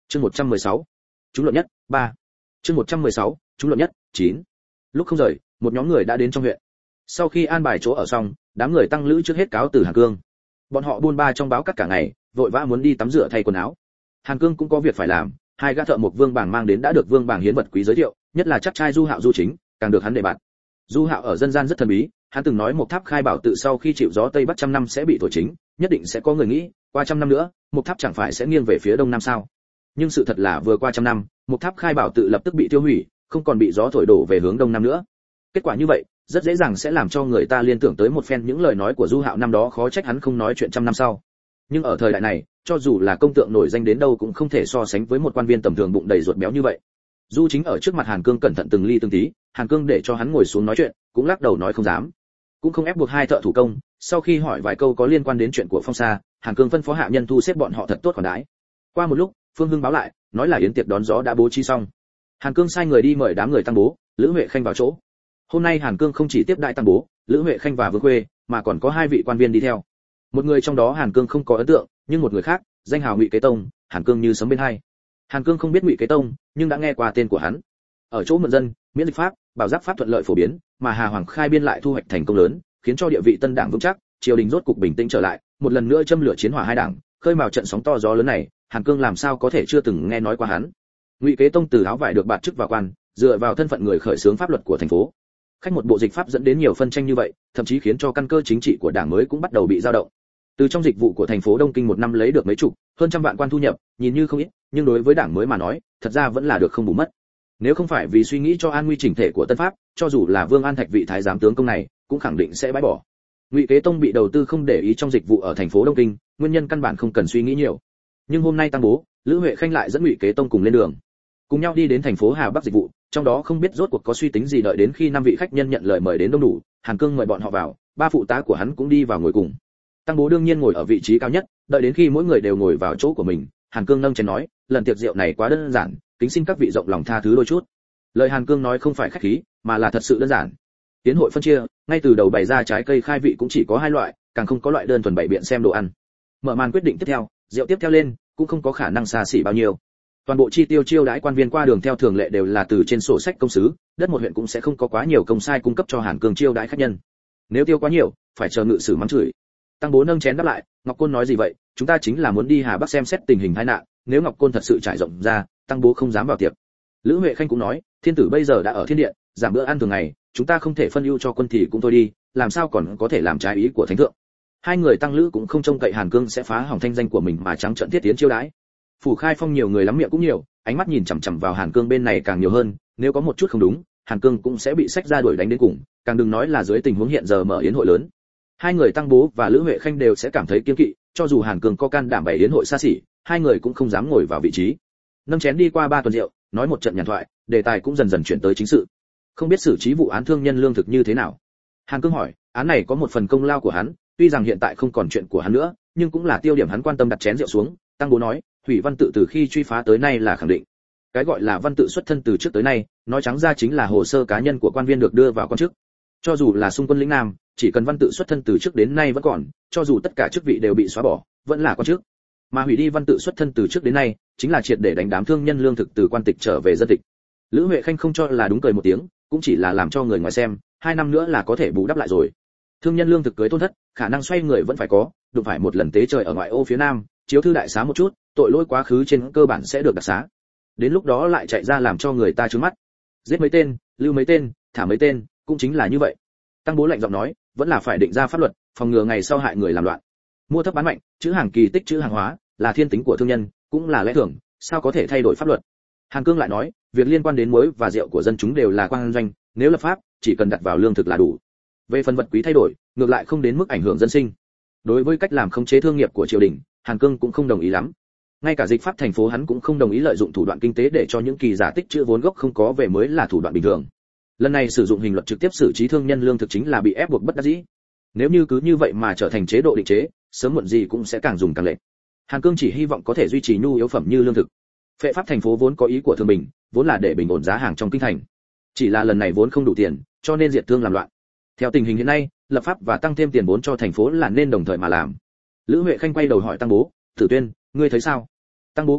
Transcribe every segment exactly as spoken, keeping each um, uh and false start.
Chương một trăm mười sáu, chúng luận nhất, ba. Chương một trăm mười sáu, chúng luận nhất, chín. Lúc không rời, một nhóm người đã đến trong huyện. Sau khi an bài chỗ ở xong, đám người tăng lữ trước hết cáo từ Hàn Cương. Bọn họ buôn ba trong báo cắt cả ngày, vội vã muốn đi tắm rửa thay quần áo. Hàn Cương cũng có việc phải làm, hai gã thợ mộc Vương Bảng mang đến đã được Vương Bảng hiến vật quý giới thiệu, nhất là chắc trai Du Hạo Du Chính, càng được hắn đề bạt. Du Hạo ở dân gian rất thần bí, hắn từng nói một tháp khai bảo tự sau khi chịu gió tây bắc trăm năm sẽ bị thổi chính, nhất định sẽ có người nghĩ, qua trăm năm nữa, một tháp chẳng phải sẽ nghiêng về phía đông nam sao? Nhưng sự thật là vừa qua trăm năm, một tháp khai bảo tự lập tức bị tiêu hủy, không còn bị gió thổi đổ về hướng đông nam nữa. Kết quả như vậy, rất dễ dàng sẽ làm cho người ta liên tưởng tới một phen những lời nói của Du Hạo năm đó, khó trách hắn không nói chuyện trăm năm sau. Nhưng ở thời đại này, cho dù là công tượng nổi danh đến đâu cũng không thể so sánh với một quan viên tầm thường bụng đầy ruột béo như vậy. Du Chính ở trước mặt Hàn Cương cẩn thận từng ly từng tí, Hàn Cương để cho hắn ngồi xuống nói chuyện, cũng lắc đầu nói không dám, cũng không ép buộc hai thợ thủ công. Sau khi hỏi vài câu có liên quan đến chuyện của Phong Sa, Hàn Cương phân phó hạ nhân thu xếp bọn họ thật tốt khoản đãi. Qua một lúc, Phương Hưng báo lại, nói là yến tiệc đón gió đã bố trí xong. Hàn Cương sai người đi mời đám người Tăng Bố, Lữ Huệ Khanh vào chỗ. Hôm nay Hàn Cương không chỉ tiếp đại Tăng Bố, Lữ Huệ Khanh và Vương Khuê, mà còn có hai vị quan viên đi theo. Một người trong đó Hàn Cương không có ấn tượng, nhưng một người khác, danh hào Ngụy Kế Tông, Hàn Cương như sấm bên hai. Hàn Cương không biết Ngụy Kế Tông, nhưng đã nghe qua tên của hắn. Ở chỗ mượn dân, miễn dịch pháp, bảo giáp pháp thuận lợi phổ biến, mà Hà Hoàng khai biên lại thu hoạch thành công lớn, khiến cho địa vị Tân Đảng vững chắc, triều đình rốt cục bình tĩnh trở lại, một lần nữa châm lửa chiến hỏa hai đảng, khơi mào trận sóng to gió lớn này, Hàn Cương làm sao có thể chưa từng nghe nói qua hắn. Ngụy Kế Tông từ áo vải được bạt chức vào quan, dựa vào thân phận người khởi xướng pháp luật của thành phố. Khách một bộ dịch pháp dẫn đến nhiều phân tranh như vậy, thậm chí khiến cho căn cơ chính trị của đảng mới cũng bắt đầu bị dao động. Từ trong dịch vụ của thành phố Đông Kinh một năm lấy được mấy chục, hơn trăm vạn quan thu nhập, nhìn như không ít, nhưng đối với đảng mới mà nói, thật ra vẫn là được không bù mất. Nếu không phải vì suy nghĩ cho an nguy chỉnh thể của Tân Pháp, cho dù là Vương An Thạch vị thái giám tướng công này, cũng khẳng định sẽ bãi bỏ. Ngụy Kế Tông bị đầu tư không để ý trong dịch vụ ở thành phố Đông Kinh, nguyên nhân căn bản không cần suy nghĩ nhiều. Nhưng hôm nay Tăng Bố, Lữ Huệ Khanh lại dẫn Ngụy Kế Tông cùng lên đường, cùng nhau đi đến thành phố Hà Bắc dịch vụ, trong đó không biết rốt cuộc có suy tính gì, đợi đến khi năm vị khách nhân nhận lời mời đến đông đủ, Hàn Cương mời bọn họ vào, ba phụ tá của hắn cũng đi vào ngồi cùng. Tăng Bố đương nhiên ngồi ở vị trí cao nhất, đợi đến khi mỗi người đều ngồi vào chỗ của mình, Hàn Cương nâng chén nói, lần tiệc rượu này quá đơn giản, kính xin các vị rộng lòng tha thứ đôi chút. Lời Hàn Cương nói không phải khách khí, mà là thật sự đơn giản. Tiến hội phân chia, ngay từ đầu bày ra trái cây khai vị cũng chỉ có hai loại, càng không có loại đơn thuần bày biện xem đồ ăn. Mở màn quyết định tiếp theo, rượu tiếp theo lên, cũng không có khả năng xa xỉ bao nhiêu. Toàn bộ chi tiêu chiêu đãi quan viên qua đường theo thường lệ đều là từ trên sổ sách công sứ, đất một huyện cũng sẽ không có quá nhiều công sai cung cấp cho Hàn Cương chiêu đãi khách nhân. Nếu tiêu quá nhiều, phải chờ ngự sử mắng chửi. Tăng Bố nâng chén đáp lại, Ngọc Côn nói gì vậy, chúng ta chính là muốn đi Hà Bắc xem xét tình hình tai nạn, nếu Ngọc Côn thật sự trải rộng ra, Tăng Bố không dám vào tiệc. Lữ Huệ Khanh cũng nói, thiên tử bây giờ đã ở thiên điện, giảm bữa ăn thường ngày, chúng ta không thể phân ưu cho quân thì cũng thôi đi, làm sao còn có thể làm trái ý của thánh thượng. Hai người Tăng Lữ cũng không trông cậy Hàn Cương sẽ phá hỏng thanh danh của mình mà trắng trợn thiết tiến chiêu đãi. Phủ Khai Phong nhiều người lắm miệng cũng nhiều, ánh mắt nhìn chằm chằm vào Hàn Cương bên này càng nhiều hơn, nếu có một chút không đúng, Hàn Cương cũng sẽ bị sách ra đuổi đánh đến cùng, càng đừng nói là dưới tình huống hiện giờ mở yến hội lớn. Hai người Tăng Bố và Lữ Huệ Khanh đều sẽ cảm thấy kiêng kỵ, cho dù Hàn Cương có can đảm bày yến hội xa xỉ, hai người cũng không dám ngồi vào vị trí. Nâng chén đi qua ba tuần rượu, nói một trận nhàn thoại, đề tài cũng dần dần chuyển tới chính sự. Không biết xử trí vụ án thương nhân lương thực như thế nào? Hàn Cương hỏi, án này có một phần công lao của hắn, tuy rằng hiện tại không còn chuyện của hắn nữa, nhưng cũng là tiêu điểm hắn quan tâm. Đặt chén rượu xuống, Tăng Bố nói, Hủy Văn Tự từ khi truy phá tới nay là khẳng định. Cái gọi là Văn Tự xuất thân từ trước tới nay, nói trắng ra chính là hồ sơ cá nhân của quan viên được đưa vào quan chức. Cho dù là xung quân lĩnh Nam, chỉ cần Văn Tự xuất thân từ trước đến nay vẫn còn, cho dù tất cả chức vị đều bị xóa bỏ, vẫn là quan chức. Mà hủy đi Văn Tự xuất thân từ trước đến nay, chính là triệt để đánh đám thương nhân lương thực từ quan tịch trở về dân tịch. Lữ Huệ Khanh không cho là đúng, cười một tiếng, cũng chỉ là làm cho người ngoài xem, hai năm nữa là có thể bù đắp lại rồi. Thương nhân lương thực cưới tôn thất, khả năng xoay người vẫn phải có, đụng phải một lần tế trời ở ngoại ô phía Nam, chiếu thư đại xá một chút, tội lỗi quá khứ trên cơ bản sẽ được đặc xá. Đến lúc đó lại chạy ra làm cho người ta trướng mắt, giết mấy tên, lưu mấy tên, thả mấy tên, cũng chính là như vậy. Tăng Bố lạnh giọng nói, vẫn là phải định ra pháp luật, phòng ngừa ngày sau hại người làm loạn. Mua thấp bán mạnh, chữ hàng kỳ tích chữ hàng hóa, là thiên tính của thương nhân, cũng là lẽ thường, sao có thể thay đổi pháp luật. Hàn Cương lại nói, việc liên quan đến muối và rượu của dân chúng đều là quan doanh, nếu lập pháp, chỉ cần đặt vào lương thực là đủ. Về phần vật quý thay đổi, ngược lại không đến mức ảnh hưởng dân sinh. Đối với cách làm khống chế thương nghiệp của triều đình, Hàn Cương cũng không đồng ý lắm. Ngay cả dịch pháp thành phố hắn cũng không đồng ý lợi dụng thủ đoạn kinh tế để cho những kỳ giả tích trữ vốn gốc không có về mới là thủ đoạn bình thường. Lần này sử dụng hình luật trực tiếp xử trí thương nhân lương thực chính là bị ép buộc bất đắc dĩ. Nếu như cứ như vậy mà trở thành chế độ định chế, sớm muộn gì cũng sẽ càng dùng càng lệch. Hàn Cương chỉ hy vọng có thể duy trì nhu yếu phẩm như lương thực. Phệ pháp thành phố vốn có ý của thương bình, vốn là để bình ổn giá hàng trong kinh thành. Chỉ là lần này vốn không đủ tiền, cho nên diệt thương làm loạn. Theo tình hình hiện nay, lập pháp và tăng thêm tiền vốn cho thành phố là nên đồng thời mà làm. Lữ Huệ Khanh quay đầu hỏi Tăng Bố, "Tử Tuyên, ngươi thấy sao?" Tăng Bố cười cười,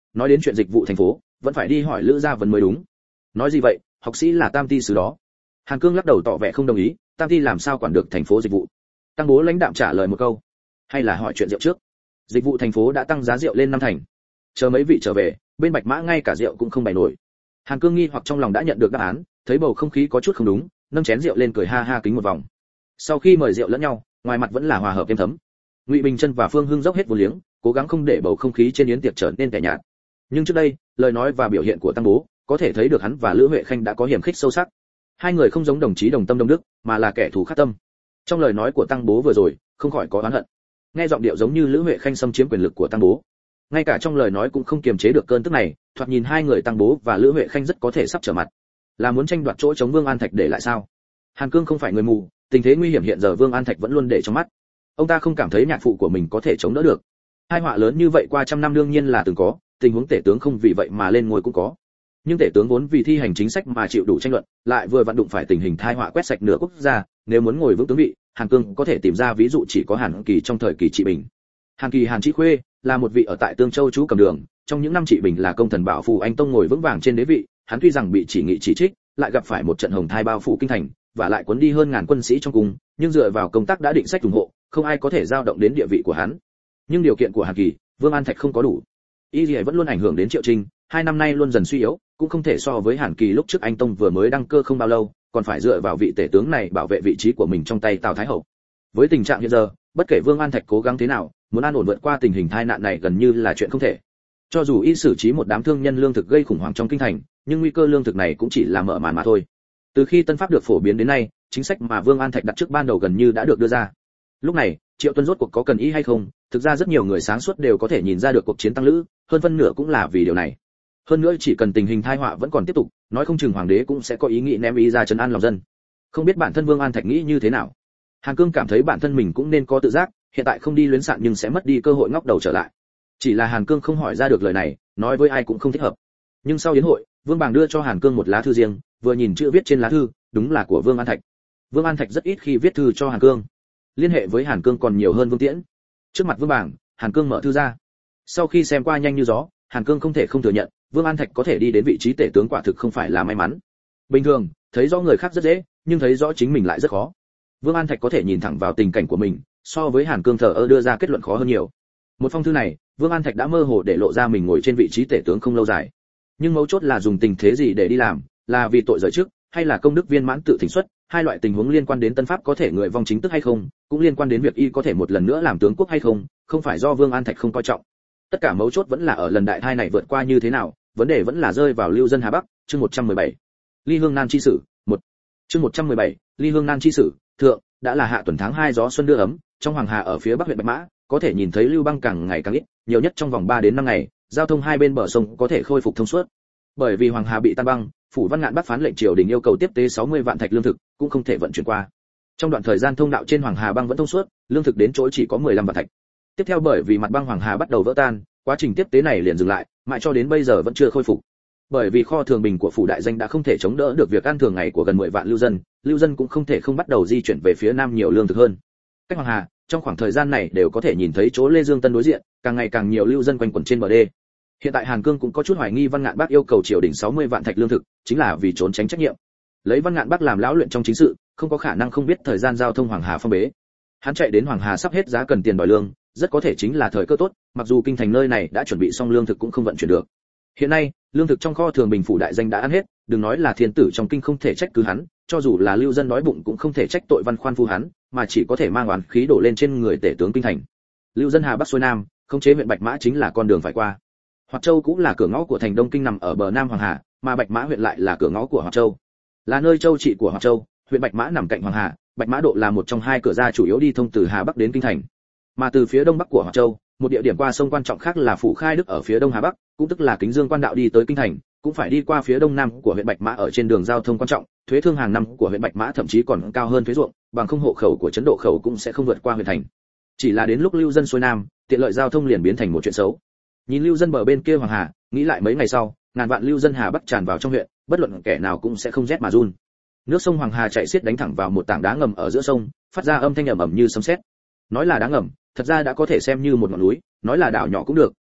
nói đến chuyện dịch vụ thành phố vẫn phải đi hỏi Lữ Gia Vân mới đúng. Nói gì vậy, học sĩ là tam ty sứ đó. Hàn Cương lắc đầu tỏ vẻ không đồng ý, tam ty làm sao quản được thành phố dịch vụ. Tăng Bố lãnh đạm trả lời một câu, hay là hỏi chuyện rượu trước. Dịch vụ thành phố đã tăng giá rượu lên năm thành, chờ mấy vị trở về, bên Bạch Mã ngay cả rượu cũng không bày nổi. Hàn Cương nghi hoặc trong lòng đã nhận được đáp án, thấy bầu không khí có chút không đúng, nâng chén rượu lên cười ha ha kính một vòng. Sau khi mời rượu lẫn nhau, ngoài mặt vẫn là hòa hợp êm thấm. Ngụy Bình Chân và Phương Hưng dốc hết vô liếng, cố gắng không để bầu không khí trên yến tiệc trở nên tẻ nhạt. Nhưng trước đây, lời nói và biểu hiện của Tăng Bố, có thể thấy được hắn và Lữ Huệ Khanh đã có hiểm khích sâu sắc. Hai người không giống đồng chí đồng tâm đồng đức, mà là kẻ thù khắc tâm. Trong lời nói của Tăng Bố vừa rồi, không khỏi có oán hận. Nghe giọng điệu giống như Lữ Huệ Khanh xâm chiếm quyền lực của Tăng Bố. Ngay cả trong lời nói cũng không kiềm chế được cơn tức này, thoạt nhìn hai người Tăng Bố và Lữ Huệ Khanh rất có thể sắp trở mặt. Là muốn tranh đoạt chỗ chống Vương An Thạch để lại sao? Hàn Cương không phải người mù, tình thế nguy hiểm hiện giờ Vương An Thạch vẫn luôn để trong mắt. Ông ta không cảm thấy nhạc phụ của mình có thể chống đỡ được. Hai họa lớn như vậy qua trăm năm đương nhiên là từng có, tình huống tể tướng không vì vậy mà lên ngôi cũng có. Nhưng tể tướng vốn vì thi hành chính sách mà chịu đủ tranh luận, lại vừa vặn đụng phải tình hình tai họa quét sạch nửa quốc gia, nếu muốn ngồi vững tướng vị, Hàn Cương có thể tìm ra ví dụ chỉ có Hàn Kỳ trong thời kỳ trị bình. Hàn Kỳ Hàn Chí Khuê là một vị ở tại Tương Châu trú cầm đường, trong những năm trị bình là công thần bảo phù anh tông ngồi vững vàng trên đế vị, hắn tuy rằng bị chỉ nghị chỉ trích, lại gặp phải một trận hồng thai bao phủ kinh thành, và lại cuốn đi hơn ngàn quân sĩ trong cung, nhưng dựa vào công tác đã định sách ủng hộ, không ai có thể dao động đến địa vị của hắn. Nhưng điều kiện của Hàn Kỳ, Vương An Thạch không có đủ. Y Lì vẫn luôn ảnh hưởng đến Triệu Trinh, hai năm nay luôn dần suy yếu, cũng không thể so với Hàn Kỳ lúc trước anh tông vừa mới đăng cơ không bao lâu, còn phải dựa vào vị tể tướng này bảo vệ vị trí của mình trong tay Tào Thái Hậu. Với tình trạng hiện giờ, bất kể Vương An Thạch cố gắng thế nào, muốn an ổn vượt qua tình hình tai nạn này gần như là chuyện không thể. Cho dù y xử trí một đám thương nhân lương thực gây khủng hoảng trong kinh thành, nhưng nguy cơ lương thực này cũng chỉ là mở màn mà thôi. Từ khi Tân Pháp được phổ biến đến nay, chính sách mà Vương An Thạch đặt trước ban đầu gần như đã được đưa ra. Lúc này, Triệu Tuân rốt cuộc có cần y hay không, thực ra rất nhiều người sáng suốt đều có thể nhìn ra được cuộc chiến tăng lữ, hơn phân nửa cũng là vì điều này. Hơn nữa chỉ cần tình hình tai họa vẫn còn tiếp tục, nói không chừng hoàng đế cũng sẽ có ý nghĩ ném y ra trấn an lòng dân. Không biết bản thân Vương An Thạch nghĩ như thế nào. Hàn Cương cảm thấy bản thân mình cũng nên có tự giác, hiện tại không đi luyến sạn nhưng sẽ mất đi cơ hội ngóc đầu trở lại. Chỉ là Hàn Cương không hỏi ra được lời này, nói với ai cũng không thích hợp. Nhưng sau yến hội, Vương Bàng đưa cho Hàn Cương một lá thư riêng, vừa nhìn chữ viết trên lá thư, đúng là của Vương An Thạch. Vương An Thạch rất ít khi viết thư cho Hàn Cương, liên hệ với Hàn Cương còn nhiều hơn Vương Tiễn. Trước mặt Vương Bàng, Hàn Cương mở thư ra. Sau khi xem qua nhanh như gió, Hàn Cương không thể không thừa nhận, Vương An Thạch có thể đi đến vị trí tể tướng quả thực không phải là may mắn. Bình thường, thấy rõ người khác rất dễ, nhưng thấy rõ chính mình lại rất khó. Vương An Thạch có thể nhìn thẳng vào tình cảnh của mình, so với Hàn Cương thờ ơ đưa ra kết luận khó hơn nhiều. Một phong thư này, Vương An Thạch đã mơ hồ để lộ ra mình ngồi trên vị trí tể tướng không lâu dài. Nhưng mấu chốt là dùng tình thế gì để đi làm, là vì tội rời chức, hay là công đức viên mãn tự thỉnh xuất, hai loại tình huống liên quan đến Tân Pháp có thể người vong chính tức hay không, cũng liên quan đến việc y có thể một lần nữa làm tướng quốc hay không, không phải do Vương An Thạch không coi trọng. Tất cả mấu chốt vẫn là ở lần đại thai này vượt qua như thế nào, vấn đề vẫn là rơi vào lưu dân Hà Bắc, chương một trăm mười bảy. Ly Hương Nan chi sử, một. Chương một trăm mười bảy, Ly Hương Nan chi sử, thượng, đã là hạ tuần tháng hai gió xuân đưa ấm, trong Hoàng Hà ở phía Bắc huyện Bạch Mã, có thể nhìn thấy lưu băng càng ngày càng ít, nhiều nhất trong vòng ba đến năm ngày, giao thông hai bên bờ sông có thể khôi phục thông suốt. Bởi vì Hoàng Hà bị tan băng, phủ Văn Ngạn bắt phán lệnh triều đình yêu cầu tiếp tế sáu mươi vạn thạch lương thực, cũng không thể vận chuyển qua. Trong đoạn thời gian thông đạo trên Hoàng Hà băng vẫn thông suốt, lương thực đến chỗ chỉ có mười lăm vạn thạch. Tiếp theo bởi vì mặt băng Hoàng Hà bắt đầu vỡ tan, quá trình tiếp tế này liền dừng lại, mãi cho đến bây giờ vẫn chưa khôi phục. Bởi vì kho thường bình của phủ đại danh đã không thể chống đỡ được việc ăn thường ngày của gần mười vạn lưu dân, lưu dân cũng không thể không bắt đầu di chuyển về phía nam nhiều lương thực hơn. Cách Hoàng Hà, trong khoảng thời gian này đều có thể nhìn thấy chỗ Lê Dương Tân đối diện, càng ngày càng nhiều lưu dân quanh quẩn trên bờ đê. Hiện tại Hàn Cương cũng có chút hoài nghi Văn Ngạn Bác yêu cầu triều đình sáu mươi vạn thạch lương thực, chính là vì trốn tránh trách nhiệm. Lấy Văn Ngạn Bác làm lão luyện trong chính sự, không có khả năng không biết thời gian giao thông Hoàng Hà phong bế. Hắn chạy đến Hoàng Hà sắp hết giá cần tiền đòi lương, rất có thể chính là thời cơ tốt, mặc dù kinh thành nơi này đã chuẩn bị xong lương thực cũng không vận chuyển được. Hiện nay, lương thực trong kho thường bình phủ đại danh đã ăn hết, đừng nói là thiên tử trong kinh không thể trách cứ hắn, cho dù là lưu dân đói bụng cũng không thể trách tội Văn Khoan phu hắn, mà chỉ có thể mang oán khí đổ lên trên người tể tướng kinh thành. Lưu dân Hà Bắc xuôi nam, khống chế huyện Bạch Mã chính là con đường phải qua. Hoạt Châu cũng là cửa ngõ của thành Đông Kinh nằm ở bờ nam Hoàng Hà, mà Bạch Mã huyện lại là cửa ngõ của Hoạt Châu. Là nơi châu trị của Hoạt Châu, huyện Bạch Mã nằm cạnh Hoàng Hà, Bạch Mã độ là một trong hai cửa ra chủ yếu đi thông từ Hà Bắc đến kinh thành. Mà từ phía đông bắc của Hoạt Châu, một địa điểm qua sông quan trọng khác là phủ Khai Đức ở phía đông Hà Bắc, cũng tức là Kính Dương quan đạo đi tới kinh thành, cũng phải đi qua phía đông nam của huyện Bạch Mã ở trên đường giao thông quan trọng, thuế thương hàng năm của huyện Bạch Mã thậm chí còn cao hơn thuế ruộng, bằng không hộ khẩu của trấn độ khẩu cũng sẽ không vượt qua huyện thành. Chỉ là đến lúc lưu dân xuôi nam, tiện lợi giao thông liền biến thành một chuyện xấu. Nhìn lưu dân bờ bên kia Hoàng Hà, nghĩ lại mấy ngày sau, ngàn vạn lưu dân Hà Bắc tràn vào trong huyện, bất luận kẻ nào cũng sẽ không rét mà run. Nước sông Hoàng Hà chảy xiết đánh thẳng vào một tảng đá ngầm ở giữa sông, phát ra âm thanh ầm ầm như sấm sét. Nói là đá ngầm, thật ra đã có thể xem như một ngọn núi, nói là đảo nhỏ cũng được,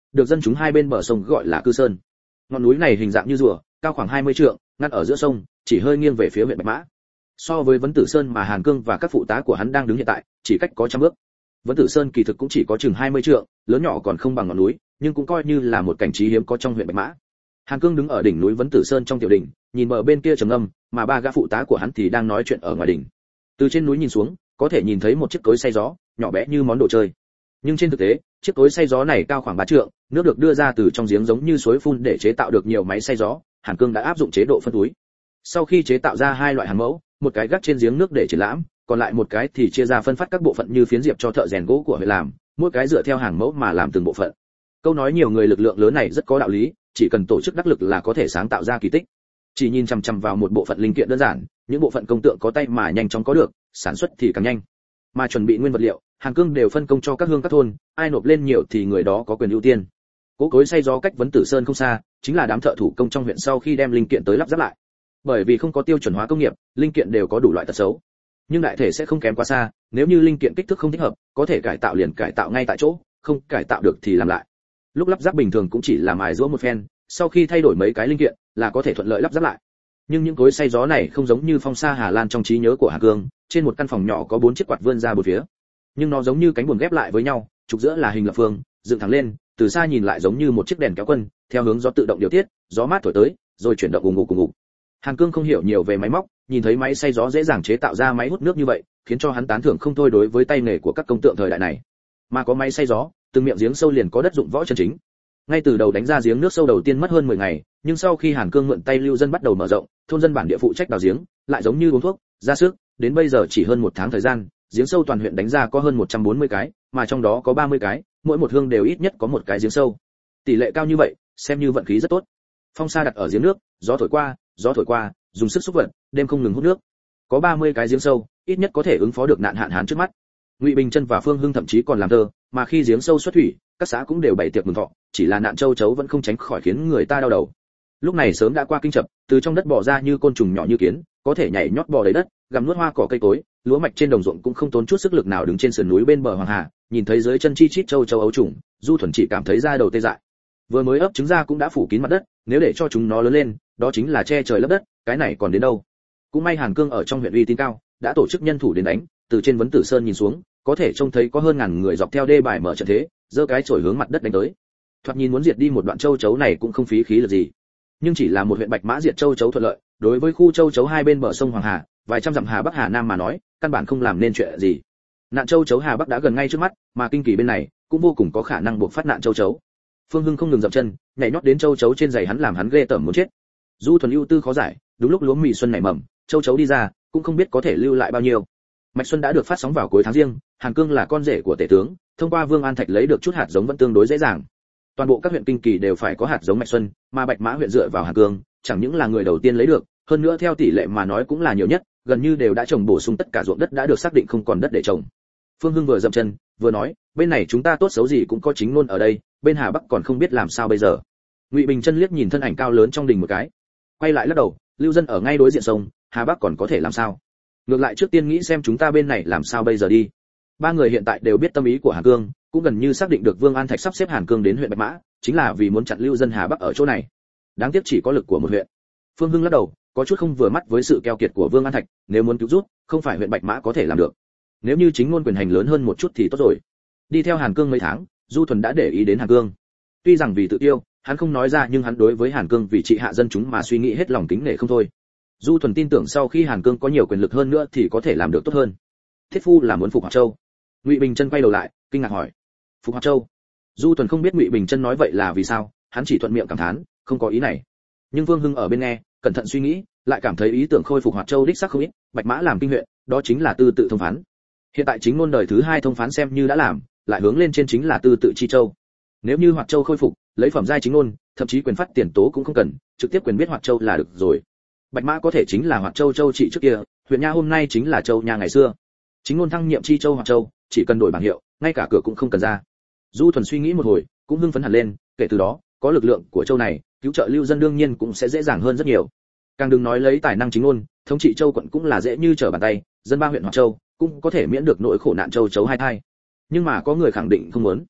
được dân chúng hai bên bờ sông gọi là Cư Sơn. Ngọn núi này hình dạng như rùa, cao khoảng hai mươi trượng, ngăn ở giữa sông, chỉ hơi nghiêng về phía huyện Bạch Mã. So với Vấn Tử Sơn mà Hàn Cương và các phụ tá của hắn đang đứng hiện tại, chỉ cách có trăm bước. Vấn Tử Sơn kỳ thực cũng chỉ có chừng hai mươi trượng, lớn nhỏ còn không bằng ngọn núi, nhưng cũng coi như là một cảnh trí hiếm có trong huyện Bạch Mã. Hàn Cương đứng ở đỉnh núi Vấn Tử Sơn trong tiểu đỉnh, nhìn bờ bên kia trầm ngâm, mà ba gã phụ tá của hắn thì đang nói chuyện ở ngoài đỉnh. Từ trên núi nhìn xuống, có thể nhìn thấy một chiếc cối xay gió, nhỏ bé như món đồ chơi. Nhưng trên thực tế, chiếc cối xay gió này cao khoảng ba trượng, nước được đưa ra từ trong giếng giống như suối phun để chế tạo được nhiều máy xay gió. Hàn Cương đã áp dụng chế độ phân túi. Sau khi chế tạo ra hai loại hàng mẫu, một cái gác trên giếng nước để triển lãm, còn lại một cái thì chia ra phân phát các bộ phận như phiến diệp cho thợ rèn gỗ của huyện làm, mỗi cái dựa theo hàng mẫu mà làm từng bộ phận. Câu nói nhiều người lực lượng lớn này rất có đạo lý, chỉ cần tổ chức đắc lực là có thể sáng tạo ra kỳ tích. Chỉ nhìn chằm chằm vào một bộ phận linh kiện đơn giản, những bộ phận công tượng có tay mà nhanh chóng có được, sản xuất thì càng nhanh. Mà chuẩn bị nguyên vật liệu, Hàn Cương đều phân công cho các hương các thôn, ai nộp lên nhiều thì người đó có quyền ưu tiên. Cỗ cối xay gió cách Vấn Tử Sơn không xa, chính là đám thợ thủ công trong huyện sau khi đem linh kiện tới lắp ráp lại. Bởi vì không có tiêu chuẩn hóa công nghiệp, linh kiện đều có đủ loại tật xấu. Nhưng đại thể sẽ không kém quá xa, nếu như linh kiện kích thước không thích hợp, có thể cải tạo liền cải tạo ngay tại chỗ, không cải tạo được thì làm lại. Lúc lắp ráp bình thường cũng chỉ là mài giũa một phen, sau khi thay đổi mấy cái linh kiện là có thể thuận lợi lắp ráp lại. Nhưng những cối xay gió này không giống như phong sa Hà Lan trong trí nhớ của Hàn Cương, trên một căn phòng nhỏ có bốn chiếc quạt vươn ra bốn phía. Nhưng nó giống như cánh buồm ghép lại với nhau, trục giữa là hình lập phương, dựng thẳng lên, từ xa nhìn lại giống như một chiếc đèn kéo quân, theo hướng gió tự động điều tiết, gió mát thổi tới, rồi chuyển động ù ngục ù ngục. Hàn Cương không hiểu nhiều về máy móc, nhìn thấy máy xay gió dễ dàng chế tạo ra máy hút nước như vậy, khiến cho hắn tán thưởng không thôi đối với tay nghề của các công tượng thời đại này. Mà có máy xay gió, từng miệng giếng sâu liền có đất dụng võ chân chính. Ngay từ đầu đánh ra giếng nước sâu đầu tiên mất hơn mười ngày, nhưng sau khi Hàn Cương mượn tay lưu dân bắt đầu mở rộng, thôn dân bản địa phụ trách đào giếng, lại giống như uống thuốc, ra sức, đến bây giờ chỉ hơn một tháng thời gian, giếng sâu toàn huyện đánh ra có hơn một trăm bốn mươi cái, mà trong đó có ba mươi cái, mỗi một hương đều ít nhất có một cái giếng sâu. Tỷ lệ cao như vậy, xem như vận khí rất tốt. Phong sa đặt ở giếng nước, gió thổi qua, gió thổi qua, dùng sức xúc vận, đêm không ngừng hút nước. Có ba mươi cái giếng sâu, ít nhất có thể ứng phó được nạn hạn hán trước mắt. Ngụy Bình Chân và Phương Hưng thậm chí còn làm thơ, mà khi giếng sâu xuất thủy, các xã cũng đều bày tiệc mừng thọ, chỉ là nạn châu chấu vẫn không tránh khỏi khiến người ta đau đầu. Lúc này sớm đã qua kinh chập, từ trong đất bò ra như côn trùng nhỏ như kiến, có thể nhảy nhót bò đầy đất, gặm nuốt hoa cỏ cây cối, lúa mạch trên đồng ruộng cũng không tốn chút sức lực nào đứng trên sườn núi bên bờ Hoàng Hà, nhìn thấy dưới chân chi chít châu chấu ấu trùng, Du Thuần chỉ cảm thấy da đầu tê dại. Vừa mới ấp trứng ra cũng đã phủ kín mặt đất, nếu để cho chúng nó lớn lên, đó chính là che trời lấp đất, cái này còn đến đâu. Cũng may Hàn Cương ở trong huyện uy tín cao, đã tổ chức nhân thủ đến đánh, từ trên Vấn Tử Sơn nhìn xuống, có thể trông thấy có hơn ngàn người dọc theo đê bài mở trận thế, giơ cái chổi hướng mặt đất đánh tới. Thoạt nhìn muốn diệt đi một đoạn châu chấu này cũng không phí khí lực gì. Nhưng chỉ là một huyện Bạch Mã diệt châu chấu thuận lợi, đối với khu châu chấu hai bên bờ sông Hoàng Hà, vài trăm dặm Hà Bắc Hà Nam mà nói, căn bản không làm nên chuyện gì. Nạn châu chấu Hà Bắc đã gần ngay trước mắt, mà kinh kỳ bên này cũng vô cùng có khả năng buộc phát nạn châu chấu. Phương Hưng không ngừng dậm chân, nhảy nhót đến châu chấu trên giày hắn làm hắn ghê tởm muốn chết. Du Thuần ưu tư khó giải, đúng lúc lúa mì xuân nảy mầm, châu chấu đi ra, cũng không biết có thể lưu lại bao nhiêu. Mạch xuân đã được phát sóng vào cuối tháng Giêng, Hàn Cương là con rể của tể tướng, thông qua Vương An Thạch lấy được chút hạt giống vẫn tương đối dễ dàng. Toàn bộ các huyện kinh kỳ đều phải có hạt giống Mạch xuân, mà Bạch Mã huyện dựa vào Hàn Cương, chẳng những là người đầu tiên lấy được, hơn nữa theo tỷ lệ mà nói cũng là nhiều nhất, gần như đều đã trồng bổ sung tất cả ruộng đất đã được xác định không còn đất để trồng. Phương Hưng vừa dậm chân, vừa nói, bên này chúng ta tốt xấu gì cũng có chính ngôn ở đây, bên Hà Bắc còn không biết làm sao bây giờ. Ngụy Bình Chân liếc nhìn thân ảnh cao lớn trong đình một cái, quay lại lắc đầu, lưu dân ở ngay đối diện sông, Hà Bắc còn có thể làm sao? Ngược lại trước tiên nghĩ xem chúng ta bên này làm sao bây giờ đi. Ba người hiện tại đều biết tâm ý của Hàn Cương, cũng gần như xác định được Vương An Thạch sắp xếp Hàn Cương đến huyện Bạch Mã, chính là vì muốn chặn lưu dân Hà Bắc ở chỗ này. Đáng tiếc chỉ có lực của một huyện. Phương Hưng lắc đầu, có chút không vừa mắt với sự keo kiệt của Vương An Thạch, nếu muốn cứu rút, không phải huyện Bạch Mã có thể làm được. Nếu như chính ngôn quyền hành lớn hơn một chút thì tốt rồi. Đi theo Hàn Cương mấy tháng, Du Thuần đã để ý đến Hàn Cương. Tuy rằng vì tự yêu, hắn không nói ra nhưng hắn đối với Hàn Cương vì trị hạ dân chúng mà suy nghĩ hết lòng kính nể không thôi. Du Thuần tin tưởng sau khi Hàn Cương có nhiều quyền lực hơn nữa thì có thể làm được tốt hơn. Thiết phu là muốn phục Hoạt Châu. Ngụy Bình Chân quay đầu lại, kinh ngạc hỏi: Phục Hoạt Châu? Du Thuần không biết Ngụy Bình Chân nói vậy là vì sao, hắn chỉ thuận miệng cảm thán, không có ý này. Nhưng Vương Hưng ở bên nghe, cẩn thận suy nghĩ, lại cảm thấy ý tưởng khôi phục Hoạt Châu đích xác không ít, Bạch Mã làm kinh huyện, đó chính là tư tự thông phán. Hiện tại chính ngôn đời thứ hai thông phán xem như đã làm, lại hướng lên trên chính là tư tự chi châu. Nếu như Hoạt Châu khôi phục, lấy phẩm giai chính ngôn, thậm chí quyền phát tiền tố cũng không cần, trực tiếp quyền biết Hoạt Châu là được rồi. Bạch Mã có thể chính là Hoạt Châu châu trị trước kia, huyện nha hôm nay chính là châu nha ngày xưa. Chính ngôn thăng nhiệm chi châu Hoạt Châu, chỉ cần đổi bảng hiệu, ngay cả cửa cũng không cần ra. Du Thuần suy nghĩ một hồi, cũng hưng phấn hẳn lên, kể từ đó, có lực lượng của châu này, cứu trợ lưu dân đương nhiên cũng sẽ dễ dàng hơn rất nhiều. Càng đừng nói lấy tài năng chính ngôn, thống trị châu quận cũng là dễ như trở bàn tay, dân ba huyện Hoạt Châu cũng có thể miễn được nỗi khổ nạn châu chấu hai thai. Nhưng mà có người khẳng định không muốn.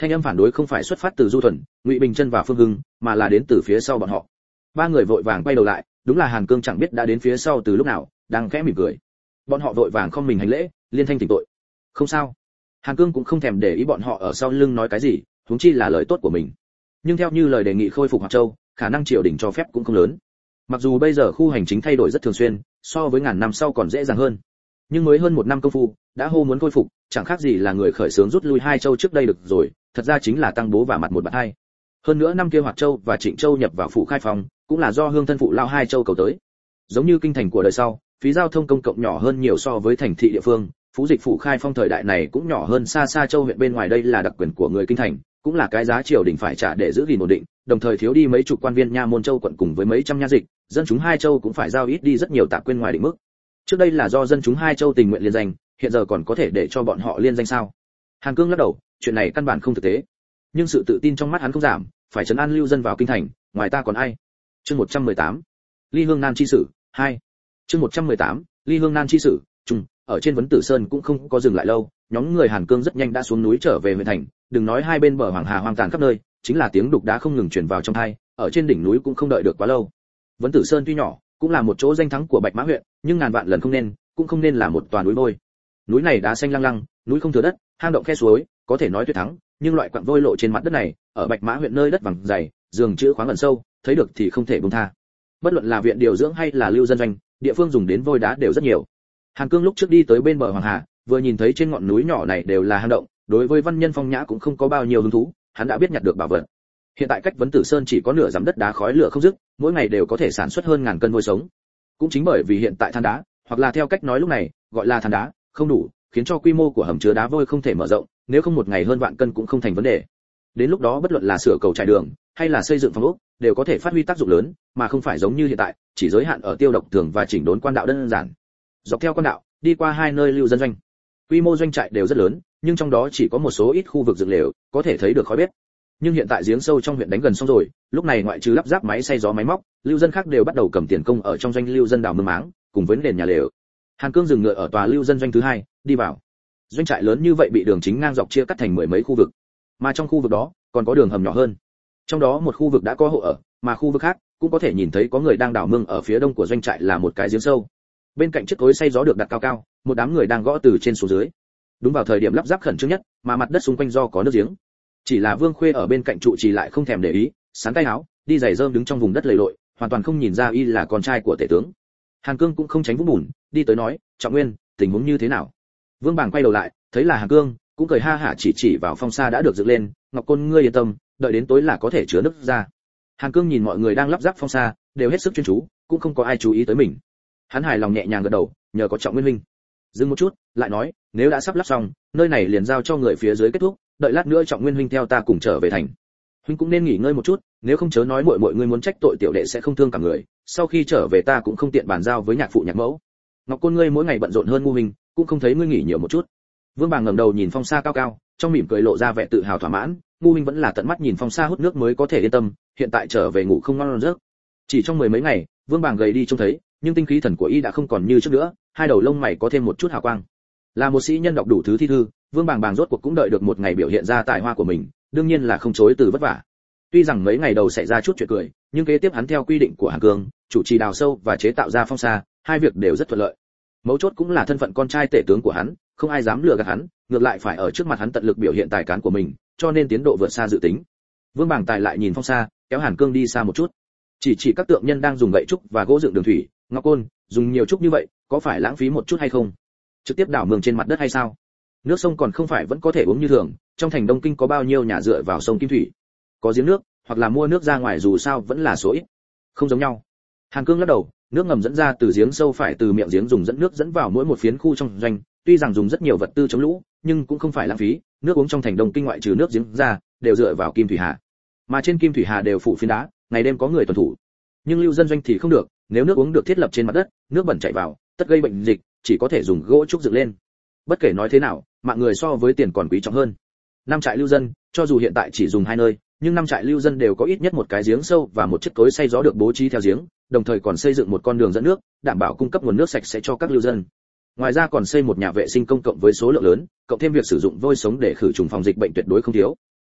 Thanh âm phản đối không phải xuất phát từ Du Thuần, Ngụy Bình Chân và Phương Hưng, mà là đến từ phía sau bọn họ. Ba người vội vàng quay đầu lại, đúng là Hàn Cương chẳng biết đã đến phía sau từ lúc nào, đang khẽ mỉm cười. Bọn họ vội vàng không mình hành lễ, liên thanh thỉnh tội. Không sao. Hàn Cương cũng không thèm để ý bọn họ ở sau lưng nói cái gì, huống chi là lời tốt của mình. Nhưng theo như lời đề nghị khôi phục Hoạt Châu, khả năng triều đình cho phép cũng không lớn. Mặc dù bây giờ khu hành chính thay đổi rất thường xuyên, so với ngàn năm sau còn dễ dàng hơn, nhưng mới hơn một năm công phu đã hô muốn khôi phục, chẳng khác gì là người khởi xướng rút lui hai châu trước đây được rồi, thật ra chính là tăng bố và mặt một bạt hai. Hơn nữa năm kia Hoạt Châu và Trịnh Châu nhập vào phụ khai phòng, cũng là do hương thân phụ lao hai châu cầu tới. Giống như kinh thành của đời sau, phí giao thông công cộng nhỏ hơn nhiều so với thành thị địa phương, phú dịch phụ khai phong thời đại này cũng nhỏ hơn xa xa châu huyện bên ngoài, đây là đặc quyền của người kinh thành, cũng là cái giá triều đình phải trả để giữ gìn ổn định, đồng thời thiếu đi mấy chục quan viên nha môn châu quận cùng với mấy trăm nha dịch, dân chúng hai châu cũng phải giao ít đi rất nhiều tạp quyên ngoài định mức. Trước đây là do dân chúng hai châu tình nguyện liên danh, hiện giờ còn có thể để cho bọn họ liên danh sao? Hàn Cương lắc đầu, chuyện này căn bản không thực tế. Nhưng sự tự tin trong mắt hắn không giảm, phải trấn an lưu dân vào kinh thành, ngoài ta còn ai? Chương một trăm mười tám, Ly Hương Nan chi sử, hai. Chương một trăm mười tám, Ly Hương Nan chi sử, trùng, ở trên Vấn Tử Sơn cũng không có dừng lại lâu, nhóm người Hàn Cương rất nhanh đã xuống núi trở về huyện thành, đừng nói hai bên bờ Hoàng Hà hoang tàn khắp nơi, chính là tiếng đục đá không ngừng truyền vào trong tai, ở trên đỉnh núi cũng không đợi được quá lâu. Vấn Tử Sơn tuy nhỏ, cũng là một chỗ danh thắng của Bạch Mã huyện, nhưng ngàn vạn lần không nên, cũng không nên là một tòa núi vôi. Núi này đá xanh lăng lăng, núi không thừa đất, hang động khe suối, có thể nói tuyệt thắng, nhưng loại quặng vôi lộ trên mặt đất này, ở Bạch Mã huyện nơi đất vàng dày, giường chữ khoáng ẩn sâu, thấy được thì không thể buông tha. Bất luận là viện điều dưỡng hay là lưu dân doanh, địa phương dùng đến vôi đá đều rất nhiều. Hàn Cương lúc trước đi tới bên bờ Hoàng Hà, vừa nhìn thấy trên ngọn núi nhỏ này đều là hang động, đối với văn nhân phong nhã cũng không có bao nhiêu hứng thú, hắn đã biết nhặt được bảo vật. Hiện tại cách Vấn Tử Sơn chỉ có nửa dặm đất đá khói lửa không dứt, mỗi ngày đều có thể sản xuất hơn ngàn cân vôi sống. Cũng chính bởi vì hiện tại than đá, hoặc là theo cách nói lúc này, gọi là than đá, không đủ, khiến cho quy mô của hầm chứa đá vôi không thể mở rộng, nếu không một ngày hơn vạn cân cũng không thành vấn đề. Đến lúc đó bất luận là sửa cầu trải đường, hay là xây dựng phòng ốc, đều có thể phát huy tác dụng lớn, mà không phải giống như hiện tại, chỉ giới hạn ở tiêu độc thường và chỉnh đốn quan đạo đơn giản. Dọc theo quan đạo, đi qua hai nơi lưu dân doanh. Quy mô doanh trại đều rất lớn, nhưng trong đó chỉ có một số ít khu vực dựng lều, có thể thấy được khói bếp. Nhưng hiện tại giếng sâu trong huyện đánh gần xong rồi, lúc này ngoại trừ lắp ráp máy xay gió máy móc, lưu dân khác đều bắt đầu cầm tiền công ở trong doanh lưu dân đào mương máng, cùng với nền nhà lều. Hàn Cương dừng ngựa ở tòa lưu dân doanh thứ hai, đi vào. Doanh trại lớn như vậy bị đường chính ngang dọc chia cắt thành mười mấy khu vực, mà trong khu vực đó còn có đường hầm nhỏ hơn. Trong đó một khu vực đã có hộ ở, mà khu vực khác cũng có thể nhìn thấy có người đang đào mương. Ở phía đông của doanh trại là một cái giếng sâu. Bên cạnh chiếc cối xay gió được đặt cao cao, một đám người đang gõ từ trên xuống dưới. Đúng vào thời điểm lắp ráp khẩn trương nhất, mà mặt đất xung quanh do có nước giếng. Chỉ là Vương Khuê ở bên cạnh trụ trì lại không thèm để ý, sắn tay áo, đi giày rơm đứng trong vùng đất lầy lội, hoàn toàn không nhìn ra y là con trai của tể tướng. Hàn Cương cũng không tránh vũng bùn, đi tới nói, Trọng Nguyên, tình huống như thế nào? Vương Bàng quay đầu lại, thấy là Hàn Cương, cũng cười ha hả chỉ chỉ vào phong sa đã được dựng lên, Ngọc Côn ngươi yên tâm, đợi đến tối là có thể chứa nước ra. Hàn Cương nhìn mọi người đang lắp ráp phong sa, đều hết sức chuyên chú, cũng không có ai chú ý tới mình. Hắn hài lòng nhẹ nhàng gật đầu, nhờ có Trọng Nguyên huynh. Dừng một chút, lại nói, nếu đã sắp lắp xong, nơi này liền giao cho người phía dưới kết thúc, đợi lát nữa Trọng Nguyên huynh theo ta cùng trở về thành. Huynh cũng nên nghỉ ngơi một chút, nếu không chớ nói muội muội ngươi muốn trách tội tiểu đệ sẽ không thương cả người, sau khi trở về ta cũng không tiện bàn giao với nhạc phụ nhạc mẫu. Ngọc Côn ngươi mỗi ngày bận rộn hơn ngu huynh, cũng không thấy ngươi nghỉ nhiều một chút. Vương Bàng ngẩng đầu nhìn phong sa cao cao, trong mỉm cười lộ ra vẻ tự hào thỏa mãn, ngu huynh vẫn là tận mắt nhìn phong sa hút nước mới có thể yên tâm, hiện tại trở về ngủ không ngon giấc. Chỉ trong mười mấy ngày, Vương Bàng gầy đi trông thấy, nhưng tinh khí thần của y đã không còn như trước nữa, hai đầu lông mày có thêm một chút hào quang. Là một sĩ nhân đọc đủ thứ thi thư, Vương Bàng Bàng rốt cuộc cũng đợi được một ngày biểu hiện ra tài hoa của mình, đương nhiên là không chối từ vất vả. Tuy rằng mấy ngày đầu xảy ra chút chuyện cười, nhưng kế tiếp hắn theo quy định của Hàn Cương, chủ trì đào sâu và chế tạo ra phong sa, hai việc đều rất thuận lợi. Mấu chốt cũng là thân phận con trai tể tướng của hắn, không ai dám lừa gạt hắn, ngược lại phải ở trước mặt hắn tận lực biểu hiện tài cán của mình, cho nên tiến độ vượt xa dự tính. Vương Bàng Tài lại nhìn phong sa, kéo Hàn Cương đi xa một chút, chỉ chỉ các tượng nhân đang dùng gậy trúc và gỗ dựng đường thủy, Ngọc Côn, dùng nhiều trúc như vậy, có phải lãng phí một chút hay không? Trực tiếp đào mương trên mặt đất hay sao? Nước sông còn không phải vẫn có thể uống như thường, trong thành Đông Kinh có bao nhiêu nhà dựa vào sông Kim Thủy, có giếng nước, hoặc là mua nước ra ngoài dù sao vẫn là số ít. Không giống nhau. Hàn Cương lắc đầu, nước ngầm dẫn ra từ giếng sâu phải từ miệng giếng dùng dẫn nước dẫn vào mỗi một phiến khu trong doanh, tuy rằng dùng rất nhiều vật tư chống lũ, nhưng cũng không phải lãng phí, nước uống trong thành Đông Kinh ngoại trừ nước giếng ra, đều dựa vào Kim Thủy Hà. Mà trên Kim Thủy Hà đều phủ phiến đá, ngày đêm có người tuần thủ. Nhưng lưu dân doanh thì không được, nếu nước uống được thiết lập trên mặt đất, nước bẩn chảy vào, tất gây bệnh dịch, chỉ có thể dùng gỗ trúc dựng lên. Bất kể nói thế nào, mạng người so với tiền còn quý trọng hơn. Năm trại lưu dân, cho dù hiện tại chỉ dùng hai nơi, nhưng năm trại lưu dân đều có ít nhất một cái giếng sâu và một chiếc cối xay gió được bố trí theo giếng, đồng thời còn xây dựng một con đường dẫn nước, đảm bảo cung cấp nguồn nước sạch sẽ cho các lưu dân. Ngoài ra còn xây một nhà vệ sinh công cộng với số lượng lớn, cộng thêm việc sử dụng vôi sống để khử trùng phòng dịch bệnh tuyệt đối không thiếu.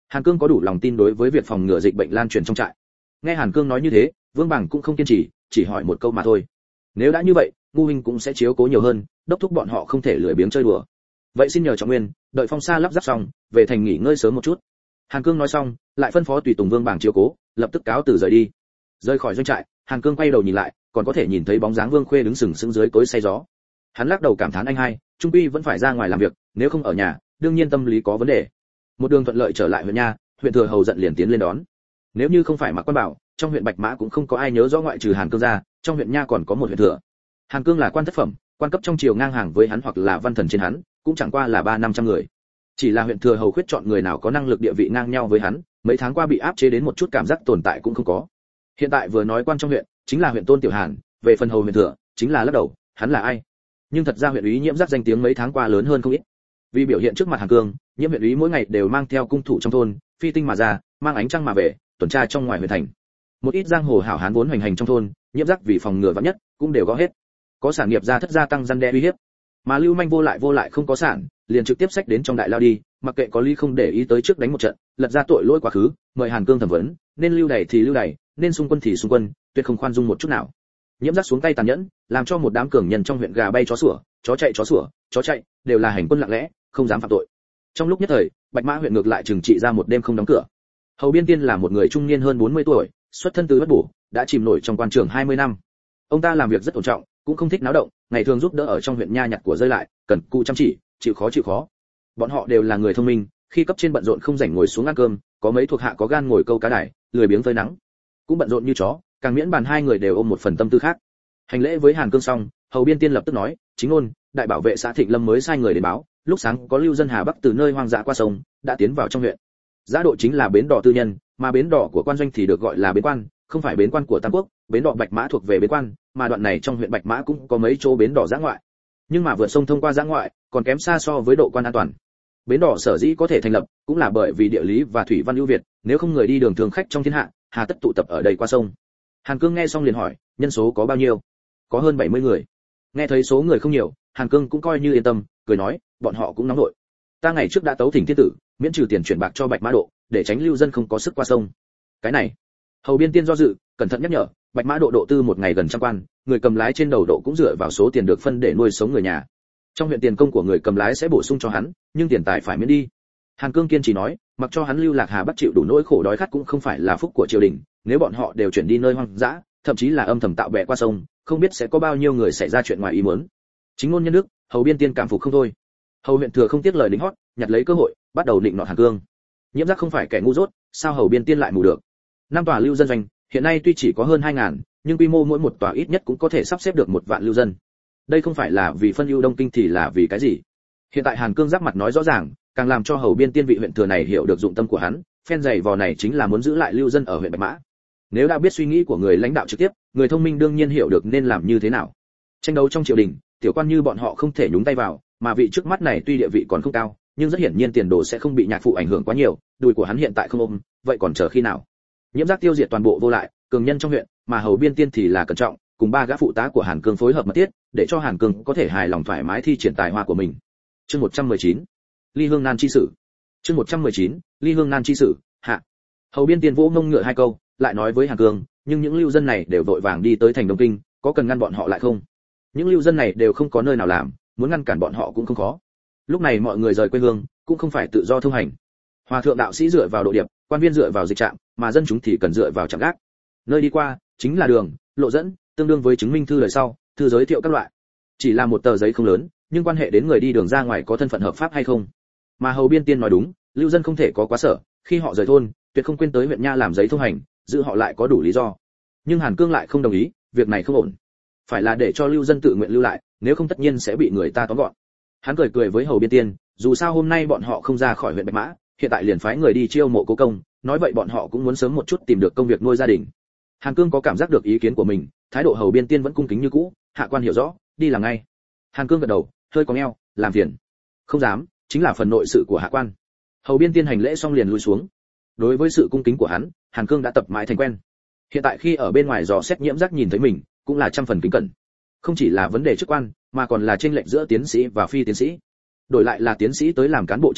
Hàn Cương có đủ lòng tin đối với việc phòng ngừa dịch bệnh lan truyền trong trại. Nghe Hàn Cương nói như thế, Vương Bằng cũng không kiên trì, chỉ hỏi một câu mà thôi. Nếu đã như vậy, Ngu huynh cũng sẽ chiếu cố nhiều hơn, đốc thúc bọn họ không thể lười biếng chơi đùa. Vậy xin nhờ Trọng Nguyên, đợi Phong Sa lắp ráp xong, về thành nghỉ ngơi sớm một chút. Hàn Cương nói xong, lại phân phó tùy tùng Vương Bằng chiếu cố, lập tức cáo từ rời đi. Rời khỏi doanh trại, Hàn Cương quay đầu nhìn lại, còn có thể nhìn thấy bóng dáng Vương Khuê đứng sừng sững dưới cối xay gió. Hắn lắc đầu cảm thán anh hai, trung quy vẫn phải ra ngoài làm việc, nếu không ở nhà, đương nhiên tâm lý có vấn đề. Một đường thuận lợi trở lại huyện nha, huyện thừa hầu giận liền tiến lên đón. Nếu như không phải Mạc Quan Bảo, trong huyện Bạch Mã cũng không có ai nhớ rõ ngoại trừ Hàn Cương ra, trong huyện nha còn có một huyện thừa. Hàn Cương là quan thất phẩm, quan cấp trong triều ngang hàng với hắn hoặc là văn thần trên hắn, cũng chẳng qua là ba năm trăm người. Chỉ là huyện thừa hầu khuyết chọn người nào có năng lực địa vị ngang nhau với hắn, mấy tháng qua bị áp chế đến một chút cảm giác tồn tại cũng không có. Hiện tại vừa nói quan trong huyện, chính là huyện Tôn Tiểu Hàn, về phần hầu huyện thừa, chính là lắc đầu, hắn là ai? Nhưng thật ra huyện úy Nhiễm Giác danh tiếng mấy tháng qua lớn hơn không ít. Vì biểu hiện trước mặt Hàn Cương, Nhiễm huyện úy mỗi ngày đều mang theo cung thủ trong thôn, phi tinh mà ra, mang ánh trăng mà về, tuần tra trong ngoài huyện thành. Một ít giang hồ hảo hán vốn hoành hành trong thôn, Nhiễm Giác vì phòng ngừa vạn nhất, cũng đều gõ hết. Có sản nghiệp gia thất gia tăng răn đe uy hiếp. Mà Lưu Manh vô lại vô lại không có sản, liền trực tiếp xách đến trong đại lao đi, mặc kệ có lý không để ý tới trước đánh một trận, lật ra tội lỗi quá khứ, mời Hàn Cương thẩm vấn, nên lưu đày thì lưu đày, nên xung quân thì xung quân, tuyệt không khoan dung một chút nào. Nhiễm Giác xuống tay tàn nhẫn, làm cho một đám cường nhân trong huyện gà bay chó sủa, chó chạy chó sủa, chó chạy, đều là hành quân lặng lẽ, không dám phạm tội. Trong lúc nhất thời, Bạch Mã huyện ngược lại trừng trị ra một đêm không đóng cửa. Hầu Biên Tiên là một người trung niên hơn bốn mươi tuổi, xuất thân từ Bất Bổ, đã chìm nổi trong quan trường hai mươi năm. Ông ta làm việc rất ổn trọng, cũng không thích náo động, ngày thường giúp đỡ ở trong huyện nha nhặt của rơi lại, cần cù chăm chỉ, chịu khó chịu khó. Bọn họ đều là người thông minh, khi cấp trên bận rộn không rảnh ngồi xuống ăn cơm, có mấy thuộc hạ có gan ngồi câu cá đài, lười biếng phơi nắng. Cũng bận rộn như chó, càng miễn bàn hai người đều ôm một phần tâm tư khác. Hành lễ với Hàn Cương xong, Hầu Biên Tiên lập tức nói, chính ôn, đại bảo vệ xã Thịnh Lâm mới sai người đến báo, lúc sáng có lưu dân Hà Bắc từ nơi hoang dã qua sông, đã tiến vào trong huyện. Giã độ chính là bến đò tư nhân, mà bến đò của quan doanh thì được gọi là bến quan, không phải bến quan của Tam Quốc, bến đò Bạch Mã thuộc về bến quan, mà đoạn này trong huyện Bạch Mã cũng có mấy chỗ bến đò giã ngoại. Nhưng mà vượt sông thông qua giã ngoại, còn kém xa so với độ quan an toàn. Bến đò sở dĩ có thể thành lập, cũng là bởi vì địa lý và thủy văn ưu việt, nếu không người đi đường thường khách trong thiên hạ, hà tất tụ tập ở đây qua sông. Hàn Cương nghe xong liền hỏi, nhân số có bao nhiêu? Có hơn bảy mươi người. Nghe thấy số người không nhiều, Hàn Cương cũng coi như yên tâm, cười nói, bọn họ cũng nóng nội. Ta ngày trước đã tấu thỉnh thiên tử, miễn trừ tiền chuyển bạc cho Bạch Mã Độ, để tránh lưu dân không có sức qua sông. Cái này, Hầu Biên Tiên do dự, cẩn thận nhắc nhở, Bạch Mã Độ độ tư một ngày gần trăm quan, người cầm lái trên đầu độ cũng dựa vào số tiền được phân để nuôi sống người nhà. Trong huyện tiền công của người cầm lái sẽ bổ sung cho hắn, nhưng tiền tài phải miễn đi. Hàn Cương kiên trì nói, mặc cho hắn lưu lạc Hà Bắc chịu đủ nỗi khổ đói khát cũng không phải là phúc của triều đình, nếu bọn họ đều chuyển đi nơi hoang dã, thậm chí là âm thầm tạo bè qua sông, không biết sẽ có bao nhiêu người xảy ra chuyện ngoài ý muốn. Chính ngôn nhân đức, Hầu Biên Tiên cảm phục không thôi. Hầu huyện thừa không tiếc lời đính hót, nhặt lấy cơ hội, bắt đầu định nọ Hàn Cương. Nhiễm Giác không phải kẻ ngu dốt, sao Hầu Biên Tiên lại mù được? Năm tòa lưu dân doanh, hiện nay tuy chỉ có hơn hai ngàn, nhưng quy mô mỗi một tòa ít nhất cũng có thể sắp xếp được một vạn lưu dân. Đây không phải là vì phân ưu đông kinh thì là vì cái gì? Hiện tại Hàn Cương giáp mặt nói rõ ràng, càng làm cho Hầu Biên Tiên vị huyện thừa này hiểu được dụng tâm của hắn, phen giày vò này chính là muốn giữ lại lưu dân ở huyện Bạch Mã. Nếu đã biết suy nghĩ của người lãnh đạo trực tiếp, người thông minh đương nhiên hiểu được nên làm như thế nào. Tranh đấu trong triều đình, tiểu quan như bọn họ không thể nhúng tay vào, mà vị trước mắt này tuy địa vị còn không cao, nhưng rất hiển nhiên tiền đồ sẽ không bị nhạc phụ ảnh hưởng quá nhiều, đùi của hắn hiện tại không ôm, vậy còn chờ khi nào? Nhiễm Giác tiêu diệt toàn bộ vô lại, cường nhân trong huyện, mà Hầu Biên Tiên thì là cẩn trọng, cùng ba gã phụ tá của Hàn Cương phối hợp mật thiết, để cho Hàn Cương có thể hài lòng thoải mái thi triển tài hoa của mình. Chương một trăm mười chín, Ly Hương Nan chi sử. Chương một trăm mười chín, Ly Hương Nan chi sử, hạ. Hầu Biên Tiên vỗ mông ngựa hai câu, lại nói với Hàn Cương, nhưng những lưu dân này đều vội vàng đi tới thành Đông Kinh, có cần ngăn bọn họ lại không? Những lưu dân này đều không có nơi nào làm, muốn ngăn cản bọn họ cũng không khó. Lúc này mọi người rời quê hương, cũng không phải tự do thông hành. Hòa thượng đạo sĩ dựa vào độ điệp, quan viên dựa vào dịch trạm, mà dân chúng thì cần dựa vào trạm gác. Nơi đi qua chính là đường, lộ dẫn, tương đương với chứng minh thư lời sau, thư giới thiệu các loại. Chỉ là một tờ giấy không lớn, nhưng quan hệ đến người đi đường ra ngoài có thân phận hợp pháp hay không. Mà Hầu Biên Tiên nói đúng, lưu dân không thể có quá sở, khi họ rời thôn, tuyệt không quên tới huyện nha làm giấy thông hành, giữ họ lại có đủ lý do. Nhưng Hàn Cương lại không đồng ý, việc này không ổn. Phải là để cho lưu dân tự nguyện lưu lại, nếu không tất nhiên sẽ bị người ta tóm gọn. Hắn cười cười với Hầu Biên Tiên, dù sao hôm nay bọn họ không ra khỏi huyện Bạch Mã, hiện tại liền phái người đi chiêu mộ cố công, nói vậy bọn họ cũng muốn sớm một chút tìm được công việc nuôi gia đình. Hàn Cương có cảm giác được ý kiến của mình, thái độ Hầu Biên Tiên vẫn cung kính như cũ, hạ quan hiểu rõ, đi làm ngay. Hàn Cương gật đầu, hơi có eo, làm phiền. Không dám, chính là phần nội sự của hạ quan. Hầu Biên Tiên hành lễ xong liền lui xuống. Đối với sự cung kính của hắn, Hàn Cương đã tập mãi thành quen. Hiện tại khi ở bên ngoài dò xét Nhiễm Giác nhìn thấy mình, cũng là trăm phần kính cẩn. Không chỉ là vấn đề chức quan, mà còn là chênh lệch giữa tiến sĩ và phi tiến sĩ. Đổi lại là tiến sĩ tới làm cán bộ trong huyện,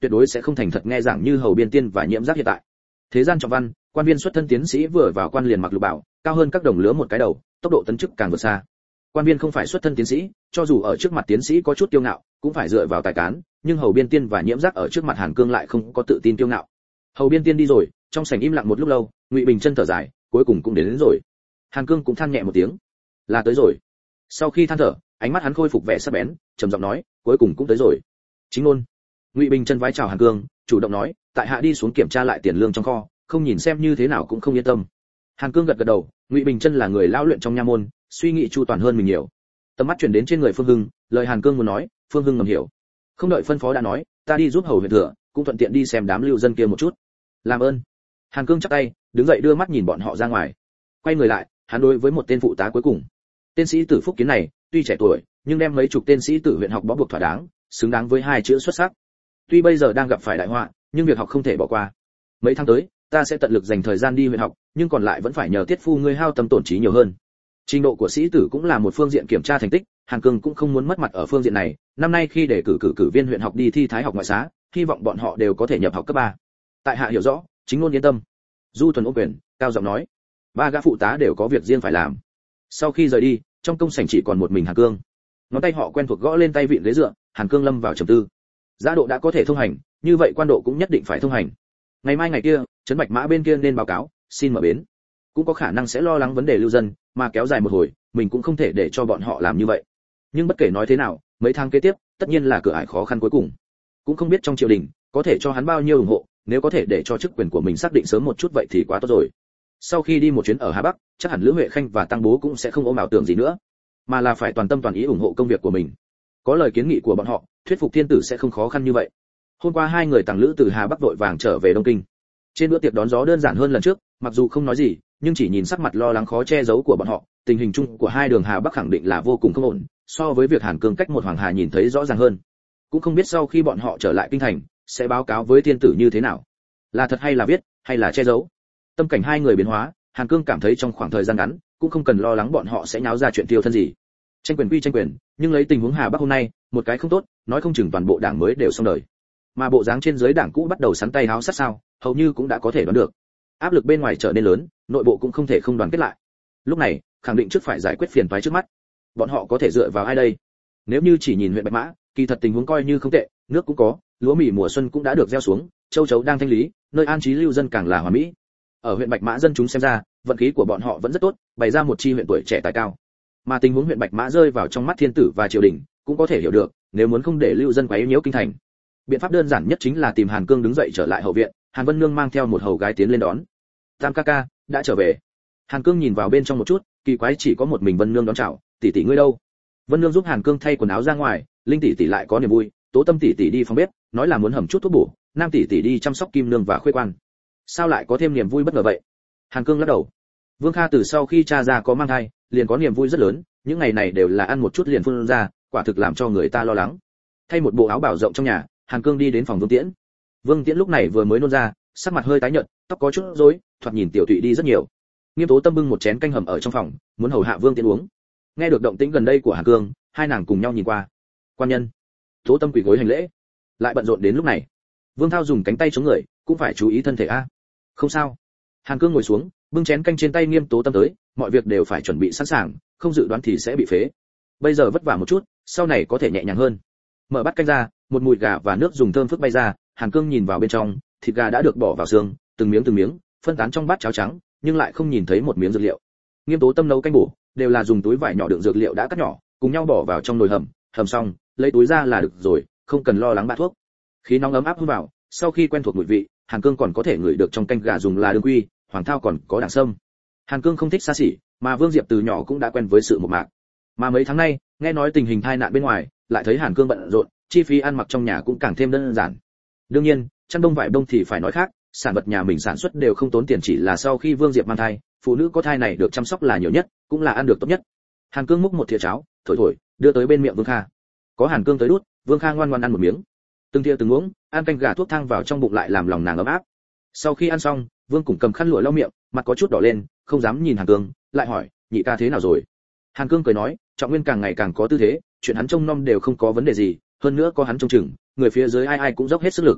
tuyệt đối sẽ không thành thật nghe giảng như Hầu Biên Tiên và Nhiễm Giác hiện tại. Thế gian trọng văn, quan viên xuất thân tiến sĩ vừa vào quan liền mặc lục bảo, cao hơn các đồng lứa một cái đầu, tốc độ tấn chức càng vượt xa. Quan viên không phải xuất thân tiến sĩ, cho dù ở trước mặt tiến sĩ có chút kiêu ngạo, cũng phải dựa vào tài cán, nhưng Hầu Biên Tiên và Nhiễm Giác ở trước mặt Hàn Cương lại không có tự tin kiêu ngạo. Hầu Biên Tiên đi rồi, trong sảnh im lặng một lúc lâu, Ngụy Bình chân thở dài, cuối cùng cũng đến, đến rồi. Hàn Cương cũng than nhẹ một tiếng, là tới rồi. Sau khi than thở, ánh mắt hắn khôi phục vẻ sắc bén, trầm giọng nói, cuối cùng cũng tới rồi. Chính ngôn. Ngụy Bình chân vái chào Hàn Cương, chủ động nói, tại hạ đi xuống kiểm tra lại tiền lương trong kho, không nhìn xem như thế nào cũng không yên tâm. Hàn Cương gật gật đầu, Ngụy Bình chân là người lão luyện trong nha môn, suy nghĩ chu toàn hơn mình nhiều. Tầm mắt chuyển đến trên người Phương Hưng, lời Hàn Cương muốn nói, Phương Hưng ngầm hiểu. Không đợi phân phó đã nói, ta đi giúp hầu huyện thừa, cũng thuận tiện đi xem đám lưu dân kia một chút. Làm ơn. Hàn Cương chắp tay, đứng dậy đưa mắt nhìn bọn họ ra ngoài. Quay người lại, hắn đối với một tên phụ tá cuối cùng. Tên sĩ tử Phúc Kiến này, tuy trẻ tuổi, nhưng đem mấy chục tên sĩ tử huyện học bó buộc thỏa đáng, xứng đáng với hai chữ xuất sắc. Tuy bây giờ đang gặp phải đại họa, nhưng việc học không thể bỏ qua. Mấy tháng tới, ta sẽ tận lực dành thời gian đi huyện học, nhưng còn lại vẫn phải nhờ Tiết phu ngươi hao tâm tổn trí nhiều hơn. Trình độ của sĩ tử cũng là một phương diện kiểm tra thành tích, Hàn Cương cũng không muốn mất mặt ở phương diện này, năm nay khi để cử cử cử viên huyện học đi thi thái học ngoại xá, hy vọng bọn họ đều có thể nhập học cấp ba. Tại hạ hiểu rõ, chính ngôn yên tâm. Du Thuần ôm quyền, cao giọng nói. Ba gã phụ tá đều có việc riêng phải làm. Sau khi rời đi, trong công sảnh chỉ còn một mình Hàn Cương. Ngón tay họ quen thuộc gõ lên tay vịn ghế dựa, Hàn Cương lâm vào trầm tư. Giá độ đã có thể thông hành, như vậy quan độ cũng nhất định phải thông hành. Ngày mai ngày kia, trấn Bạch Mã bên kia nên báo cáo, xin mở bến. Cũng có khả năng sẽ lo lắng vấn đề lưu dân, mà kéo dài một hồi, mình cũng không thể để cho bọn họ làm như vậy. Nhưng bất kể nói thế nào, mấy tháng kế tiếp, tất nhiên là cửa ải khó khăn cuối cùng. Cũng không biết trong triều đình có thể cho hắn bao nhiêu ủng hộ, nếu có thể để cho chức quyền của mình xác định sớm một chút vậy thì quá tốt rồi. Sau khi đi một chuyến ở Hà Bắc, chắc hẳn Lữ Huệ Khanh và Tăng Bố cũng sẽ không ôm ảo tưởng gì nữa, mà là phải toàn tâm toàn ý ủng hộ công việc của mình. Có lời kiến nghị của bọn họ, thuyết phục thiên tử sẽ không khó khăn như vậy. Hôm qua hai người Tăng Lữ từ Hà Bắc vội vàng trở về Đông Kinh. Trên bữa tiệc đón gió đơn giản hơn lần trước, mặc dù không nói gì, nhưng chỉ nhìn sắc mặt lo lắng khó che giấu của bọn họ, tình hình chung của hai đường Hà Bắc khẳng định là vô cùng không ổn, so với việc Hàn Cương cách một hoàng hà nhìn thấy rõ ràng hơn. Cũng không biết sau khi bọn họ trở lại kinh thành, sẽ báo cáo với thiên tử như thế nào, là thật hay là viết, hay là che giấu. Tâm cảnh hai người biến hóa, Hàn Cương cảm thấy trong khoảng thời gian ngắn, cũng không cần lo lắng bọn họ sẽ nháo ra chuyện tiêu thân gì. Tranh quyền quy tranh quyền, nhưng lấy tình huống Hà Bắc hôm nay, một cái không tốt, nói không chừng toàn bộ đảng mới đều xong đời. Mà bộ dáng trên dưới đảng cũ bắt đầu sắn tay háo sát sao, hầu như cũng đã có thể đoán được. Áp lực bên ngoài trở nên lớn, nội bộ cũng không thể không đoàn kết lại. Lúc này, khẳng định trước phải giải quyết phiền toái trước mắt. Bọn họ có thể dựa vào ai đây? Nếu như chỉ nhìn huyện Bạch Mã, kỳ thật tình huống coi như không tệ, nước cũng có, lúa mì mùa xuân cũng đã được gieo xuống, châu chấu đang thanh lý, nơi an trí lưu dân càng là hoàn mỹ. Ở huyện Bạch Mã dân chúng xem ra, vận khí của bọn họ vẫn rất tốt, bày ra một chi huyện tuổi trẻ tài cao. Mà tình huống huyện Bạch Mã rơi vào trong mắt thiên tử và triều đình, cũng có thể hiểu được, nếu muốn không để lưu dân quấy nhiễu kinh thành, biện pháp đơn giản nhất chính là tìm Hàn Cương đứng dậy trở lại hậu viện. Hàn Vân Nương mang theo một hầu gái tiến lên đón. Tam ca ca đã trở về. Hàn Cương nhìn vào bên trong một chút, kỳ quái chỉ có một mình Vân Nương đón chào. Tỷ tỷ ngươi đâu? Vân Nương giúp Hàn Cương thay quần áo ra ngoài. Linh tỷ tỷ lại có niềm vui, Tố Tâm tỷ tỷ đi phòng bếp, nói là muốn hầm chút thuốc bổ. Nam tỷ tỷ đi chăm sóc Kim Nương và Khuê Quan. Sao lại có thêm niềm vui bất ngờ vậy? Hàn Cương lắc đầu. Vương Kha từ sau khi cha ra có mang thai, liền có niềm vui rất lớn, những ngày này đều là ăn một chút liền phun ra, quả thực làm cho người ta lo lắng. Thay một bộ áo bảo rộng trong nhà, Hàn Cương đi đến phòng Vương Tiễn. Vương Tiễn lúc này vừa mới nôn ra, sắc mặt hơi tái nhợt, tóc có chút rối, thoạt nhìn tiểu tụy đi rất nhiều. Nghiêm Tố Tâm bưng một chén canh hầm ở trong phòng, muốn hầu hạ Vương Tiễn uống. Nghe được động tĩnh gần đây của Hàn Cương, hai nàng cùng nhau nhìn qua. Quan nhân. Tố Tâm quỳ gối hành lễ. Lại bận rộn đến lúc này. Vương Thao dùng cánh tay chống người, cũng phải chú ý thân thể a. Không sao. Hàn Cương ngồi xuống, bưng chén canh trên tay Nghiêm Tố Tâm tới, mọi việc đều phải chuẩn bị sẵn sàng, không dự đoán thì sẽ bị phế. Bây giờ vất vả một chút, sau này có thể nhẹ nhàng hơn. Mở bát canh ra, một mùi gà và nước dùng thơm phức bay ra, Hàn Cương nhìn vào bên trong, thịt gà đã được bỏ vào xương, từng miếng từng miếng, phân tán trong bát cháo trắng, nhưng lại không nhìn thấy một miếng dược liệu. Nghiêm Tố Tâm nấu canh bổ, đều là dùng túi vải nhỏ đựng dược liệu đã cắt nhỏ, cùng nhau bỏ vào trong nồi hầm, hầm xong, lấy túi ra là được rồi, không cần lo lắng bát thuốc. Khí nóng ấm áp hút vào, sau khi quen thuộc mùi vị, Hàn Cương còn có thể ngửi được trong canh gà dùng là đương quy, hoàng thao còn có đảng sâm. Hàn Cương không thích xa xỉ, mà Vương Diệp từ nhỏ cũng đã quen với sự mộc mạc. Mà mấy tháng nay, nghe nói tình hình tai nạn bên ngoài, lại thấy Hàn Cương bận rộn, chi phí ăn mặc trong nhà cũng càng thêm đơn giản. Đương nhiên, chăn đông vải đông thì phải nói khác, sản vật nhà mình sản xuất đều không tốn tiền, chỉ là sau khi Vương Diệp mang thai, phụ nữ có thai này được chăm sóc là nhiều nhất, cũng là ăn được tốt nhất. Hàn Cương múc một thìa cháo, thổi thổi, đưa tới bên miệng Vương Kha. Có Hàn Cương tới đút, Vương Kha ngoan ngoãn ăn một miếng. Từng thìa từng muỗng, ăn canh gà thuốc thang vào trong bụng lại làm lòng nàng ấm áp. Sau khi ăn xong, Vương cũng cầm khăn lụa lau miệng, mặt có chút đỏ lên, không dám nhìn Hàn Cương, lại hỏi, nhị ca thế nào rồi? Hàn Cương cười nói, Trọng Nguyên càng ngày càng có tư thế, chuyện hắn trông nom đều không có vấn đề gì, hơn nữa có hắn trông chừng, người phía dưới ai ai cũng dốc hết sức lực,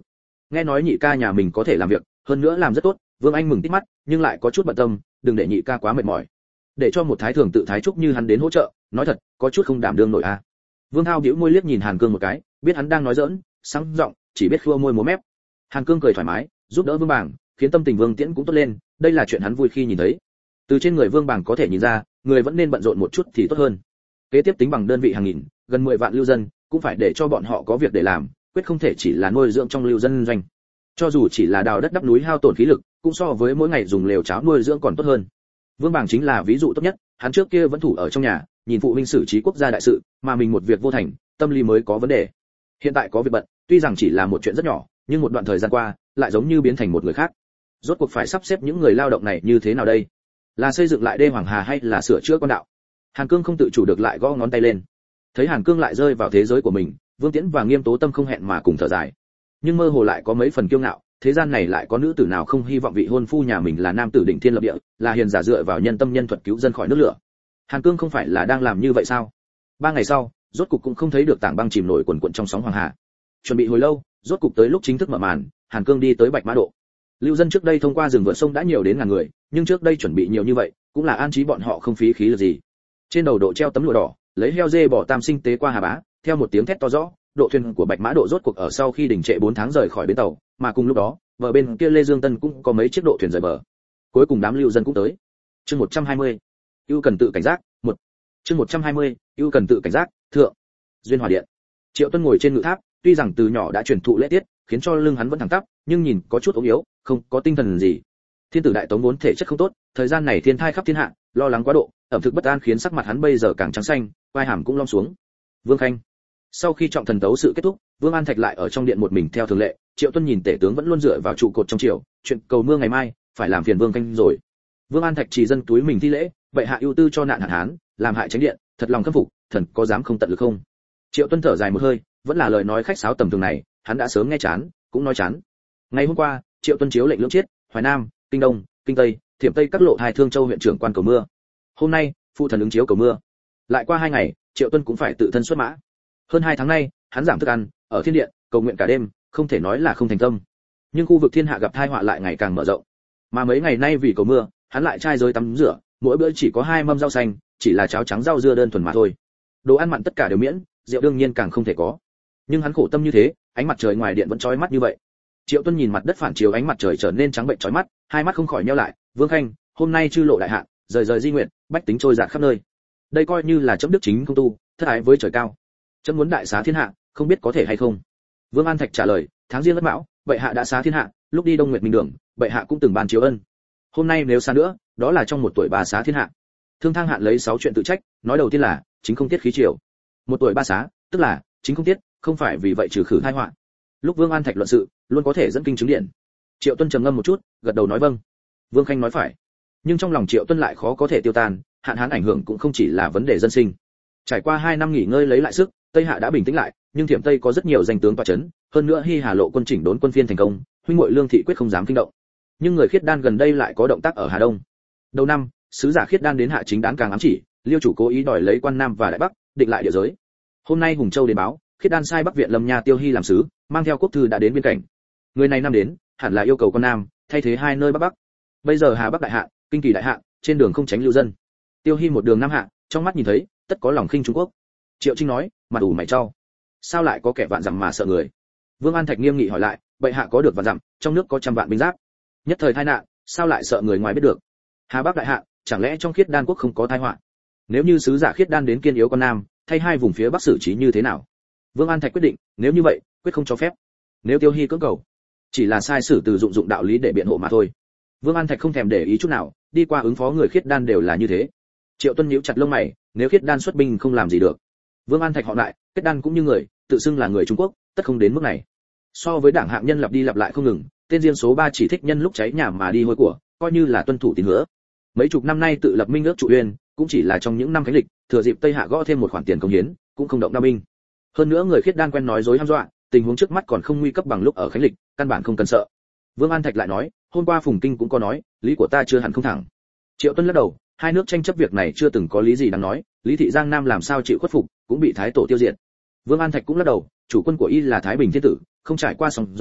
Nghe nói nhị ca nhà mình có thể làm việc, hơn nữa làm rất tốt, Vương Anh mừng tít mắt, nhưng lại có chút bận tâm, đừng để nhị ca quá mệt mỏi. Để cho một thái thường tự thái trúc như hắn đến hỗ trợ, nói thật, có chút không đảm đương nổi a. Vương Thao bĩu môi liếc nhìn Hàn Cương một cái, biết hắn đang nói giỡn, sáng giọng, chỉ biết khua môi múa mép. Hàn Cương cười thoải mái, giúp đỡ Vương Bàng, khiến tâm tình Vương Tiễn cũng tốt lên, đây là chuyện hắn vui khi nhìn thấy. Từ trên người Vương Bàng có thể nhìn ra, người vẫn nên bận rộn một chút thì tốt hơn. Kế tiếp tính bằng đơn vị hàng nghìn, gần mười vạn lưu dân, cũng phải để cho bọn họ có việc để làm, quyết không thể chỉ là nuôi dưỡng trong lưu dân doanh. Cho dù chỉ là đào đất đắp núi hao tổn khí lực, cũng so với mỗi ngày dùng lều cháo nuôi dưỡng còn tốt hơn. Vương Bàng chính là ví dụ tốt nhất, hắn trước kia vẫn thủ ở trong nhà, nhìn phụ huynh xử trí quốc gia đại sự, mà mình một việc vô thành, tâm lý mới có vấn đề. Hiện tại có việc bận, tuy rằng chỉ là một chuyện rất nhỏ, nhưng một đoạn thời gian qua, lại giống như biến thành một người khác. Rốt cuộc phải sắp xếp những người lao động này như thế nào đây? Là xây dựng lại đê Hoàng Hà hay là sửa chữa con đạo? Hàn Cương không tự chủ được lại gõ ngón tay lên. Thấy Hàn Cương lại rơi vào thế giới của mình, Vương Tiễn và Nghiêm Tố Tâm không hẹn mà cùng thở dài. Nhưng mơ hồ lại có mấy phần kiêu ngạo, thế gian này lại có nữ tử nào không hy vọng vị hôn phu nhà mình là nam tử đỉnh thiên lập địa, là hiền giả dựa vào nhân tâm nhân thuật cứu dân khỏi nước lửa. Hàn Cương không phải là đang làm như vậy sao? Ba ngày sau, rốt cục cũng không thấy được tảng băng chìm nổi quần quần trong sóng Hoàng Hà. Chuẩn bị hồi lâu, rốt cục tới lúc chính thức mở màn, Hàn Cương đi tới Bạch Mã Độ. Lưu dân trước đây thông qua rừng vượt sông đã nhiều đến ngàn người, nhưng trước đây chuẩn bị nhiều như vậy, cũng là an trí bọn họ không phí khí lực gì. Trên đầu độ treo tấm lụa đỏ, lấy heo dê bò tam sinh tế qua Hà Bá, theo một tiếng thét to rõ, độ thuyền của Bạch Mã Độ rốt cuộc ở sau khi đình trệ bốn tháng rời khỏi bến tàu, mà cùng lúc đó, bờ bên kia Lê Dương Tân cũng có mấy chiếc độ thuyền rời bờ. Cuối cùng đám lưu dân cũng tới. Chương một trăm hai mươi. Ưu cần tự cảnh giác, một. Chương một trăm hai mươi. Ưu cần tự cảnh giác, thượng. Duyên Hòa Điện. Triệu Tuân ngồi trên ngự tháp, tuy rằng từ nhỏ đã truyền thụ lễ tiết, khiến cho lưng hắn vẫn thẳng tắp, nhưng nhìn có chút ốm yếu, không có tinh thần gì. Thiên tử đại tống vốn thể chất không tốt, thời gian này thiên thai khắp thiên hạ, lo lắng quá độ, ẩm thực bất an khiến sắc mặt hắn bây giờ càng trắng xanh, vai hàm cũng lom xuống. Vương Khanh. Sau khi trọng thần tấu sự kết thúc, Vương An Thạch lại ở trong điện một mình theo thường lệ, Triệu Tuân nhìn tể tướng vẫn luôn dựa vào trụ cột trong triều, chuyện cầu mưa ngày mai phải làm phiền Vương Khanh rồi. Vương An Thạch chỉ dân túi mình thi lễ, vậy hạ ưu tư cho nạn hạn hán, làm hại tránh điện, thật lòng khâm phục, thần có dám không tận lực không? Triệu Tuân thở dài một hơi, vẫn là lời nói khách sáo tầm thường này, hắn đã sớm nghe chán, cũng nói chán. Ngày hôm qua, Triệu Tuân chiếu lệnh lưỡng chiết, Hoài Nam, Kinh Đông, Kinh Tây, Thiểm Tây các lộ hai Thương Châu huyện trưởng quan cầu mưa. Hôm nay, phụ thần ứng chiếu cầu mưa. Lại qua hai ngày, Triệu Tuân cũng phải tự thân xuất mã. Hơn hai tháng nay, hắn giảm thức ăn, ở thiên điện, cầu nguyện cả đêm, không thể nói là không thành tâm. Nhưng khu vực thiên hạ gặp tai họa lại ngày càng mở rộng. Mà mấy ngày nay vì cầu mưa, hắn lại trai giới tắm rửa, mỗi bữa chỉ có hai mâm rau xanh, chỉ là cháo trắng rau dưa đơn thuần mà thôi. Đồ ăn mặn tất cả đều miễn, rượu đương nhiên càng không thể có. Nhưng hắn khổ tâm như thế, ánh mặt trời ngoài điện vẫn chói mắt như vậy. Triệu Tuân nhìn mặt đất phản chiếu ánh mặt trời trở nên trắng bệnh chói mắt, hai mắt không khỏi nheo lại. Vương Khanh, hôm nay chư lộ đại hạn, rời rời di nguyện, bách tính trôi dạt khắp nơi. Đây coi như là chấm đức chính không tu, thất ái với trời cao. Chấm muốn đại xá thiên hạ, không biết có thể hay không. Vương An Thạch trả lời, tháng riêng ất mão, bệ hạ đã xá thiên hạ, lúc đi Đông Nguyệt Minh Đường, bệ hạ cũng từng ban chiếu ân. Hôm nay nếu xa nữa, đó là trong một tuổi ba xá thiên hạ. Thương Thang Hạn lấy sáu chuyện tự trách, nói đầu tiên là chính không tiết khí triều. Một tuổi ba xá, tức là chính không tiết, không phải vì vậy trừ khử tai họa. Lúc Vương An Thạch luận sự, luôn có thể dẫn kinh chứng điện. Triệu Tuân trầm ngâm một chút, gật đầu nói vâng. Vương Khanh nói phải. Nhưng trong lòng Triệu Tuân lại khó có thể tiêu tan, hạn hán ảnh hưởng cũng không chỉ là vấn đề dân sinh. Trải qua hai năm nghỉ ngơi lấy lại sức, Tây Hạ đã bình tĩnh lại, nhưng Thiểm Tây có rất nhiều danh tướng tọa chấn, hơn nữa Hi Hà Lộ quân chỉnh đốn quân phiên thành công, huynh muội Lương Thị quyết không dám kinh động. Nhưng người Khiết Đan gần đây lại có động tác ở Hà Đông. Đầu năm, sứ giả Khiết Đan đến Hạ Chính Đán càng ám chỉ, Liêu chủ cố ý đòi lấy quan Nam và Đại Bắc, định lại địa giới. Hôm nay Hùng Châu đến báo, Khiết Đan sai Bắc Viện Lâm Nha Tiêu Hy làm sứ, mang theo quốc thư đã đến biên cảnh. Người này năm đến, hẳn là yêu cầu quan Nam thay thế hai nơi Bắc Bắc. Bây giờ Hà Bắc đại hạ, Kinh Kỳ đại hạ, trên đường không tránh lưu dân. Tiêu Hy một đường Nam hạ, trong mắt nhìn thấy, tất có lòng khinh Trung Quốc. Triệu Trinh nói, mặt ủ mày trao. Sao lại có kẻ vạn dặm mà sợ người? Vương An Thạch nghiêm nghị hỏi lại, bệ hạ có được vạn dặm, trong nước có trăm vạn binh giáp. Nhất thời tai nạn, sao lại sợ người ngoài biết được? Hà Bắc đại hạ, chẳng lẽ trong Khiết Đan quốc không có tai họa? Nếu như sứ giả Khiết Đan đến Kiên Yếu con Nam, thay hai vùng phía Bắc xử trí như thế nào? Vương An Thạch quyết định, nếu như vậy, quyết không cho phép. Nếu Tiêu Hy cưỡng cầu, chỉ là sai sử từ dụng dụng đạo lý để biện hộ mà thôi. Vương An Thạch không thèm để ý chút nào, đi qua ứng phó người Khiết Đan đều là như thế. Triệu Tuân nhíu chặt lông mày, nếu Khiết Đan xuất binh không làm gì được. Vương An Thạch họ lại, Khiết Đan cũng như người, tự xưng là người Trung Quốc, tất không đến mức này. So với đảng hạng nhân lặp đi lặp lại không ngừng, tên riêng số ba chỉ thích nhân lúc cháy nhà mà đi hôi của, coi như là tuân thủ tín hứa. Mấy chục năm nay tự lập minh ước trụ uyên, cũng chỉ là trong những năm khánh lịch, thừa dịp Tây Hạ gõ thêm một khoản tiền công hiến, cũng không động đao binh. Hơn nữa người Khiết Đan quen nói dối hăm dọa, tình huống trước mắt còn không nguy cấp bằng lúc ở khánh lịch, căn bản không cần sợ. Vương An Thạch lại nói, hôm qua Phùng Kinh cũng có nói, lý của ta chưa hẳn không thẳng. Triệu Tuân lắc đầu, hai nước tranh chấp việc này chưa từng có lý gì đáng nói, Lý thị Giang Nam làm sao chịu khuất phục, cũng bị Thái tổ tiêu diệt. Vương An Thạch cũng lắc đầu, chủ quân của y là Thái Bình thiên tử, không trải qua sóng gió,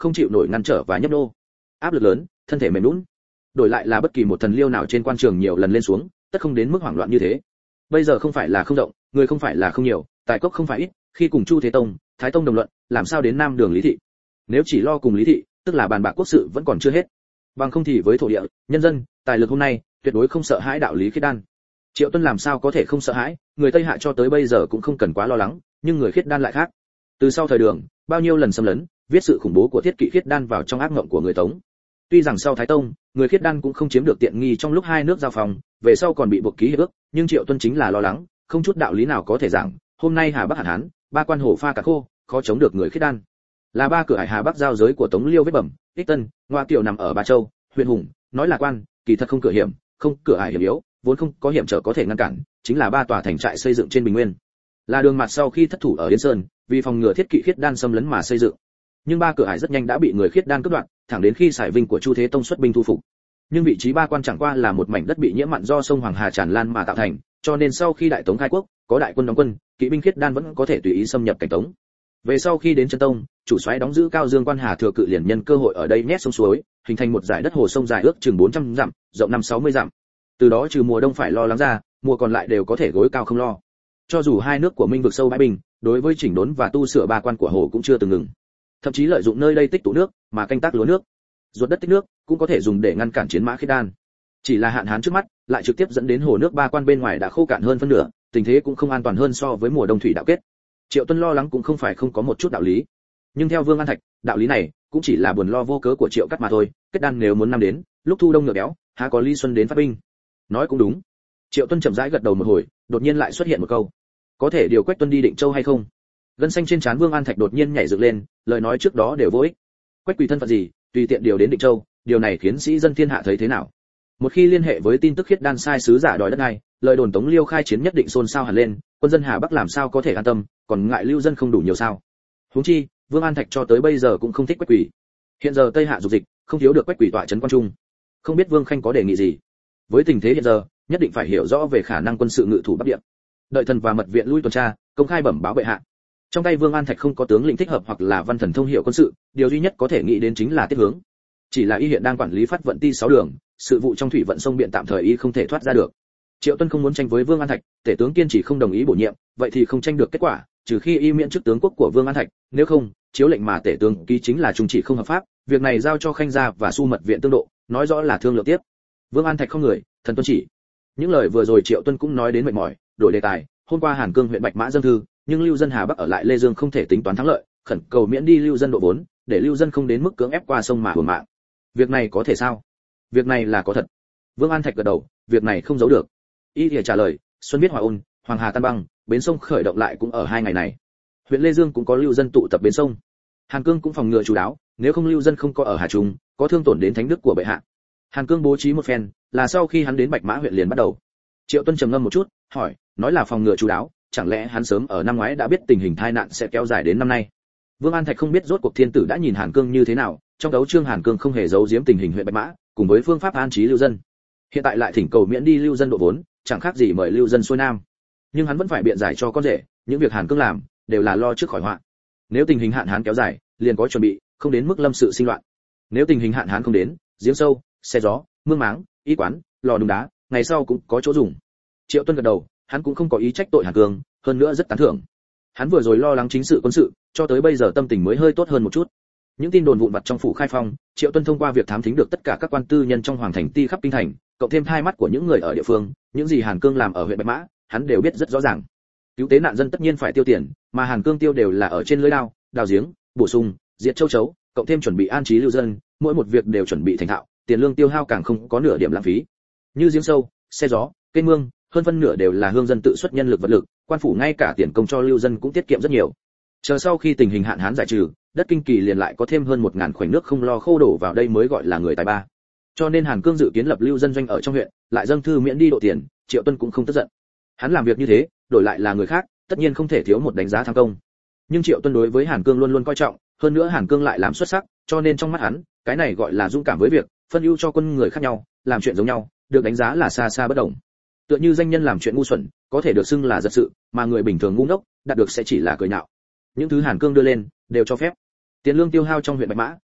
không chịu nổi ngăn trở và nhấp nô. Áp lực lớn, thân thể mềm nhũn. Đổi lại là bất kỳ một thần liêu nào trên quan trường nhiều lần lên xuống, tất không đến mức hoảng loạn như thế. Bây giờ không phải là không rộng, người không phải là không nhiều, tài cốc không phải ít, khi cùng Chu Thế Tông, Thái Tông đồng luận, làm sao đến Nam Đường Lý thị. Nếu chỉ lo cùng Lý thị, tức là bàn bạc quốc sự vẫn còn chưa hết. Bằng không thì với thổ địa, nhân dân, tài lực hôm nay, tuyệt đối không sợ hãi đạo lý khiết đan. Triệu Tuân làm sao có thể không sợ hãi, người Tây Hạ cho tới bây giờ cũng không cần quá lo lắng, nhưng người khiết đan lại khác. Từ sau thời Đường, bao nhiêu lần xâm lấn, viết sự khủng bố của thiết kỵ khiết đan vào trong ác mộng của người Tống. Tuy rằng sau Thái Tông, người khiết đan cũng không chiếm được tiện nghi trong lúc hai nước giao phòng, về sau còn bị buộc ký hiệp ước, nhưng Triệu Tuân chính là lo lắng, không chút đạo lý nào có thể giảng, hôm nay Hà Bắc hạn hán, ba quan hồ pha cả khô, khó chống được người khiết đan. Là ba cửa hải Hà Bắc giao giới của Tống Liêu vết bẩm, Ích Tân, Ngoa Kiều nằm ở Ba Châu, huyện Hùng, nói là quan, kỳ thật không cửa hiểm, không cửa hải hiểm yếu, vốn không có hiểm trở có thể ngăn cản, chính là ba tòa thành trại xây dựng trên bình nguyên. Là đường mặt sau khi thất thủ ở Yên Sơn, vì phòng ngừa thiết kỵ khiết đan xâm lấn mà xây dựng. Nhưng ba cửa hải rất nhanh đã bị người khiết đan cướp đoạt, thẳng đến khi Sải Vinh của Chu Thế Tông xuất binh thu phục. Nhưng vị trí ba quan chẳng qua là một mảnh đất bị nhiễm mặn do sông Hoàng Hà tràn lan mà tạo thành, cho nên sau khi Đại Tống khai quốc, có đại quân đóng quân, kỵ binh khiết đan vẫn có thể tùy ý xâm nhập cảnh Tống. Về sau khi đến Chân Tông, chủ soái đóng giữ Cao Dương quan Hà Thừa Cự liền nhân cơ hội ở đây nhét sông suối, hình thành một dải đất hồ sông dài ước chừng bốn trăm dặm, rộng năm sáu mươi dặm. Từ đó trừ mùa đông phải lo lắng ra, mùa còn lại đều có thể gối cao không lo. Cho dù hai nước của Minh vực sâu bãi bình, đối với chỉnh đốn và tu sửa ba quan của hồ cũng chưa từng ngừng. Thậm chí lợi dụng nơi đây tích tụ nước, mà canh tác lúa nước. Ruột đất tích nước cũng có thể dùng để ngăn cản chiến mã khiết đan. Chỉ là hạn hán trước mắt, lại trực tiếp dẫn đến hồ nước ba quan bên ngoài đã khô cạn hơn phân nửa, tình thế cũng không an toàn hơn so với mùa đông thủy đạo kết. Triệu Tuân lo lắng cũng không phải không có một chút đạo lý. Nhưng theo Vương An Thạch, đạo lý này cũng chỉ là buồn lo vô cớ của Triệu Cắt mà thôi, kết đan nếu muốn năm đến, lúc thu đông ngựa béo, há có Lý Xuân đến phát binh. Nói cũng đúng. Triệu Tuân chậm rãi gật đầu một hồi, đột nhiên lại xuất hiện một câu. Có thể điều Quách Tuân đi Định Châu hay không? Gân xanh trên trán Vương An Thạch đột nhiên nhảy dựng lên, lời nói trước đó đều vô ích. Quách Quỳ thân phận gì, tùy tiện điều đến Định Châu, điều này khiến sĩ dân thiên hạ thấy thế nào? Một khi liên hệ với tin tức khiết đan sai sứ giả đòi đất này, lời đồn Tống Liêu khai chiến nhất định xôn xao hẳn lên, quân dân Hà Bắc làm sao có thể an tâm, còn ngại lưu dân không đủ nhiều sao? Huống chi, Vương An Thạch cho tới bây giờ cũng không thích Quách Quỳ. Hiện giờ Tây Hạ dục dịch, không thiếu được Quách Quỳ tọa trấn quan trung. Không biết Vương Khanh có đề nghị gì? Với tình thế hiện giờ, nhất định phải hiểu rõ về khả năng quân sự ngự thủ Bắc Địa. Đợi thần và mật viện lui tuần tra, công khai bẩm báo bệ hạ. Trong tay Vương An Thạch không có tướng lĩnh thích hợp hoặc là văn thần thông hiệu quân sự, điều duy nhất có thể nghĩ đến chính là Tiết Hướng. Chỉ là y hiện đang quản lý phát vận ti sáu đường, sự vụ trong thủy vận sông biển tạm thời y không thể thoát ra được. Triệu Tuân không muốn tranh với Vương An Thạch, tể tướng kiên trì không đồng ý bổ nhiệm, vậy thì không tranh được kết quả, trừ khi y miễn chức tướng quốc của Vương An Thạch, nếu không, chiếu lệnh mà tể tướng ký chính là trung chỉ không hợp pháp, việc này giao cho Khanh gia và Su mật viện tương độ, nói rõ là thương lượng tiếp. Vương An Thạch không người, thần tuân chỉ. Những lời vừa rồi Triệu Tuân cũng nói đến mệt mỏi, đổi đề tài, hôm qua Hàn Cương huyện Bạch Mã dâng thư, nhưng lưu dân Hà Bắc ở lại Lê Dương không thể tính toán thắng lợi, khẩn cầu miễn đi lưu dân độ vốn, để lưu dân không đến mức cưỡng ép qua sông mà hưởng mạng. Việc này có thể sao? Việc này là có thật. Vương An Thạch gật đầu, việc này không giấu được. Y Lìa trả lời, xuân biết hòa ôn, Hoàng Hà tan băng, bến sông khởi động lại cũng ở hai ngày này. Huyện Lê Dương cũng có lưu dân tụ tập bến sông. Hàn Cương cũng phòng ngừa chú đáo, nếu không lưu dân không có ở Hà Trung, có thương tổn đến thánh đức của bệ hạ. Hàn Cương bố trí một phen, là sau khi hắn đến Bạch Mã huyện liền bắt đầu. Triệu Tuân trầm ngâm một chút, hỏi, nói là phòng ngừa chú đáo, chẳng lẽ hắn sớm ở năm ngoái đã biết tình hình tai nạn sẽ kéo dài đến năm nay? Vương An Thạch không biết rốt cuộc thiên tử đã nhìn Hàn Cương như thế nào, trong đấu chương Hàn Cương không hề giấu giếm tình hình huyện Bạch Mã, cùng với phương pháp an trí lưu dân. Hiện tại lại thỉnh cầu miễn đi lưu dân độ vốn, chẳng khác gì mời lưu dân xuôi nam. Nhưng hắn vẫn phải biện giải cho con rể, những việc Hàn Cương làm đều là lo trước khỏi họa. Nếu tình hình hạn hán kéo dài, liền có chuẩn bị, không đến mức lâm sự sinh loạn. Nếu tình hình hạn hán không đến, giếng sâu, xe gió, mương máng, y quán, lò nung đá, ngày sau cũng có chỗ dùng. Triệu Tuân gật đầu, hắn cũng không có ý trách tội Hàn Cương, hơn nữa rất tán thưởng. Hắn vừa rồi lo lắng chính sự quân sự, cho tới bây giờ tâm tình mới hơi tốt hơn một chút. Những tin đồn vụn vặt trong phủ Khai Phong, Triệu Tuân thông qua việc thám thính được tất cả các quan tư nhân trong hoàng thành ti khắp kinh thành, cộng thêm hai mắt của những người ở địa phương, những gì Hàn Cương làm ở huyện Bạch Mã, hắn đều biết rất rõ ràng. Cứu tế nạn dân tất nhiên phải tiêu tiền, mà Hàn Cương tiêu đều là ở trên lưới đao, đào giếng, bổ sung, diệt châu chấu, cộng thêm chuẩn bị an trí lưu dân, mỗi một việc đều chuẩn bị thành thạo, tiền lương tiêu hao càng không có nửa điểm lãng phí. Như giếng sâu, xe gió, kênh mương, hơn phân nửa đều là hương dân tự xuất nhân lực vật lực, quan phủ ngay cả tiền công cho lưu dân cũng tiết kiệm rất nhiều. Chờ sau khi tình hình hạn hán giải trừ, đất kinh kỳ liền lại có thêm hơn một ngàn khoảnh nước không lo khô đổ vào đây mới gọi là người tài ba. Cho nên Hàn Cương dự kiến lập lưu dân doanh ở trong huyện, lại dâng thư miễn đi độ tiền, Triệu Tuân cũng không tức giận. Hắn làm việc như thế, đổi lại là người khác, tất nhiên không thể thiếu một đánh giá tham công. Nhưng Triệu Tuân đối với Hàn Cương luôn luôn coi trọng, hơn nữa Hàn Cương lại làm xuất sắc, cho nên trong mắt hắn, cái này gọi là dũng cảm với việc, phân ưu cho quân người khác nhau, làm chuyện giống nhau, được đánh giá là xa xa bất đồng. Tựa như danh nhân làm chuyện ngu xuẩn, có thể được xưng là giật sự, mà người bình thường ngu ngốc, đạt được sẽ chỉ là cười nhạo. Những thứ Hàn Cương đưa lên, đều cho phép. Tiền lương tiêu hao trong huyện Bạch Mã,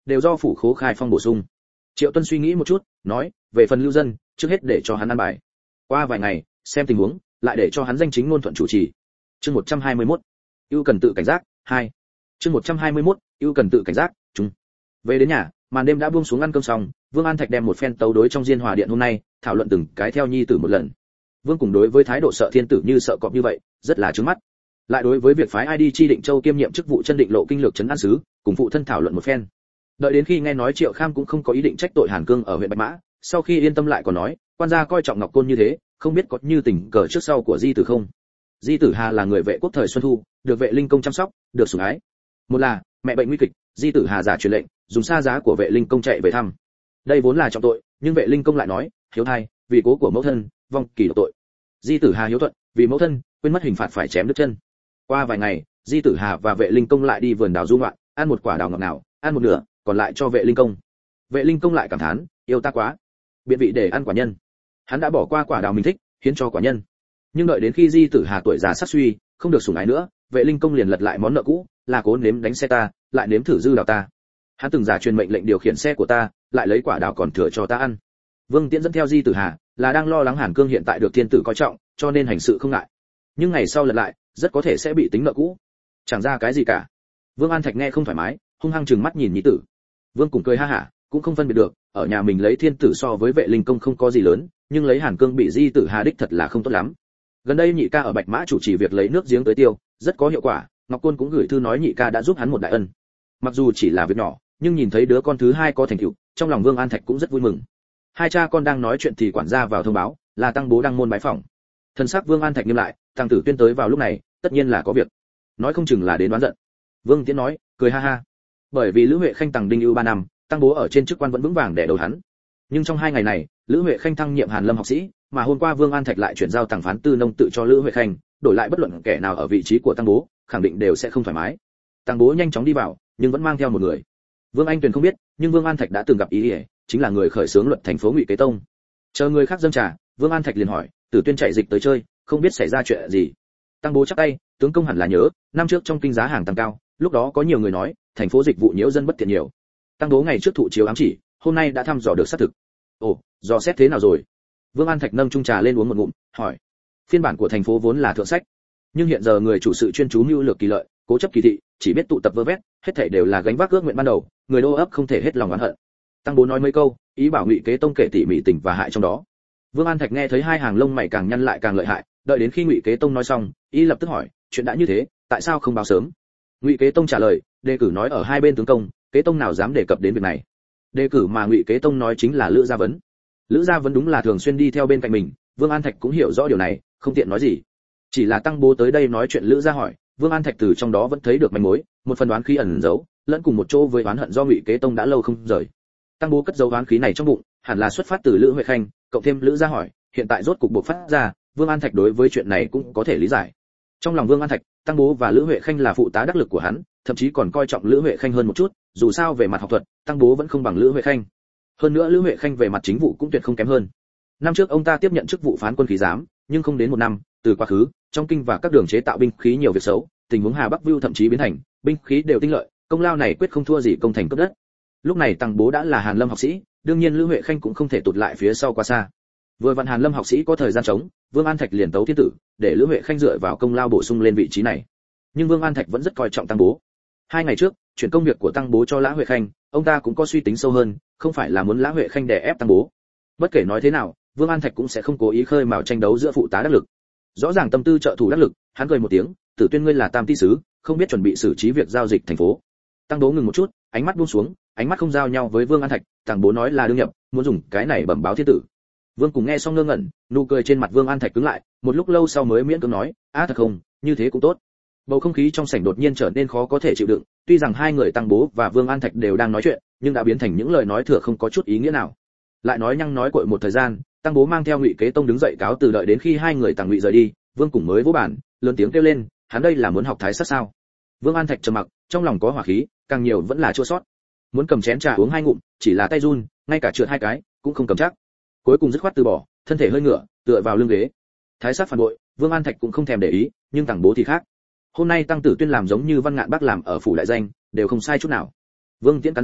đều do phủ khố khai phong bổ sung. Triệu Tuân suy nghĩ một chút, nói, về phần lưu dân, trước hết để cho hắn ăn bài. Qua vài ngày, xem tình huống, lại để cho hắn danh chính ngôn thuận chủ trì. Chương một trăm hai mươi mốt, ưu cần tự cảnh giác, hai. Chương một trăm hai mươi mốt, ưu cần tự cảnh giác, chung. Về đến nhà, màn đêm đã buông xuống ăn cơm xong, Vương An Thạch đem một phen tấu đối trong Diên Hòa Điện hôm nay, thảo luận từng cái theo nhi tử một lần. Vương cùng đối với thái độ sợ thiên tử như sợ cọp như vậy, rất là trướng mắt. Lại đối với việc phái ai đi chi Định Châu kiêm nhiệm chức vụ chân định lộ kinh lược trấn an sứ, cùng phụ thân thảo luận một phen. Đợi đến khi nghe nói Triệu Kham cũng không có ý định trách tội Hàn Cương ở huyện Bạch Mã, sau khi yên tâm lại còn nói, quan gia coi trọng Ngọc Côn như thế, không biết có như tình cờ trước sau của Di Tử không? Di Tử Hà là người vệ quốc thời Xuân Thu, được vệ linh công chăm sóc, được sủng ái. Một là, mẹ bệnh nguy kịch, Di Tử Hà giả truyền lệnh, dùng xa giá của vệ linh công chạy về thăm. Đây vốn là trọng tội, nhưng vệ linh công lại nói, hiếu thai, vì cố của mẫu thân, vong kỳ tội. Di Tử Hà hiếu thuận, vì mẫu thân, quên mất hình phạt phải chém đứt chân. Qua vài ngày, Di Tử Hà và vệ linh công lại đi vườn đào du ngoạn, ăn một quả đào ngọt nào, ăn một nửa, còn lại cho vệ linh công. Vệ linh công lại cảm thán, yêu ta quá, biện vị để ăn quả nhân. Hắn đã bỏ qua quả đào mình thích, hiến cho quả nhân. Nhưng đợi đến khi Di Tử Hà tuổi già sắc suy, không được sủng ái nữa, vệ linh công liền lật lại món nợ cũ, là cố nếm đánh xe ta, lại nếm thử dư đào ta. Hắn từng giả truyền mệnh lệnh điều khiển xe của ta, lại lấy quả đào còn thừa cho ta ăn. Vương Tiễn dẫn theo Di Tử Hà, là đang lo lắng Hàn Cương hiện tại được thiên tử coi trọng, cho nên hành sự không ngại. Nhưng ngày sau lật lại, rất có thể sẽ bị tính nợ cũ. Chẳng ra cái gì cả. Vương An Thạch nghe không thoải mái, hung hăng trừng mắt nhìn nhi tử. Vương cũng cười ha hả, cũng không phân biệt được, ở nhà mình lấy thiên tử so với vệ linh công không có gì lớn, nhưng lấy Hàn Cương bị Di Tử Hà đích thật là không tốt lắm. Gần đây nhị ca ở Bạch Mã chủ trì việc lấy nước giếng tới tiêu, rất có hiệu quả, Ngọc Côn cũng gửi thư nói nhị ca đã giúp hắn một đại ân. Mặc dù chỉ là việc nhỏ, nhưng nhìn thấy đứa con thứ hai có thành tựu, trong lòng Vương An Thạch cũng rất vui mừng. Hai cha con đang nói chuyện thì quản gia vào thông báo, là tăng bố đăng môn bái phỏng. Thân sắc Vương An Thạch nghiêm lại, tăng tử tuyên tới vào lúc này, tất nhiên là có việc, nói không chừng là đến đoán giận. Vương Tiễn nói, cười ha ha, bởi vì Lữ Huệ Khanh tằng đinh ưu ba năm, tăng bố ở trên chức quan vẫn vững vàng để đầu hắn. Nhưng trong hai ngày này, Lữ Huệ Khanh thăng nhiệm Hàn Lâm học sĩ, mà hôm qua Vương An Thạch lại chuyển giao tàng phán tư nông tự cho Lữ Huệ Khanh, đổi lại bất luận kẻ nào ở vị trí của tăng bố, khẳng định đều sẽ không thoải mái. Tăng bố nhanh chóng đi vào, nhưng vẫn mang theo một người. Vương Anh Tuyền không biết, nhưng Vương An Thạch đã từng gặp ý ỉa, chính là người khởi xướng luật thành phố Ngụy Kế Tông. Chờ người khác dâng trà, Vương An Thạch liền hỏi, Tử Tuyên chạy dịch tới chơi, không biết xảy ra chuyện gì. Tăng bố chắp tay, tướng công hẳn là nhớ, năm trước trong kinh giá hàng tăng cao, lúc đó có nhiều người nói, thành phố dịch vụ nhiễu dân bất tiện nhiều. Tăng bố ngày trước thụ chiếu ám chỉ, hôm nay đã thăm dò được xác thực. Ồ, dò xét thế nào rồi? Vương An Thạch nâng chung trà lên uống một ngụm, hỏi. Phiên bản của thành phố vốn là thượng sách, nhưng hiện giờ người chủ sự chuyên chú mưu lược kỳ lợi, cố chấp kỳ thị, chỉ biết tụ tập vơ vét, hết thảy đều là gánh vác ước nguyện ban đầu, người đô ấp không thể hết lòng oán hận. Tăng bố nói mấy câu, ý bảo Ngụy Kế Tông kể tỉ mỉ tình và hại trong đó. Vương An Thạch nghe thấy hai hàng lông mày càng nhăn lại càng lợi hại, đợi đến khi Ngụy Kế Tông nói xong, ý lập tức hỏi, chuyện đã như thế, tại sao không báo sớm? Ngụy Kế Tông trả lời, đề cử nói ở hai bên tướng công, Kế Tông nào dám đề cập đến việc này. Đề cử mà Ngụy Kế Tông nói chính là Lữ Gia Vấn. Lữ Gia Vấn đúng là thường xuyên đi theo bên cạnh mình, Vương An Thạch cũng hiểu rõ điều này, không tiện nói gì. Chỉ là tăng bố tới đây nói chuyện Lữ Gia hỏi, Vương An Thạch từ trong đó vẫn thấy được manh mối, một phần đoán khí ẩn giấu, lẫn cùng một chỗ với oán hận do Ngụy Kế Tông đã lâu không rời. Tăng bố cất dấu oán khí này trong bụng, hẳn là xuất phát từ Lữ Huệ Khanh, cộng thêm Lữ Gia hỏi, hiện tại rốt cục bộc phát ra, Vương An Thạch đối với chuyện này cũng có thể lý giải. Trong lòng Vương An Thạch, Tăng bố và Lữ Huệ Khanh là phụ tá đắc lực của hắn, thậm chí còn coi trọng Lữ Huệ Khanh hơn một chút, dù sao về mặt học thuật, Tăng bố vẫn không bằng Lữ Huệ Khanh. Hơn nữa Lữ Huệ Khanh về mặt chính vụ cũng tuyệt không kém hơn. Năm trước ông ta tiếp nhận chức vụ phán quân khí giám, nhưng không đến một năm, từ quá khứ, trong kinh và các đường chế tạo binh khí nhiều việc xấu, tình huống Hà Bắc Vưu thậm chí biến thành, binh khí đều tinh lợi, công lao này quyết không thua gì công thành cấp đất. Lúc này Tăng bố đã là Hàn Lâm học sĩ, đương nhiên Lữ Huệ Khanh cũng không thể tụt lại phía sau quá xa. Vừa vặn Hàn Lâm học sĩ có thời gian trống, Vương An Thạch liền tấu thiên tử, để Lữ Huệ Khanh dựa vào công lao bổ sung lên vị trí này. Nhưng Vương An Thạch vẫn rất coi trọng Tăng bố. Hai ngày trước, chuyển công việc của Tăng bố cho Lã Huệ Khanh, ông ta cũng có suy tính sâu hơn, không phải là muốn Lã Huệ Khanh đè ép Tăng bố. Bất kể nói thế nào, Vương An Thạch cũng sẽ không cố ý khơi mào tranh đấu giữa phụ tá đắc lực. Rõ ràng tâm tư trợ thủ đắc lực, hắn cười một tiếng, Tử Tuyên ngươi là tam ty sứ, không biết chuẩn bị xử trí việc giao dịch thành phố. Tăng bố ngừng một chút, ánh mắt buông xuống, ánh mắt không giao nhau với Vương An Thạch, Tăng bố nói là đương nhập, muốn dùng cái này bẩm báo thiên tử. Vương cùng nghe xong ngơ ngẩn, nụ cười trên mặt Vương An Thạch cứng lại, một lúc lâu sau mới miễn cưỡng nói, "Á thật không, như thế cũng tốt." Bầu không khí trong sảnh đột nhiên trở nên khó có thể chịu đựng, tuy rằng hai người Tăng bố và Vương An Thạch đều đang nói chuyện, nhưng đã biến thành những lời nói thừa không có chút ý nghĩa nào. Lại nói nhăng nói cội một thời gian, Tăng bố mang theo Ngụy Kế Tông đứng dậy cáo từ, đợi đến khi hai người Tăng Ngụy rời đi, Vương cùng mới vỗ bàn, lớn tiếng kêu lên, hắn đây là muốn học thái sát sao? Vương An Thạch trầm mặc, trong lòng có hỏa khí, càng nhiều vẫn là chua xót. Muốn cầm chén trà uống hai ngụm, chỉ là tay run, ngay cả trượt hai cái, cũng không cầm chắc. Cuối cùng dứt khoát từ bỏ, thân thể hơi ngửa, tựa vào lưng ghế. Thái sát phản bội, Vương An Thạch cũng không thèm để ý, nhưng Tăng bố thì khác. Hôm nay Tăng Tử Tuyên làm giống như Văn Ngạn Bác làm ở phủ đại danh, đều không sai chút nào. Vương Tiễn cắn răng,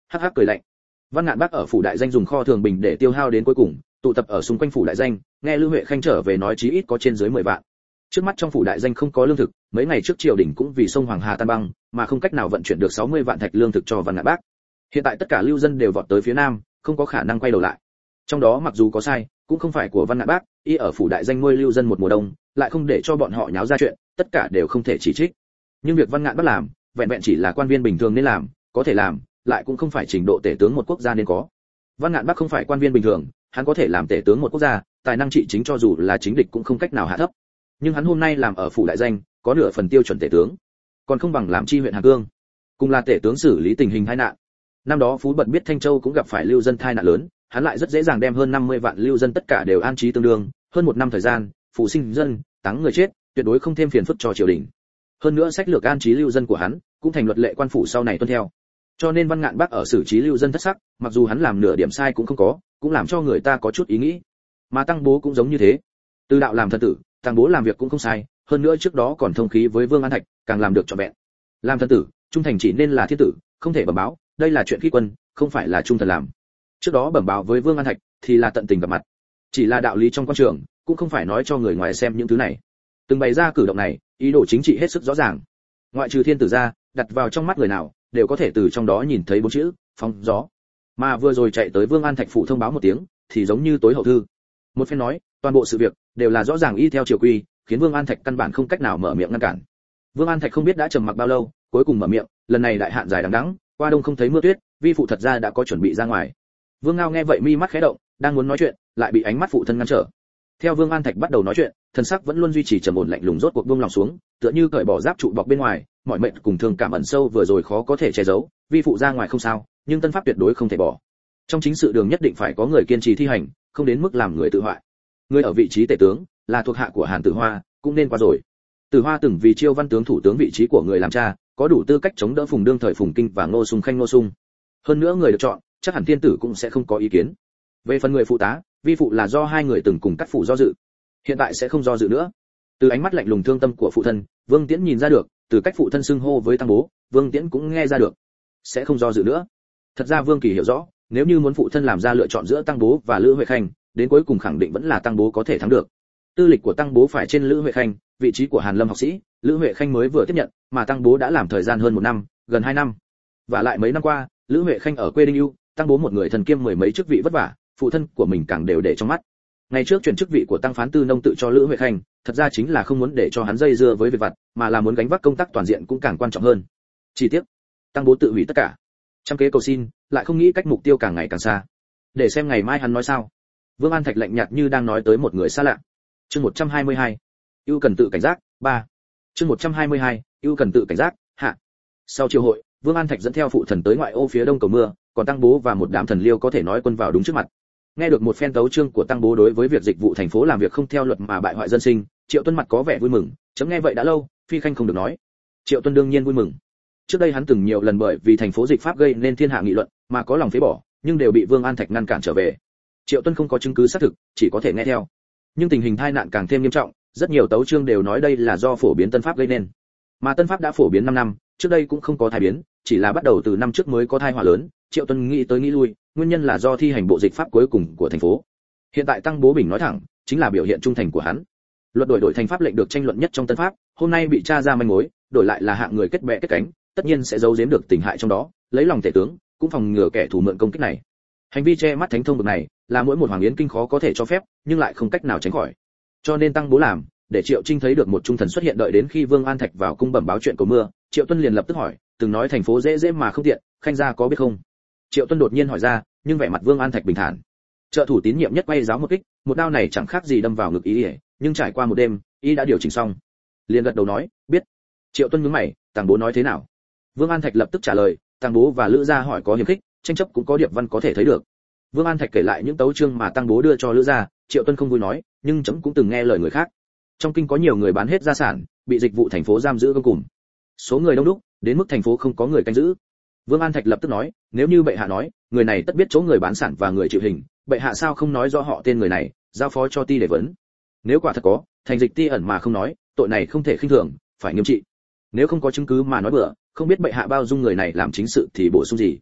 hắc hắc cười lạnh. Văn Ngạn Bác ở phủ đại danh dùng kho thường bình để tiêu hao đến cuối cùng, tụ tập ở xung quanh phủ đại danh, nghe Lưu Huệ Khanh trở về nói chí ít có trên dưới mười vạn. Trước mắt trong phủ đại danh không có lương thực, mấy ngày trước triều đình cũng vì sông Hoàng Hà tan băng, mà không cách nào vận chuyển được sáu mươi vạn thạch lương thực cho Văn Ngạn Bác. Hiện tại tất cả lưu dân đều vọt tới phía nam, không có khả năng quay đầu lại. Trong đó mặc dù có sai, cũng không phải của Văn Ngạn Bác, y ở phủ đại danh nuôi lưu dân một mùa đông, lại không để cho bọn họ nháo ra chuyện, tất cả đều không thể chỉ trích. Nhưng việc Văn Ngạn Bác làm, vẹn vẹn chỉ là quan viên bình thường nên làm, có thể làm, lại cũng không phải trình độ tể tướng một quốc gia nên có. Văn Ngạn Bác không phải quan viên bình thường, hắn có thể làm tể tướng một quốc gia, tài năng trị chính cho dù là chính địch cũng không cách nào hạ thấp. Nhưng hắn hôm nay làm ở phủ đại danh, có nửa phần tiêu chuẩn tể tướng, còn không bằng làm chi huyện Hà Cương, cùng là tể tướng xử lý tình hình tai nạn. Năm đó Phú Bật biết Thanh Châu cũng gặp phải lưu dân tai nạn lớn, hắn lại rất dễ dàng đem hơn năm mươi vạn lưu dân tất cả đều an trí tương đương, hơn một năm thời gian, phủ sinh dân, táng người chết, tuyệt đối không thêm phiền phức cho triều đình. Hơn nữa sách lược an trí lưu dân của hắn cũng thành luật lệ quan phủ sau này tuân theo. Cho nên Văn Ngạn Bác ở xử trí lưu dân thất sắc, mặc dù hắn làm nửa điểm sai cũng không có, cũng làm cho người ta có chút ý nghĩ. Mà Tăng Bố cũng giống như thế. Từ đạo làm thần tử, Tăng Bố làm việc cũng không sai, hơn nữa trước đó còn thông khí với Vương An Thạch, càng làm được trọn vẹn. Làm thần tử, trung thành chỉ nên là thiên tử, không thể bẩm báo, đây là chuyện khi quân, không phải là trung thần làm. Trước đó bẩm báo với Vương An Thạch thì là tận tình gặp mặt. Chỉ là đạo lý trong quan trường, cũng không phải nói cho người ngoài xem những thứ này. Từng bày ra cử động này, ý đồ chính trị hết sức rõ ràng. Ngoại trừ thiên tử ra, đặt vào trong mắt người nào, đều có thể từ trong đó nhìn thấy bốn chữ phóng gió. Mà vừa rồi chạy tới Vương An Thạch phủ thông báo một tiếng, thì giống như tối hậu thư. Một phen nói, toàn bộ sự việc đều là rõ ràng y theo triều quy, khiến Vương An Thạch căn bản không cách nào mở miệng ngăn cản. Vương An Thạch không biết đã trầm mặc bao lâu, cuối cùng mở miệng, lần này đại hạn dài đằng đẵng, qua đông không thấy mưa tuyết, vi phụ thật ra đã có chuẩn bị ra ngoài. Vương Ngao nghe vậy mi mắt khẽ động, đang muốn nói chuyện, lại bị ánh mắt phụ thân ngăn trở. Theo Vương An Thạch bắt đầu nói chuyện, thần sắc vẫn luôn duy trì trầm ổn lạnh lùng, rốt cuộc buông lòng xuống, tựa như cởi bỏ giáp trụ bọc bên ngoài, mọi mệnh cùng thương cảm ẩn sâu vừa rồi khó có thể che giấu, vi phụ ra ngoài không sao, nhưng tân pháp tuyệt đối không thể bỏ. Trong chính sự đường nhất định phải có người kiên trì thi hành, không đến mức làm người tự hoại. Người ở vị trí tể tướng, là thuộc hạ của Hàn Tử Hoa, cũng nên qua rồi. Tử Hoa từng vì Chiêu Văn tướng thủ tướng vị trí của người làm cha, có đủ tư cách chống đỡ Phùng Đương thời Phùng Kinh và Ngô Sung Khanh Ngô Sung. Hơn nữa người được chọn, chắc hẳn thiên tử cũng sẽ không có ý kiến. Về phần người phụ tá, vi phụ là do hai người từng cùng cắt phủ do dự, hiện tại sẽ không do dự nữa. Từ ánh mắt lạnh lùng thương tâm của phụ thân, Vương Tiễn nhìn ra được, từ cách phụ thân xưng hô với Tăng Bố, Vương Tiễn cũng nghe ra được, sẽ không do dự nữa. Thật ra Vương Kỳ hiểu rõ, nếu như muốn phụ thân làm ra lựa chọn giữa Tăng Bố và Lữ Huệ Khanh, đến cuối cùng khẳng định vẫn là Tăng Bố có thể thắng được. Tư lịch của Tăng Bố phải trên Lữ Huệ Khanh, vị trí của Hàn Lâm học sĩ, Lữ Huệ Khanh mới vừa tiếp nhận, mà Tăng Bố đã làm thời gian hơn một năm, gần hai năm. Và lại mấy năm qua, Lữ Huệ Khanh ở quê Đinh Ưu, Tăng Bố một người thần kiêm mười mấy chức vị vất vả, phụ thân của mình càng đều để trong mắt. Ngày trước chuyển chức vị của Tăng Phán Tư Nông tự cho Lữ Huệ Khanh, thật ra chính là không muốn để cho hắn dây dưa với việc vặt, mà là muốn gánh vác công tác toàn diện cũng càng quan trọng hơn. Chi tiết, Tăng Bố tự hủy tất cả, trăm kế cầu xin, lại không nghĩ cách mục tiêu càng ngày càng xa. Để xem ngày mai hắn nói sao. Vương An Thạch lạnh nhạt như đang nói tới một người xa lạ. Chương một trăm hai mươi hai, ưu cần tự cảnh giác, ba. Chương một trăm hai mươi hai, ưu cần tự cảnh giác, hạ. Sau chiều hội, Vương An Thạch dẫn theo phụ thần tới ngoại ô phía đông cầu mưa, còn Tăng Bố và một đám thần liêu có thể nói quân vào đúng trước mặt. Nghe được một phen tấu chương của Tăng Bố đối với việc dịch vụ thành phố làm việc không theo luật mà bại hoại dân sinh, Triệu Tuân mặt có vẻ vui mừng, chấm nghe vậy đã lâu, phi khanh không được nói. Triệu Tuân đương nhiên vui mừng. Trước đây hắn từng nhiều lần bởi vì thành phố dịch pháp gây nên thiên hạ nghị luận, mà có lòng phế bỏ, nhưng đều bị Vương An Thạch ngăn cản trở về. Triệu Tuân không có chứng cứ xác thực, chỉ có thể nghe theo. Nhưng tình hình tai nạn càng thêm nghiêm trọng, rất nhiều tấu chương đều nói đây là do phổ biến tân pháp gây nên. Mà tân pháp đã phổ biến năm năm, trước đây cũng không có thai biến, chỉ là bắt đầu từ năm trước mới có thai họa lớn. Triệu Tuân nghĩ tới nghĩ lui, nguyên nhân là do thi hành bộ dịch pháp cuối cùng của thành phố. Hiện tại Tăng Bố Bình nói thẳng, chính là biểu hiện trung thành của hắn. Luật đổi đổi thành pháp lệnh được tranh luận nhất trong tân pháp, hôm nay bị tra ra manh mối, đổi lại là hạng người kết bè kết cánh, tất nhiên sẽ giấu giếm được tình hại trong đó, lấy lòng tể tướng, cũng phòng ngừa kẻ thù mượn công kích này. Hành vi che mắt thánh thông bực này, là mỗi một hoàng yến kinh khó có thể cho phép, nhưng lại không cách nào tránh khỏi. Cho nên Tăng Bố làm, để Triệu Trinh thấy được một trung thần xuất hiện, đợi đến khi Vương An Thạch vào cung bẩm báo chuyện cầu mưa, Triệu Tuân liền lập tức hỏi, từng nói thành phố dễ dễ mà không tiện, khanh gia có biết không? Triệu Tuân đột nhiên hỏi ra, nhưng vẻ mặt Vương An Thạch bình thản. Trợ thủ tín nhiệm nhất quay giáo một kích, một đao này chẳng khác gì đâm vào ngực ý, nhưng trải qua một đêm, ý đã điều chỉnh xong. Liền gật đầu nói, biết. Triệu Tuân nhướng mày, Tăng Bố nói thế nào? Vương An Thạch lập tức trả lời, Tăng Bố và Lữ gia hỏi có hiềm khích, tranh chấp cũng có điệp văn có thể thấy được. Vương An Thạch kể lại những tấu chương mà Tăng Bố đưa cho Lữ gia, Triệu Tuân không vui nói, nhưng chấm cũng từng nghe lời người khác. Trong kinh có nhiều người bán hết gia sản, bị dịch vụ thành phố giam giữ gông cùm. Số người đông đúc, đến mức thành phố không có người canh giữ. Vương An Thạch lập tức nói, nếu như bệ hạ nói, người này tất biết chỗ người bán sản và người chịu hình, bệ hạ sao không nói rõ họ tên người này, giao phó cho ti để vấn. Nếu quả thật có, thành dịch ti ẩn mà không nói, tội này không thể khinh thường, phải nghiêm trị. Nếu không có chứng cứ mà nói bừa, không biết bệ hạ bao dung người này làm chính sự thì bổ sung gì.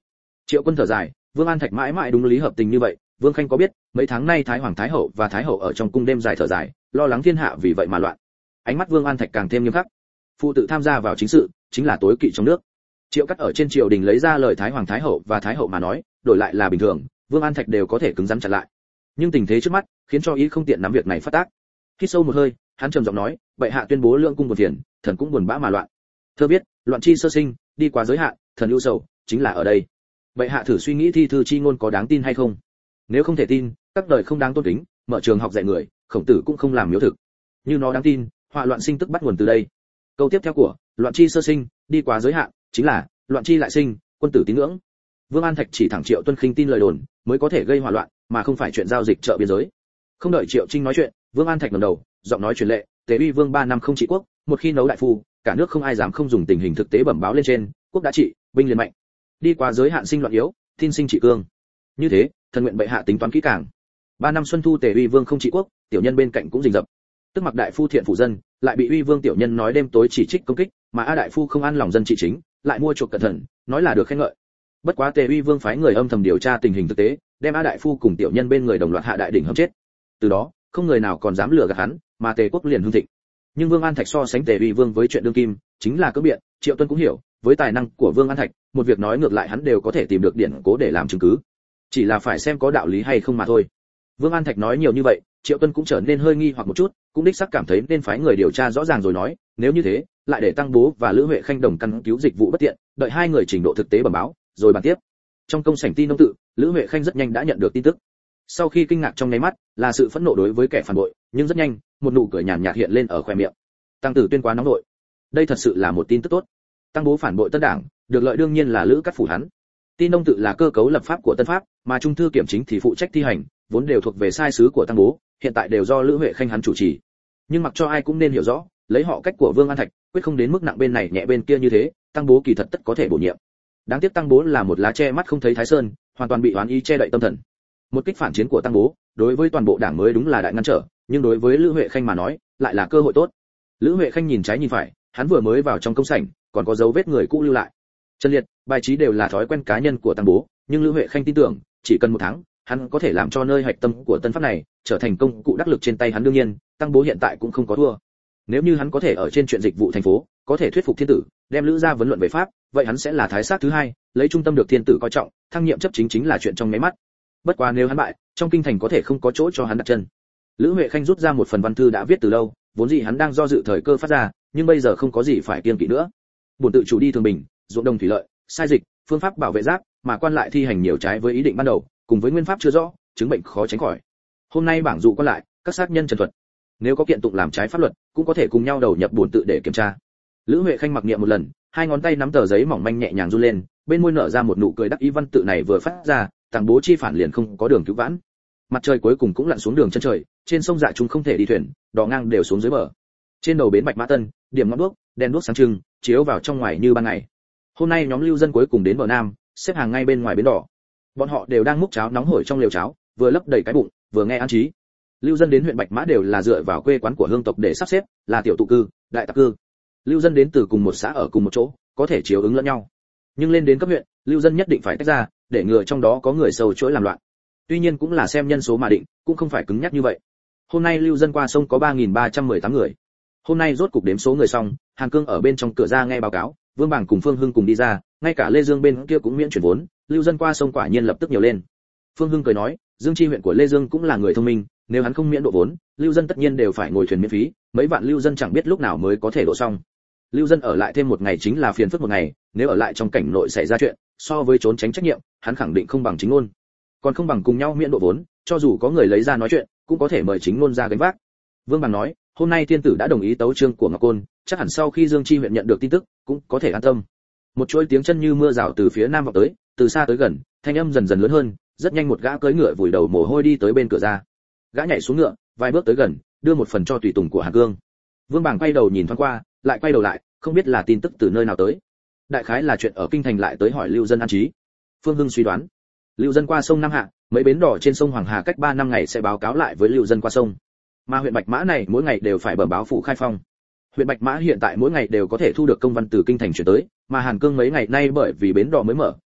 Triệu Quân thở dài, Vương An Thạch mãi mãi đúng lý hợp tình như vậy, Vương Khanh có biết, mấy tháng nay Thái Hoàng Thái Hậu và Thái Hậu ở trong cung đêm dài thở dài, lo lắng thiên hạ vì vậy mà loạn. Ánh mắt Vương An Thạch càng thêm nghiêm khắc. Phụ tự tham gia vào chính sự, chính là tối kỵ trong nước. Triệu Cắt ở trên triều đình lấy ra lời Thái Hoàng Thái Hậu và Thái Hậu mà nói, đổi lại là bình thường, Vương An Thạch đều có thể cứng rắn chặn lại. Nhưng tình thế trước mắt, khiến cho ý không tiện nắm việc này phát tác. Hít sâu một hơi, hắn trầm giọng nói, bệ hạ tuyên bố lượng cung buồn phiền, thần cũng buồn bã mà loạn. Thơ biết, loạn chi sơ sinh, đi quá giới hạn, thần ưu sầu, chính là ở đây. Bệ hạ thử suy nghĩ thi thư chi ngôn có đáng tin hay không? Nếu không thể tin, các đời không đáng tôn kính, mở trường học dạy người, Khổng Tử cũng không làm miếu thực. Như nó đáng tin, họa loạn sinh tức bắt nguồn từ đây. Câu tiếp theo của, loạn chi sơ sinh, đi quá giới hạn, chính là loạn chi lại sinh, quân tử tín ngưỡng. Vương An Thạch chỉ thẳng Triệu Tuân khinh tin lời đồn, mới có thể gây hỏa loạn, mà không phải chuyện giao dịch chợ biên giới. Không đợi Triệu Trinh nói chuyện, Vương An Thạch ngẩng đầu, giọng nói truyền lệ, Tề Uy Vương ba năm không trị quốc, một khi nấu đại phu, cả nước không ai dám không dùng tình hình thực tế bẩm báo lên trên, quốc đã trị, binh liền mạnh. Đi qua giới hạn sinh loạn yếu, tin sinh trị cương. Như thế, thần nguyện bệ hạ tính toán kỹ càng. Ba năm xuân thu Tề Uy Vương không trị quốc, tiểu nhân bên cạnh cũng rình rập. Tức mặc đại phu thiện phụ dân, lại bị Uy Vương tiểu nhân nói đêm tối chỉ trích công kích, mà A đại phu không an lòng dân trị chính, lại mua chuộc cẩn thận, nói là được khen ngợi. Bất quá Tề Uy Vương phái người âm thầm điều tra tình hình thực tế, đem A đại phu cùng tiểu nhân bên người đồng loạt hạ đại đỉnh hầm chết. Từ đó, không người nào còn dám lừa gạt hắn, mà Tề quốc liền hưng thịnh. Nhưng Vương An Thạch so sánh Tề Uy Vương với chuyện đương kim, chính là cớ biện, Triệu Tuân cũng hiểu, với tài năng của Vương An Thạch, một việc nói ngược lại hắn đều có thể tìm được điển cố để làm chứng cứ. Chỉ là phải xem có đạo lý hay không mà thôi. Vương An Thạch nói nhiều như vậy, Triệu Tuân cũng trở nên hơi nghi hoặc một chút, cũng đích xác cảm thấy nên phái người điều tra rõ ràng rồi nói, nếu như thế, lại để Tăng Bố và Lữ Huệ Khanh đồng căn cứu dịch vụ bất tiện, đợi hai người trình độ thực tế bẩm báo, rồi bàn tiếp. Trong công sảnh tin nông tự, Lữ Huệ Khanh rất nhanh đã nhận được tin tức. Sau khi kinh ngạc trong nháy mắt, là sự phẫn nộ đối với kẻ phản bội, nhưng rất nhanh, một nụ cười nhàn nhạt hiện lên ở khóe miệng. Tăng tử tuyên quá nóng nội. Đây thật sự là một tin tức tốt. Tăng Bố phản bội Tân Đảng, được lợi đương nhiên là Lữ Cát phủ hắn. Tin nông tự là cơ cấu lập pháp của Tân Pháp, mà trung thư kiểm chính thì phụ trách thi hành, vốn đều thuộc về sai sứ của Tăng Bố, hiện tại đều do Lữ Huệ Khanh hắn chủ trì. Nhưng mặc cho ai cũng nên hiểu rõ, lấy họ cách của Vương An Thạch, quyết không đến mức nặng bên này nhẹ bên kia như thế, Tăng Bố kỳ thật tất có thể bổ nhiệm. Đáng tiếc Tăng Bố là một lá che mắt không thấy Thái Sơn, hoàn toàn bị oán ý che đậy tâm thần. Một kích phản chiến của Tăng Bố, đối với toàn bộ đảng mới đúng là đại ngăn trở, nhưng đối với Lữ Huệ Khanh mà nói, lại là cơ hội tốt. Lữ Huệ Khanh nhìn trái nhìn phải, hắn vừa mới vào trong công sảnh, còn có dấu vết người cũ lưu lại. Trần Liệt, bài trí đều là thói quen cá nhân của Tăng Bố, nhưng Lữ Huệ Khanh tin tưởng, chỉ cần một tháng, hắn có thể làm cho nơi hạch tâm của Tân Pháp này trở thành công cụ đắc lực trên tay hắn. Đương nhiên, Tăng Bố hiện tại cũng không có thua. Nếu như hắn có thể ở trên chuyện dịch vụ thành phố, có thể thuyết phục thiên tử, đem Lữ gia vấn luận về pháp, vậy hắn sẽ là thái sát thứ hai, lấy trung tâm được thiên tử coi trọng, thăng nhiệm chấp chính chính là chuyện trong mấy mắt. Bất quá nếu hắn bại, trong kinh thành có thể không có chỗ cho hắn đặt chân. Lữ Huệ Khanh rút ra một phần văn thư đã viết từ lâu, vốn dĩ hắn đang do dự thời cơ phát ra, nhưng bây giờ không có gì phải kiêng kỵ nữa. Bổn tự chủ đi thường bình, ruộng đồng thủy lợi, sai dịch, phương pháp bảo vệ giáp, mà quan lại thi hành nhiều trái với ý định ban đầu, cùng với nguyên pháp chưa rõ, chứng bệnh khó tránh khỏi. Hôm nay bảng dụ quan lại, các sát nhân trần thuật, nếu có kiện tụng làm trái pháp luật, cũng có thể cùng nhau đầu nhập bổn tự để kiểm tra. Lữ Huệ Khanh mặc niệm một lần, hai ngón tay nắm tờ giấy mỏng manh nhẹ nhàng run lên, bên môi nở ra một nụ cười đắc ý. Văn tự này vừa phát ra, Tăng Bố chi phản liền không có đường cứu vãn. Mặt trời cuối cùng cũng lặn xuống đường chân trời, trên sông Dạ Trung không thể đi thuyền, đò ngang đều xuống dưới bờ. Trên đầu bến Bạch Mã Tân, điểm ngọn đuốc, đèn đuốc sáng trưng, chiếu vào trong ngoài như ban ngày. Hôm nay nhóm lưu dân cuối cùng đến bờ nam, xếp hàng ngay bên ngoài bến đỏ. Bọn họ đều đang múc cháo nóng hổi trong lều cháo, vừa lấp đầy cái bụng, vừa nghe an trí. Lưu dân đến huyện Bạch Mã đều là dựa vào quê quán của hương tộc để sắp xếp, là tiểu tụ cư, đại tạp cư. Lưu dân đến từ cùng một xã ở cùng một chỗ, có thể chiếu ứng lẫn nhau. Nhưng lên đến cấp huyện, lưu dân nhất định phải tách ra, để ngừa trong đó có người sâu chuỗi làm loạn. Tuy nhiên cũng là xem nhân số mà định, cũng không phải cứng nhắc như vậy. Hôm nay lưu dân qua sông có ba nghìn ba trăm mười tám người. Hôm nay rốt cục đếm số người xong, Hàn Cương ở bên trong cửa ra nghe báo cáo, Vương Bảng cùng Phương Hưng cùng đi ra, ngay cả Lê Dương bên kia cũng miễn chuyển vốn, lưu dân qua sông quả nhiên lập tức nhiều lên. Phương Hưng cười nói, Dương Chi huyện của Lê Dương cũng là người thông minh, nếu hắn không miễn độ vốn, lưu dân tất nhiên đều phải ngồi thuyền miễn phí, mấy vạn lưu dân chẳng biết lúc nào mới có thể độ xong. Lưu dân ở lại thêm một ngày chính là phiền phức một ngày, nếu ở lại trong cảnh nội xảy ra chuyện, so với trốn tránh trách nhiệm, hắn khẳng định không bằng chính ngôn. Còn không bằng cùng nhau miễn độ vốn, cho dù có người lấy ra nói chuyện, cũng có thể mời chính ngôn ra gánh vác. Vương Bằng nói, hôm nay thiên tử đã đồng ý tấu chương của Ngọc Côn, chắc hẳn sau khi Dương Chi huyện nhận được tin tức, cũng có thể an tâm. Một chuỗi tiếng chân như mưa rào từ phía nam vọng tới, từ xa tới gần, thanh âm dần dần lớn hơn, rất nhanh một gã cưỡi ngựa vùi đầu mồ hôi đi tới bên cửa ra. Gã nhảy xuống ngựa, vài bước tới gần, đưa một phần cho tùy tùng của Hàn Cương. Vương Bàng quay đầu nhìn thoáng qua, lại quay đầu lại, không biết là tin tức từ nơi nào tới. Đại khái là chuyện ở kinh thành lại tới hỏi lưu dân an trí. Phương Hưng suy đoán, lưu dân qua sông Nam Hạ, mấy bến đỏ trên sông Hoàng Hà cách ba năm ngày sẽ báo cáo lại với lưu dân qua sông. Mà huyện Bạch Mã này mỗi ngày đều phải bẩm báo phủ khai phong. Huyện Bạch Mã hiện tại mỗi ngày đều có thể thu được công văn từ kinh thành chuyển tới, mà Hàn Cương mấy ngày nay bởi vì bến đỏ mới mở,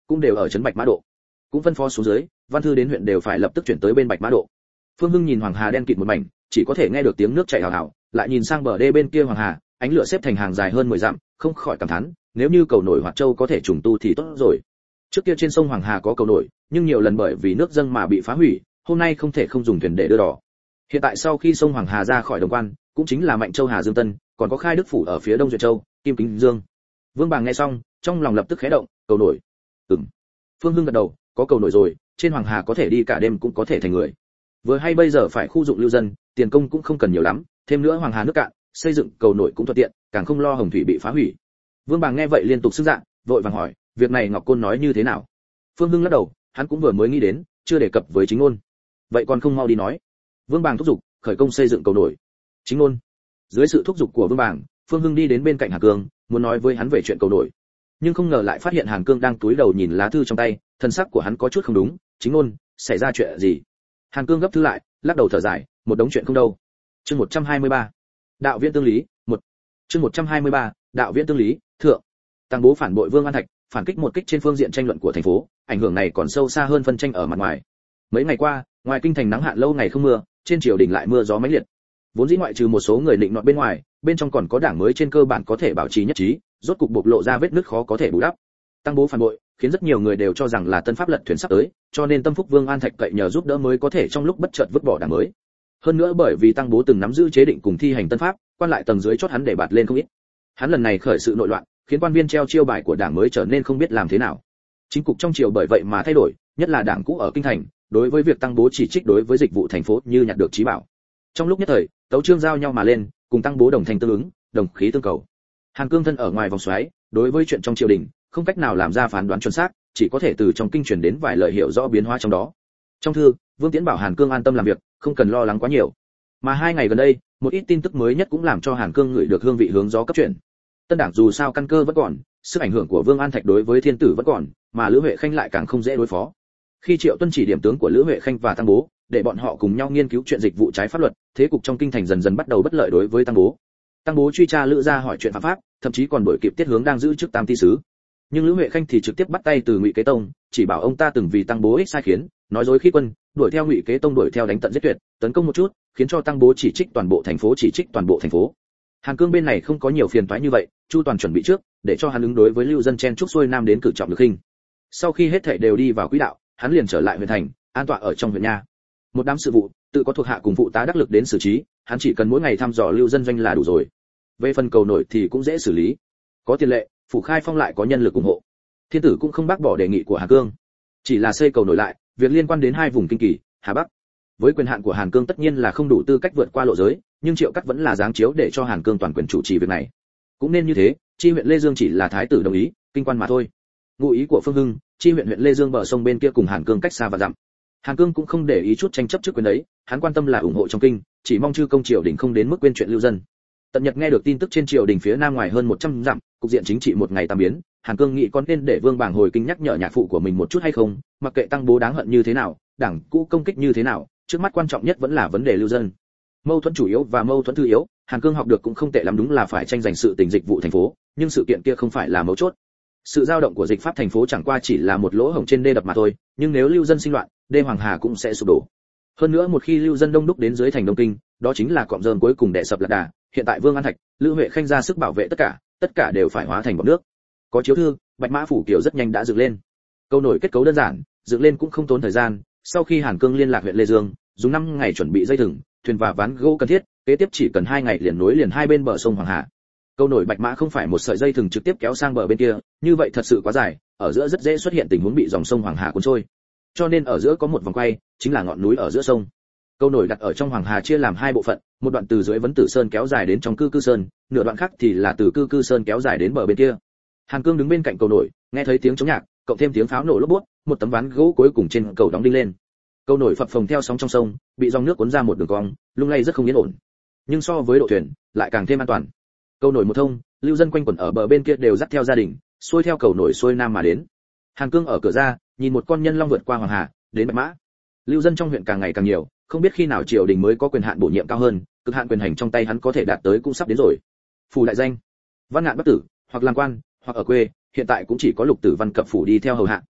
cũng đều ở trấn Bạch Mã Độ. Cũng phân phó xuống dưới, văn thư đến huyện đều phải lập tức chuyển tới bên Bạch Mã Độ. Phương Hưng nhìn Hoàng Hà đen kịt một mảnh, chỉ có thể nghe được tiếng nước chảy hào hào, lại nhìn sang bờ đê bên kia Hoàng Hà, ánh lửa xếp thành hàng dài hơn mười dặm, không khỏi cảm thán, nếu như cầu nổi Hoạt Châu có thể trùng tu thì tốt rồi. Trước kia trên sông Hoàng Hà có cầu nổi, nhưng nhiều lần bởi vì nước dâng mà bị phá hủy, hôm nay không thể không dùng thuyền để đưa đò. Hiện tại sau khi sông Hoàng Hà ra khỏi Đồng Quan, cũng chính là Mạnh Châu Hà Dương Tân, còn có Khai Đức phủ ở phía đông Duyệt Châu, Kim Kính Dương. Vương Bàng nghe xong, trong lòng lập tức khẽ động, cầu nổi. Ừm. Phương Hưng gật đầu, có cầu nổi rồi, trên Hoàng Hà có thể đi cả đêm cũng có thể thành người. Vừa hay bây giờ phải khu dụng lưu dân, tiền công cũng không cần nhiều lắm, thêm nữa Hoàng Hà nước cạn, xây dựng cầu nổi cũng thuận tiện, càng không lo hồng thủy bị phá hủy. Vương Bàng nghe vậy liên tục sức dạ, vội vàng hỏi, việc này Ngọc Côn nói như thế nào? Phương Hưng lắc đầu, hắn cũng vừa mới nghĩ đến, chưa đề cập với Chính Ngôn. Vậy còn không mau đi nói. Vương Bàng thúc giục, khởi công xây dựng cầu nổi. Chính Ngôn. Dưới sự thúc giục của Vương Bàng, Phương Hưng đi đến bên cạnh Hàn Cương, muốn nói với hắn về chuyện cầu nổi. Nhưng không ngờ lại phát hiện Hàn Cương đang túi đầu nhìn lá thư trong tay, thân sắc của hắn có chút không đúng. Chính Ngôn, xảy ra chuyện gì? Hàn Cương gấp thư lại, lắc đầu thở dài, một đống chuyện không đâu. Chương một trăm hai mươi ba. Đạo Viễn Tương Lý, một. Chương một trăm hai mươi ba. Đạo Viễn Tương Lý, thượng. Tăng Bố phản bội Vương An Thạch, phản kích một kích trên phương diện tranh luận của thành phố, ảnh hưởng này còn sâu xa hơn phân tranh ở mặt ngoài. Mấy ngày qua, ngoài kinh thành nắng hạn lâu ngày không mưa, trên triều đình lại mưa gió mãnh liệt. Vốn dĩ ngoại trừ một số người định nọt bên ngoài, bên trong còn có đảng mới trên cơ bản có thể bảo trì nhất trí, rốt cục bộc lộ ra vết nứt khó có thể bù đắp. Tăng Bố phản bội, khiến rất nhiều người đều cho rằng là tân pháp lật thuyền sắp tới, cho nên Tâm Phúc Vương An Thạch cậy nhờ giúp đỡ mới có thể trong lúc bất chợt vứt bỏ đảng mới. Hơn nữa bởi vì Tăng Bố từng nắm giữ chế định cùng thi hành tân pháp, quan lại tầng dưới chót hắn để bạt lên không ít. Hắn lần này khởi sự nội loạn, khiến quan viên treo chiêu bài của đảng mới trở nên không biết làm thế nào. Chính cục trong triều bởi vậy mà thay đổi, nhất là đảng cũ ở kinh thành, đối với việc Tăng Bố chỉ trích đối với dịch vụ thành phố như nhặt được trí bảo. Trong lúc nhất thời, tấu chương giao nhau mà lên, cùng Tăng Bố đồng thành tương ứng, đồng khí tương cầu. Hàn Cương thân ở ngoài vòng xoáy, đối với chuyện trong triều đình, không cách nào làm ra phán đoán chuẩn xác, chỉ có thể từ trong kinh truyền đến vài lời hiểu rõ biến hóa trong đó. Trong thư, Vương Tiễn bảo Hàn Cương an tâm làm việc, không cần lo lắng quá nhiều. Mà hai ngày gần đây, một ít tin tức mới nhất cũng làm cho Hàn Cương ngửi được hương vị hướng gió cấp chuyển. Tân đảng dù sao căn cơ vẫn còn, sức ảnh hưởng của Vương An Thạch đối với thiên tử vẫn còn, mà Lữ Huệ Khanh lại càng không dễ đối phó. Khi Triệu Tuân chỉ điểm tướng của Lữ Huệ Khanh và Tăng Bố, để bọn họ cùng nhau nghiên cứu chuyện dịch vụ trái pháp luật, thế cục trong kinh thành dần dần bắt đầu bất lợi đối với Tăng Bố. Tăng Bố truy tra Lữ gia hỏi chuyện phạm pháp, thậm chí còn đuổi kịp tiết hướng đang giữ chức tam ty sứ. Nhưng Lữ Huệ Khanh thì trực tiếp bắt tay từ Ngụy Kế Tông, chỉ bảo ông ta từng vì Tăng Bố ích sai khiến, nói dối khi quân, đuổi theo Ngụy Kế Tông đuổi theo đánh tận giết tuyệt, tấn công một chút, khiến cho Tăng Bố chỉ trích toàn bộ thành phố chỉ trích toàn bộ thành phố. Hàn Cương bên này không có nhiều phiền toái như vậy, Chu toàn chuẩn bị trước, để cho hắn ứng đối với lưu dân chen trúc xuôi nam đến cử trọng được hình. Sau khi hết thảy đều đi vào quỹ đạo, hắn liền trở lại huyện thành, an tọa ở trong huyện nha. Một đám sự vụ, tự có thuộc hạ cùng phụ tá đắc lực đến xử trí, hắn chỉ cần mỗi ngày thăm dò lưu dân doanh là đủ rồi. Về phần cầu nổi thì cũng dễ xử lý, có tiền lệ, phủ khai phong lại có nhân lực ủng hộ. Thiên tử cũng không bác bỏ đề nghị của Hàn Cương, chỉ là xây cầu nổi lại, việc liên quan đến hai vùng kinh kỳ, Hà Bắc. Với quyền hạn của Hàn Cương tất nhiên là không đủ tư cách vượt qua lộ giới, nhưng Triệu Cắt vẫn là giáng chiếu để cho Hàn Cương toàn quyền chủ trì việc này. Cũng nên như thế, chi huyện Lê Dương chỉ là thái tử đồng ý, kinh quan mà thôi. Ngụ ý của Phương Hưng, chi huyện huyện Lê Dương bờ sông bên kia cùng Hàn Cương cách xa và dặm. Hàn Cương cũng không để ý chút tranh chấp trước quyền đấy, hắn quan tâm là ủng hộ trong kinh, chỉ mong chư công triều đình không đến mức quên chuyện lưu dân. Tận Nhật nghe được tin tức trên triều đình phía nam ngoài hơn một trăm dặm, cục diện chính trị một ngày tam biến, Hàn Cương nghĩ con nên để Vương Bàng hồi kinh nhắc nhở nhạc phụ của mình một chút hay không, mặc kệ Tăng Bố đáng hận như thế nào, đảng cũ công kích như thế nào, trước mắt quan trọng nhất vẫn là vấn đề lưu dân. Mâu thuẫn chủ yếu và mâu thuẫn thứ yếu, Hàn Cương học được cũng không tệ lắm, đúng là phải tranh giành sự tình dịch vụ thành phố, nhưng sự kiện kia không phải là mấu chốt. Sự dao động của dịch pháp thành phố chẳng qua chỉ là một lỗ hổng trên đê đập mà thôi, nhưng nếu lưu dân sinh loạn, đê Hoàng Hà cũng sẽ sụp đổ. Hơn nữa một khi lưu dân đông đúc đến dưới thành Đông Kinh, đó chính là cọm rơm cuối cùng đè sập lạc đà. Hiện tại Vương An Thạch, Lữ Huệ Khanh ra sức bảo vệ tất cả, tất cả đều phải hóa thành bọt nước. Có chiếu thư, Bạch Mã phủ kiểu rất nhanh đã dựng lên. Câu nổi kết cấu đơn giản, dựng lên cũng không tốn thời gian. Sau khi Hàn Cương liên lạc huyện Lê Dương, dùng năm ngày chuẩn bị dây thừng, thuyền và ván gỗ cần thiết, kế tiếp chỉ cần hai ngày liền nối liền hai bên bờ sông Hoàng Hà. Câu nổi Bạch Mã không phải một sợi dây thừng trực tiếp kéo sang bờ bên kia, như vậy thật sự quá dài, ở giữa rất dễ xuất hiện tình huống bị dòng sông Hoàng Hà cuốn trôi. Cho nên ở giữa có một vòng quay, chính là ngọn núi ở giữa sông. Câu nổi đặt ở trong Hoàng Hà chia làm hai bộ phận, một đoạn từ dưới Vấn Tử Sơn kéo dài đến trong Cư Cư Sơn, nửa đoạn khác thì là từ Cư Cư Sơn kéo dài đến bờ bên kia. Hàn Cương đứng bên cạnh cầu nổi, nghe thấy tiếng chống nhạc, cộng thêm tiếng pháo nổ lốp bút, một tấm ván gỗ cuối cùng trên cầu đóng đinh lên. Cầu nổi phập phồng theo sóng trong sông, bị dòng nước cuốn ra một đường cong, lung lay rất không yên ổn. Nhưng so với độ thuyền, lại càng thêm an toàn. Cầu nổi một thông, lưu dân quanh quẩn ở bờ bên kia đều dắt theo gia đình, xuôi theo cầu nổi xuôi nam mà đến. Hàn Cương ở cửa ra, nhìn một con nhân long vượt qua Hoàng Hà, đến Bạch Mã. Lưu dân trong huyện càng ngày càng nhiều, không biết khi nào triều đình mới có quyền hạn bổ nhiệm cao hơn, cực hạn quyền hành trong tay hắn có thể đạt tới cũng sắp đến rồi. Phủ đại danh, Văn Ngạn bất tử, hoặc làm quan, hoặc ở quê, hiện tại cũng chỉ có Lục Tử Văn cập phủ đi theo hầu hạ,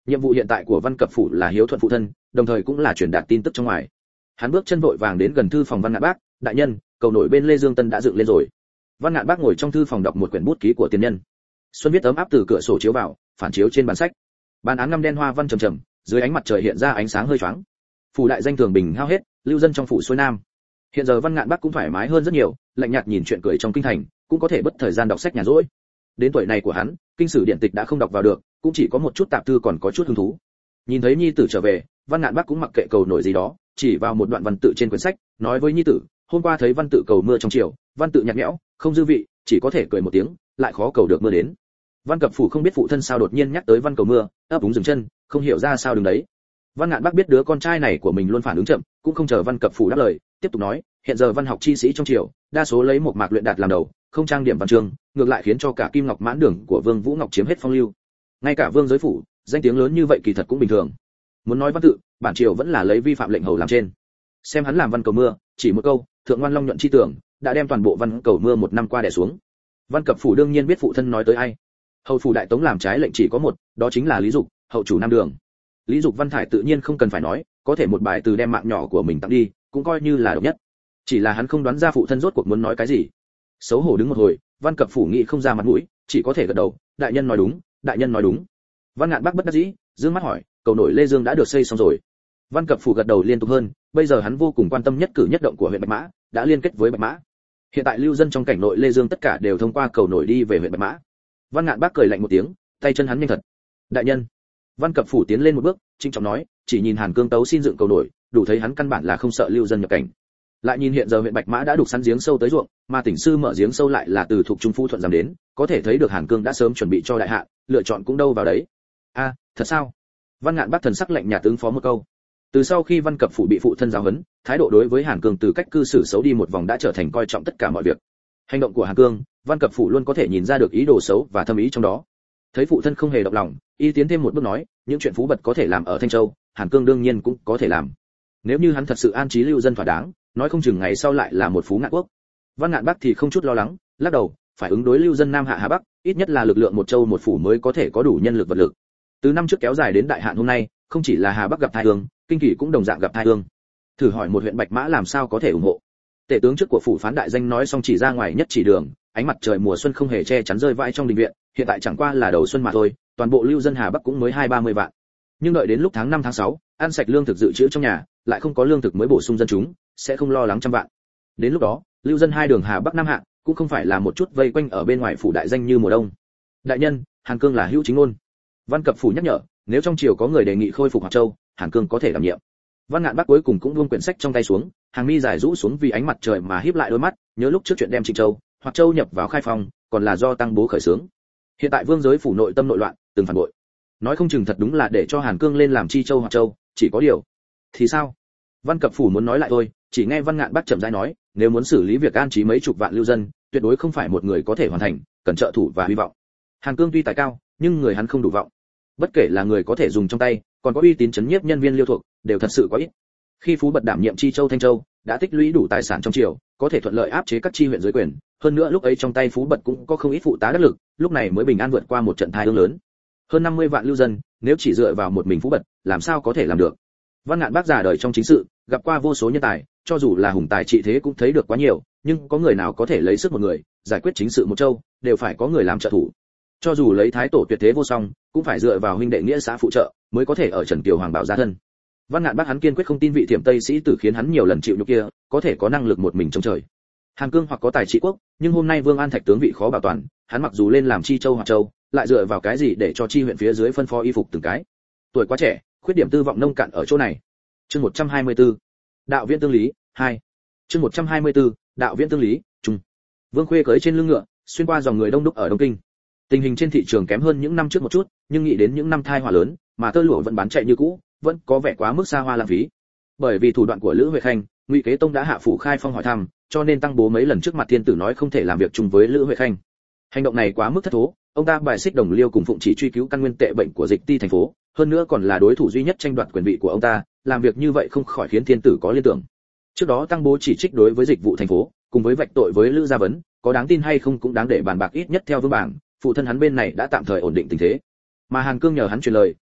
Nhiệm vụ hiện tại của Văn Cập phủ là hiếu thuận phụ thân, đồng thời cũng là truyền đạt tin tức trong ngoài. Hắn bước chân vội vàng đến gần thư phòng Văn Ngạn Bác, đại nhân, cầu nổi bên Lê Dương Tân đã dựng lên rồi. Văn Ngạn Bác ngồi trong thư phòng đọc một quyển bút ký của tiền nhân. Xuân viết ấm áp từ cửa sổ chiếu vào, phản chiếu trên bàn sách. Bàn án ngăm đen hoa văn trầm trầm, dưới ánh mặt trời hiện ra ánh sáng hơi choáng. Phủ đại danh thường bình hao hết, lưu dân trong phủ xuôi nam. Hiện giờ Văn Ngạn Bác cũng thoải mái hơn rất nhiều, lạnh nhạt nhìn chuyện cười trong kinh thành, cũng có thể bất thời gian đọc sách nhà rỗi. Đến tuổi này của hắn, kinh sử điện tịch đã không đọc vào được, cũng chỉ có một chút tạp thư còn có chút hứng thú. Nhìn thấy nhi tử trở về, Văn Ngạn Bác cũng mặc kệ cầu nổi gì đó, chỉ vào một đoạn văn tự trên quyển sách, nói với nhi tử, hôm qua thấy văn tự cầu mưa trong chiều, văn tự nhạt nhẽo, không dư vị, chỉ có thể cười một tiếng, lại khó cầu được mưa đến. Văn Cập phủ không biết phụ thân sao đột nhiên nhắc tới văn cầu mưa, ấp úng dừng chân, không hiểu ra sao đứng đấy. Văn Ngạn Bác biết đứa con trai này của mình luôn phản ứng chậm, cũng không chờ Văn Cập phủ đáp lời, tiếp tục nói, hiện giờ văn học chi sĩ trong triều, đa số lấy một mạc luyện đạt làm đầu, không trang điểm văn chương, ngược lại khiến cho cả Kim Ngọc Mãn Đường của Vương Vũ Ngọc chiếm hết phong lưu. Ngay cả Vương giới phủ, danh tiếng lớn như vậy kỳ thật cũng bình thường. Muốn nói văn tự, bản triều vẫn là lấy vi phạm lệnh hầu làm trên. Xem hắn làm văn cầu mưa, chỉ một câu, thượng ngoan long nhuận chi tưởng, đã đem toàn bộ văn cầu mưa một năm qua đè xuống. Văn Cập phủ đương nhiên biết phụ thân nói tới ai. Hầu phủ đại tống làm trái lệnh chỉ có một, đó chính là Lý Dục, hậu chủ Nam Đường. Lý Dục Văn Thải tự nhiên không cần phải nói, có thể một bài từ đem mạng nhỏ của mình tặng đi, cũng coi như là độc nhất. Chỉ là hắn không đoán ra phụ thân rốt cuộc muốn nói cái gì. Xấu hổ đứng một hồi, Văn Cập phủ nghĩ không ra mặt mũi, chỉ có thể gật đầu, đại nhân nói đúng, đại nhân nói đúng. Văn Ngạn Bác bất đắc dĩ, dương mắt hỏi, cầu nổi Lê Dương đã được xây xong rồi. Văn Cập phủ gật đầu liên tục hơn, bây giờ hắn vô cùng quan tâm nhất cử nhất động của huyện Bạch Mã, đã liên kết với Bạch Mã. Hiện tại lưu dân trong cảnh nội Lê Dương tất cả đều thông qua cầu nổi đi về huyện Bạch Mã. Văn Ngạn Bác cười lạnh một tiếng, tay chân hắn nhanh thật. Đại nhân. Văn Cập phủ tiến lên một bước, trịnh trọng nói, chỉ nhìn Hàn Cương tấu xin dựng cầu nổi, đủ thấy hắn căn bản là không sợ lưu dân nhập cảnh. Lại nhìn hiện giờ huyện Bạch Mã đã đục sẵn giếng sâu tới ruộng, mà tỉnh sư mở giếng sâu lại là từ thuộc trung phu thuận giảm đến, có thể thấy được Hàn Cương đã sớm chuẩn bị cho đại hạ, lựa chọn cũng đâu vào đấy. A, thật sao? Văn Ngạn Bác thần sắc lạnh nhạt ứng phó một câu. Từ sau khi Văn Cập phủ bị phụ thân giáo huấn, thái độ đối với Hàn Cương từ cách cư xử xấu đi một vòng đã trở thành coi trọng tất cả mọi việc. Hành động của Hàn Cương, Văn Cập phủ luôn có thể nhìn ra được ý đồ xấu và thâm ý trong đó. Thấy phụ thân không hề động lòng, y tiến thêm một bước nói, những chuyện phú bật có thể làm ở Thanh Châu, Hàn Cương đương nhiên cũng có thể làm. Nếu như hắn thật sự an trí lưu dân thỏa đáng, nói không chừng ngày sau lại là một phú ngạn quốc. Văn Ngạn Bác thì không chút lo lắng, lắc đầu, phải ứng đối lưu dân Nam Hạ Hà Bắc, ít nhất là lực lượng một châu một phủ mới có thể có đủ nhân lực vật lực. Từ năm trước kéo dài đến đại hạn hôm nay, không chỉ là Hà Bắc gặp tai ương, Kinh Kỳ cũng đồng dạng gặp tai ương. Thử hỏi một huyện Bạch Mã làm sao có thể ủng hộ? Tể tướng trước của phủ phán đại danh nói xong chỉ ra ngoài nhất chỉ đường, ánh mặt trời mùa xuân không hề che chắn rơi vãi trong đình viện, hiện tại chẳng qua là đầu xuân mà thôi, toàn bộ lưu dân Hà Bắc cũng mới hai ba mươi vạn. Nhưng đợi đến lúc tháng năm tháng sáu, ăn sạch lương thực dự trữ trong nhà, lại không có lương thực mới bổ sung dân chúng, sẽ không lo lắng trăm vạn. Đến lúc đó, lưu dân hai đường Hà Bắc Nam Hạ, cũng không phải là một chút vây quanh ở bên ngoài phủ đại danh như mùa đông. Đại nhân, Hàn Cương là hữu chính ngôn. Văn Cập phủ nhắc nhở, nếu trong triều có người đề nghị khôi phục Hoạt Châu, Hàn Cương có thể đảm nhiệm. Văn Ngạn Bác cuối cùng cũng buông quyển sách trong tay xuống, hàng mi dài rũ xuống vì ánh mặt trời mà híp lại đôi mắt, nhớ lúc trước chuyện đem Trịnh Châu, Hoạt Châu nhập vào khai phong, còn là do Tăng Bố khởi xướng. Hiện tại vương giới phủ nội tâm nội loạn, từng phản bội. Nói không chừng thật đúng là để cho Hàn Cương lên làm Chi Châu Hoạt Châu, chỉ có điều. Thì sao? Văn Cập phủ muốn nói lại thôi, chỉ nghe Văn Ngạn Bác chậm rãi nói, nếu muốn xử lý việc an trí mấy chục vạn lưu dân, tuyệt đối không phải một người có thể hoàn thành, cần trợ thủ và hy vọng. Hàn Cương tuy tài cao, nhưng người hắn không đủ vọng. Bất kể là người có thể dùng trong tay, còn có uy tín chấn nhiếp nhân viên liêu thuộc, đều thật sự có ít. Khi Phú Bật đảm nhiệm Chi Châu Thanh Châu, đã tích lũy đủ tài sản trong triều, có thể thuận lợi áp chế các chi huyện dưới quyền, hơn nữa lúc ấy trong tay Phú Bật cũng có không ít phụ tá đắc lực, lúc này mới bình an vượt qua một trận tai ương lớn. Hơn năm mươi vạn lưu dân, nếu chỉ dựa vào một mình Phú Bật, làm sao có thể làm được? Văn Ngạn Bác già đời trong chính sự, gặp qua vô số nhân tài, cho dù là hùng tài trị thế cũng thấy được quá nhiều, nhưng có người nào có thể lấy sức một người, giải quyết chính sự một châu, đều phải có người làm trợ thủ. Cho dù lấy thái tổ tuyệt thế vô song, cũng phải dựa vào huynh đệ nghĩa xã phụ trợ, mới có thể ở Trần Kiều Hoàng bảo gia thân. Văn Ngạn Bác hắn kiên quyết không tin vị Thiểm Tây sĩ tử khiến hắn nhiều lần chịu nhục kia, có thể có năng lực một mình chống trời. Hàn Cương hoặc có tài trị quốc, nhưng hôm nay Vương An Thạch tướng vị khó bảo toàn, hắn mặc dù lên làm Chi Châu Hoạt Châu, lại dựa vào cái gì để cho chi huyện phía dưới phân phó y phục từng cái? Tuổi quá trẻ, khuyết điểm tư vọng nông cạn ở chỗ này. Chương một trăm hai mươi tư, Đạo Viễn Tương Lý hai. Chương một trăm hai mươi tư, Đạo Viễn Tương Lý trung. Vương Khuê cưỡi trên lưng ngựa, xuyên qua dòng người đông đúc ở Đông Kinh. Tình hình trên thị trường kém hơn những năm trước một chút, nhưng nghĩ đến những năm thai họa lớn, mà tơ lụa vẫn bán chạy như cũ, vẫn có vẻ quá mức xa hoa lãng phí. Bởi vì thủ đoạn của Lữ Huệ Khanh, Ngụy Kế Tông đã hạ phủ khai phong hỏi thăm, cho nên Tăng Bố mấy lần trước mặt thiên tử nói không thể làm việc chung với Lữ Huệ Khanh. Hành động này quá mức thất thố, ông ta bài xích Đồng Liêu cùng Phụng Chỉ truy cứu căn nguyên tệ bệnh của dịch ti thành phố, hơn nữa còn là đối thủ duy nhất tranh đoạt quyền vị của ông ta, làm việc như vậy không khỏi khiến thiên tử có liên tưởng. Trước đó Tăng Bố chỉ trích đối với dịch vụ thành phố, cùng với vạch tội với Lữ Gia Vấn, có đáng tin hay không cũng đáng để bàn bạc, ít nhất theo Vương Bảng, phụ thân hắn bên này đã tạm thời ổn định tình thế. Mà Hàn Cương nhờ hắn truyền lời,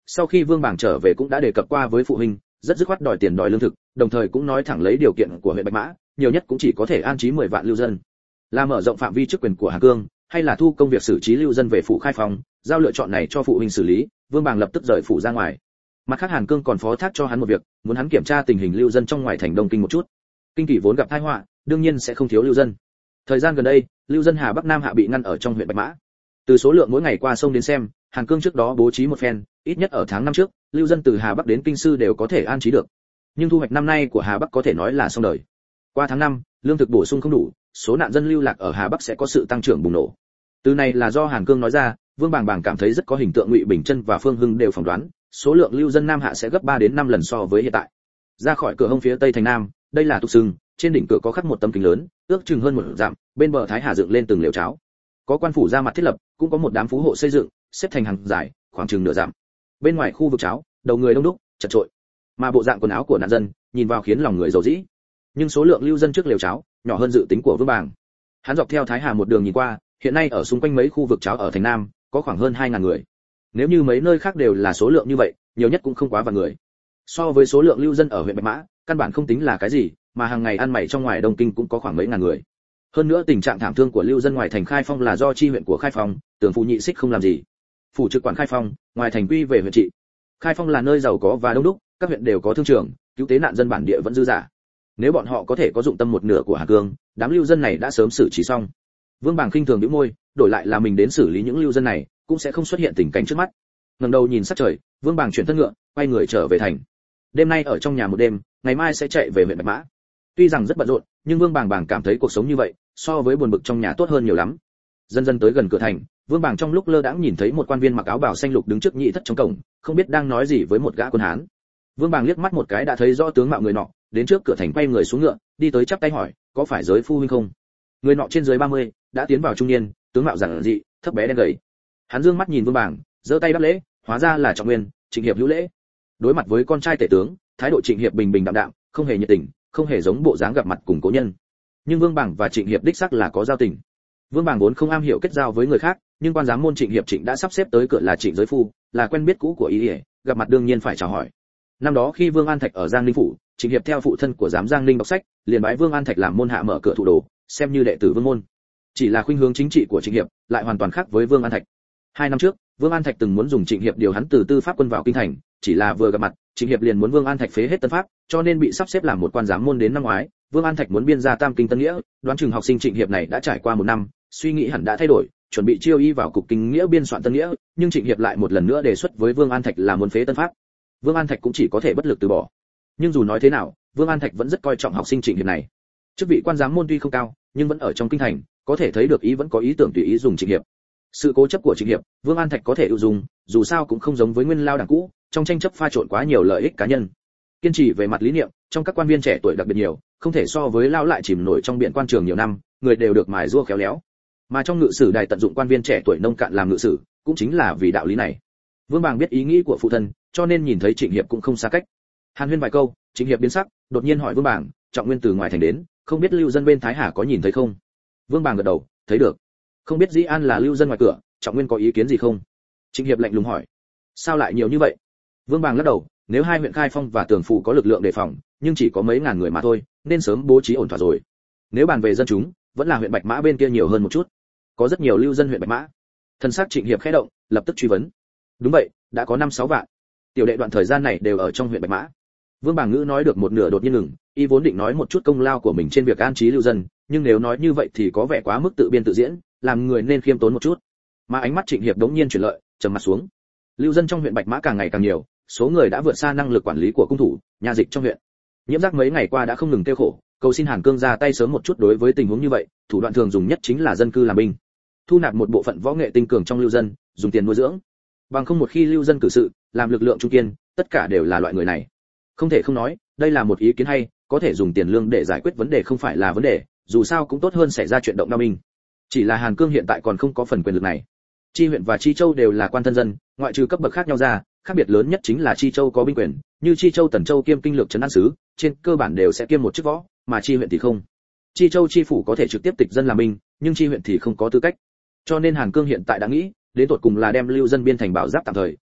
Sau khi Vương Bảng trở về cũng đã đề cập qua với phụ huynh, rất dứt khoát đòi tiền đòi lương thực, đồng thời cũng nói thẳng lấy điều kiện của huyện Bạch Mã, nhiều nhất cũng chỉ có thể an trí mười vạn lưu dân. Là mở rộng phạm vi chức quyền của Hàn Cương, hay là thu công việc xử trí lưu dân về phủ Khai Phong, giao lựa chọn này cho phụ huynh xử lý, Vương Bảng lập tức rời phủ ra ngoài. Mặt khác Hàn Cương còn phó thác cho hắn một việc, muốn hắn kiểm tra tình hình lưu dân trong ngoài thành Đông Kinh một chút. Kinh kỳ vốn gặp tai họa, đương nhiên sẽ không thiếu lưu dân. Thời gian gần đây, lưu dân Hà Bắc Nam Hạ bị ngăn ở trong huyện Bạch Mã. Từ số lượng mỗi ngày qua sông đến xem, Hàn Cương trước đó bố trí một phen, ít nhất ở tháng năm trước, lưu dân từ Hà Bắc đến Kinh Sư đều có thể an trí được. Nhưng thu hoạch năm nay của Hà Bắc có thể nói là xong đời. Qua tháng năm, lương thực bổ sung không đủ, số nạn dân lưu lạc ở Hà Bắc sẽ có sự tăng trưởng bùng nổ. Từ này là do Hàn Cương nói ra, Vương Bàng Bàng cảm thấy rất có hình tượng. Ngụy Bình Chân và Phương Hưng đều phỏng đoán, số lượng lưu dân Nam Hạ sẽ gấp ba đến năm lần so với hiện tại. Ra khỏi cửa hông phía tây thành Nam, đây là tục sừng, trên đỉnh cửa có khắc một tấm kính lớn, ước chừng hơn một dặm, bên bờ Thái Hà dựng lên từng lều cháo. Có quan phủ ra mặt thiết lập, cũng có một đám phú hộ xây dựng, xếp thành hàng dài, khoảng chừng nửa dặm. Bên ngoài khu vực cháo, đầu người đông đúc, chật chội. Mà bộ dạng quần áo của nạn dân, nhìn vào khiến lòng người dầu dĩ. Nhưng số lượng lưu dân trước lều cháo, nhỏ hơn dự tính của Vương Bàng. Hắn dọc theo Thái Hà một đường nhìn qua, hiện nay ở xung quanh mấy khu vực cháo ở thành Nam, có khoảng hơn hai ngàn người. Nếu như mấy nơi khác đều là số lượng như vậy, nhiều nhất cũng không quá vạn người. So với số lượng lưu dân ở huyện Bạch Mã, căn bản không tính là cái gì, mà hàng ngày ăn mày trong ngoài Đông Kinh cũng có khoảng mấy ngàn người. Hơn nữa tình trạng thảm thương của lưu dân ngoài thành Khai Phong là do chi huyện của Khai Phong, Tưởng Phụ Nhị Xích không làm gì. Phủ trực quản Khai Phong, ngoài thành quy về huyện trị. Khai Phong là nơi giàu có và đông đúc, các huyện đều có thương trường, cứu tế nạn dân bản địa vẫn dư dả. Nếu bọn họ có thể có dụng tâm một nửa của Hà Cương, đám lưu dân này đã sớm xử trí xong. Vương Bàng khinh thường nhíu môi, đổi lại là mình đến xử lý những lưu dân này, cũng sẽ không xuất hiện tình cảnh trước mắt. Ngẩng đầu nhìn sát trời, Vương Bàng chuyển thân ngựa, quay người trở về thành. Đêm nay ở trong nhà một đêm, ngày mai sẽ chạy về huyện Bạch Mã. Tuy rằng rất bận rộn, nhưng Vương Bàng Bàng cảm thấy cuộc sống như vậy, so với buồn bực trong nhà tốt hơn nhiều lắm. Dần dần tới gần cửa thành, Vương Bàng trong lúc lơ đãng nhìn thấy một quan viên mặc áo bào xanh lục đứng trước nhị thất trong cổng, không biết đang nói gì với một gã quân hán. Vương Bàng liếc mắt một cái đã thấy rõ tướng mạo người nọ, đến trước cửa thành quay người xuống ngựa, đi tới chắp tay hỏi, có phải giới phu huynh không? Người nọ trên dưới ba mươi, đã tiến vào trung niên, tướng mạo giản dị, thấp bé đen gầy. Hắn dương mắt nhìn Vương Bàng, giơ tay đáp lễ, hóa ra là Trọng Nguyên, Trịnh Hiệp hữu lễ. Đối mặt với con trai tể tướng, thái độ Trịnh Hiệp bình bình đạm đạm, không hề nhiệt tình, không hề giống bộ dáng gặp mặt cùng cố nhân. Nhưng Vương Bàng và Trịnh Hiệp đích xác là có giao tình. Vương Bàng vốn không am hiểu kết giao với người khác, nhưng quan giám môn Trịnh Hiệp Trịnh đã sắp xếp tới cửa là Trịnh giới phu, là quen biết cũ của ý ỉa, gặp mặt đương nhiên phải chào hỏi. Năm đó khi Vương An Thạch ở Giang Ninh phủ, Trịnh Hiệp theo phụ thân của giám Giang Ninh đọc sách, liền bái Vương An Thạch làm môn hạ mở cửa thụ đồ, xem như đệ tử Vương môn. Chỉ là khuynh hướng chính trị của Trịnh Hiệp lại hoàn toàn khác với Vương An Thạch. Hai năm trước, Vương An Thạch từng muốn dùng Trịnh Hiệp điều hắn từ tư pháp quân vào kinh thành, chỉ là vừa gặp mặt, Trịnh Hiệp liền muốn Vương An Thạch phế hết tân pháp, cho nên bị sắp xếp làm một quan giám môn đến năm ngoái. Vương An Thạch muốn biên ra Tam Kinh Tân Nghĩa, đoán chừng học sinh Trịnh Hiệp này đã trải qua một năm, suy nghĩ hẳn đã thay đổi, chuẩn bị chiêu y vào cục Kinh Nghĩa biên soạn Tân Nghĩa, nhưng Trịnh Hiệp lại một lần nữa đề xuất với Vương An Thạch là muốn phế tân pháp. Vương An Thạch cũng chỉ có thể bất lực từ bỏ. Nhưng dù nói thế nào, Vương An Thạch vẫn rất coi trọng học sinh Trịnh Hiệp này. Chức vị quan giám môn tuy không cao, nhưng vẫn ở trong kinh thành, có thể thấy được ý vẫn có ý tưởng tùy ý dùng Trịnh Hiệp. Sự cố chấp của Trịnh Hiệp, Vương An Thạch có thể ưu dùng, dù sao cũng không giống với nguyên lao đảng cũ, trong tranh chấp pha trộn quá nhiều lợi ích cá nhân. Kiên trì về mặt lý niệm, trong các quan viên trẻ tuổi đặc biệt nhiều, không thể so với lao lại chìm nổi trong biển quan trường nhiều năm, người đều được mài giũa khéo léo. Mà trong ngự sử đài tận dụng quan viên trẻ tuổi nông cạn làm ngự sử, cũng chính là vì đạo lý này. Vương Bàng biết ý nghĩ của phụ thân, cho nên nhìn thấy Trịnh Hiệp cũng không xa cách. Hàn huyên vài câu, Trịnh Hiệp biến sắc, đột nhiên hỏi Vương Bàng, Trọng Nguyên từ ngoài thành đến, không biết lưu dân bên Thái Hà có nhìn thấy không? Vương Bàng gật đầu, thấy được. Không biết Dĩ An là lưu dân ngoài cửa, Trọng Nguyên có ý kiến gì không? Trịnh Hiệp lạnh lùng hỏi. Sao lại nhiều như vậy? Vương Bàng lắc đầu, nếu hai huyện Khai Phong và Tường Phủ có lực lượng đề phòng, nhưng chỉ có mấy ngàn người mà thôi, nên sớm bố trí ổn thỏa rồi. Nếu bàn về dân chúng, vẫn là huyện Bạch Mã bên kia nhiều hơn một chút. Có rất nhiều lưu dân huyện Bạch Mã. Thần sắc Trịnh Hiệp khẽ động, lập tức truy vấn. Đúng vậy, đã có năm sáu vạn. Tiểu đệ đoạn thời gian này đều ở trong huyện Bạch Mã. Vương Bàng Ngữ nói được một nửa đột nhiên ngừng, y vốn định nói một chút công lao của mình trên việc an trí lưu dân, nhưng nếu nói như vậy thì có vẻ quá mức tự biên tự diễn, làm người nên khiêm tốn một chút. Mà ánh mắt Trịnh Hiệp đống nhiên chuyển lợi, trầm mặt xuống. Lưu dân trong huyện Bạch Mã càng ngày càng nhiều, số người đã vượt xa năng lực quản lý của cung thủ, nhà dịch trong huyện. Nhiễm Giác mấy ngày qua đã không ngừng kêu khổ, cầu xin Hàn Cương ra tay sớm một chút đối với tình huống như vậy, thủ đoạn thường dùng nhất chính là dân cư làm binh. Thu nạp một bộ phận võ nghệ tinh cường trong lưu dân, dùng tiền nuôi dưỡng. Bằng không một khi lưu dân cử sự, làm lực lượng trung kiên, tất cả đều là loại người này. Không thể không nói, đây là một ý kiến hay, có thể dùng tiền lương để giải quyết vấn đề không phải là vấn đề, dù sao cũng tốt hơn xảy ra chuyện động đao binh. Chỉ là Hàn Cương hiện tại còn không có phần quyền lực này. Chi huyện và Chi Châu đều là quan thân dân, ngoại trừ cấp bậc khác nhau ra, khác biệt lớn nhất chính là Chi Châu có binh quyền, như Chi Châu Tần Châu kiêm kinh lược trấn an sứ, trên cơ bản đều sẽ kiêm một chức võ, mà Chi huyện thì không. Chi Châu chi phủ có thể trực tiếp tịch dân làm binh, nhưng Chi huyện thì không có tư cách. Cho nên Hàn Cương hiện tại đã nghĩ, đến tột cùng là đem lưu dân biên thành bảo giáp tạm thời,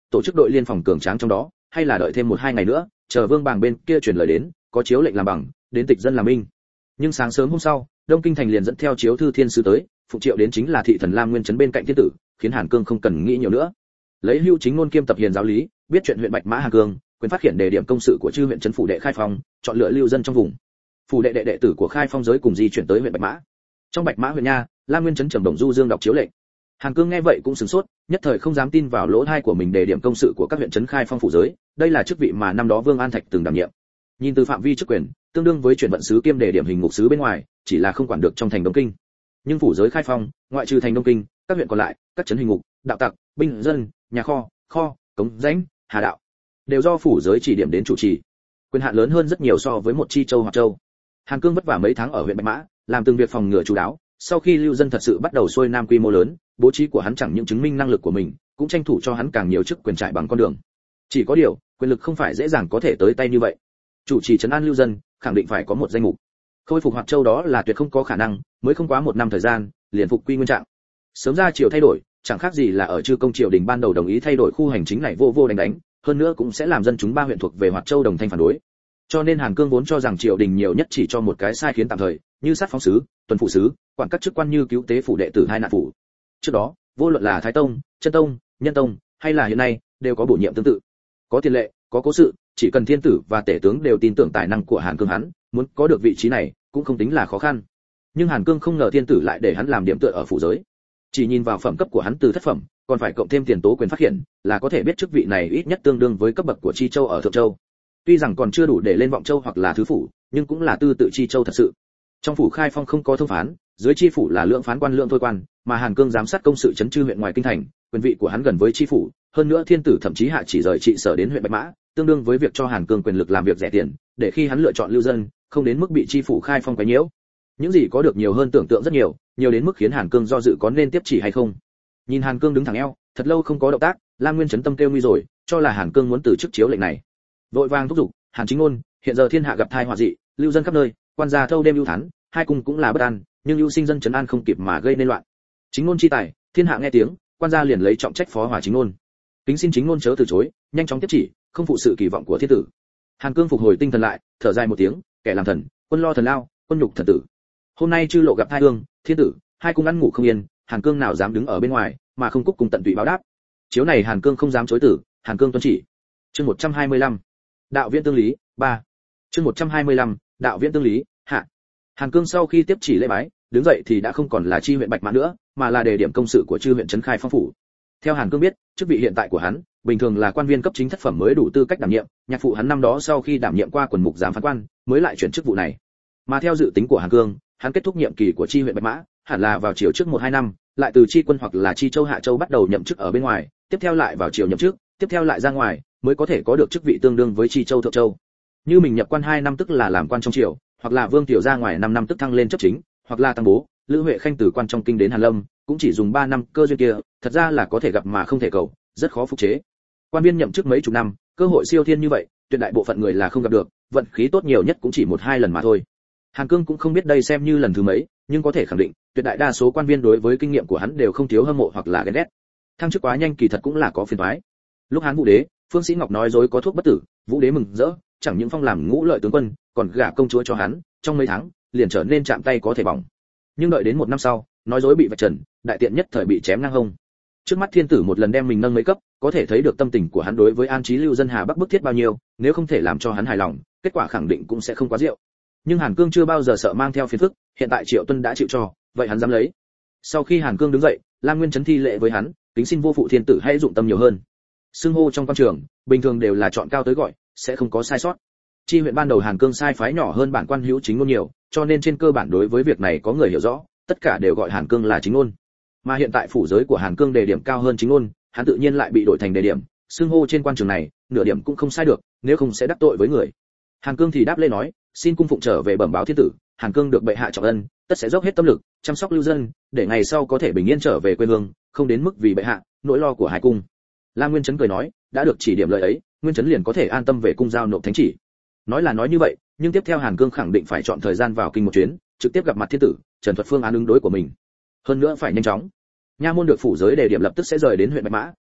tổ chức đội liên phòng cường tráng trong đó, hay là đợi thêm một hai ngày nữa, chờ Vương Bàng bên kia truyền lời đến, có chiếu lệnh làm bằng, đến tịch dân làm minh. Nhưng sáng sớm hôm sau, Đông Kinh thành liền dẫn theo chiếu thư thiên sứ tới, phụ triệu đến chính là thị thần Lam Nguyên trấn bên cạnh thiên tử, khiến Hàn Cương không cần nghĩ nhiều nữa. Lấy Hưu Chính Ngôn kiêm tập hiền giáo lý, biết chuyện huyện Bạch Mã Hàn Cương, quyền phát hiện đề điểm công sự của chư huyện trấn phủ đệ Khai Phong, chọn lựa lưu dân trong vùng. Phủ đệ đệ đệ tử của Khai Phong giới cùng di chuyển tới huyện Bạch Mã. Trong Bạch Mã huyện nha, Lam Nguyên trấn Trầm Đồng Du Dương đọc chiếu lệnh. Hàn Cương nghe vậy cũng sửng sốt, nhất thời không dám tin vào lỗ tai của mình, đề điểm công sự của các huyện trấn Khai Phong phủ giới, đây là chức vị mà năm đó Vương An Thạch từng đảm nhiệm. Nhìn từ phạm vi chức quyền, tương đương với chuyển vận sứ kiêm đề điểm hình ngục sứ bên ngoài, chỉ là không quản được trong thành Đông Kinh. Nhưng phủ giới Khai Phong, ngoại trừ thành Đông Kinh, các huyện còn lại, các trấn hình ngục, đạo tặc, binh dân, nhà kho, kho, cống rãnh, hà đạo, đều do phủ giới chỉ điểm đến chủ trì. Quyền hạn lớn hơn rất nhiều so với một chi châu hoặc châu. Hàn Cương vất vả mấy tháng ở huyện Bạch Mã, làm từng việc phòng ngừa chú đáo, sau khi lưu dân thật sự bắt đầu xuôi nam quy mô lớn, bố trí của hắn chẳng những chứng minh năng lực của mình, cũng tranh thủ cho hắn càng nhiều chức quyền trại bằng con đường. Chỉ có điều, quyền lực không phải dễ dàng có thể tới tay như vậy. Chủ trì trấn an lưu dân, khẳng định phải có một danh mục. Khôi phục Hoạt Châu đó là tuyệt không có khả năng, mới không quá một năm thời gian, liền phục quy nguyên trạng. Sớm ra triều thay đổi, chẳng khác gì là ở chư công triều đình ban đầu đồng ý thay đổi khu hành chính này vô vô đánh đánh, hơn nữa cũng sẽ làm dân chúng ba huyện thuộc về Hoạt Châu đồng thanh phản đối. Cho nên Hàn Cương vốn cho rằng triều đình nhiều nhất chỉ cho một cái sai khiến tạm thời, như sát phóng sứ, tuần phụ sứ, quản các chức quan như cứu tế phủ đệ tử hai nạn phủ. Trước đó, vô luận là Thái Tông, Chân Tông, Nhân Tông, hay là hiện nay, đều có bổ nhiệm tương tự. Có tiền lệ, có cố sự, chỉ cần thiên tử và tể tướng đều tin tưởng tài năng của Hàn Cương, hắn muốn có được vị trí này cũng không tính là khó khăn. Nhưng Hàn Cương không ngờ thiên tử lại để hắn làm điểm tựa ở phủ giới. Chỉ nhìn vào phẩm cấp của hắn từ thất phẩm, còn phải cộng thêm tiền tố quyền phát hiện, là có thể biết chức vị này ít nhất tương đương với cấp bậc của Chi Châu ở Thượng Châu. Tuy rằng còn chưa đủ để lên Vọng Châu hoặc là thứ phủ, nhưng cũng là tư tự Chi Châu thật sự. Trong phủ Khai Phong không có thông phán, dưới chi phủ là lượng phán quan lượng thôi quan, mà Hàn Cương giám sát công sự trấn chư huyện ngoài kinh thành, quyền vị của hắn gần với chi phủ, hơn nữa thiên tử thậm chí hạ chỉ rời trị sở đến huyện Bạch Mã, tương đương với việc cho Hàn Cương quyền lực làm việc rẻ tiền, để khi hắn lựa chọn lưu dân, không đến mức bị chi phủ Khai Phong quấy nhiễu. Những gì có được nhiều hơn tưởng tượng rất nhiều, nhiều đến mức khiến Hàn Cương do dự có nên tiếp chỉ hay không. Nhìn Hàn Cương đứng thẳng eo, thật lâu không có động tác, Lam Nguyên trấn tâm kêu nguy rồi, cho là Hàn Cương muốn từ chức chiếu lệnh này. Vội vàng thúc giục, Hàn Chính Ngôn, hiện giờ thiên hạ gặp tai họa dị, lưu dân khắp nơi, quan gia thâu đêm ưu thán, hai cung cũng là bất an, nhưng ưu sinh dân trấn an không kịp mà gây nên loạn. Chính Ngôn chi tài, thiên hạ nghe tiếng, quan gia liền lấy trọng trách phó hòa Chính Ngôn. Kính xin Chính Ngôn chớ từ chối, nhanh chóng tiếp chỉ, không phụ sự kỳ vọng của thiên tử. Hàn Cương phục hồi tinh thần lại, thở dài một tiếng, kẻ làm thần, quân lo thần lao, quân nhục thần tử. Hôm nay chư lộ gặp tai ương, thiên tử, hai cung ăn ngủ không yên, Hàn Cương nào dám đứng ở bên ngoài, mà không cúc cùng tận tụy báo đáp. Chiếu này Hàn Cương không dám chối từ, Hàn Cương tuân chỉ. Chương một trăm hai mươi lăm, đạo viễn tương lý, ba. Chương một trăm hai mươi lăm, đạo viễn tương lý, hạ. Hàn Cương sau khi tiếp chỉ lễ bái, đứng dậy thì đã không còn là chi huyện Bạch Mã nữa, mà là đề điểm công sự của chư huyện trấn Khai Phong phủ. Theo Hàn Cương biết, chức vị hiện tại của hắn, bình thường là quan viên cấp chính thất phẩm mới đủ tư cách đảm nhiệm, nhạc phụ hắn năm đó sau khi đảm nhiệm qua quần mục giám phán quan, mới lại chuyển chức vụ này. Mà theo dự tính của Hàn Cương, hắn kết thúc nhiệm kỳ của chi huyện Bạch Mã, hẳn là vào chiều trước một hai năm, lại từ chi quân hoặc là chi châu hạ châu bắt đầu nhậm chức ở bên ngoài, tiếp theo lại vào chiều nhậm chức, tiếp theo lại ra ngoài, mới có thể có được chức vị tương đương với chi châu thượng châu. Như mình nhập quan hai năm tức là làm quan trong triều, hoặc là vương tiểu ra ngoài năm năm tức thăng lên chấp chính, hoặc là tăng bố, Lữ Huệ Khanh từ quan trong kinh đến Hàn Lâm, cũng chỉ dùng ba năm, cơ duyên kia, thật ra là có thể gặp mà không thể cầu, rất khó phục chế. Quan viên nhậm chức mấy chục năm, cơ hội siêu thiên như vậy, tuyệt đại bộ phận người là không gặp được, vận khí tốt nhiều nhất cũng chỉ một hai lần mà thôi. Hàn Cương cũng không biết đây xem như lần thứ mấy, nhưng có thể khẳng định, tuyệt đại đa số quan viên đối với kinh nghiệm của hắn đều không thiếu hâm mộ hoặc là ghen ghét. Thăng chức quá nhanh kỳ thật cũng là có phiền toái. Lúc Hán Vũ Đế, Phương Sĩ Ngọc nói dối có thuốc bất tử, Vũ Đế mừng rỡ, chẳng những phong làm ngũ lợi tướng quân, còn gả công chúa cho hắn, trong mấy tháng, liền trở nên chạm tay có thể bỏng. Nhưng đợi đến một năm sau, nói dối bị vạch trần, đại tiện nhất thời bị chém ngang hông. Trước mắt thiên tử một lần đem mình nâng mấy cấp, có thể thấy được tâm tình của hắn đối với an trí lưu dân Hà Bắc bức thiết bao nhiêu, nếu không thể làm cho hắn hài lòng, kết quả khẳng định cũng sẽ không quá diệu. Nhưng Hàn Cương chưa bao giờ sợ mang theo phiền phức, hiện tại Triệu Tuân đã chịu cho, vậy hắn dám lấy. Sau khi Hàn Cương đứng dậy, Lam Nguyên trấn thi lễ với hắn, kính xin vô phụ thiên tử hãy dụng tâm nhiều hơn. Xưng hô trong quan trường, bình thường đều là chọn cao tới gọi, sẽ không có sai sót. Chi huyện ban đầu Hàn Cương sai phái nhỏ hơn bản quan hữu chính ngôn nhiều, cho nên trên cơ bản đối với việc này có người hiểu rõ, tất cả đều gọi Hàn Cương là chính ngôn. Mà hiện tại phủ giới của Hàn Cương đề điểm cao hơn chính ngôn, hắn tự nhiên lại bị đổi thành đề điểm, xưng hô trên quan trường này, nửa điểm cũng không sai được, nếu không sẽ đắc tội với người. Hàn Cương thì đáp lên nói, xin cung phụng trở về bẩm báo thiên tử, Hàn Cương được bệ hạ trọng ân, tất sẽ dốc hết tâm lực chăm sóc lưu dân, để ngày sau có thể bình yên trở về quê hương, không đến mức vì bệ hạ nỗi lo của hai cung. Lam Nguyên Trấn cười nói, đã được chỉ điểm lời ấy, Nguyên Trấn liền có thể an tâm về cung giao nộp thánh chỉ. Nói là nói như vậy, nhưng tiếp theo Hàn Cương khẳng định phải chọn thời gian vào kinh một chuyến, trực tiếp gặp mặt thiên tử, trần thuật phương án ứng đối của mình. Hơn nữa phải nhanh chóng. Nha môn được phủ giới đề điểm lập tức sẽ rời đến huyện Bạch Mã,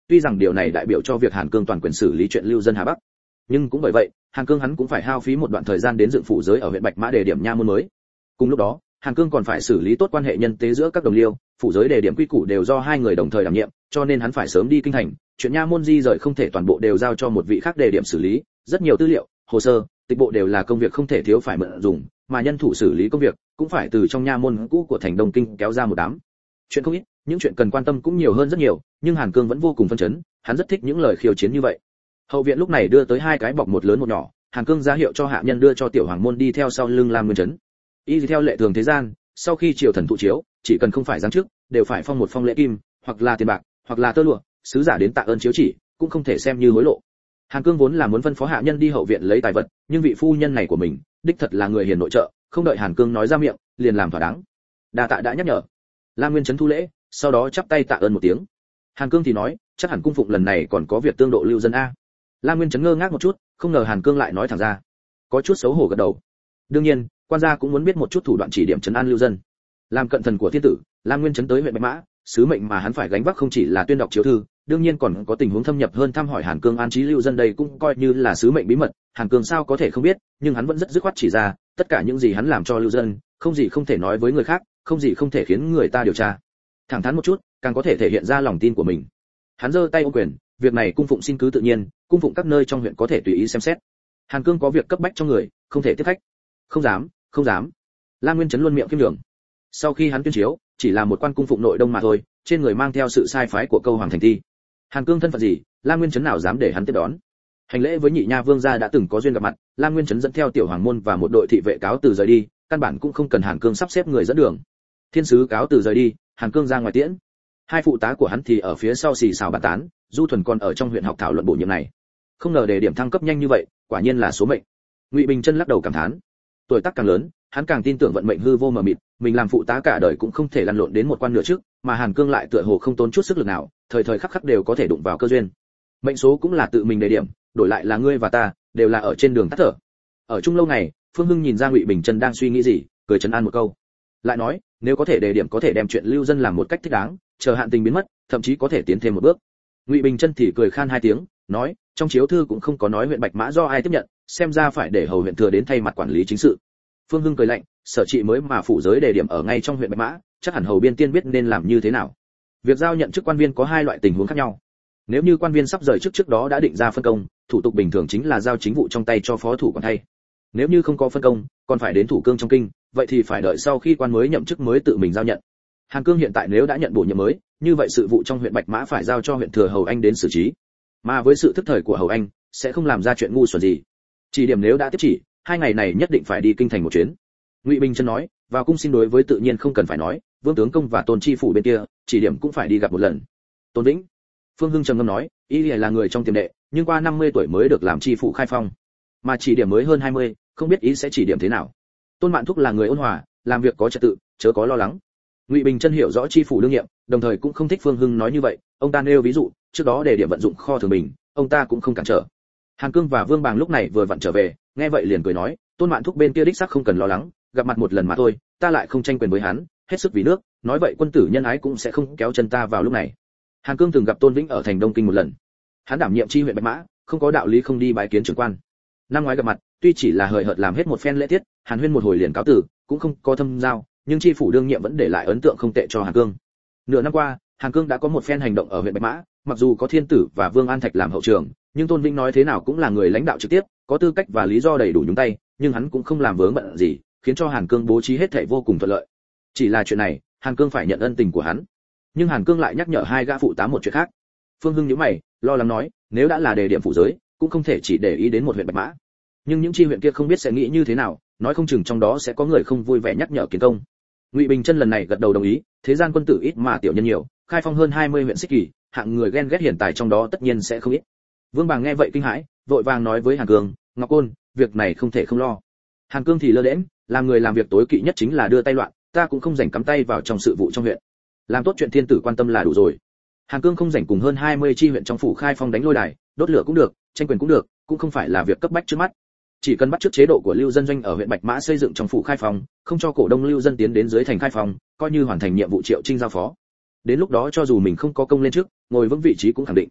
tuy rằng điều này đại biểu cho việc Hàn Cương toàn quyền xử lý chuyện lưu dân Hà Bắc, nhưng cũng bởi vậy, Hàn Cương hắn cũng phải hao phí một đoạn thời gian đến dựng phủ giới ở huyện Bạch Mã đề điểm nha môn mới. Cùng lúc đó, Hàn Cương còn phải xử lý tốt quan hệ nhân tế giữa các đồng liêu, phủ giới đề điểm quy củ đều do hai người đồng thời đảm nhiệm, cho nên hắn phải sớm đi kinh thành, chuyện nha môn di rời không thể toàn bộ đều giao cho một vị khác đề điểm xử lý, rất nhiều tư liệu, hồ sơ, tịch bộ đều là công việc không thể thiếu phải mượn dùng, mà nhân thủ xử lý công việc cũng phải từ trong nha môn cũ của thành Đông Kinh kéo ra một đám. Chuyện không ít, những chuyện cần quan tâm cũng nhiều hơn rất nhiều, nhưng Hàn Cương vẫn vô cùng phân chấn, hắn rất thích những lời khiêu chiến như vậy. Hậu viện lúc này đưa tới hai cái bọc một lớn một nhỏ, Hàn Cương ra hiệu cho hạ nhân đưa cho tiểu hoàng môn đi theo sau lưng Lam Nguyên Chấn. Y theo lệ thường thế gian, sau khi triều thần thụ chiếu, chỉ cần không phải giáng chức, đều phải phong một phong lễ kim, hoặc là tiền bạc, hoặc là tơ lụa, sứ giả đến tạ ơn chiếu chỉ, cũng không thể xem như hối lộ. Hàn Cương vốn là muốn phân phó hạ nhân đi hậu viện lấy tài vật, nhưng vị phu nhân này của mình, đích thật là người hiền nội trợ, không đợi Hàn Cương nói ra miệng, liền làm thỏa đáng. Đa tạ đã nhắc nhở. Lam Nguyên Chấn thu lễ, sau đó chắp tay tạ ơn một tiếng. Hàn Cương thì nói, chắc hẳn cung phụng lần này còn có việc tương độ lưu dân a. Lam Nguyên Chấn ngơ ngác một chút, không ngờ Hàn Cương lại nói thẳng ra, có chút xấu hổ gật đầu. Đương nhiên, quan gia cũng muốn biết một chút thủ đoạn chỉ điểm trấn an lưu dân. Làm cận thần của thiên tử, Lam Nguyên Chấn tới huyện Bạch Mã, sứ mệnh mà hắn phải gánh vác không chỉ là tuyên đọc chiếu thư, đương nhiên còn có tình huống thâm nhập hơn thăm hỏi Hàn Cương an trí lưu dân, đây cũng coi như là sứ mệnh bí mật, Hàn Cương sao có thể không biết, nhưng hắn vẫn rất dứt khoát chỉ ra, tất cả những gì hắn làm cho lưu dân, không gì không thể nói với người khác, không gì không thể khiến người ta điều tra. Thẳng thắn một chút, càng có thể thể hiện ra lòng tin của mình. Hắn giơ tay ôm quyền, việc này cung phụng xin cứ tự nhiên, cung phụng các nơi trong huyện có thể tùy ý xem xét. Hàn Cương có việc cấp bách trong người, không thể tiếp khách. Không dám, không dám. Lam Nguyên Chấn luôn miệng kiêm đường. Sau khi hắn tuyên chiếu, chỉ là một quan cung phụng nội đông mà thôi, trên người mang theo sự sai phái của câu hoàng thành thi. Hàn Cương thân phận gì, Lam Nguyên Chấn nào dám để hắn tiếp đón. Hành lễ với nhị nha vương gia đã từng có duyên gặp mặt, Lam Nguyên Chấn dẫn theo tiểu hoàng môn và một đội thị vệ cáo từ rời đi, căn bản cũng không cần Hàn Cương sắp xếp người dẫn đường. Thiên sứ cáo từ rời đi, Hàn Cương ra ngoài tiễn. Hai phụ tá của hắn thì ở phía sau xì xào bàn tán, Du Thuần còn ở trong huyện học thảo luận bổ nhiệm này. Không ngờ đề điểm thăng cấp nhanh như vậy, quả nhiên là số mệnh. Ngụy Bình Chân lắc đầu cảm thán. Tuổi tác càng lớn, hắn càng tin tưởng vận mệnh hư vô mờ mịt, mình làm phụ tá cả đời cũng không thể lăn lộn đến một quan nửa trước, mà Hàn Cương lại tựa hồ không tốn chút sức lực nào, thời thời khắc khắc đều có thể đụng vào cơ duyên. Mệnh số cũng là tự mình đề điểm, đổi lại là ngươi và ta, đều là ở trên đường tắt thở. Ở chung lâu ngày, Phương Hưng nhìn ra Ngụy Bình Chân đang suy nghĩ gì, cười trấn an một câu. Lại nói, nếu có thể đề điểm có thể đem chuyện lưu dân làm một cách thích đáng, chờ hạn tình biến mất, thậm chí có thể tiến thêm một bước. Ngụy Bình Chân thì cười khan hai tiếng, nói, trong chiếu thư cũng không có nói huyện Bạch Mã do ai tiếp nhận, xem ra phải để hầu huyện thừa đến thay mặt quản lý chính sự. Phương Hưng cười lạnh, sở trị mới mà phủ giới đề điểm ở ngay trong huyện Bạch Mã, chắc hẳn hầu biên tiên biết nên làm như thế nào. Việc giao nhận chức quan viên có hai loại tình huống khác nhau. Nếu như quan viên sắp rời chức trước đó đã định ra phân công, thủ tục bình thường chính là giao chính vụ trong tay cho phó thủ quản thay. Nếu như không có phân công, còn phải đến thủ cương trong kinh, vậy thì phải đợi sau khi quan mới nhậm chức mới tự mình giao nhận. Hàn Cương hiện tại nếu đã nhận bổ nhiệm mới, như vậy sự vụ trong huyện Bạch Mã phải giao cho huyện thừa hầu anh đến xử trí. Mà với sự thức thời của hầu anh, sẽ không làm ra chuyện ngu xuẩn gì. Chỉ điểm nếu đã tiếp chỉ, hai ngày này nhất định phải đi kinh thành một chuyến. Ngụy Bình Chân nói, vào cung xin đối với tự nhiên không cần phải nói, Vương tướng công và Tôn chi phủ bên kia, chỉ điểm cũng phải đi gặp một lần. Tôn Vĩnh. Phương Hưng trầm ngâm nói, y là người trong tiềm đệ, nhưng qua năm mươi tuổi mới được làm chi phủ khai phong, mà chỉ điểm mới hơn hai mươi, không biết ý sẽ chỉ điểm thế nào. Tôn Mạn Thúc là người ôn hòa, làm việc có trật tự, chớ có lo lắng. Ngụy Bình Chân hiểu rõ chi phủ đương nhiệm, đồng thời cũng không thích Phương Hưng nói như vậy, ông ta nêu ví dụ, trước đó để điểm vận dụng kho thường bình, ông ta cũng không cản trở. Hàn Cương và Vương Bàng lúc này vừa vặn trở về, nghe vậy liền cười nói, Tôn Mạn Thúc bên kia đích xác không cần lo lắng, gặp mặt một lần mà thôi, ta lại không tranh quyền với hắn, hết sức vì nước, nói vậy quân tử nhân ái cũng sẽ không kéo chân ta vào lúc này. Hàn Cương từng gặp Tôn Vĩnh ở thành Đông Kinh một lần, hắn đảm nhiệm chi huyện Bạch Mã, không có đạo lý không đi bái kiến trưởng quan. Năm ngoái gặp mặt, tuy chỉ là hời hợt làm hết một phen lễ tiết, Hàn Huyên một hồi liền cáo từ, cũng không có thâm giao, nhưng chi phủ đương nhiệm vẫn để lại ấn tượng không tệ cho Hàn Cương. Nửa năm qua, Hàn Cương đã có một phen hành động ở huyện Bạch Mã, mặc dù có Thiên Tử và Vương An Thạch làm hậu trường, nhưng Tôn Vĩnh nói thế nào cũng là người lãnh đạo trực tiếp, có tư cách và lý do đầy đủ nhúng tay, nhưng hắn cũng không làm vướng bận gì, khiến cho Hàn Cương bố trí hết thảy vô cùng thuận lợi. Chỉ là chuyện này, Hàn Cương phải nhận ân tình của hắn. Nhưng Hàn Cương lại nhắc nhở hai gã phụ tá một chuyện khác. Phương Hưng nhíu mày, lo lắng nói, nếu đã là đề điểm phủ giới, cũng không thể chỉ để ý đến một huyện Bạch Mã. Nhưng những chi huyện kia không biết sẽ nghĩ như thế nào, nói không chừng trong đó sẽ có người không vui vẻ nhắc nhở kiến công. Ngụy Bình Chân lần này gật đầu đồng ý, thế gian quân tử ít mà tiểu nhân nhiều, khai phong hơn hai mươi huyện xích kỳ, hạng người ghen ghét hiện tại trong đó tất nhiên sẽ không ít. Vương Bàng nghe vậy kinh hãi, vội vàng nói với Hàn Cương, Ngọc Côn, việc này không thể không lo. Hàn Cương thì lơ đễnh, làm người làm việc tối kỵ nhất chính là đưa tay loạn, ta cũng không rảnh cắm tay vào trong sự vụ trong huyện. Làm tốt chuyện thiên tử quan tâm là đủ rồi. Hàn Cương không rảnh cùng hơn hai mươi chi huyện trong phủ khai phong đánh lôi đài, đốt lửa cũng được, tranh quyền cũng được, cũng không phải là việc cấp bách trước mắt. Chỉ cần bắt chước chế độ của lưu dân doanh ở huyện Bạch Mã xây dựng trong phủ khai phong, không cho cổ đông lưu dân tiến đến dưới thành khai phong, coi như hoàn thành nhiệm vụ Triệu Trinh giao phó. Đến lúc đó cho dù mình không có công lên trước, ngồi vững vị trí cũng khẳng định.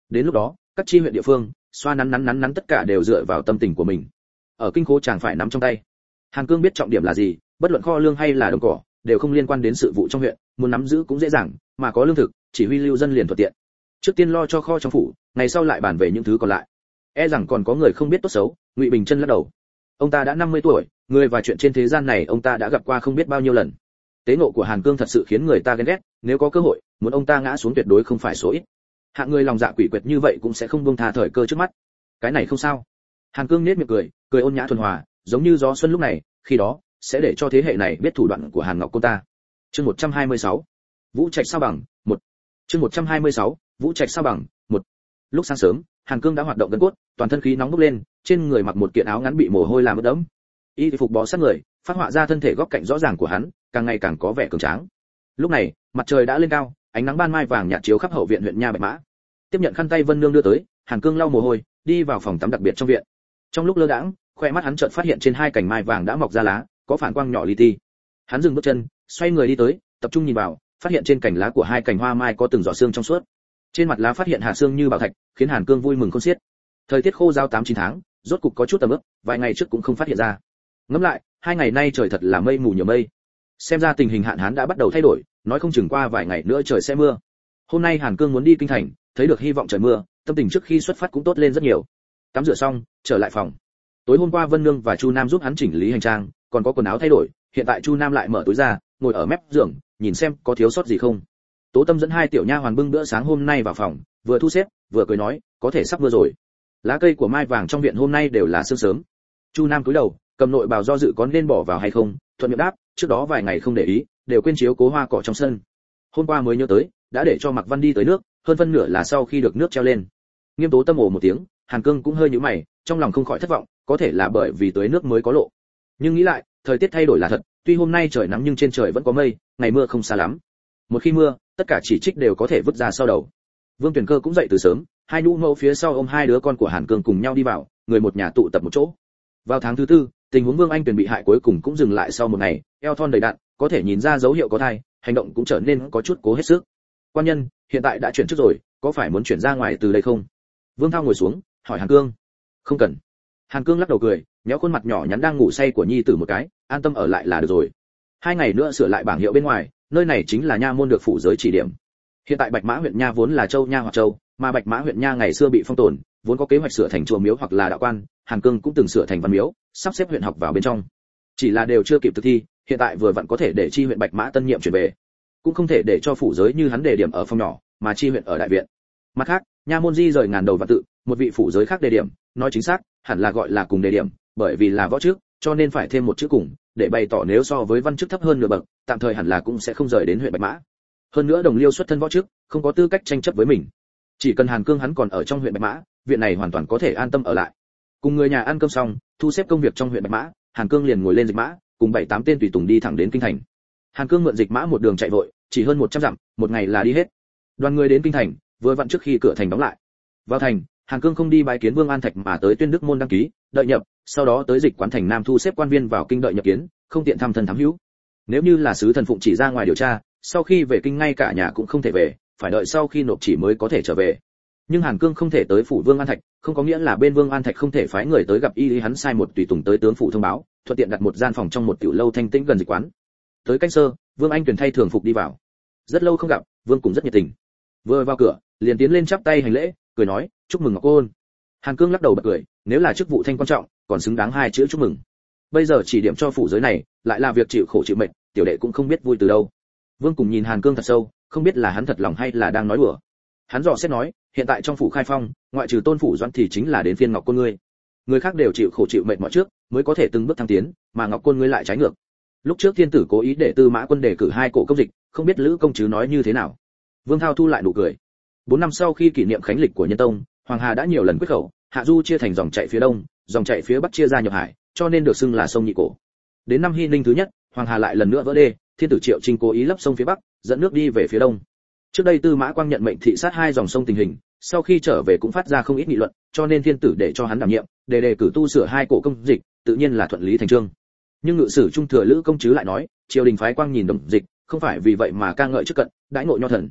Đến lúc đó, các chi huyện địa phương, xoa nắn nắn nắn nắn tất cả đều dựa vào tâm tình của mình. Ở kinh khố chàng phải nắm trong tay. Hàn Cương biết trọng điểm là gì, bất luận kho lương hay là đồng cỏ, đều không liên quan đến sự vụ trong huyện, muốn nắm giữ cũng dễ dàng, mà có lương thực, chỉ huy lưu dân liền thuận tiện. Trước tiên lo cho kho trong phủ, ngày sau lại bàn về những thứ còn lại. E rằng còn có người không biết tốt xấu, Ngụy Bình Chân lắc đầu. Ông ta đã năm mươi tuổi, người và chuyện trên thế gian này ông ta đã gặp qua không biết bao nhiêu lần. Tế ngộ của Hàn Cương thật sự khiến người ta ghen ghét, nếu có cơ hội, muốn ông ta ngã xuống tuyệt đối không phải số ít. Hạng người lòng dạ quỷ quyệt như vậy cũng sẽ không buông tha thời cơ trước mắt. Cái này không sao. Hàn Cương nhếch miệng cười, cười ôn nhã thuần hòa, giống như gió xuân lúc này, khi đó sẽ để cho thế hệ này biết thủ đoạn của Hàn Ngọc cô ta. Chương một trăm hai mươi sáu. Vũ Trạch sao bằng, một. Chương một trăm hai mươi sáu. Vũ Trạch sao bằng, một. Lúc sáng sớm, Hàn Cương đã hoạt động gân cốt, toàn thân khí nóng bốc lên, trên người mặc một kiện áo ngắn bị mồ hôi làm ướt đẫm. Y phục bó sát người, phát họa ra thân thể góc cạnh rõ ràng của hắn, càng ngày càng có vẻ cường tráng. Lúc này, mặt trời đã lên cao, ánh nắng ban mai vàng nhạt chiếu khắp hậu viện huyện Nha Bạch Mã. Tiếp nhận khăn tay Vân Nương đưa tới, Hàn Cương lau mồ hôi, đi vào phòng tắm đặc biệt trong viện. Trong lúc lơ đãng, khoe mắt hắn chợt phát hiện trên hai cành mai vàng đã mọc ra lá, có phản quang nhỏ li ti. Hắn dừng bước chân, xoay người đi tới, tập trung nhìn vào, phát hiện trên cành lá của hai cành hoa mai có từng giọt sương trong suốt. Trên mặt lá phát hiện hạt sương như bảo thạch, khiến Hàn Cương vui mừng khôn xiết. Thời tiết khô ráo tám chín tháng, rốt cục có chút tầm ướp, vài ngày trước cũng không phát hiện ra. Ngẫm lại, hai ngày nay trời thật là mây mù nhiều mây. Xem ra tình hình hạn hán đã bắt đầu thay đổi, nói không chừng qua vài ngày nữa trời sẽ mưa. Hôm nay Hàn Cương muốn đi kinh thành, thấy được hy vọng trời mưa, tâm tình trước khi xuất phát cũng tốt lên rất nhiều. Tắm rửa xong, trở lại phòng. Tối hôm qua Vân Nương và Chu Nam giúp hắn chỉnh lý hành trang, còn có quần áo thay đổi, hiện tại Chu Nam lại mở túi ra, ngồi ở mép giường, nhìn xem có thiếu sót gì không. Tố Tâm dẫn hai tiểu nha hoàn bưng bữa sáng hôm nay vào phòng, vừa thu xếp, vừa cười nói, có thể sắp mưa rồi. Lá cây của mai vàng trong viện hôm nay đều là sương sớm. Chu Nam cúi đầu, cầm nội bào do dự có nên bỏ vào hay không, thuận miệng đáp, trước đó vài ngày không để ý, đều quên chiếu cố hoa cỏ trong sân. Hôm qua mới nhớ tới, đã để cho Mạc Văn đi tới nước, hơn phân nửa là sau khi được nước treo lên. Nghiêm Tố Tâm ồ một tiếng, Hàn Cương cũng hơi nhíu mày, trong lòng không khỏi thất vọng, có thể là bởi vì tới nước mới có lộ. Nhưng nghĩ lại, thời tiết thay đổi là thật, tuy hôm nay trời nắng nhưng trên trời vẫn có mây, ngày mưa không xa lắm. Một khi mưa, tất cả chỉ trích đều có thể vứt ra sau đầu. Vương Tuyển Cơ cũng dậy từ sớm, hai nhũ mẫu phía sau ôm hai đứa con của Hàn Cương cùng nhau đi vào, người một nhà tụ tập một chỗ. Vào tháng thứ tư, tình huống Vương Anh Tuyền bị hại cuối cùng cũng dừng lại sau một ngày, eo thon đầy đặn, có thể nhìn ra dấu hiệu có thai, hành động cũng trở nên có chút cố hết sức. Quan nhân, hiện tại đã chuyển chức rồi, có phải muốn chuyển ra ngoài từ đây không? Vương Thao ngồi xuống, hỏi Hàn Cương. Không cần. Hàn Cương lắc đầu cười, nhéo khuôn mặt nhỏ nhắn đang ngủ say của nhi tử một cái, an tâm ở lại là được rồi. Hai ngày nữa sửa lại bảng hiệu bên ngoài, nơi này chính là nha môn được phủ giới chỉ điểm. Hiện tại Bạch Mã huyện nha vốn là châu nha hoặc châu, mà Bạch Mã huyện nha ngày xưa bị phong tồn, vốn có kế hoạch sửa thành chùa miếu hoặc là đạo quan, Hàn Cương cũng từng sửa thành văn miếu, sắp xếp huyện học vào bên trong. Chỉ là đều chưa kịp thực thi, hiện tại vừa vặn có thể để chi huyện Bạch Mã tân nhiệm chuyển về. Cũng không thể để cho phủ giới như hắn đề điểm ở phòng nhỏ, mà chi huyện ở đại viện. Mặt khác, nha môn di rời ngàn đầu vạn tự, một vị phủ giới khác đề điểm, nói chính xác, hẳn là gọi là cùng đề điểm, bởi vì là võ trước, cho nên phải thêm một chữ cùng, để bày tỏ nếu so với văn chức thấp hơn nửa bậc, tạm thời hẳn là cũng sẽ không rời đến huyện Bạch Mã. Hơn nữa Đồng Liêu xuất thân võ chức, không có tư cách tranh chấp với mình. Chỉ cần Hàn Cương hắn còn ở trong huyện Bạch Mã, viện này hoàn toàn có thể an tâm ở lại. Cùng người nhà ăn cơm xong, thu xếp công việc trong huyện Bạch Mã, Hàn Cương liền ngồi lên dịch mã, cùng bảy tám tên tùy tùng đi thẳng đến kinh thành. Hàn Cương mượn dịch mã một đường chạy vội, chỉ hơn một trăm dặm, một ngày là đi hết. Đoàn người đến kinh thành, vừa vặn trước khi cửa thành đóng lại. Vào thành, Hàn Cương không đi bái kiến Vương An Thạch mà tới Tuyên Đức môn đăng ký, đợi nhập, sau đó tới dịch quán thành Nam thu xếp quan viên vào kinh đợi nhập kiến, không tiện thăm thân thám hữu. Nếu như là sứ thần phụng chỉ ra ngoài điều tra, sau khi về kinh ngay cả nhà cũng không thể về, phải đợi sau khi nộp chỉ mới có thể trở về. Nhưng Hàn Cương không thể tới phủ Vương An Thạch, không có nghĩa là bên Vương An Thạch không thể phái người tới gặp y lý, hắn sai một tùy tùng tới tướng phủ thông báo, thuận tiện đặt một gian phòng trong một tiểu lâu thanh tĩnh gần dịch quán. Tới canh sơ, Vương Anh Tuyền thay thường phục đi vào. Rất lâu không gặp, Vương cũng rất nhiệt tình. Vừa vào cửa, liền tiến lên chắp tay hành lễ, cười nói, chúc mừng Ngọc Cô. Hàn Cương lắc đầu bật cười, nếu là chức vụ thanh quan trọng, còn xứng đáng hai chữ chúc mừng. Bây giờ chỉ điểm cho phủ giới này, lại là việc chịu khổ chịu mệt, tiểu đệ cũng không biết vui từ đâu. Vương cùng nhìn Hàn Cương thật sâu, không biết là hắn thật lòng hay là đang nói đùa. Hắn dò xét nói, hiện tại trong phủ khai phong, ngoại trừ Tôn phủ Doãn thì chính là đến phiên Ngọc Côn ngươi. Người khác đều chịu khổ chịu mệt mọi trước, mới có thể từng bước thăng tiến, mà Ngọc Côn ngươi lại trái ngược. Lúc trước thiên tử cố ý để Tư Mã Quân đề cử hai cổ công dịch, không biết Lữ công chứ nói như thế nào. Vương Thao thu lại nụ cười. Bốn năm sau khi kỷ niệm khánh lịch của Nhân Tông, Hoàng Hà đã nhiều lần quyết khẩu, hạ du chia thành dòng chảy phía đông, dòng chảy phía bắc chia ra nhập hải, cho nên được xưng là sông nhị cổ. Đến năm Hy Ninh thứ nhất, Hoàng Hà lại lần nữa vỡ đê, thiên tử Triệu Trinh cố ý lấp sông phía bắc, dẫn nước đi về phía đông. Trước đây Tư Mã Quang nhận mệnh thị sát hai dòng sông tình hình, sau khi trở về cũng phát ra không ít nghị luận, cho nên thiên tử để cho hắn đảm nhiệm, để đề cử tu sửa hai cổ công dịch, tự nhiên là thuận lý thành chương. Nhưng ngự sử trung thừa Lữ công chứ lại nói, triều đình phái Quang nhìn Đồng Dịch, không phải vì vậy mà ca ngợi trước cận, đãi ngộ nho thần.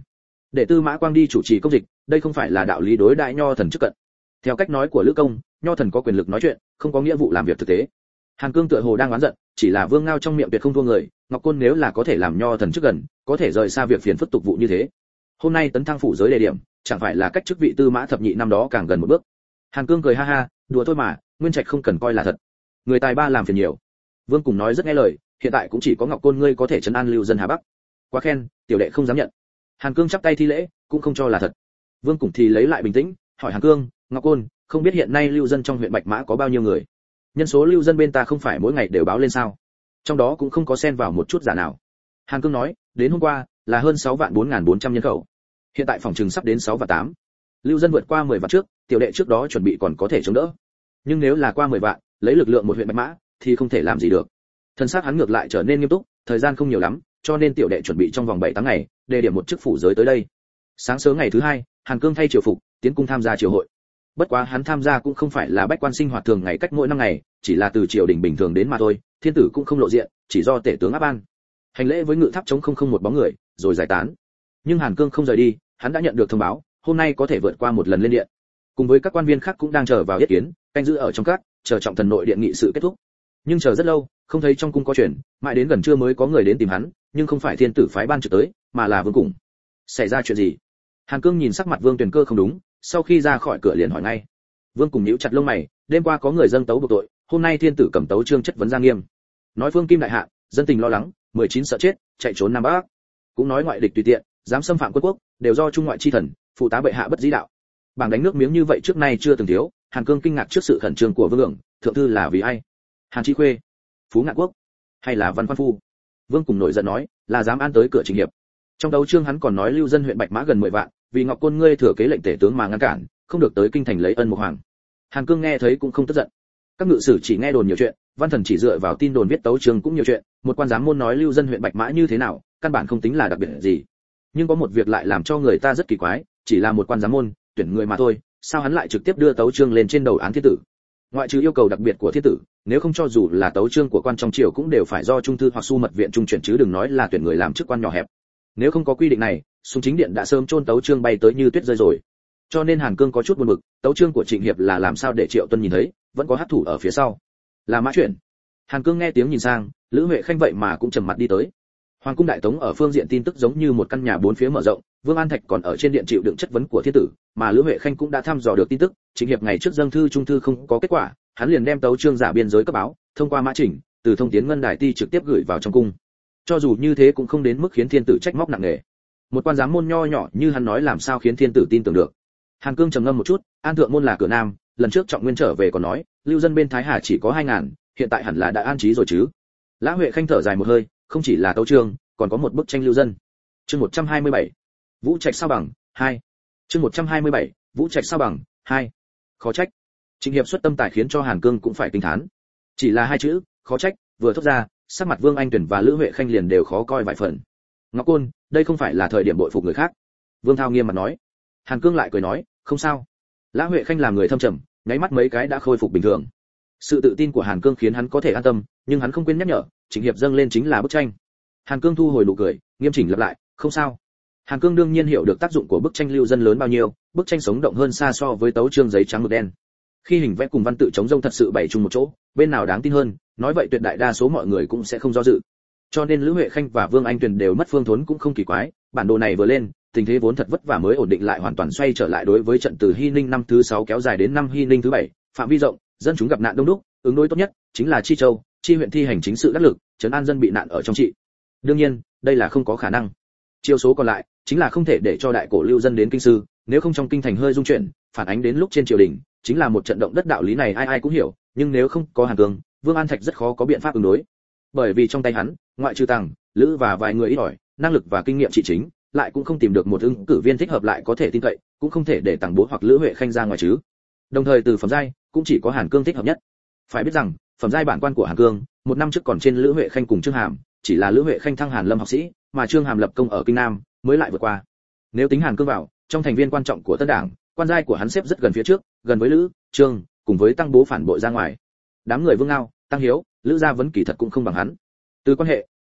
để Tư Mã Quang đi chủ trì công dịch, đây không phải là đạo lý đối đại nho thần chức cận. Theo cách nói của Lữ Công, nho thần có quyền lực nói chuyện, không có nghĩa vụ làm việc thực tế. Hàn Cương tựa hồ đang oán giận, chỉ là Vương Ngao trong miệng tuyệt không thua người, Ngọc Côn nếu là có thể làm nho thần chức gần, có thể rời xa việc phiền phức tục vụ như thế. Hôm nay tấn thăng phủ giới đề điểm, chẳng phải là cách chức vị Tư Mã thập nhị năm đó càng gần một bước. Hàn Cương cười ha ha, đùa thôi mà, Nguyên Trạch không cần coi là thật. Người tài ba làm phiền nhiều. Vương cùng nói rất nghe lời, hiện tại cũng chỉ có Ngọc Côn ngươi có thể trấn an lưu dân Hà Bắc. Quá khen, tiểu đệ không dám nhận. Hàn Cương chắp tay thi lễ, cũng không cho là thật. Vương cùng thì lấy lại bình tĩnh, hỏi Hàn Cương, Ngọc Côn, không biết hiện nay lưu dân trong huyện Bạch Mã có bao nhiêu người? Nhân số lưu dân bên ta không phải mỗi ngày đều báo lên sao? Trong đó cũng không có xen vào một chút giả nào. Hàn Cương nói, đến hôm qua là hơn sáu vạn bốn nghìn bốn trăm nhân khẩu. Hiện tại phòng trừng sắp đến sáu vạn tám. Lưu dân vượt qua mười vạn trước, tiểu đệ trước đó chuẩn bị còn có thể chống đỡ. Nhưng nếu là qua mười vạn, lấy lực lượng một huyện Bạch Mã thì không thể làm gì được. Thân xác hắn ngược lại trở nên nghiêm túc, thời gian không nhiều lắm, cho nên tiểu đệ chuẩn bị trong vòng bảy tháng ngày, đề điểm một chức phủ giới tới đây. Sáng sớm ngày thứ hai, Hàn Cương thay triều phục, tiến cung tham gia triều hội. Bất quá hắn tham gia cũng không phải là bách quan sinh hoạt thường ngày cách mỗi năm ngày, chỉ là từ triều đình bình thường đến mà thôi, thiên tử cũng không lộ diện, chỉ do tể tướng áp an. Hành lễ với ngự tháp chống không không một bóng người, rồi giải tán. Nhưng Hàn Cương không rời đi, hắn đã nhận được thông báo, hôm nay có thể vượt qua một lần lên điện. Cùng với các quan viên khác cũng đang chờ vào yết kiến, canh giữ ở trong các, chờ trọng thần nội điện nghị sự kết thúc. Nhưng chờ rất lâu, không thấy trong cung có chuyện, mãi đến gần trưa mới có người đến tìm hắn, nhưng không phải thiên tử phái ban trực tới, mà là Vương Cùng. Xảy ra chuyện gì? Hàn Cương nhìn sắc mặt Vương Tuyền Cơ không đúng, sau khi ra khỏi cửa liền hỏi ngay. Vương Cùng nhíu chặt lông mày, đêm qua có người dâng tấu buộc tội, hôm nay thiên tử cầm tấu chương chất vấn Giang Nghiêm. Nói Phương Kim đại hạ, dân tình lo lắng, mười chín sợ chết, chạy trốn Nam Bắc. Cũng nói ngoại địch tùy tiện, dám xâm phạm quân quốc, đều do trung ngoại chi thần, phụ tá bệ hạ bất dĩ đạo. Bảng đánh nước miếng như vậy trước nay chưa từng thiếu, Hàn Cương kinh ngạc trước sự khẩn trương của Vương Lượng, thượng thư là vì ai? Hàn Chí Khuê, Phú Ngạn Quốc, hay là Văn Quan Phu? Vương Cùng nổi giận nói, là dám an tới cửa trình hiệp. Trong đấu chương hắn còn nói lưu dân huyện Bạch Mã gần mười vạn, vì Ngọc Côn ngươi thừa kế lệnh tể tướng mà ngăn cản, không được tới kinh thành lấy ân một hoàng. Hàn Cương nghe thấy cũng không tức giận. Các ngự sử chỉ nghe đồn nhiều chuyện, văn thần chỉ dựa vào tin đồn viết tấu chương cũng nhiều chuyện, một quan giám môn nói lưu dân huyện Bạch Mã như thế nào, căn bản không tính là đặc biệt gì. Nhưng có một việc lại làm cho người ta rất kỳ quái, chỉ là một quan giám môn, tuyển người mà thôi, sao hắn lại trực tiếp đưa tấu chương lên trên đầu án thiên tử? Ngoại trừ yêu cầu đặc biệt của thiên tử, nếu không cho dù là tấu chương của quan trong triều cũng đều phải do trung thư hoặc su mật viện trung chuyển chứ đừng nói là tuyển người làm chức quan nhỏ hẹp. Nếu không có quy định này, Sùng Chính Điện đã sớm chôn tấu chương bay tới như tuyết rơi rồi. Cho nên Hàn Cương có chút buồn bực, tấu chương của Trịnh Hiệp là làm sao để Triệu Tuân nhìn thấy, vẫn có hắc thủ ở phía sau. Là Mã Chuyển. Hàn Cương nghe tiếng nhìn sang, Lữ Huệ Khanh vậy mà cũng trầm mặt đi tới. Hoàng cung đại tống ở phương diện tin tức giống như một căn nhà bốn phía mở rộng, Vương An Thạch còn ở trên điện chịu đựng chất vấn của thiên tử, mà Lữ Huệ Khanh cũng đã thăm dò được tin tức, Trịnh Hiệp ngày trước dâng thư trung thư không có kết quả, hắn liền đem tấu chương giả biên giới cấp báo, thông qua Mã Chỉnh, từ thông tiến ngân đài ti trực tiếp gửi vào trong cung. Cho dù như thế cũng không đến mức khiến thiên tử trách móc nặng nề. Một quan giám môn nho nhỏ như hắn nói làm sao khiến thiên tử tin tưởng được. Hàn Cương trầm ngâm một chút, an thượng môn là cửa nam, lần trước Trọng Nguyên trở về còn nói, lưu dân bên Thái Hà chỉ có hai ngàn, hiện tại hẳn là đã an trí rồi chứ. Lã Huệ Khanh thở dài một hơi, không chỉ là tấu chương, còn có một bức tranh lưu dân. Chương một trăm hai mươi bảy, Vũ Trạch sao bằng hai. Chương một trăm hai mươi bảy, Vũ Trạch sao bằng hai. Khó trách. Trịnh Hiệp xuất tâm tài khiến cho Hàn Cương cũng phải kinh thán. Chỉ là hai chữ, khó trách, vừa thốt ra, sắc mặt Vương Anh Tuyển và Lữ Huệ Khanh liền đều khó coi vài phần. Ngọc Côn, đây không phải là thời điểm bội phục người khác. Vương Thao nghiêm mặt nói. Hàn Cương lại cười nói, không sao. Lã Huệ Khanh làm người thâm trầm, nháy mắt mấy cái đã khôi phục bình thường. Sự tự tin của Hàn Cương khiến hắn có thể an tâm, nhưng hắn không quên nhắc nhở, Trịnh Hiệp dâng lên chính là bức tranh. Hàn Cương thu hồi nụ cười, nghiêm chỉnh lặp lại, không sao. Hàn Cương đương nhiên hiểu được tác dụng của bức tranh lưu dân lớn bao nhiêu, bức tranh sống động hơn xa so với tấu chương giấy trắng mực đen. Khi hình vẽ cùng văn tự chống rông thật sự bày chung một chỗ, bên nào đáng tin hơn, nói vậy tuyệt đại đa số mọi người cũng sẽ không do dự. Cho nên Lữ Huệ Khanh và Vương Anh Tuyền đều mất phương thốn cũng không kỳ quái, bản đồ này vừa lên, tình thế vốn thật vất vả mới ổn định lại hoàn toàn xoay trở lại đối với trận từ Hy Ninh năm thứ sáu kéo dài đến năm Hy Ninh thứ bảy, phạm vi rộng, dân chúng gặp nạn đông đúc, ứng đối tốt nhất chính là Chi Châu, Chi huyện thi hành chính sự đắc lực, trấn an dân bị nạn ở trong trị. Đương nhiên, đây là không có khả năng. Chiêu số còn lại chính là không thể để cho đại cổ lưu dân đến kinh sư, nếu không trong kinh thành hơi rung chuyển, phản ánh đến lúc trên triều đình, chính là một trận động đất đạo lý này ai ai cũng hiểu, nhưng nếu không có Hàn Cương, Vương An Thạch rất khó có biện pháp ứng đối. Bởi vì trong tay hắn, ngoại trừ Tằng, Lữ và vài người ít ỏi, năng lực và kinh nghiệm trị chính, lại cũng không tìm được một ứng cử viên thích hợp lại có thể tin cậy, cũng không thể để Tằng Bố hoặc Lữ Huệ Khanh ra ngoài chứ. Đồng thời từ phẩm giai, cũng chỉ có Hàn Cương thích hợp nhất. Phải biết rằng, phẩm giai bản quan của Hàn Cương, một năm trước còn trên Lữ Huệ Khanh cùng Trương Hàm, chỉ là Lữ Huệ Khanh thăng Hàn Lâm học sĩ, mà Trương Hàm lập công ở Kinh Nam, mới lại vượt qua. Nếu tính Hàn Cương vào, trong thành viên quan trọng của Tân Đảng, quan giai của hắn xếp rất gần phía trước, gần với Lữ, Trương, cùng với Tăng Bố phản bội ra ngoài. Đám người Vương Ngao, Tăng Hiếu, Lữ gia vấn kỳ thật cũng không bằng hắn. Từ quan hệ,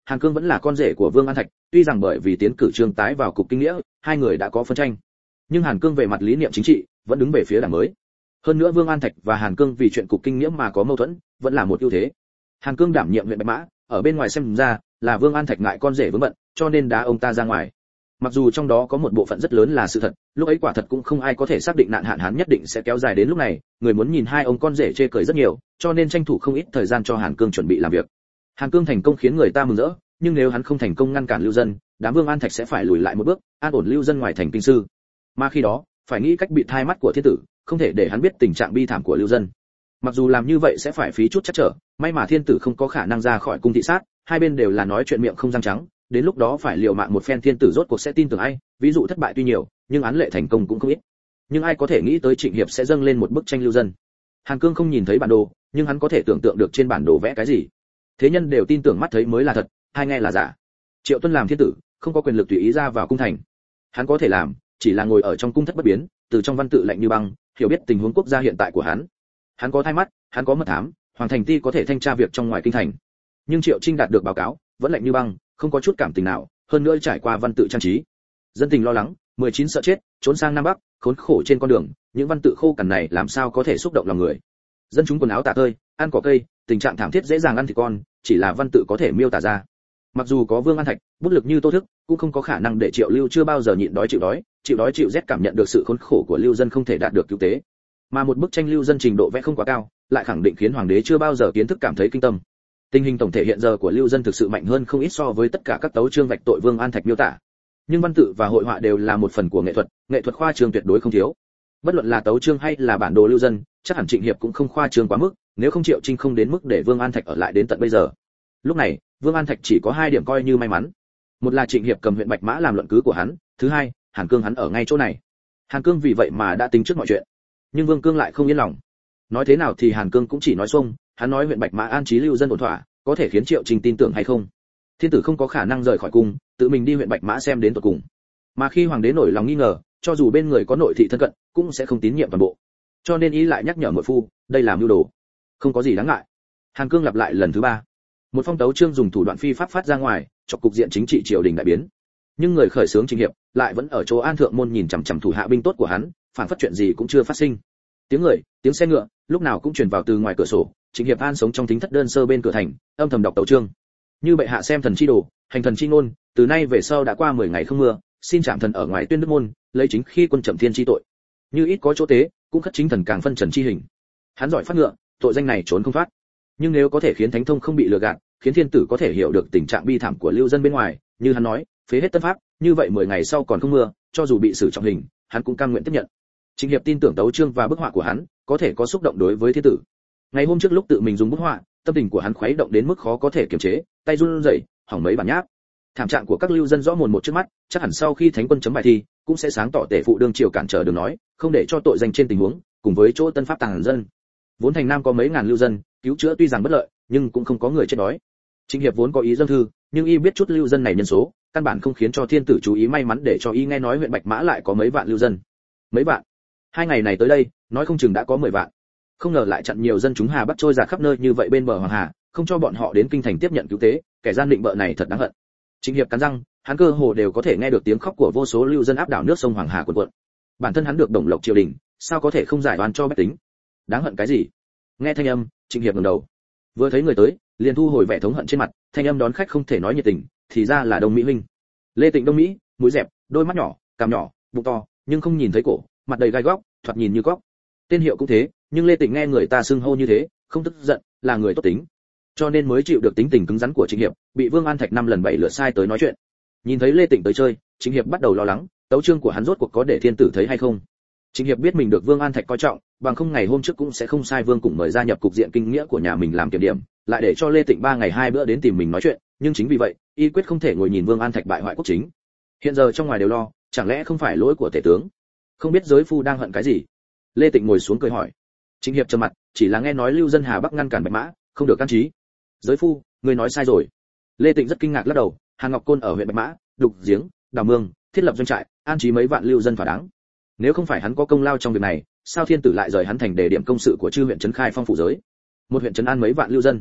Hàn Cương vẫn là con rể của Vương An Thạch, tuy rằng bởi vì tiến cử Trương Tái vào cục kinh nghĩa, hai người đã có phân tranh, nhưng Hàn Cương về mặt lý niệm chính trị vẫn đứng về phía đảng mới. Hơn nữa Vương An Thạch và Hàn Cương vì chuyện cục kinh nghĩa mà có mâu thuẫn, vẫn là một ưu thế. Hàn Cương đảm nhiệm huyện Bạch Mã, ở bên ngoài xem ra là Vương An Thạch ngại con rể vướng bận, cho nên đá ông ta ra ngoài. Mặc dù trong đó có một bộ phận rất lớn là sự thật, lúc ấy quả thật cũng không ai có thể xác định nạn hạn hán nhất định sẽ kéo dài đến lúc này, người muốn nhìn hai ông con rể chê cười rất nhiều, cho nên tranh thủ không ít thời gian cho Hàn Cương chuẩn bị làm việc. Hàn Cương thành công khiến người ta mừng rỡ, nhưng nếu hắn không thành công ngăn cản lưu dân, đám Vương An Thạch sẽ phải lùi lại một bước, an ổn lưu dân ngoài thành kinh sư. Mà khi đó, phải nghĩ cách bị thai mắt của thiên tử, không thể để hắn biết tình trạng bi thảm của lưu dân. Mặc dù làm như vậy sẽ phải phí chút chắc trở, may mà thiên tử không có khả năng ra khỏi cung thị sát, hai bên đều là nói chuyện miệng không răng trắng, đến lúc đó phải liều mạng một phen thiên tử rốt cuộc sẽ tin tưởng ai, ví dụ thất bại tuy nhiều, nhưng án lệ thành công cũng không ít. Nhưng ai có thể nghĩ tới Trịnh Hiệp sẽ dâng lên một bức tranh lưu dân. Hàn Cương không nhìn thấy bản đồ, nhưng hắn có thể tưởng tượng được trên bản đồ vẽ cái gì. Thế nhân đều tin tưởng mắt thấy mới là thật, hai nghe là giả. Triệu Tuân làm thiên tử, không có quyền lực tùy ý ra vào cung thành. Hắn có thể làm, chỉ là ngồi ở trong cung thất bất biến, từ trong văn tự lạnh như băng, hiểu biết tình huống quốc gia hiện tại của hắn. Hắn có thai mắt, hắn có mật thám, Hoàng Thành Ti có thể thanh tra việc trong ngoài kinh thành. Nhưng Triệu Trinh đạt được báo cáo, vẫn lạnh như băng, không có chút cảm tình nào, hơn nữa trải qua văn tự trang trí. Dân tình lo lắng, mười chín sợ chết, trốn sang Nam Bắc, khốn khổ trên con đường, những văn tự khô cằn này làm sao có thể xúc động lòng người. Dân chúng quần áo tả tơi, ăn cỏ cây, tình trạng thảm thiết dễ dàng ăn thịt con, chỉ là văn tự có thể miêu tả ra. Mặc dù có Vương An Thạch, bút lực như Tô Thức, cũng không có khả năng để Triệu Lưu chưa bao giờ nhịn đói chịu đói, chịu đói chịu rét cảm nhận được sự khốn khổ của lưu dân không thể đạt được cứu tế. Mà một bức tranh lưu dân trình độ vẽ không quá cao, lại khẳng định khiến hoàng đế chưa bao giờ kiến thức cảm thấy kinh tâm. Tình hình tổng thể hiện giờ của lưu dân thực sự mạnh hơn không ít so với tất cả các tấu chương vạch tội Vương An Thạch miêu tả. Nhưng văn tự và hội họa đều là một phần của nghệ thuật, nghệ thuật khoa trương tuyệt đối không thiếu. Bất luận là tấu chương hay là bản đồ lưu dân, chắc hẳn Trịnh Hiệp cũng không khoa trương quá mức, nếu không Triệu Trinh không đến mức để Vương An Thạch ở lại đến tận bây giờ. Lúc này, Vương An Thạch chỉ có hai điểm coi như may mắn. Một là Trịnh Hiệp cầm huyện Bạch Mã làm luận cứ của hắn, thứ hai, Hàn Cương hắn ở ngay chỗ này. Hàn Cương vì vậy mà đã tính trước mọi chuyện. Nhưng Vương Cương lại không yên lòng. Nói thế nào thì Hàn Cương cũng chỉ nói xuông, hắn nói huyện Bạch Mã an trí lưu dân ổn thỏa, có thể khiến Triệu Trinh tin tưởng hay không? Thiên tử không có khả năng rời khỏi cung, tự mình đi huyện Bạch Mã xem đến tận cùng. Mà khi hoàng đế nổi lòng nghi ngờ, cho dù bên người có nội thị thân cận, cũng sẽ không tín nhiệm toàn bộ. Cho nên ý lại nhắc nhở muội phu, đây là mưu đồ, không có gì đáng ngại. Hàn Cương lặp lại lần thứ ba. Một phong tấu chương dùng thủ đoạn phi pháp phát ra ngoài, chọc cục diện chính trị triều đình đại biến. Nhưng người khởi xướng Trịnh Hiệp lại vẫn ở chỗ An Thượng môn nhìn chằm chằm thủ hạ binh tốt của hắn, phản phất chuyện gì cũng chưa phát sinh. Tiếng người, tiếng xe ngựa, lúc nào cũng truyền vào từ ngoài cửa sổ. Trịnh Hiệp An sống trong thính thất đơn sơ bên cửa thành, âm thầm đọc tấu chương. Như bệ hạ xem thần chi đồ, hành thần chi ngôn, từ nay về sau đã qua mười ngày không mưa, xin trạm thần ở ngoài tuyên đức môn, lấy chính khi quân trầm thiên chi tội. Như ít có chỗ tế, cũng khất chính thần càng phân trần chi hình. Hắn giỏi phát ngựa, tội danh này trốn không thoát. Nhưng nếu có thể khiến thánh thông không bị lừa gạt, khiến thiên tử có thể hiểu được tình trạng bi thảm của lưu dân bên ngoài, như hắn nói, phế hết tân pháp, như vậy mười ngày sau còn không mưa, cho dù bị xử trọng hình, hắn cũng cam nguyện tiếp nhận. Trịnh Hiệp tin tưởng tấu chương và bức họa của hắn có thể có xúc động đối với thiên tử. Ngày hôm trước lúc tự mình dùng bức họa, tâm tình của hắn khuấy động đến mức khó có thể kiềm chế, tay run rẩy, hỏng mấy bản nháp. Thảm trạng của các lưu dân rõ mồn một trước mắt, chắc hẳn sau khi thánh quân chấm bài thi, cũng sẽ sáng tỏ tể phụ đương triều cản trở đường nói, không để cho tội danh trên tình huống, cùng với chỗ tân pháp tàn dân. Vốn thành Nam có mấy ngàn lưu dân, cứu chữa tuy rằng bất lợi, nhưng cũng không có người chết đói. Trịnh Hiệp vốn có ý dâng thư, nhưng y biết chút lưu dân này nhân số, căn bản không khiến cho thiên tử chú ý, may mắn để cho y nghe nói huyện Bạch Mã lại có mấy vạn lưu dân. Mấy vạn? Hai ngày này tới đây, nói không chừng đã có mười vạn. Không ngờ lại chặn nhiều dân chúng Hà Bắc trôi dạt khắp nơi như vậy bên bờ Hoàng Hà, không cho bọn họ đến kinh thành tiếp nhận cứu tế, kẻ gian định bợ này thật đáng hận. Trịnh Hiệp cắn răng, hắn cơ hồ đều có thể nghe được tiếng khóc của vô số lưu dân áp đảo nước sông Hoàng Hà cuồn cuộn. Bản thân hắn được đồng lộc triều đình, sao có thể không giải oan cho bách tính? Đáng hận cái gì? Nghe thanh âm, Trịnh Hiệp ngẩng đầu. Vừa thấy người tới, liền thu hồi vẻ thống hận trên mặt, thanh âm đón khách không thể nói nhiệt tình, thì ra là Đông Mỹ huynh. Lê Tịnh Đông Mỹ, mũi dẹp, đôi mắt nhỏ, cằm nhỏ, bụng to, nhưng không nhìn thấy cổ, mặt đầy gai góc, thoạt nhìn như cóc. Tên hiệu cũng thế, nhưng Lê Tịnh nghe người ta xưng hô như thế, không tức giận, là người tốt tính. Cho nên mới chịu được tính tình cứng rắn của Trịnh Hiệp, bị Vương An Thạch năm lần bảy lượt sai tới nói chuyện. Nhìn thấy Lê Tịnh tới chơi, Trịnh Hiệp bắt đầu lo lắng, tấu chương của hắn rốt cuộc có để thiên tử thấy hay không. Trịnh Hiệp biết mình được Vương An Thạch coi trọng, bằng không ngày hôm trước cũng sẽ không sai Vương cùng mời gia nhập cục diện kinh nghĩa của nhà mình làm kiểm điểm, lại để cho Lê Tịnh ba ngày hai bữa đến tìm mình nói chuyện, nhưng chính vì vậy, y quyết không thể ngồi nhìn Vương An Thạch bại hoại quốc chính. Hiện giờ trong ngoài đều lo, chẳng lẽ không phải lỗi của tể tướng? Không biết giới phu đang hận cái gì? Lê Tịnh ngồi xuống cười hỏi. Trịnh Hiệp trầm mặt, chỉ là nghe nói lưu dân Hà Bắc ngăn cản Bạch Mã, không được can trí. Giới phu, người nói sai rồi. Lê Tịnh rất kinh ngạc lắc đầu, Hàn Ngọc Côn ở huyện Bạch Mã, đục giếng, đào mương, thiết lập doanh trại, an trí mấy vạn lưu dân thỏa đáng. Nếu không phải hắn có công lao trong việc này, sao thiên tử lại rời hắn thành đề điểm công sự của chư huyện trấn khai phong phủ giới? Một huyện trấn an mấy vạn lưu dân,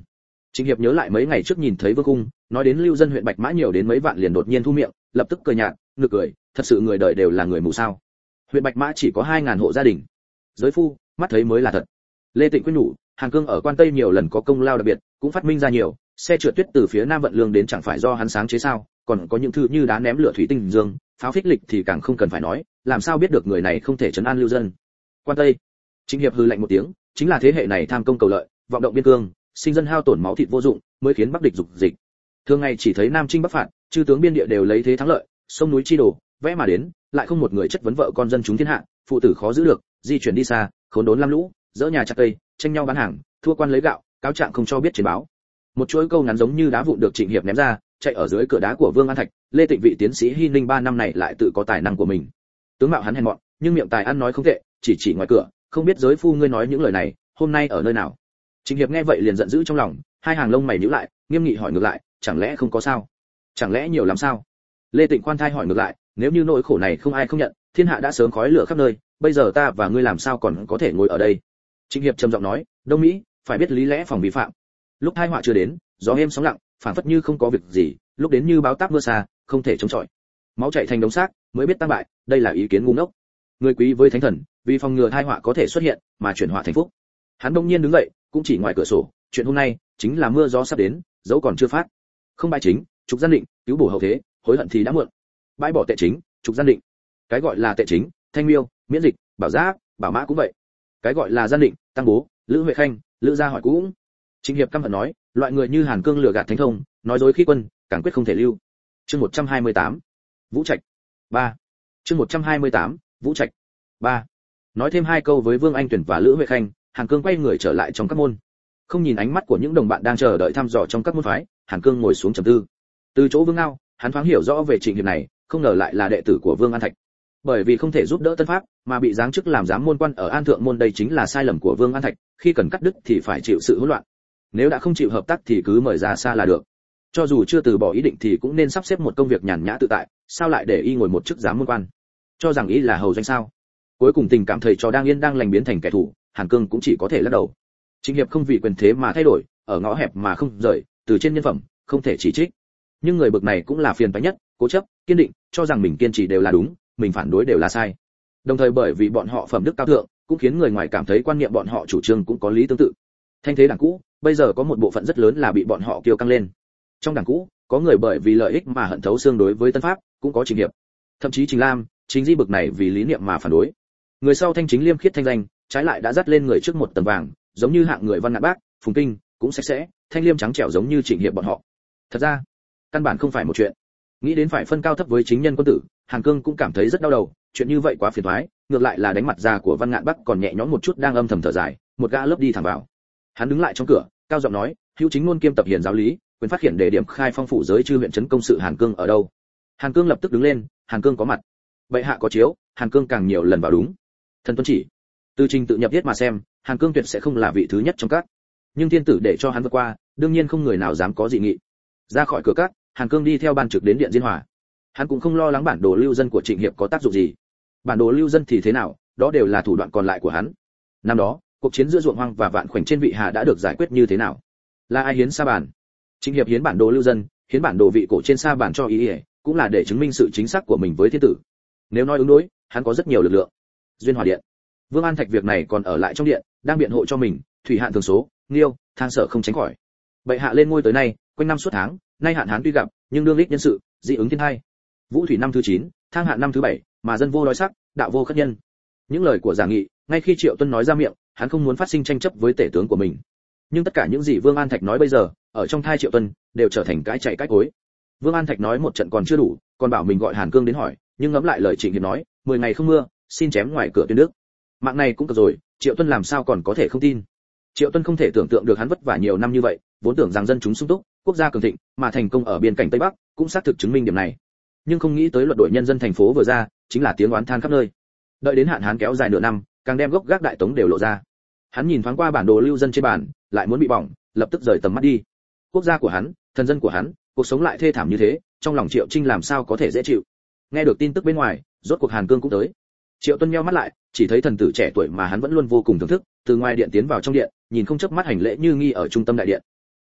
Trịnh Hiệp nhớ lại mấy ngày trước nhìn thấy Vương Cung, nói đến lưu dân huyện Bạch Mã nhiều đến mấy vạn liền đột nhiên thu miệng, lập tức cười nhạt, ngược cười, thật sự người đời đều là người mù sao? Huyện Bạch Mã chỉ có hai ngàn hộ gia đình. Giới phu, mắt thấy mới là thật. Lê Tịnh quyết nhủ, Hàn Cương ở Quan Tây nhiều lần có công lao đặc biệt, cũng phát minh ra nhiều, xe trượt tuyết từ phía Nam vận lương đến chẳng phải do hắn sáng chế sao? Còn có những thứ như đá ném lửa thủy tinh dương, pháo phích lịch thì càng không cần phải nói, làm sao biết được người này không thể trấn an lưu dân. Quan Tây. Trịnh Hiệp hừ lạnh một tiếng, chính là thế hệ này tham công cầu lợi, vọng động biên cương, sinh dân hao tổn máu thịt vô dụng, mới khiến Bắc địch dục dịch. Thường ngày chỉ thấy Nam Trinh Bắc phạt, chư tướng biên địa đều lấy thế thắng lợi, sông núi chi đổ, vẽ mà đến, lại không một người chất vấn vợ con dân chúng thiên hạ, phụ tử khó giữ được, di chuyển đi xa, khốn đốn lam lũ, dỡ nhà chặt cây, tranh nhau bán hàng, thua quan lấy gạo, cáo trạng không cho biết chiến báo. Một chuỗi câu ngắn giống như đá vụn được Trịnh Hiệp ném ra, chạy ở dưới cửa đá của Vương An Thạch, Lê Tịnh vị tiến sĩ Hy Ninh ba năm này lại tự có tài năng của mình. Tướng mạo hắn hèn mọn, nhưng miệng tài ăn nói không tệ, chỉ chỉ ngoài cửa, không biết giới phu ngươi nói những lời này, hôm nay ở nơi nào? Trịnh Hiệp nghe vậy liền giận dữ trong lòng, hai hàng lông mày nhíu lại, nghiêm nghị hỏi ngược lại, chẳng lẽ không có sao? Chẳng lẽ nhiều lắm sao? Lê Tịnh khoan thai hỏi ngược lại, nếu như nỗi khổ này không ai không nhận, thiên hạ đã sớm khói lửa khắp nơi, bây giờ ta và ngươi làm sao còn có thể ngồi ở đây? Trịnh Hiệp trầm giọng nói, Đông Mỹ, phải biết lý lẽ phòng vi phạm. Lúc tai họa chưa đến, gió êm sóng lặng, phảng phất như không có việc gì, lúc đến như báo táp mưa xa, không thể chống chọi. Máu chảy thành đống xác, mới biết tăng bại, đây là ý kiến ngu ngốc. Người quý với thánh thần, vì phòng ngừa tai họa có thể xuất hiện, mà chuyển họa thành phúc. Hắn đông nhiên đứng dậy, cũng chỉ ngoài cửa sổ, chuyện hôm nay chính là mưa gió sắp đến, dẫu còn chưa phát. Không bại chính, trục gian định, cứu bổ hậu thế, hối hận thì đã muộn. Bãi bỏ tệ chính, trục gian định. Cái gọi là tệ chính, thanh miêu, miễn dịch, bảo giáp, bảo mã cũng vậy. Cái gọi là gian định, tăng bố, lữ huệ khanh, lữ gia hỏi cũng. Trịnh Hiệp căm hận nói, loại người như Hàn Cương lừa gạt thánh thông, nói dối khi quân, càng quyết không thể lưu. Chương một trăm hai mươi tám, Vũ Trạch. ba. Chương một trăm hai mươi tám, Vũ Trạch. ba. Nói thêm hai câu với Vương Anh Tuyển và Lữ Huệ Khanh, Hàn Cương quay người trở lại trong các môn. Không nhìn ánh mắt của những đồng bạn đang chờ đợi thăm dò trong các môn phái, Hàn Cương ngồi xuống trầm tư. Từ chỗ Vương Ngao, hắn thoáng hiểu rõ về Trịnh Hiệp này, không ngờ lại là đệ tử của Vương An Thạch. Bởi vì không thể giúp đỡ Tân Pháp, mà bị giáng chức làm giám môn quan ở An Thượng môn, đây chính là sai lầm của Vương An Thạch, khi cần cắt đứt thì phải chịu sự hỗn loạn. Nếu đã không chịu hợp tác thì cứ mời ra xa là được. Cho dù chưa từ bỏ ý định thì cũng nên sắp xếp một công việc nhàn nhã tự tại, sao lại để y ngồi một chức giám môn quan? Cho rằng y là hầu danh sao? Cuối cùng tình cảm thầy trò đang yên đang lành biến thành kẻ thù, Hàn Cương cũng chỉ có thể lắc đầu. Trịnh Hiệp không vì quyền thế mà thay đổi, ở ngõ hẹp mà không rời, từ trên nhân phẩm không thể chỉ trích. Nhưng người bực này cũng là phiền toái nhất, cố chấp, kiên định, cho rằng mình kiên trì đều là đúng, mình phản đối đều là sai. Đồng thời bởi vì bọn họ phẩm đức cao thượng, cũng khiến người ngoài cảm thấy quan niệm bọn họ chủ trương cũng có lý tương tự. Thanh thế đảng cũ, bây giờ có một bộ phận rất lớn là bị bọn họ kiêu căng lên. Trong đảng cũ, có người bởi vì lợi ích mà hận thấu xương đối với Tân Pháp, cũng có Trịnh Hiệp. Thậm chí Trình Lam, Chính Di bực này vì lý niệm mà phản đối. Người sau thanh chính liêm khiết thanh danh, trái lại đã dắt lên người trước một tầng vàng, giống như hạng người Văn Ngạn Bác, Phùng Kinh, cũng sạch sẽ, thanh liêm trắng trẻo giống như Trịnh Hiệp bọn họ. Thật ra, căn bản không phải một chuyện. Nghĩ đến phải phân cao thấp với chính nhân quân tử, Hàn Cương cũng cảm thấy rất đau đầu, chuyện như vậy quá phiền toái, ngược lại là đánh mặt già của Văn Ngạn Bắc còn nhẹ nhõm một chút, đang âm thầm thở dài, một gã lớp đi thẳng vào. Hắn đứng lại trong cửa, cao giọng nói, hữu chính ngôn kiêm tập hiền giáo lý, quyền phát hiện đề điểm khai phong phủ giới chư huyện trấn công sự. Hàn Cương ở đâu? Hàn Cương lập tức đứng lên, Hàn Cương có mặt. Vậy hạ có chiếu, Hàn Cương càng nhiều lần vào đúng. Thần tuân chỉ. Từ trình tự nhập viết mà xem, Hàn Cương tuyệt sẽ không là vị thứ nhất trong các. Nhưng thiên tử để cho hắn vượt qua, đương nhiên không người nào dám có dị nghị. Ra khỏi cửa các, Hàn Cương đi theo ban trực đến điện Diên Hòa. Hắn cũng không lo lắng bản đồ lưu dân của Trịnh Hiệp có tác dụng gì. Bản đồ lưu dân thì thế nào, đó đều là thủ đoạn còn lại của hắn. Năm đó, cuộc chiến giữa ruộng hoang và vạn khoảnh trên vị hà đã được giải quyết như thế nào? Là ai hiến sa bàn? Trịnh Hiệp hiến bản đồ lưu dân, hiến bản đồ vị cổ trên sa bàn cho ý, ý cũng là để chứng minh sự chính xác của mình với thiên tử. Nếu nói ứng đối, hắn có rất nhiều lực lượng. Duyên Hòa điện, Vương An Thạch việc này còn ở lại trong điện, đang biện hộ cho mình, thủy hạn thường số, nghiêu, thang sở không tránh khỏi. Bệ hạ lên ngôi tới nay, quanh năm suốt tháng, nay hạn hán tuy gặp, nhưng đương lích nhân sự, dị ứng thiên hai. Vũ thủy năm thứ chín, thang hạn năm thứ bảy, mà dân vô đói sắc, đạo vô khất nhân. Những lời của giả nghị, ngay khi Triệu Tuân nói ra miệng, hắn không muốn phát sinh tranh chấp với tể tướng của mình. Nhưng tất cả những gì Vương An Thạch nói bây giờ, ở trong thai Triệu Tuân, đều trở thành cái chạy cái cối. Vương An Thạch nói một trận còn chưa đủ, còn bảo mình gọi Hàn Cương đến hỏi, nhưng ngẫm lại lời Trịnh Hiệp nói, mười ngày không mưa, xin chém ngoài cửa tuyên nước. Mạng này cũng cực rồi, Triệu Tuân làm sao còn có thể không tin. Triệu Tuân không thể tưởng tượng được hắn vất vả nhiều năm như vậy, vốn tưởng rằng dân chúng sung túc, quốc gia cường thịnh, mà thành công ở biên cảnh Tây Bắc, cũng xác thực chứng minh điểm này. Nhưng không nghĩ tới luật đội nhân dân thành phố vừa ra, chính là tiếng oán than khắp nơi. Đợi đến hạn hán kéo dài nửa năm, càng đem gốc gác đại tống đều lộ ra. Hắn nhìn thoáng qua bản đồ lưu dân trên bàn, lại muốn bị bỏng, lập tức rời tầm mắt đi. Quốc gia của hắn, thần dân của hắn, cuộc sống lại thê thảm như thế, trong lòng Triệu Trinh làm sao có thể dễ chịu. Nghe được tin tức bên ngoài, rốt cuộc Hàn Cương cũng tới. Triệu Tuân nheo mắt lại, chỉ thấy thần tử trẻ tuổi mà hắn vẫn luôn vô cùng thưởng thức, từ ngoài điện tiến vào trong điện, nhìn không chớp mắt hành lễ như nghi ở trung tâm đại điện.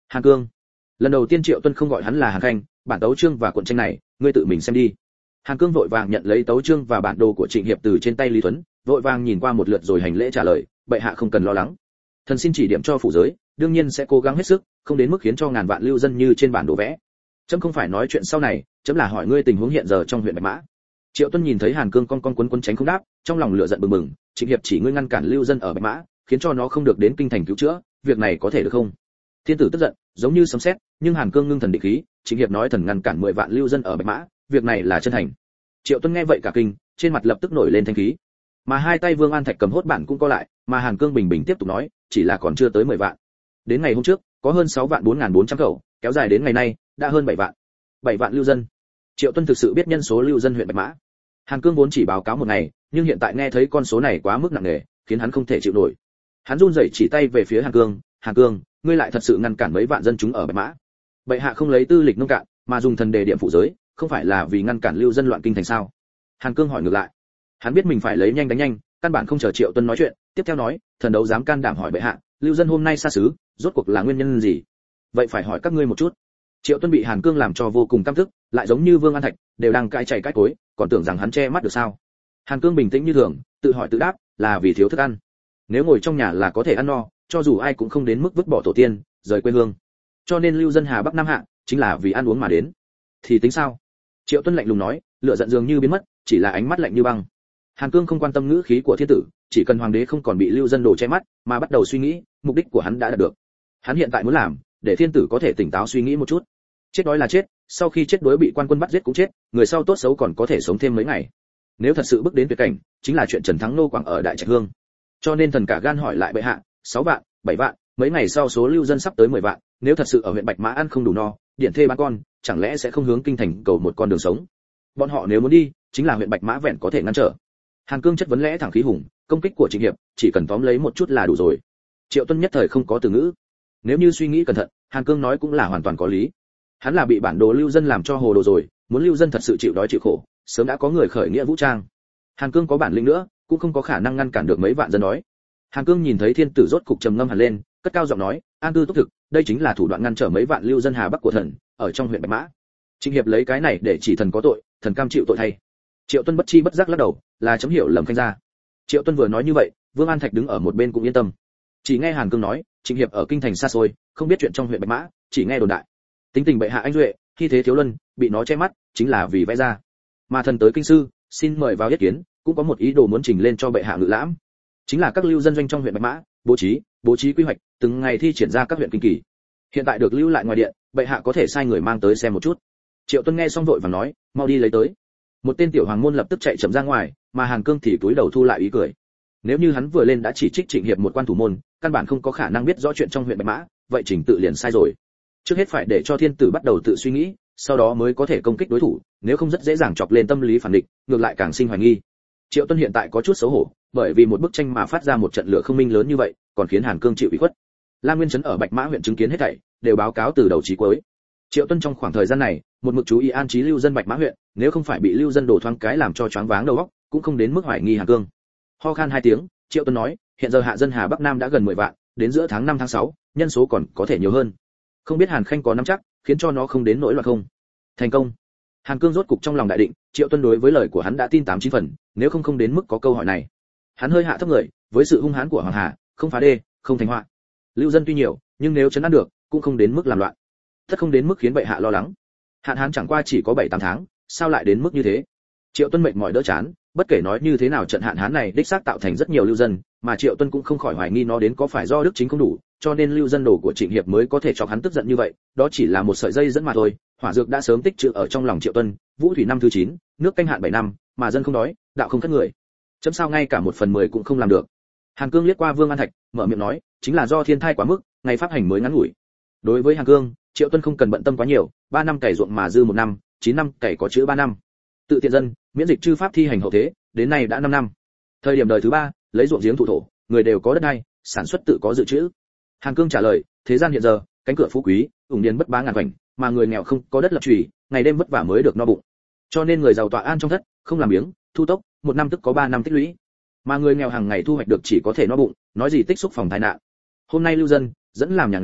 Hàn Cương. Lần đầu tiên Triệu Tuân không gọi hắn là Hàn Khanh, bản tấu chương và cuộn tranh này, ngươi tự mình xem đi. Hàn Cương vội vàng nhận lấy tấu chương và bản đồ của Trịnh Hiệp từ trên tay Lý Tuấn, vội vàng nhìn qua một lượt rồi hành lễ trả lời, bệ hạ không cần lo lắng. Thần xin chỉ điểm cho phủ giới, đương nhiên sẽ cố gắng hết sức, không đến mức khiến cho ngàn vạn lưu dân như trên bản đồ vẽ. Chấm không phải nói chuyện sau này, chấm là hỏi ngươi tình huống hiện giờ trong huyện Bạch Mã. Triệu Tuân nhìn thấy Hàn Cương con con quấn quấn tránh không đáp, trong lòng lửa giận bừng bừng, Trịnh Hiệp chỉ ngươi ngăn cản lưu dân ở Bạch Mã, khiến cho nó không được đến kinh thành cứu chữa, việc này có thể được không? Thiên tử tức giận, giống như sấm sét, nhưng Hàn Cương ngưng thần định khí, Trịnh Hiệp nói thần ngăn cản mười vạn lưu dân ở Bạch Mã, việc này là chân thành. Triệu Tuân nghe vậy cả kinh, trên mặt lập tức nổi lên thanh khí. Mà hai tay Vương An Thạch cầm hốt bản cũng co lại, mà Hàn Cương bình bình tiếp tục nói, chỉ là còn chưa tới mười vạn. Đến ngày hôm trước, có hơn sáu vạn bốn nghìn bốn trăm khẩu, kéo dài đến ngày nay, đã hơn bảy vạn. bảy vạn lưu dân. Triệu Tuân thực sự biết nhân số lưu dân huyện Bạch Mã. Hàn Cương vốn chỉ báo cáo một ngày, nhưng hiện tại nghe thấy con số này quá mức nặng nề, khiến hắn không thể chịu nổi. Hắn run rẩy chỉ tay về phía Hàn Cương, "Hàn Cương, ngươi lại thật sự ngăn cản mấy vạn dân chúng ở Bạch Mã? Bệ hạ không lấy tư lịch nông cạn, mà dùng thần đề điểm phụ giới, không phải là vì ngăn cản lưu dân loạn kinh thành sao?" Hàn Cương hỏi ngược lại. Hắn biết mình phải lấy nhanh đánh nhanh, căn bản không chờ Triệu Tuân nói chuyện, tiếp theo nói, "Thần đấu dám can đảm hỏi bệ hạ, lưu dân hôm nay xa xứ, rốt cuộc là nguyên nhân gì? Vậy phải hỏi các ngươi một chút." Triệu Tuân bị Hàn Cương làm cho vô cùng căm tức, lại giống như Vương An Thạch, đều đang cãi chảy cãi cối, còn tưởng rằng hắn che mắt được sao? Hàn Cương bình tĩnh như thường, tự hỏi tự đáp, là vì thiếu thức ăn. Nếu ngồi trong nhà là có thể ăn no, cho dù ai cũng không đến mức vứt bỏ tổ tiên, rời quê hương. Cho nên lưu dân Hà Bắc Nam Hạ, chính là vì ăn uống mà đến. Thì tính sao? Triệu Tuân lạnh lùng nói, lửa giận dường như biến mất, chỉ là ánh mắt lạnh như băng. Hàn Cương không quan tâm ngữ khí của thiên tử, chỉ cần hoàng đế không còn bị lưu dân đổ che mắt, mà bắt đầu suy nghĩ, mục đích của hắn đã đạt được. Hắn hiện tại muốn làm, để thiên tử có thể tỉnh táo suy nghĩ một chút. Chết đói là chết, sau khi chết đuối bị quan quân bắt giết cũng chết, người sau tốt xấu còn có thể sống thêm mấy ngày. Nếu thật sự bước đến tuyệt cảnh, chính là chuyện Trần Thắng nô quảng ở Đại Trạch Hương. Cho nên thần cả gan hỏi lại bệ hạ, sáu vạn, bảy vạn, mấy ngày sau số lưu dân sắp tới mười vạn, nếu thật sự ở huyện Bạch Mã ăn không đủ no, điện thê bán con, chẳng lẽ sẽ không hướng kinh thành cầu một con đường sống? Bọn họ nếu muốn đi, chính là huyện Bạch Mã vẹn có thể ngăn trở. Hàn Cương chất vấn lẽ thẳng khí hùng, công kích của Trịnh Hiệp, chỉ cần tóm lấy một chút là đủ rồi. Triệu Tuân nhất thời không có từ ngữ. Nếu như suy nghĩ cẩn thận, Hàn Cương nói cũng là hoàn toàn có lý. Hắn là bị bản đồ lưu dân làm cho hồ đồ rồi, muốn lưu dân thật sự chịu đói chịu khổ, sớm đã có người khởi nghĩa vũ trang. Hàn Cương có bản lĩnh nữa, cũng không có khả năng ngăn cản được mấy vạn dân đói. Hàn Cương nhìn thấy thiên tử rốt cục trầm ngâm hẳn lên, cất cao giọng nói, an cư túc thực, đây chính là thủ đoạn ngăn trở mấy vạn lưu dân Hà Bắc của thần, ở trong huyện Bạch Mã. Trịnh Hiệp lấy cái này để chỉ thần có tội, thần cam chịu tội thay. Triệu Tuân bất chi bất giác lắc đầu, là chấm hiểu lầm khanh ra. Triệu Tuân vừa nói như vậy, Vương An Thạch đứng ở một bên cũng yên tâm. Chỉ nghe Hàn Cương nói, Trịnh Hiệp ở kinh thành xa xôi, không biết chuyện trong huyện Bạch Mã, chỉ nghe đồn đại. Tính tình bệ hạ anh duệ, khi thế thiếu luân, bị nó che mắt, chính là vì vẽ ra. Mà thần tới kinh sư, xin mời vào yết kiến, cũng có một ý đồ muốn trình lên cho bệ hạ ngự lãm. Chính là các lưu dân doanh trong huyện Bạch Mã, bố trí, bố trí quy hoạch, từng ngày thi triển ra các huyện kinh kỳ. Hiện tại được lưu lại ngoài điện, bệ hạ có thể sai người mang tới xem một chút. Triệu Tuân nghe xong vội vàng nói, mau đi lấy tới. Một tên tiểu hoàng môn lập tức chạy chậm ra ngoài, mà Hàn Cương thì cúi đầu thu lại ý cười. Nếu như hắn vừa lên đã chỉ trích Trịnh Hiệp một quan thủ môn, căn bản không có khả năng biết rõ chuyện trong huyện Bạch Mã, vậy trình tự liền sai rồi. Trước hết phải để cho thiên tử bắt đầu tự suy nghĩ, sau đó mới có thể công kích đối thủ, nếu không rất dễ dàng chọc lên tâm lý phản địch, ngược lại càng sinh hoài nghi. Triệu Tuân hiện tại có chút xấu hổ, bởi vì một bức tranh mà phát ra một trận lửa không minh lớn như vậy, còn khiến Hàn Cương chịu ủy khuất. Lam Nguyên Trấn ở Bạch Mã huyện chứng kiến hết thảy, đều báo cáo từ đầu chí cuối. Triệu Tuân trong khoảng thời gian này, một mực chú ý an trí lưu dân Bạch Mã huyện, nếu không phải bị lưu dân đổ thoáng cái làm cho choáng váng đầu óc, cũng không đến mức hoài nghi Hàn Cương. Ho khan hai tiếng, Triệu Tuân nói, hiện giờ hạ dân Hà Bắc Nam đã gần mười vạn, đến giữa tháng năm tháng sáu, nhân số còn có thể nhiều hơn. Không biết Hàn Khanh có nắm chắc, khiến cho nó không đến nỗi loạn không? Thành công. Hàn Cương rốt cục trong lòng đại định, Triệu Tuân đối với lời của hắn đã tin tám chín phần, nếu không không đến mức có câu hỏi này. Hắn hơi hạ thấp người, với sự hung hãn của Hoàng Hà, không phá đê, không thành họa. Lưu dân tuy nhiều, nhưng nếu trấn an được, cũng không đến mức làm loạn. Tất không đến mức khiến bệ hạ lo lắng. Hạn hán chẳng qua chỉ có bảy tám tháng, sao lại đến mức như thế? Triệu Tuân mệt mỏi đỡ chán, bất kể nói như thế nào trận hạn hán này đích xác tạo thành rất nhiều lưu dân, mà Triệu Tuân cũng không khỏi hoài nghi nó đến có phải do đức chính không đủ, cho nên lưu dân đồ của Trịnh Hiệp mới có thể cho hắn tức giận như vậy, đó chỉ là một sợi dây dẫn mà thôi. Hỏa dược đã sớm tích trữ ở trong lòng Triệu Tuân, vũ thủy năm thứ chín, nước canh hạn bảy năm, mà dân không đói, đạo không thất người. Chấm sao ngay cả một phần mười cũng không làm được. Hàn Cương liếc qua Vương An Thạch, mở miệng nói, chính là do thiên thai quá mức, ngày pháp hành mới ngắn ngủi. Đối với Hàn Cương, Triệu Tuân không cần bận tâm quá nhiều, ba năm cày ruộng mà dư một năm, chín năm cày có chữ ba năm. Tự tiện dân, miễn dịch chư pháp thi hành hậu thế, đến nay đã năm năm. Thời điểm đời thứ ba, lấy ruộng giếng thụ thổ, người đều có đất đai, sản xuất tự có dự trữ. Hàn Cương trả lời, thế gian hiện giờ, cánh cửa phú quý, ủng điền bất bá ngàn vành, mà người nghèo không có đất lập chùy, ngày đêm vất vả mới được no bụng. Cho nên người giàu tọa an trong thất, không làm biếng, thu tốc, một năm tức có ba năm tích lũy. Mà người nghèo hàng ngày thu hoạch được chỉ có thể no bụng, nói gì tích xúc phòng tai nạn. Hôm nay lưu dân dẫn làm nhà nghèo,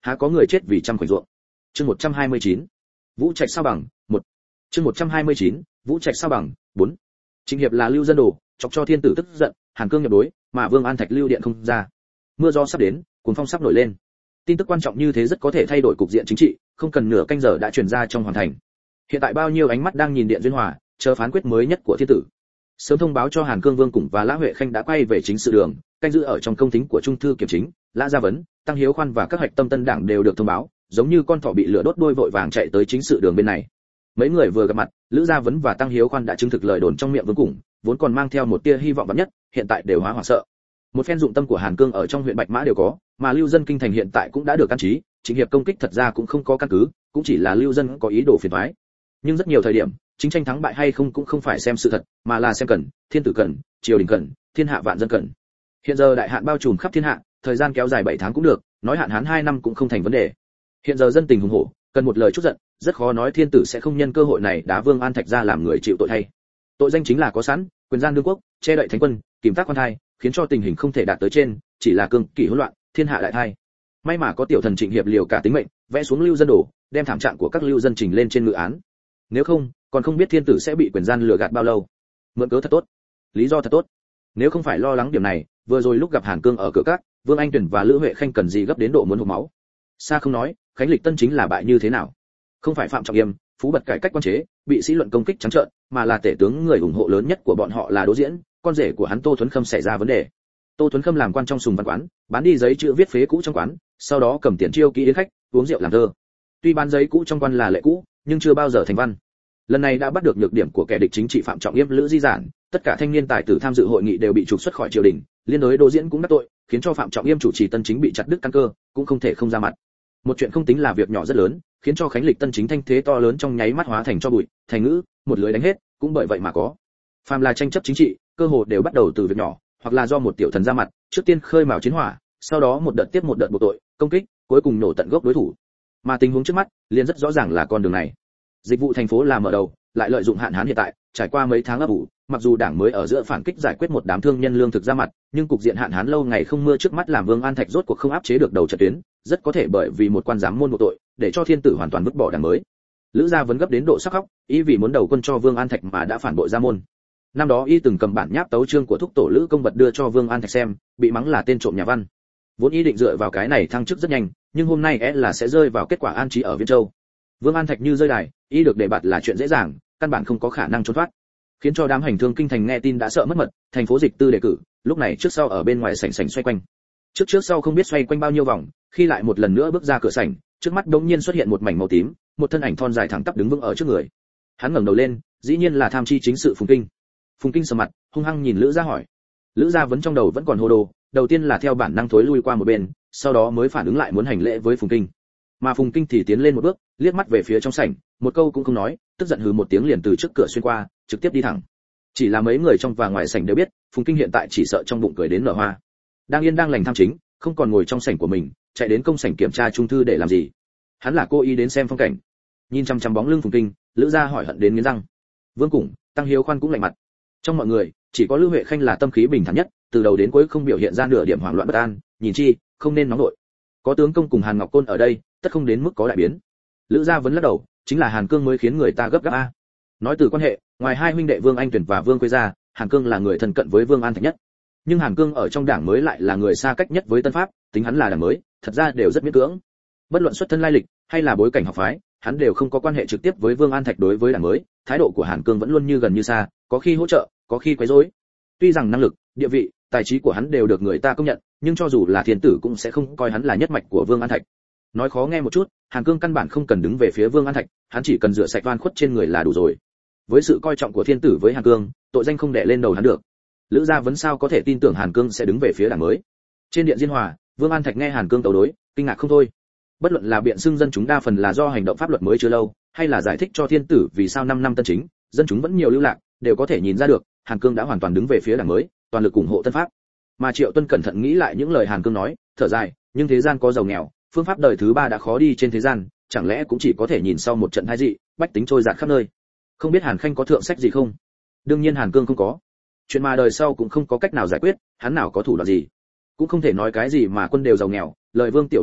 há có người chết vì trăm khoảnh ruộng. Chương một trăm hai mươi chín. Vũ Trạch sao bằng, một. Chương một trăm hai mươi chín. Vũ Trạch sao bằng, bốn. Trịnh Hiệp là lưu dân đồ, chọc cho thiên tử tức giận, Hàn Cương nhập đối, mà Vương An Thạch lưu điện không ra. Mưa gió sắp đến, cuồng phong sắp nổi lên. Tin tức quan trọng như thế rất có thể thay đổi cục diện chính trị, không cần nửa canh giờ đã truyền ra trong hoàng thành. Hiện tại bao nhiêu ánh mắt đang nhìn điện duyên hòa, chờ phán quyết mới nhất của thiên tử. Sớm thông báo cho Hàn Cương Vương cùng và Lã Huệ Khanh đã quay về chính sự đường, canh giữ ở trong công thính của trung thư kiểm chính, Lã Gia Vấn, Tăng Hiếu Khoan và các hạch tâm tân đảng đều được thông báo, giống như con thỏ bị lửa đốt đuôi vội vàng chạy tới chính sự đường bên này. Mấy người vừa gặp mặt, Lữ Gia Vấn và Tăng Hiếu Khoan đã chứng thực lời đồn trong miệng Vương Cùng, vốn còn mang theo một tia hy vọng vắn nhất, hiện tại đều hóa hoảng sợ. Một phen dụng tâm của Hàn Cương ở trong huyện Bạch Mã đều có, mà lưu dân kinh thành hiện tại cũng đã được căn trí, Trịnh Hiệp công kích thật ra cũng không có căn cứ, cũng chỉ là lưu dân có ý đồ phiền toái. Nhưng rất nhiều thời điểm, chính tranh thắng bại hay không cũng không phải xem sự thật, mà là xem cần, thiên tử cần, triều đình cần, thiên hạ vạn dân cần. Hiện giờ đại hạn bao trùm khắp thiên hạ, thời gian kéo dài bảy tháng cũng được, nói hạn hán hai năm cũng không thành vấn đề. Hiện giờ dân tình hùng hổ, cần một lời chút giận, rất khó nói thiên tử sẽ không nhân cơ hội này đá Vương An Thạch ra làm người chịu tội thay. Tội danh chính là có sẵn, quyền gian đương quốc, che đậy thánh quân, kìm tác quan thai, khiến cho tình hình không thể đạt tới trên, chỉ là cương kỷ hỗn loạn, thiên hạ đại thai. May mà có tiểu thần Trịnh Hiệp liều cả tính mệnh, vẽ xuống lưu dân đổ, đem thảm trạng của các lưu dân trình lên trên ngự án. Nếu không, còn không biết thiên tử sẽ bị quyền gian lừa gạt bao lâu. Mượn cớ thật tốt, lý do thật tốt. Nếu không phải lo lắng điểm này, vừa rồi lúc gặp Hàn Cương ở cửa các, Vương Anh Tuyển và Lữ Huệ Khanh cần gì gấp đến độ muốn hộc máu. Xa không nói, Khánh Lịch Tân chính là bại như thế nào? Không phải Phạm Trọng Yêm, Phú Bật cải cách quan chế, bị sĩ luận công kích trắng trợn, mà là tể tướng người ủng hộ lớn nhất của bọn họ là Đỗ Diễn, con rể của hắn Tô Thuấn Khâm xảy ra vấn đề. Tô Thuấn Khâm làm quan trong Sùng Văn quán, bán đi giấy chữ viết phế cũ trong quán, sau đó cầm tiền chiêu kỹ đến khách, uống rượu làm thơ. Tuy bán giấy cũ trong quan là lệ cũ, nhưng chưa bao giờ thành văn. Lần này đã bắt được nhược điểm của kẻ địch chính trị Phạm Trọng Yêm, Lữ Di Giản, tất cả thanh niên tài tử tham dự hội nghị đều bị trục xuất khỏi triều đình, liên đối Đỗ Diễn cũng đắc tội, khiến cho Phạm Trọng Yêm chủ trì Tân Chính bị chặt đứt căn cơ, cũng không thể không ra mặt. Một chuyện không tính là việc nhỏ rất lớn, khiến cho Khánh Lịch Tân Chính thanh thế to lớn trong nháy mắt hóa thành cho bụi, thành ngữ, một lưới đánh hết, cũng bởi vậy mà có. Phàm là tranh chấp chính trị, cơ hồ đều bắt đầu từ việc nhỏ, hoặc là do một tiểu thần ra mặt, trước tiên khơi mào chiến hỏa, sau đó một đợt tiếp một đợt buộc tội, công kích, cuối cùng nổ tận gốc đối thủ. Mà tình huống trước mắt, liền rất rõ ràng là con đường này. Dịch vụ thành phố là mở đầu, lại lợi dụng hạn hán hiện tại, trải qua mấy tháng ấp ủ, mặc dù đảng mới ở giữa phản kích giải quyết một đám thương nhân lương thực ra mặt, nhưng cục diện hạn hán lâu ngày không mưa trước mắt làm Vương An Thạch rốt cuộc không áp chế được đầu trận tuyến, rất có thể bởi vì một quan giám môn buộc tội, để cho thiên tử hoàn toàn vứt bỏ đảng mới. Lữ Gia Vấn gấp đến độ sắc khóc, ý vì muốn đầu quân cho Vương An Thạch mà đã phản bội gia môn. Năm đó y từng cầm bản nháp tấu chương của thúc tổ Lữ Công Bật đưa cho Vương An Thạch xem, bị mắng là tên trộm nhà văn. Vốn ý định dựa vào cái này thăng chức rất nhanh, nhưng hôm nay é là sẽ rơi vào kết quả an trí ở Viên Châu. Vương An Thạch như rơi đài, y được đề bạt là chuyện dễ dàng, căn bản không có khả năng trốn thoát, khiến cho đám hành thương kinh thành nghe tin đã sợ mất mật. Thành phố Dịch Tư đề cử, lúc này trước sau ở bên ngoài sảnh sảnh xoay quanh, trước trước sau không biết xoay quanh bao nhiêu vòng, khi lại một lần nữa bước ra cửa sảnh, trước mắt đống nhiên xuất hiện một mảnh màu tím, một thân ảnh thon dài thẳng tắp đứng vững ở trước người. Hắn ngẩng đầu lên, dĩ nhiên là tham chi chính sự Phùng Kinh. Phùng Kinh sầm mặt, hung hăng nhìn Lữ Gia hỏi. Lữ Gia Vấn trong đầu vẫn còn hồ đồ, đầu tiên là theo bản năng thối lui qua một bên, sau đó mới phản ứng lại muốn hành lễ với Phùng Kinh. Mà Phùng Kinh thì tiến lên một bước, liếc mắt về phía trong sảnh, một câu cũng không nói, tức giận hừ một tiếng liền từ trước cửa xuyên qua, trực tiếp đi thẳng. Chỉ là mấy người trong và ngoài sảnh đều biết, Phùng Kinh hiện tại chỉ sợ trong bụng cười đến nở hoa. Đang yên đang lành tham chính, không còn ngồi trong sảnh của mình, chạy đến công sảnh kiểm tra trung thư để làm gì? Hắn là cố ý đến xem phong cảnh. Nhìn chăm chăm bóng lưng Phùng Kinh, Lữ Gia hỏi hận đến nghiến răng. Vương Cùng, Tăng Hiếu Khoan cũng lạnh mặt. Trong mọi người, chỉ có Lữ Huệ Khanh là tâm khí bình thản nhất, từ đầu đến cuối không biểu hiện ra nửa điểm hoảng loạn bất an, nhìn chi, không nên nóng nội. Có tướng công cùng Hàn Ngọc Côn ở đây, tất không đến mức có đại biến. Lữ Gia Vấn lắc đầu, chính là Hàn Cương mới khiến người ta gấp gáp a. Nói từ quan hệ, ngoài hai huynh đệ Vương Anh Tuyển và Vương Quế gia, Hàn Cương là người thân cận với Vương An Thạch nhất. Nhưng Hàn Cương ở trong đảng mới lại là người xa cách nhất với Tân Pháp, tính hắn là đảng mới, thật ra đều rất miễn cưỡng. Bất luận xuất thân lai lịch hay là bối cảnh học phái, hắn đều không có quan hệ trực tiếp với Vương An Thạch. Đối với đảng mới, thái độ của Hàn Cương vẫn luôn như gần như xa, có khi hỗ trợ, có khi quấy rối. Tuy rằng năng lực, địa vị, tài trí của hắn đều được người ta công nhận, nhưng cho dù là thiên tử cũng sẽ không coi hắn là nhất mạch của Vương An Thạch. Nói khó nghe một chút, Hàn Cương căn bản không cần đứng về phía Vương An Thạch, hắn chỉ cần rửa sạch oan khuất trên người là đủ rồi. Với sự coi trọng của thiên tử với Hàn Cương, tội danh không đè lên đầu hắn được. Lữ Gia Vấn sao có thể tin tưởng Hàn Cương sẽ đứng về phía đảng mới? Trên điện Diên Hòa, Vương An Thạch nghe Hàn Cương tấu đối, kinh ngạc không thôi. Bất luận là biện xưng dân chúng đa phần là do hành động pháp luật mới chưa lâu, hay là giải thích cho thiên tử vì sao năm năm Tân Chính, dân chúng vẫn nhiều lưu lạc, đều có thể nhìn ra được, Hàn Cương đã hoàn toàn đứng về phía đảng mới, toàn lực ủng hộ Tân Pháp. Mà Triệu Tuân cẩn thận nghĩ lại những lời Hàn Cương nói, thở dài, nhưng thế gian có giàu nghèo, phương pháp đời thứ ba đã khó đi trên thế gian, chẳng lẽ cũng chỉ có thể nhìn sau một trận thái dị, bách tính trôi dạt khắp nơi. Không biết Hàn Khanh có thượng sách gì không? Đương nhiên Hàn Cương không có. Chuyện mà đời sau cũng không có cách nào giải quyết, hắn nào có thủ đoạn gì? Cũng không thể nói cái gì mà quân đều giàu nghèo, lời Vương Tiểu Ba nói,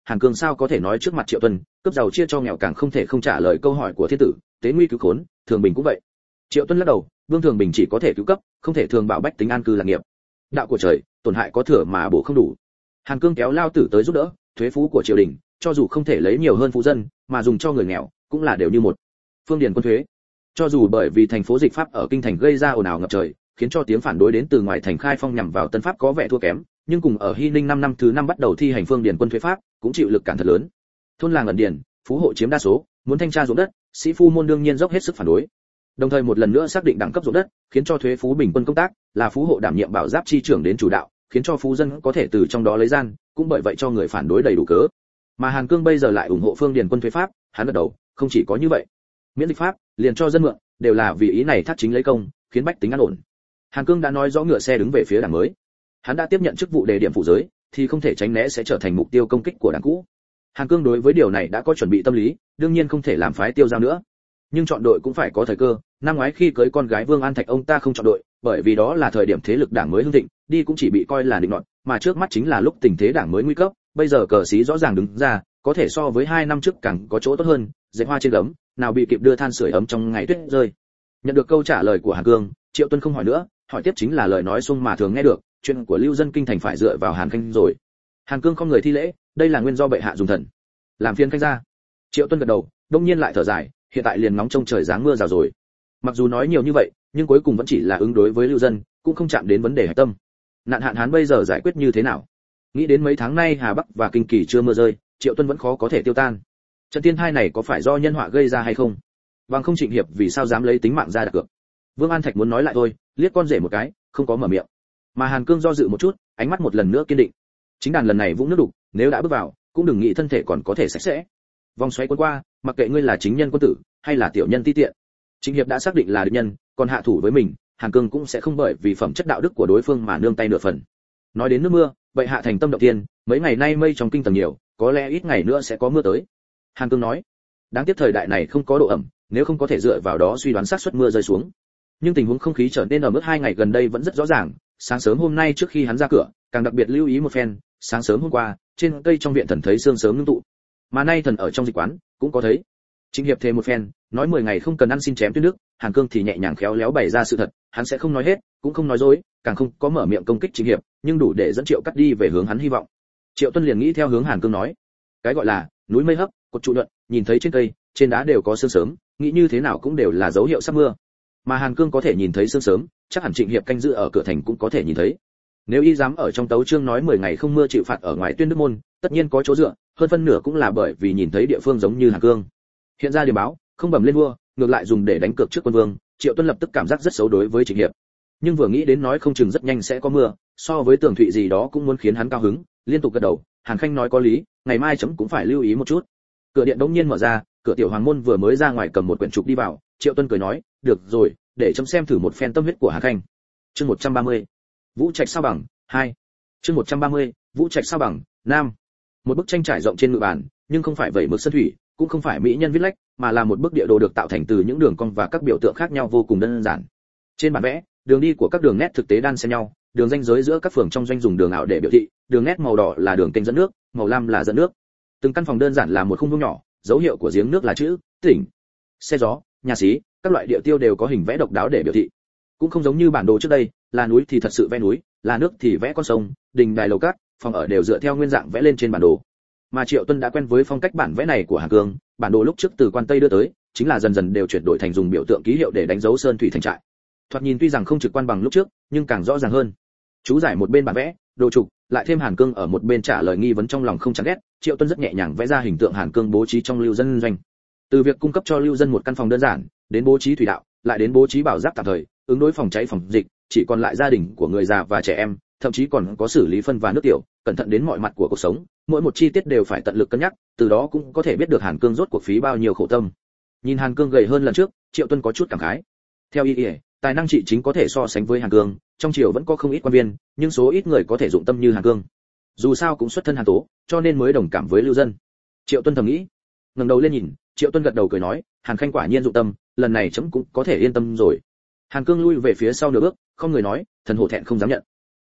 Hàn Cương sao có thể nói trước mặt Triệu Tuân, cướp giàu chia cho nghèo càng không thể không trả lời câu hỏi của thiên tử, tế nguy cứu khốn, Thường Bình cũng vậy. Triệu Tuân lắc đầu, Vương Thường Bình chỉ có thể cứu cấp, không thể thường bảo bách tính an cư lạc nghiệp. Đạo của trời, tổn hại có thừa mà bổ không đủ. Hàn Cương kéo lao tử tới giúp đỡ, thuế phú của triều đình, cho dù không thể lấy nhiều hơn phú dân, mà dùng cho người nghèo, cũng là đều như một. Phương điền quân thuế, cho dù bởi vì thành phố dịch pháp ở kinh thành gây ra ồn ào ngập trời, khiến cho tiếng phản đối đến từ ngoài thành khai phong nhằm vào Tân Pháp có vẻ thua kém, nhưng cùng ở Hy Ninh năm năm thứ năm bắt đầu thi hành phương điền quân thuế pháp, cũng chịu lực cản thật lớn. Thôn làng ẩn điền, phú hộ chiếm đa số, muốn thanh tra ruộng đất, sĩ phu môn đương nhiên dốc hết sức phản đối. Đồng thời một lần nữa xác định đẳng cấp ruộng đất, khiến cho thuế phú bình quân công tác là phú hộ đảm nhiệm bảo giáp chi trưởng đến chủ đạo, khiến cho phú dân có thể từ trong đó lấy gian, cũng bởi vậy cho người phản đối đầy đủ cớ. Mà Hàn Cương bây giờ lại ủng hộ phương điền quân thuế pháp, hắn gật đầu, không chỉ có như vậy, miễn dịch pháp, liền cho dân mượn, đều là vì ý này thác chính lấy công, khiến bách tính an ổn. Hàn Cương đã nói rõ ngựa xe đứng về phía đảng mới. Hắn đã tiếp nhận chức vụ đề điểm phụ giới, thì không thể tránh né sẽ trở thành mục tiêu công kích của đảng cũ. Hàn Cương đối với điều này đã có chuẩn bị tâm lý, đương nhiên không thể làm phái tiêu giao nữa. Nhưng chọn đội cũng phải có thời cơ, năm ngoái khi cưới con gái Vương An Thạch ông ta không chọn đội, bởi vì đó là thời điểm thế lực đảng mới hưng thịnh, đi cũng chỉ bị coi là định nọt, mà trước mắt chính là lúc tình thế đảng mới nguy cấp, bây giờ cờ xí rõ ràng đứng ra, có thể so với hai năm trước càng có chỗ tốt hơn, dệt hoa trên gấm, nào bị kịp đưa than sưởi ấm trong ngày tuyết rơi. Nhận được câu trả lời của Hàn Cương, Triệu Tuân không hỏi nữa, hỏi tiếp chính là lời nói xuông mà thường nghe được, chuyện của lưu dân kinh thành phải dựa vào Hàn Khanh rồi. Hàn Cương không người thi lễ, đây là nguyên do bệ hạ dùng thần làm phiên khanh ra. Triệu Tuân gật đầu, đông nhiên lại thở dài, hiện tại liền nóng trông trời giáng mưa rào rồi. Mặc dù nói nhiều như vậy, nhưng cuối cùng vẫn chỉ là ứng đối với lưu dân, cũng không chạm đến vấn đề hạch tâm. Nạn hạn hán bây giờ giải quyết như thế nào? Nghĩ đến mấy tháng nay Hà Bắc và Kinh Kỳ chưa mưa rơi, Triệu Tuân vẫn khó có thể tiêu tan. Trận thiên tai này có phải do nhân họa gây ra hay không? Bằng không Trịnh Hiệp vì sao dám lấy tính mạng ra đặt cược? Vương An Thạch muốn nói lại thôi, liếc con rể một cái, không có mở miệng. Mà Hàn Cương do dự một chút, ánh mắt một lần nữa kiên định. Chính đàn lần này vũng nước đục, nếu đã bước vào, cũng đừng nghĩ thân thể còn có thể sạch sẽ. Vòng xoáy cuốn qua, mặc kệ ngươi là chính nhân quân tử, hay là tiểu nhân ti tiện. Trịnh Hiệp đã xác định là địch nhân, còn hạ thủ với mình, Hàn Cương cũng sẽ không bởi vì phẩm chất đạo đức của đối phương mà nương tay nửa phần. Nói đến nước mưa, vậy hạ thành tâm động tiên, mấy ngày nay mây trong kinh tầng nhiều, có lẽ ít ngày nữa sẽ có mưa tới. Hàn Cương nói, đáng tiếc thời đại này không có độ ẩm, nếu không có thể dựa vào đó suy đoán xác suất mưa rơi xuống. Nhưng tình huống không khí trở nên ở mức hai ngày gần đây vẫn rất rõ ràng, sáng sớm hôm nay trước khi hắn ra cửa, càng đặc biệt lưu ý một phen, sáng sớm hôm qua, trên cây trong viện thần thấy sương sớm ngưng tụ. Mà nay thần ở trong dịch quán, cũng có thấy. Trịnh Hiệp thề một phen, nói mười ngày không cần ăn xin chém tuyết nước, Hàn Cương thì nhẹ nhàng khéo léo bày ra sự thật, hắn sẽ không nói hết, cũng không nói dối, càng không có mở miệng công kích Trịnh Hiệp, nhưng đủ để dẫn Triệu cắt đi về hướng hắn hy vọng. Triệu Tuân liền nghĩ theo hướng Hàn Cương nói, cái gọi là núi mây hấp, cột trụ nhuận, nhìn thấy trên cây, trên đá đều có sương sớm, nghĩ như thế nào cũng đều là dấu hiệu sắp mưa. Mà Hàn Cương có thể nhìn thấy sương sớm, chắc hẳn Trịnh Hiệp canh giữ ở cửa thành cũng có thể nhìn thấy. Nếu y dám ở trong tấu chương nói mười ngày không mưa chịu phạt ở ngoài Tuyên Đức môn, tất nhiên có chỗ dựa, hơn phân nửa cũng là bởi vì nhìn thấy địa phương giống như Hàn Cương. Hiện ra điểm báo, không bẩm lên vua, ngược lại dùng để đánh cược trước quân vương, Triệu Tuân lập tức cảm giác rất xấu đối với Trịnh Hiệp. Nhưng vừa nghĩ đến nói không chừng rất nhanh sẽ có mưa, so với Tường Thụy gì đó cũng muốn khiến hắn cao hứng, liên tục gật đầu, Hàn Khanh nói có lý, ngày mai chấm cũng phải lưu ý một chút. Cửa điện đống nhiên mở ra, cửa tiểu hoàng môn vừa mới ra ngoài cầm một quyển trục đi vào, Triệu Tuân cười nói, được rồi, để chấm xem thử một phen tâm huyết của Hàn Khanh. Chương một trăm ba mươi. Vũ Trạch sao bằng hai. Chương một trăm ba mươi. Vũ Trạch sao bằng nam. Một bức tranh trải rộng trên ngự bàn, nhưng không phải vẩy mực sơn thủy, cũng không phải mỹ nhân viết lách, mà là một bức địa đồ được tạo thành từ những đường cong và các biểu tượng khác nhau vô cùng đơn giản. Trên bản vẽ, đường đi của các đường nét thực tế đan xen nhau, đường ranh giới giữa các phường trong doanh dùng đường ảo để biểu thị, đường nét màu đỏ là đường kênh dẫn nước, màu lam là dẫn nước. Từng căn phòng đơn giản là một khung vuông nhỏ, dấu hiệu của giếng nước là chữ tỉnh. Xe gió, nhà xí, các loại địa tiêu đều có hình vẽ độc đáo để biểu thị. Cũng không giống như bản đồ trước đây, là núi thì thật sự vẽ núi, là nước thì vẽ con sông, đình đài lầu cát, phòng ở đều dựa theo nguyên dạng vẽ lên trên bản đồ. Mà Triệu Tuân đã quen với phong cách bản vẽ này của Hàn Cương, bản đồ lúc trước từ quan Tây đưa tới, chính là dần dần đều chuyển đổi thành dùng biểu tượng ký hiệu để đánh dấu sơn thủy thành trại. Thoạt nhìn tuy rằng không trực quan bằng lúc trước, nhưng càng rõ ràng hơn. Chú giải một bên bản vẽ, đồ trục, lại thêm Hàn Cương ở một bên trả lời nghi vấn trong lòng không chán ghét, Triệu Tuân rất nhẹ nhàng vẽ ra hình tượng Hàn Cương bố trí trong lưu dân doanh. Từ việc cung cấp cho lưu dân một căn phòng đơn giản, đến bố trí thủy đạo, lại đến bố trí bảo giáp tạm thời, ứng đối phòng cháy phòng dịch, chỉ còn lại gia đình của người già và trẻ em, thậm chí còn có xử lý phân và nước tiểu, cẩn thận đến mọi mặt của cuộc sống, mỗi một chi tiết đều phải tận lực cân nhắc, từ đó cũng có thể biết được Hàn Cương rốt cuộc phí bao nhiêu khổ tâm. Nhìn Hàn Cương gầy hơn lần trước, Triệu Tuân có chút cảm khái. Theo ý ý, tài năng trị chính có thể so sánh với Hàn Cương, trong triều vẫn có không ít quan viên, nhưng số ít người có thể dụng tâm như Hàn Cương. Dù sao cũng xuất thân Hàn Tố, cho nên mới đồng cảm với lưu dân. Triệu Tuân thầm nghĩ. Ngẩng đầu lên nhìn, Triệu Tuân gật đầu cười nói, Hàn Khanh quả nhiên dụng tâm, lần này chấm cũng có thể yên tâm rồi. Hàn Cương lui về phía sau nửa bước, không người nói, thần hổ thẹn không dám nhận.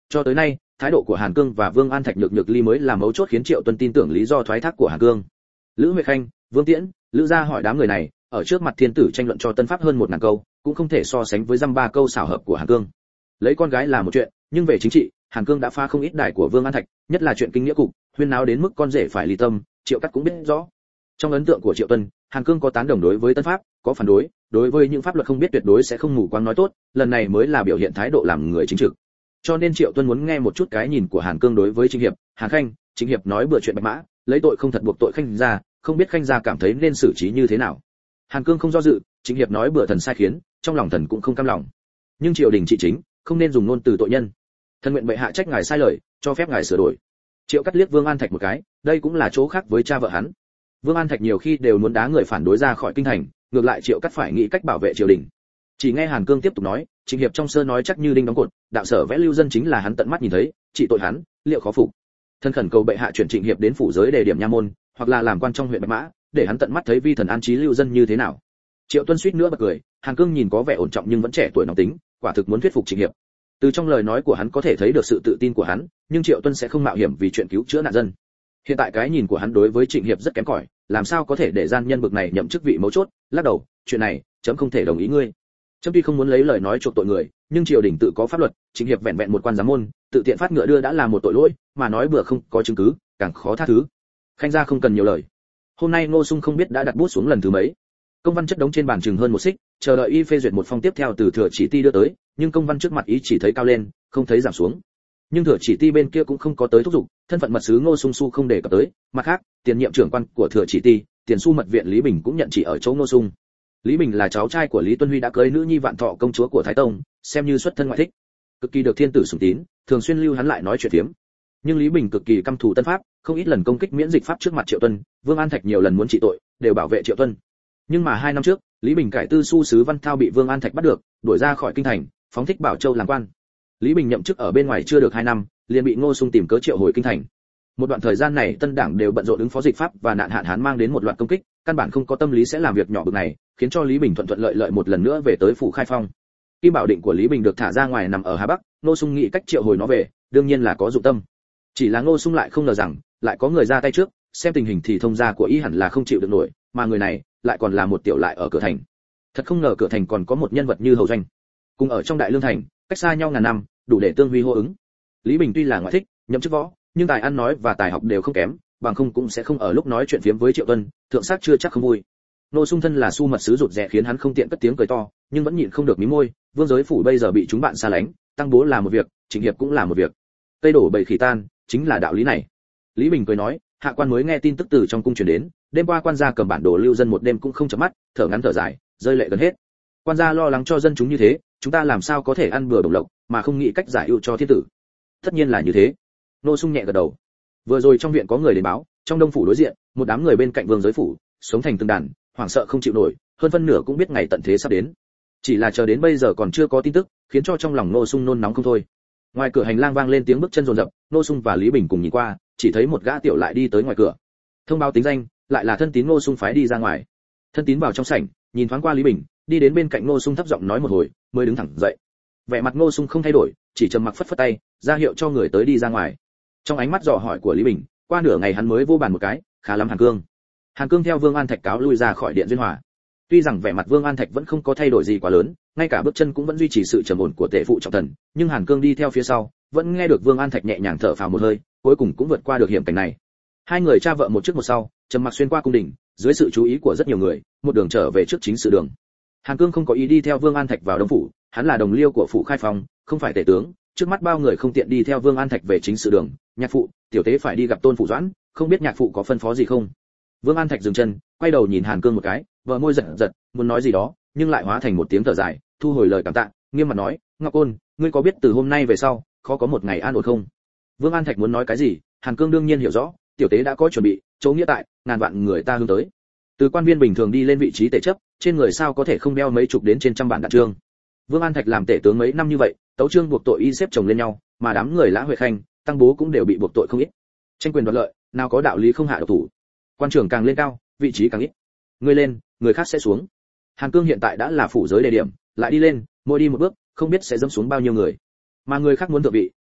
Cho tới nay, thái độ của Hàn Cương và Vương An Thạch Nhược Nhược Ly mới là mấu chốt khiến Triệu Tuân tin tưởng lý do thoái thác của Hàn Cương. Lữ Huệ Khanh, Vương Tiễn, Lữ Gia hỏi đám người này, ở trước mặt thiên tử tranh luận cho tân pháp hơn một ngàn câu, cũng không thể so sánh với dăm ba câu xảo hợp của Hàn Cương. Lấy con gái là một chuyện, nhưng về chính trị, Hàn Cương đã phá không ít đài của Vương An Thạch, nhất là chuyện kinh nghĩa cục, huyên náo đến mức con rể phải ly tâm, Triệu Cắt cũng biết rõ. Trong ấn tượng của Triệu Tuân, Hàn Cương có tán đồng đối với tân pháp, có phản đối, đối với những pháp luật không biết tuyệt đối sẽ không mù quáng nói tốt, lần này mới là biểu hiện thái độ làm người chính trực. Cho nên Triệu Tuân muốn nghe một chút cái nhìn của Hàn Cương đối với Trịnh Hiệp, Hàn Khanh, Trịnh Hiệp nói bừa chuyện Bạch Mã, lấy tội không thật buộc tội Khanh gia, không biết Khanh gia cảm thấy nên xử trí như thế nào. Hàn Cương không do dự, Trịnh Hiệp nói bừa thần sai khiến, trong lòng thần cũng không cam lòng. Nhưng triều đình trị chính, không nên dùng ngôn từ tội nhân. Thần nguyện bệ hạ trách ngài sai lời, cho phép ngài sửa đổi. Triệu Cắt liếc Vương An Thạch một cái, đây cũng là chỗ khác với cha vợ hắn. Vương An Thạch nhiều khi đều muốn đá người phản đối ra khỏi kinh thành, ngược lại Triệu Cắt phải nghĩ cách bảo vệ triều đình. Chỉ nghe Hàn Cương tiếp tục nói, Trịnh Hiệp trong sơ nói chắc như đinh đóng cột, đạo sở vẽ lưu dân chính là hắn tận mắt nhìn thấy, trị tội hắn, liệu khó phục. Thân khẩn cầu bệ hạ chuyển Trịnh Hiệp đến phủ giới đề điểm nha môn, hoặc là làm quan trong huyện Bạch Mã, để hắn tận mắt thấy vi thần an trí lưu dân như thế nào. Triệu Tuân suýt nữa bật cười, Hàn Cương nhìn có vẻ ổn trọng nhưng vẫn trẻ tuổi nóng tính, quả thực muốn thuyết phục Trịnh Hiệp. Từ trong lời nói của hắn có thể thấy được sự tự tin của hắn, nhưng Triệu Tuân sẽ không mạo hiểm vì chuyện cứu chữa nạn dân. Hiện tại cái nhìn của hắn đối với Trịnh Hiệp rất kém cỏi, làm sao có thể để gian nhân bực này nhậm chức vị mấu chốt, lắc đầu, chuyện này, chấm không thể đồng ý ngươi. Chấm tuy không muốn lấy lời nói chuộc tội người, nhưng triều đình tự có pháp luật, Trịnh Hiệp vẹn vẹn một quan giám môn, tự tiện phát ngựa đưa đã là một tội lỗi, mà nói bừa không có chứng cứ, càng khó tha thứ. Khanh gia không cần nhiều lời. Hôm nay Ngô Sung không biết đã đặt bút xuống lần thứ mấy. Công văn chất đống trên bàn chừng hơn một xích, chờ đợi y phê duyệt một phong tiếp theo từ Thừa Chỉ Ti đưa tới, nhưng công văn trước mặt ý chỉ thấy cao lên, không thấy giảm xuống. Nhưng Thừa Chỉ Ti bên kia cũng không có tới thúc giục, thân phận mật sứ Ngô Sung Su không để cập tới, mặt khác, tiền nhiệm trưởng quan của Thừa Chỉ Ti, tiền su mật viện Lý Bình cũng nhận chỉ ở chỗ Ngô Sung. Lý Bình là cháu trai của Lý Tuân Huy đã cưới nữ nhi Vạn Thọ công chúa của Thái Tông, xem như xuất thân ngoại thích, cực kỳ được thiên tử sủng tín, thường xuyên lưu hắn lại nói chuyện phiếm. Nhưng Lý Bình cực kỳ căm thù tân pháp, không ít lần công kích miễn dịch pháp trước mặt Triệu Tuân, Vương An Thạch nhiều lần muốn trị tội, đều bảo vệ Triệu Tuân. Nhưng mà hai năm trước, Lý Bình cải tư su sứ Văn Thao bị Vương An Thạch bắt được, đuổi ra khỏi kinh thành, phóng thích Bảo Châu làm quan. Lý Bình nhậm chức ở bên ngoài chưa được hai năm, liền bị Ngô Sung tìm cớ triệu hồi kinh thành. Một đoạn thời gian này Tân Đảng đều bận rộn ứng phó dịch pháp và nạn hạn hán mang đến một loạt công kích, căn bản không có tâm lý sẽ làm việc nhỏ bực này, khiến cho Lý Bình thuận thuận lợi lợi một lần nữa về tới phủ Khai Phong. Kim Bảo Định của Lý Bình được thả ra ngoài nằm ở Hà Bắc, Ngô Sung nghĩ cách triệu hồi nó về, đương nhiên là có dụng tâm. Chỉ là Ngô Sung lại không ngờ rằng, lại có người ra tay trước, xem tình hình thì thông gia của y hẳn là không chịu được nổi, mà người này lại còn là một tiểu lại ở cửa thành. Thật không ngờ cửa thành còn có một nhân vật như Hầu Doanh, cùng ở trong Đại Lương thành, cách xa nhau ngàn năm, đủ để tương huy hô ứng. Lý Bình tuy là ngoại thích, nhậm chức võ, nhưng tài ăn nói và tài học đều không kém, bằng không cũng sẽ không ở lúc nói chuyện phiếm với Triệu Tuân, thượng sát chưa chắc không vui. Ngô Sung thân là su mật sứ rụt rè khiến hắn không tiện cất tiếng cười to, nhưng vẫn nhịn không được mím môi, vương giới phủ bây giờ bị chúng bạn xa lánh, tăng bố là một việc, Trịnh Hiệp cũng là một việc. Tây đổ bầy khỉ tan, chính là đạo lý này. Lý Bình cười nói, hạ quan mới nghe tin tức từ trong cung truyền đến, đêm qua quan gia cầm bản đồ lưu dân một đêm cũng không chợp mắt, thở ngắn thở dài, rơi lệ gần hết. Quan gia lo lắng cho dân chúng như thế, chúng ta làm sao có thể ăn bừa đồng lộc, mà không nghĩ cách giải ưu cho thiên tử. Tất nhiên là như thế. Ngô Sung nhẹ gật đầu. Vừa rồi trong viện có người đến báo, trong Đông phủ đối diện, một đám người bên cạnh vương giới phủ, sống thành từng đàn, hoảng sợ không chịu nổi, hơn phân nửa cũng biết ngày tận thế sắp đến. Chỉ là chờ đến bây giờ còn chưa có tin tức, khiến cho trong lòng Ngô Sung nôn nóng không thôi. Ngoài cửa hành lang vang lên tiếng bước chân rồn rập, Ngô Sung và Lý Bình cùng nhìn qua, chỉ thấy một gã tiểu lại đi tới ngoài cửa. Thông báo tính danh, lại là thân tín Ngô Sung phái đi ra ngoài. Thân tín vào trong sảnh, nhìn thoáng qua Lý Bình, đi đến bên cạnh Ngô Sung thấp giọng nói một hồi, mới đứng thẳng dậy. Vẻ mặt Ngô Sung không thay đổi, chỉ trầm mặc phất phất tay, ra hiệu cho người tới đi ra ngoài. Trong ánh mắt dò hỏi của Lý Bình, qua nửa ngày hắn mới vô bàn một cái, khá lắm Hàn Cương. Hàn Cương theo Vương An Thạch cáo lui ra khỏi điện Duyên Hòa. Tuy rằng vẻ mặt Vương An Thạch vẫn không có thay đổi gì quá lớn, ngay cả bước chân cũng vẫn duy trì sự trầm ổn của tể phụ trọng thần, nhưng Hàn Cương đi theo phía sau, vẫn nghe được Vương An Thạch nhẹ nhàng thở phào một hơi, cuối cùng cũng vượt qua được hiểm cảnh này. Hai người cha vợ một trước một sau, trầm mặc xuyên qua cung đình, dưới sự chú ý của rất nhiều người, một đường trở về trước chính sự đường. Hàn Cương không có ý đi theo Vương An Thạch vào Đông phủ, hắn là đồng liêu của phủ Khai Phong, không phải tể tướng, trước mắt bao người không tiện đi theo Vương An Thạch về chính sự đường. Nhạc phụ, tiểu tế phải đi gặp Tôn phủ Doãn, không biết nhạc phụ có phân phó gì không? Vương An Thạch dừng chân, quay đầu nhìn Hàn Cương một cái, vợ môi giật giật, muốn nói gì đó, nhưng lại hóa thành một tiếng thở dài, thu hồi lời cảm tạ, nghiêm mặt nói, Ngọc Côn, ngươi có biết từ hôm nay về sau, khó có một ngày an ổn không? Vương An Thạch muốn nói cái gì, Hàn Cương đương nhiên hiểu rõ, tiểu tế đã có chuẩn bị, chỗ nghĩa tại, ngàn vạn người ta hướng tới. Từ quan viên bình thường đi lên vị trí tể chấp, trên người sao có thể không đeo mấy chục đến trên trăm bản đạn chương. Vương An Thạch làm tể tướng mấy năm như vậy, tấu chương buộc tội y xếp chồng lên nhau, mà đám người Lã Huệ Khanh, Tăng Bố cũng đều bị buộc tội không ít. Tranh quyền đoạt lợi, nào có đạo lý không hạ độc thủ. Quan trưởng càng lên cao, vị trí càng ít. Ngươi lên, người khác sẽ xuống. Hàn Cương hiện tại đã là phủ giới đề điểm, lại đi lên, mỗi đi một bước, không biết sẽ dẫm xuống bao nhiêu người. Mà người khác muốn thượng vị,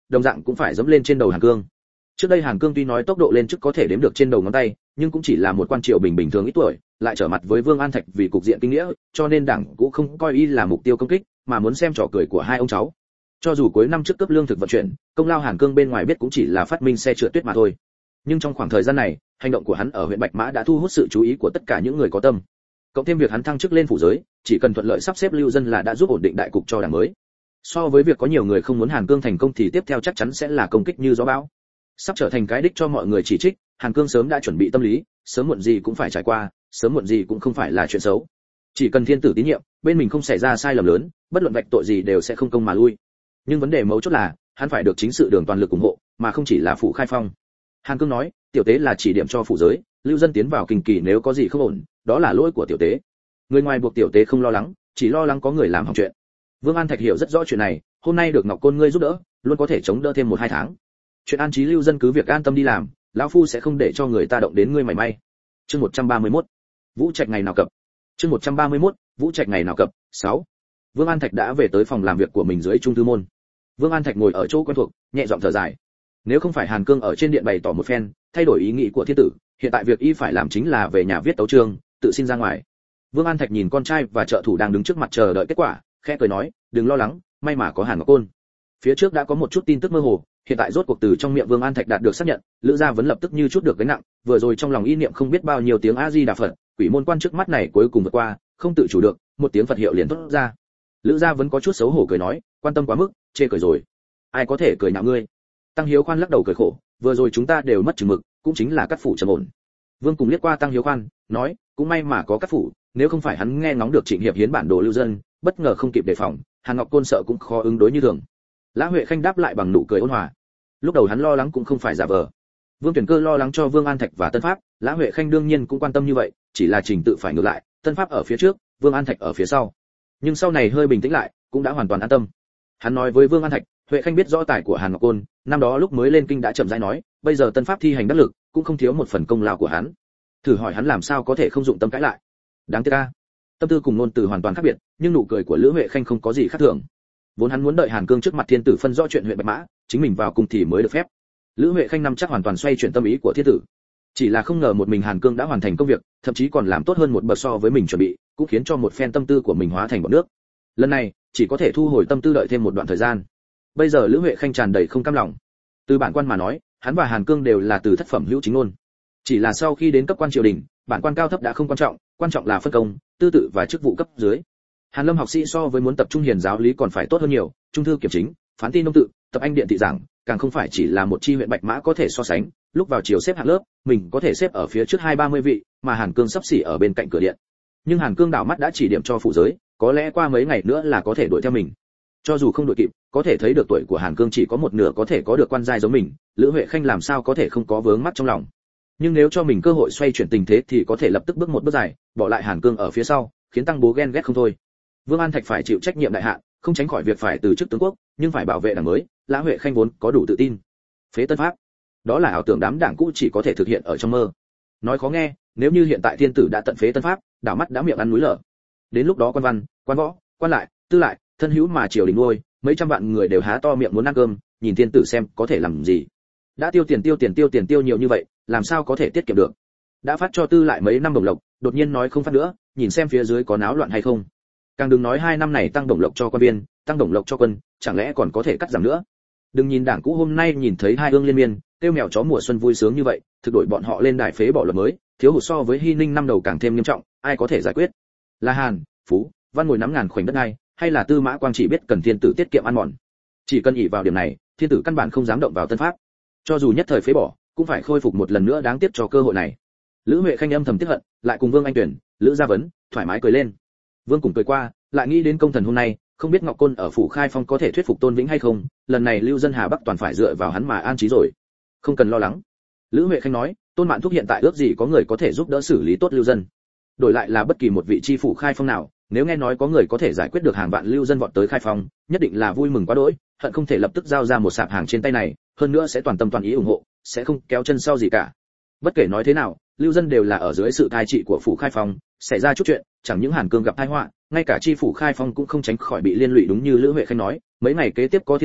đồng dạng cũng phải dẫm lên trên đầu Hàn Cương. Trước đây Hàn Cương tuy nói tốc độ lên chức có thể đếm được trên đầu ngón tay, nhưng cũng chỉ là một quan triều bình bình thường ít tuổi, lại trở mặt với Vương An Thạch vì cục diện kinh nghĩa, cho nên đảng cũng không coi y là mục tiêu công kích, mà muốn xem trò cười của hai ông cháu. Cho dù cuối năm trước cấp lương thực vận chuyển, công lao Hàn Cương bên ngoài biết cũng chỉ là phát minh xe trượt tuyết mà thôi. Nhưng trong khoảng thời gian này, hành động của hắn ở huyện Bạch Mã đã thu hút sự chú ý của tất cả những người có tâm. Cộng thêm việc hắn thăng chức lên phủ giới, chỉ cần thuận lợi sắp xếp lưu dân là đã giúp ổn định đại cục cho đảng mới. So với việc có nhiều người không muốn Hàn Cương thành công thì tiếp theo chắc chắn sẽ là công kích như gió bão. Sắp trở thành cái đích cho mọi người chỉ trích, Hàn Cương sớm đã chuẩn bị tâm lý, sớm muộn gì cũng phải trải qua, sớm muộn gì cũng không phải là chuyện xấu. Chỉ cần thiên tử tín nhiệm, bên mình không xảy ra sai lầm lớn, bất luận vạch tội gì đều sẽ không công mà lui. Nhưng vấn đề mấu chốt là, hắn phải được chính sự đường toàn lực ủng hộ, mà không chỉ là phủ khai phong. Hàn Cương nói, tiểu tế là chỉ điểm cho phủ giới, lưu dân tiến vào kinh kỳ nếu có gì không ổn, đó là lỗi của tiểu tế. Người ngoài buộc tiểu tế không lo lắng, chỉ lo lắng có người làm hỏng chuyện. Vương An Thạch hiểu rất rõ chuyện này, hôm nay được Ngọc Côn ngươi giúp đỡ, luôn có thể chống đỡ thêm một hai tháng. Chuyện an trí lưu dân cứ việc an tâm đi làm, lão phu sẽ không để cho người ta động đến ngươi mảy may. Chương một trăm ba mươi mốt. Vũ Trạch ngày nào cập. Chương một trăm ba mươi mốt. Vũ Trạch ngày nào cập. sáu. Vương An Thạch đã về tới phòng làm việc của mình dưới trung thư môn. Vương An Thạch ngồi ở chỗ quen thuộc, nhẹ giọng thở dài. Nếu không phải Hàn Cương ở trên điện bày tỏ một phen, thay đổi ý nghĩ của thiên tử, hiện tại việc y phải làm chính là về nhà viết tấu chương, tự xin ra ngoài. Vương An Thạch nhìn con trai và trợ thủ đang đứng trước mặt chờ đợi kết quả, khẽ cười nói, đừng lo lắng, may mà có Hàn Ngọc Côn. Phía trước đã có một chút tin tức mơ hồ, hiện tại rốt cuộc từ trong miệng Vương An Thạch đạt được xác nhận, Lữ Gia Vấn lập tức như chút được gánh nặng, vừa rồi trong lòng ý niệm không biết bao nhiêu tiếng A Di Đà Phật, quỷ môn quan trước mắt này cuối cùng vượt qua, không tự chủ được, một tiếng Phật hiệu liền thốt ra. Lữ Gia Vấn có chút xấu hổ cười nói, quan tâm quá mức, chê cười rồi. Ai có thể cười nhạo ngươi? Tăng Hiếu Khoan lắc đầu cười khổ, vừa rồi chúng ta đều mất chừng mực, cũng chính là cắt phủ trầm ổn. Vương cùng liếc qua Tăng Hiếu Khoan, nói, cũng may mà có cắt phủ, nếu không phải hắn nghe ngóng được Trịnh Hiệp hiến bản đồ lưu dân, bất ngờ không kịp đề phòng, Hàn Ngọc Côn sợ cũng khó ứng đối như thường. Lã Huệ Khanh đáp lại bằng nụ cười ôn hòa. Lúc đầu hắn lo lắng cũng không phải giả vờ. Vương Tuyển Cơ lo lắng cho Vương An Thạch và Tân Pháp, Lã Huệ Khanh đương nhiên cũng quan tâm như vậy, chỉ là trình tự phải ngược lại, Tân Pháp ở phía trước, Vương An Thạch ở phía sau. Nhưng sau này hơi bình tĩnh lại, cũng đã hoàn toàn an tâm. Hắn nói với Vương An Thạch, Huệ Khanh biết rõ tài của Hàn Ngọc Côn, năm đó lúc mới lên kinh đã chậm rãi nói, bây giờ Tân Pháp thi hành đắc lực, cũng không thiếu một phần công lao của hắn. Thử hỏi hắn làm sao có thể không dụng tâm cãi lại? Đáng tiếc a. Tâm tư cùng ngôn từ hoàn toàn khác biệt, nhưng nụ cười của Lữ Huệ Khanh không có gì khác thường. Vốn hắn muốn đợi Hàn Cương trước mặt thiên tử phân rõ chuyện huyện Bạch Mã, chính mình vào cung thì mới được phép. Lữ Huệ Khanh nắm chắc hoàn toàn xoay chuyển tâm ý của thiên tử. Chỉ là không ngờ một mình Hàn Cương đã hoàn thành công việc, thậm chí còn làm tốt hơn một bậc so với mình chuẩn bị, cũng khiến cho một phen tâm tư của mình hóa thành bọt nước. Lần này, chỉ có thể thu hồi tâm tư đợi thêm một đoạn thời gian. Bây giờ Lữ Huệ Khanh tràn đầy không cam lòng. Từ bản quan mà nói, hắn và Hàn Cương đều là từ thất phẩm hữu chính ngôn. Chỉ là sau khi đến cấp quan triều đình, bản quan cao thấp đã không quan trọng, quan trọng là phân công, tư tự và chức vụ cấp dưới. Hàn Lâm học sĩ so với muốn tập trung hiền giáo lý còn phải tốt hơn nhiều, trung thư kiểm chính, phán tin nông tự, tập anh điện thị giảng, càng không phải chỉ là một chi huyện Bạch Mã có thể so sánh, lúc vào chiều xếp hạng lớp, mình có thể xếp ở phía trước hai ba mươi vị, mà Hàn Cương sắp xỉ ở bên cạnh cửa điện. Nhưng Hàn Cương đảo mắt đã chỉ điểm cho phụ giới, có lẽ qua mấy ngày nữa là có thể đuổi theo mình. Cho dù không đuổi kịp, có thể thấy được tuổi của Hàn Cương chỉ có một nửa có thể có được quan giai giống mình, Lữ Huệ Khanh làm sao có thể không có vướng mắc trong lòng. Nhưng nếu cho mình cơ hội xoay chuyển tình thế thì có thể lập tức bước một bước dài, bỏ lại Hàn Cương ở phía sau, khiến tăng bố ghen ghét không thôi. Vương An Thạch phải chịu trách nhiệm đại hạn, không tránh khỏi việc phải từ chức tướng quốc, nhưng phải bảo vệ đảng mới, Lã Huệ Khanh vốn có đủ tự tin. Phế Tân Pháp, đó là ảo tưởng đám đảng cũ chỉ có thể thực hiện ở trong mơ. Nói khó nghe, nếu như hiện tại thiên tử đã tận phế Tân Pháp, đảo mắt đã miệng ăn núi lở. Đến lúc đó quan văn, quan võ, quan lại, tư lại, thân hữu mà triều đình nuôi, mấy trăm vạn người đều há to miệng muốn ăn cơm, nhìn thiên tử xem có thể làm gì. Đã tiêu tiền tiêu tiền tiêu tiền tiêu nhiều như vậy, làm sao có thể tiết kiệm được? Đã phát cho tư lại mấy năm đồng lộc, đột nhiên nói không phát nữa, nhìn xem phía dưới có náo loạn hay không. Càng đừng nói hai năm này tăng đồng lộc cho quan viên, tăng đồng lộc cho quân, chẳng lẽ còn có thể cắt giảm nữa? Đừng nhìn đảng cũ hôm nay nhìn thấy hai hương liên miên, tiêu mèo chó mùa xuân vui sướng như vậy, thực đổi bọn họ lên đài phế bỏ luật mới, thiếu hụt so với Hy Ninh năm đầu càng thêm nghiêm trọng, ai có thể giải quyết? Là Hàn, Phú, Văn ngồi nắm ngàn khoảnh đất này, hay là Tư Mã Quang chỉ biết cần thiên tử tiết kiệm ăn mòn. Chỉ cần ỷ vào điểm này, thiên tử căn bản không dám động vào Tân Pháp. Cho dù nhất thời phế bỏ, cũng phải khôi phục một lần nữa, đáng tiếc cho cơ hội này. Lữ Huệ Khanh âm thầm tiếc hận, lại cùng Vương Anh Tuyển, Lữ Gia Vấn, thoải mái cười lên. Vương cùng cười qua, lại nghĩ đến công thần hôm nay, không biết Ngọc Côn ở phủ Khai Phong có thể thuyết phục Tôn Vĩnh hay không, lần này lưu dân Hà Bắc toàn phải dựa vào hắn mà an trí rồi. Không cần lo lắng. Lữ Huệ Khanh nói, Tôn Mạn Thúc hiện tại ước gì có người có thể giúp đỡ xử lý tốt lưu dân. Đổi lại là bất kỳ một vị chi phủ Khai Phong nào, nếu nghe nói có người có thể giải quyết được hàng vạn lưu dân vọt tới Khai Phong, nhất định là vui mừng quá đỗi, hận không thể lập tức giao ra một sạp hàng trên tay này, hơn nữa sẽ toàn tâm toàn ý ủng hộ, sẽ không kéo chân sau gì cả. Bất kể nói thế nào, lưu dân đều là ở dưới sự cai trị của phủ Khai Phong, xảy ra chút chuyện, chẳng những Hàn Cương gặp tai họa, ngay cả chi phủ Khai Phong cũng không tránh khỏi bị liên lụy, đúng như Lữ Huệ Khanh nói, mấy ngày kế tiếp có thiên tử,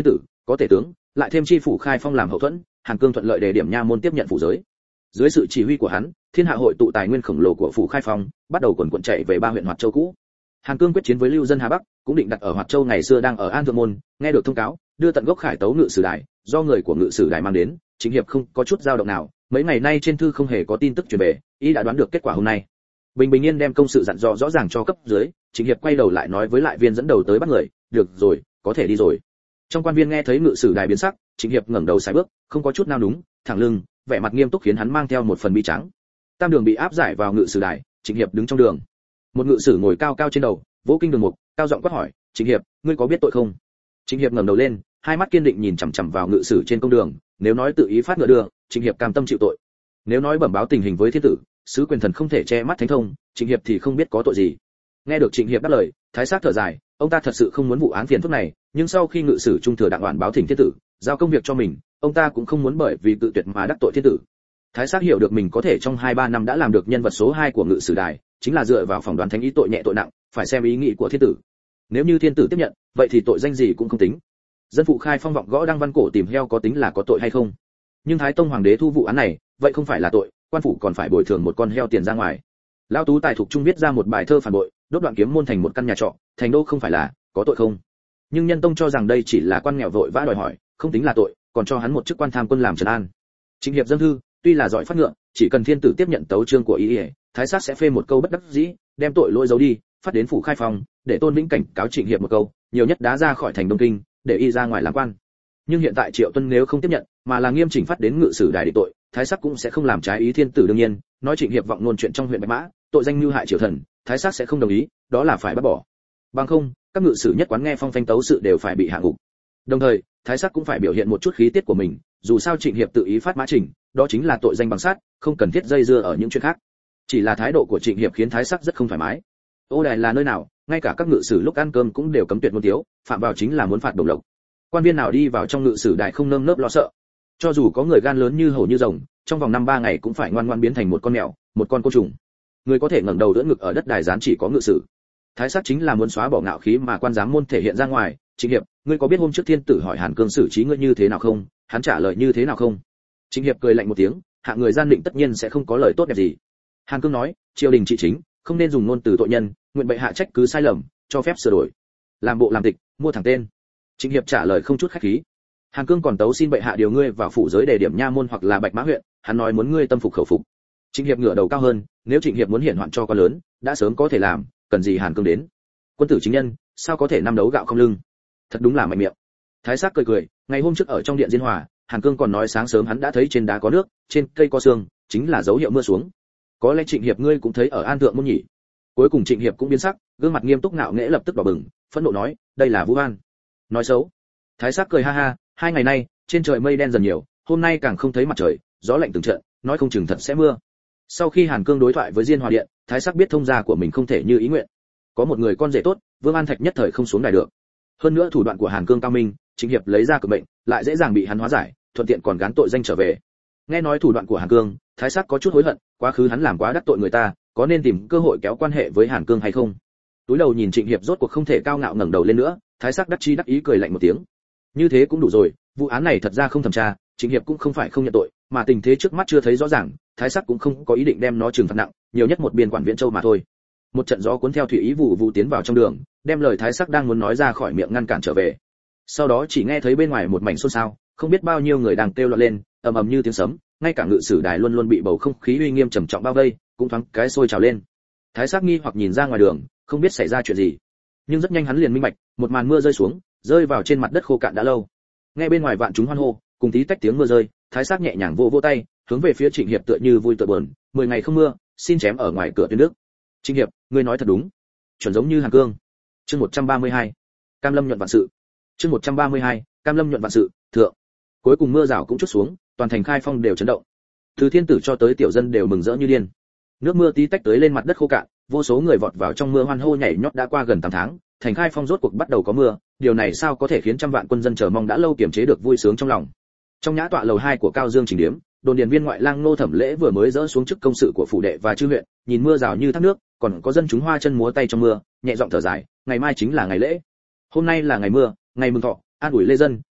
có tể tướng, lại thêm chi phủ khai phong làm hậu thuẫn, Hàn Cương thuận lợi đề điểm nha môn tiếp nhận phủ giới. Dưới sự chỉ huy của hắn, thiên hạ hội tụ tài nguyên khổng lồ của phủ khai phong bắt đầu quần quần chạy về ba huyện Hoạt Châu cũ. Hàn Cương quyết chiến với lưu dân Hà Bắc, cũng định đặt ở Hoạt Châu ngày xưa đang ở An Thượng môn, nghe được thông cáo, đưa tận gốc khải tấu ngự sử đài, do người của ngự sử đài mang đến, Trịnh Hiệp không có chút dao động nào, mấy ngày nay trên thư không hề có tin tức truyền về, y đã đoán được kết quả hôm nay. Bình bình yên đem công sự dặn dò rõ ràng cho cấp dưới, Trịnh Hiệp quay đầu lại nói với lại viên dẫn đầu tới bắt người, được rồi, có thể đi rồi. Trong quan viên nghe thấy ngự sử đài biến sắc, Trịnh Hiệp ngẩng đầu sải bước, không có chút nào đúng, thẳng lưng, vẻ mặt nghiêm túc khiến hắn mang theo một phần bi trắng. Tam đường bị áp giải vào ngự sử đài, Trịnh Hiệp đứng trong đường. Một ngự sử ngồi cao cao trên đầu, vỗ kinh đường mục, cao giọng quát hỏi, Trịnh Hiệp, ngươi có biết tội không? Trịnh Hiệp ngẩng đầu lên, hai mắt kiên định nhìn chằm chằm vào ngự sử trên công đường, nếu nói tự ý phát ngựa đường, Trịnh Hiệp cam tâm chịu tội. Nếu nói bẩm báo tình hình với thiên tử, sứ quyền thần không thể che mắt thánh thông, Trịnh Hiệp thì không biết có tội gì. Nghe được Trịnh Hiệp đáp lời, Thái Sát thở dài, ông ta thật sự không muốn vụ án phiền phức này, nhưng sau khi ngự sử trung thừa đặng oản báo thỉnh thiên tử, giao công việc cho mình, ông ta cũng không muốn bởi vì tự tuyệt mà đắc tội thiên tử. Thái Sát hiểu được mình có thể trong hai ba năm đã làm được nhân vật số hai của ngự sử đài, chính là dựa vào phỏng đoán thánh ý tội nhẹ tội nặng, phải xem ý nghĩ của thiên tử. Nếu như thiên tử tiếp nhận, vậy thì tội danh gì cũng không tính. Dân phụ khai phong vọng gõ đăng văn cổ tìm heo có tính là có tội hay không? Nhưng Thái Tông hoàng đế thu vụ án này, vậy không phải là tội, quan phủ còn phải bồi thường một con heo tiền ra ngoài. Lão Tú tài thuộc trung viết ra một bài thơ phản bội, đốt đoạn kiếm môn thành một căn nhà trọ, thành đô không phải là có tội không? Nhưng Nhân Tông cho rằng đây chỉ là quan nghèo vội vã đòi hỏi, không tính là tội, còn cho hắn một chức quan tham quân làm trấn an. Trịnh Hiệp dâng thư, tuy là giỏi phát ngựa, chỉ cần thiên tử tiếp nhận tấu chương của ý, ý Thái Sát sẽ phê một câu bất đắc dĩ, đem tội lỗi giấu đi, phát đến phủ khai phong, để Tôn Vĩnh cảnh cáo Trịnh Hiệp một câu, nhiều nhất đá ra khỏi thành Đông Kinh, để y ra ngoài làm quan. Nhưng hiện tại Triệu Tuân nếu không tiếp nhận, mà là nghiêm chỉnh phát đến ngự sử đài định tội, Thái Sát cũng sẽ không làm trái ý thiên tử đương nhiên, nói Trịnh Hiệp vọng ngôn chuyện trong huyện Bạch Mã, tội danh mưu hại triều thần, Thái Sát sẽ không đồng ý, đó là phải bắt bỏ. Bằng không, các ngự sử nhất quán nghe phong phanh tấu sự đều phải bị hạ ngục. Đồng thời, Thái Sát cũng phải biểu hiện một chút khí tiết của mình, dù sao Trịnh Hiệp tự ý phát mã trình, đó chính là tội danh bằng sát, không cần thiết dây dưa ở những chuyện khác. Chỉ là thái độ của Trịnh Hiệp khiến Thái Sát rất không thoải mái. Ô đài là nơi nào, ngay cả các ngự sử lúc ăn cơm cũng đều cấm tuyệt ngôn tiếu, phạm vào chính là muốn phạt đồng lộc. Quan viên nào đi vào trong ngự sử đài không nơm nớp lo sợ. Cho dù có người gan lớn như hổ như rồng, trong vòng năm ba ngày cũng phải ngoan ngoan biến thành một con mèo, một con côn trùng. Người có thể ngẩng đầu đỡ ngực ở đất đài gián chỉ có ngự sử. Thái Sát chính là muốn xóa bỏ ngạo khí mà quan giám môn thể hiện ra ngoài. Trịnh Hiệp, ngươi có biết hôm trước thiên tử hỏi Hàn Cương xử trí ngươi như thế nào không? Hắn trả lời như thế nào không? Trịnh Hiệp cười lạnh một tiếng, hạng người gian định tất nhiên sẽ không có lời tốt đẹp gì. Hàn Cương nói, triều đình trị chính, không nên dùng ngôn từ tội nhân, nguyện bệ hạ trách cứ sai lầm, cho phép sửa đổi. Làm bộ làm tịch, mua thẳng tên. Trịnh Hiệp trả lời không chút khách khí. Hàn Cương còn tấu xin bệ hạ điều ngươi vào phủ giới đề điểm nha môn hoặc là Bạch Mã huyện, hắn nói muốn ngươi tâm phục khẩu phục. Trịnh Hiệp ngửa đầu cao hơn, nếu Trịnh Hiệp muốn hiển hoạn cho con lớn, đã sớm có thể làm, cần gì Hàn Cương đến? Quân tử chính nhân, sao có thể năm đấu gạo không lưng? Thật đúng là mạnh miệng. Thái Sát cười cười, ngày hôm trước ở trong điện Diên Hòa, Hàn Cương còn nói sáng sớm hắn đã thấy trên đá có nước, trên cây có sương, chính là dấu hiệu mưa xuống. Có lẽ Trịnh Hiệp ngươi cũng thấy ở An Thượng môn nhỉ? Cuối cùng Trịnh Hiệp cũng biến sắc, gương mặt nghiêm túc ngạo nghễ lập tức đỏ bừng, phẫn nộ nói, đây là vu oan, nói xấu. Thái Sát cười ha ha, hai ngày nay, trên trời mây đen dần nhiều, hôm nay càng không thấy mặt trời, gió lạnh từng trận, nói không chừng thật sẽ mưa. Sau khi Hàn Cương đối thoại với Diên Hòa điện, Thái Sát biết thông gia của mình không thể như ý nguyện. Có một người con rể tốt, Vương An Thạch nhất thời không xuống đài được. Hơn nữa thủ đoạn của Hàn Cương cao minh, Trịnh Hiệp lấy ra cực mệnh, lại dễ dàng bị hắn hóa giải, thuận tiện còn gán tội danh trở về. Nghe nói thủ đoạn của Hàn Cương, Thái Sát có chút hối hận, quá khứ hắn làm quá đắc tội người ta, có nên tìm cơ hội kéo quan hệ với Hàn Cương hay không? Túi đầu nhìn Trịnh Hiệp rốt cuộc không thể cao ngạo ngẩng đầu lên nữa, Thái Sát đắc chí đắc ý cười lạnh một tiếng. Như thế cũng đủ rồi, vụ án này thật ra không thẩm tra, Trịnh Hiệp cũng không phải không nhận tội, mà tình thế trước mắt chưa thấy rõ ràng, Thái Sát cũng không có ý định đem nó trừng phạt nặng, nhiều nhất một biên quản Viễn Châu mà thôi. Một trận gió cuốn theo thủy ý vụ vụ tiến vào trong đường, đem lời Thái Sát đang muốn nói ra khỏi miệng ngăn cản trở về. Sau đó chỉ nghe thấy bên ngoài một mảnh xôn xao, không biết bao nhiêu người đang kêu loạn lên, ầm ầm như tiếng sấm, ngay cả ngự sử đài luôn luôn bị bầu không khí uy nghiêm trầm trọng bao vây, cũng thoáng cái sôi trào lên. Thái Sát nghi hoặc nhìn ra ngoài đường, không biết xảy ra chuyện gì. Nhưng rất nhanh hắn liền minh bạch, một màn mưa rơi xuống, rơi vào trên mặt đất khô cạn đã lâu. Nghe bên ngoài vạn chúng hoan hô, cùng tí tách tiếng mưa rơi, Thái Sát nhẹ nhàng vỗ vỗ tay, hướng về phía Trịnh Hiệp tựa như vui tựa buồn, mười ngày không mưa, xin chém ở ngoài cửa tuyên đức. Trịnh Hiệp, ngươi nói thật đúng, chuẩn giống như Hàn Cương. Chương một trăm ba mươi hai, Cam Lâm nhuận vạn sự. Chương một trăm ba mươi hai, Cam Lâm nhuận vạn sự, thượng. Cuối cùng mưa rào cũng chút xuống, toàn thành Khai Phong đều chấn động. Từ thiên tử cho tới tiểu dân đều mừng rỡ như điên. Nước mưa tí tách tới lên mặt đất khô cạn, vô số người vọt vào trong mưa hoan hô nhảy nhót đã qua gần tám tháng, thành Khai Phong rốt cuộc bắt đầu có mưa, điều này sao có thể khiến trăm vạn quân dân chờ mong đã lâu kiềm chế được vui sướng trong lòng. Trong nhã tọa lầu hai của Cao Dương Trình Điếm, đồn điền viên ngoại lang Nô Thẩm Lễ vừa mới dỡ xuống chức công sự của phủ đệ và chư huyện, nhìn mưa rào như thác nước, còn có dân chúng hoa chân múa tay trong mưa, nhẹ giọng thở dài, ngày mai chính là ngày lễ. Hôm nay là ngày mưa, ngày mừng thọ, an ủi lê dân,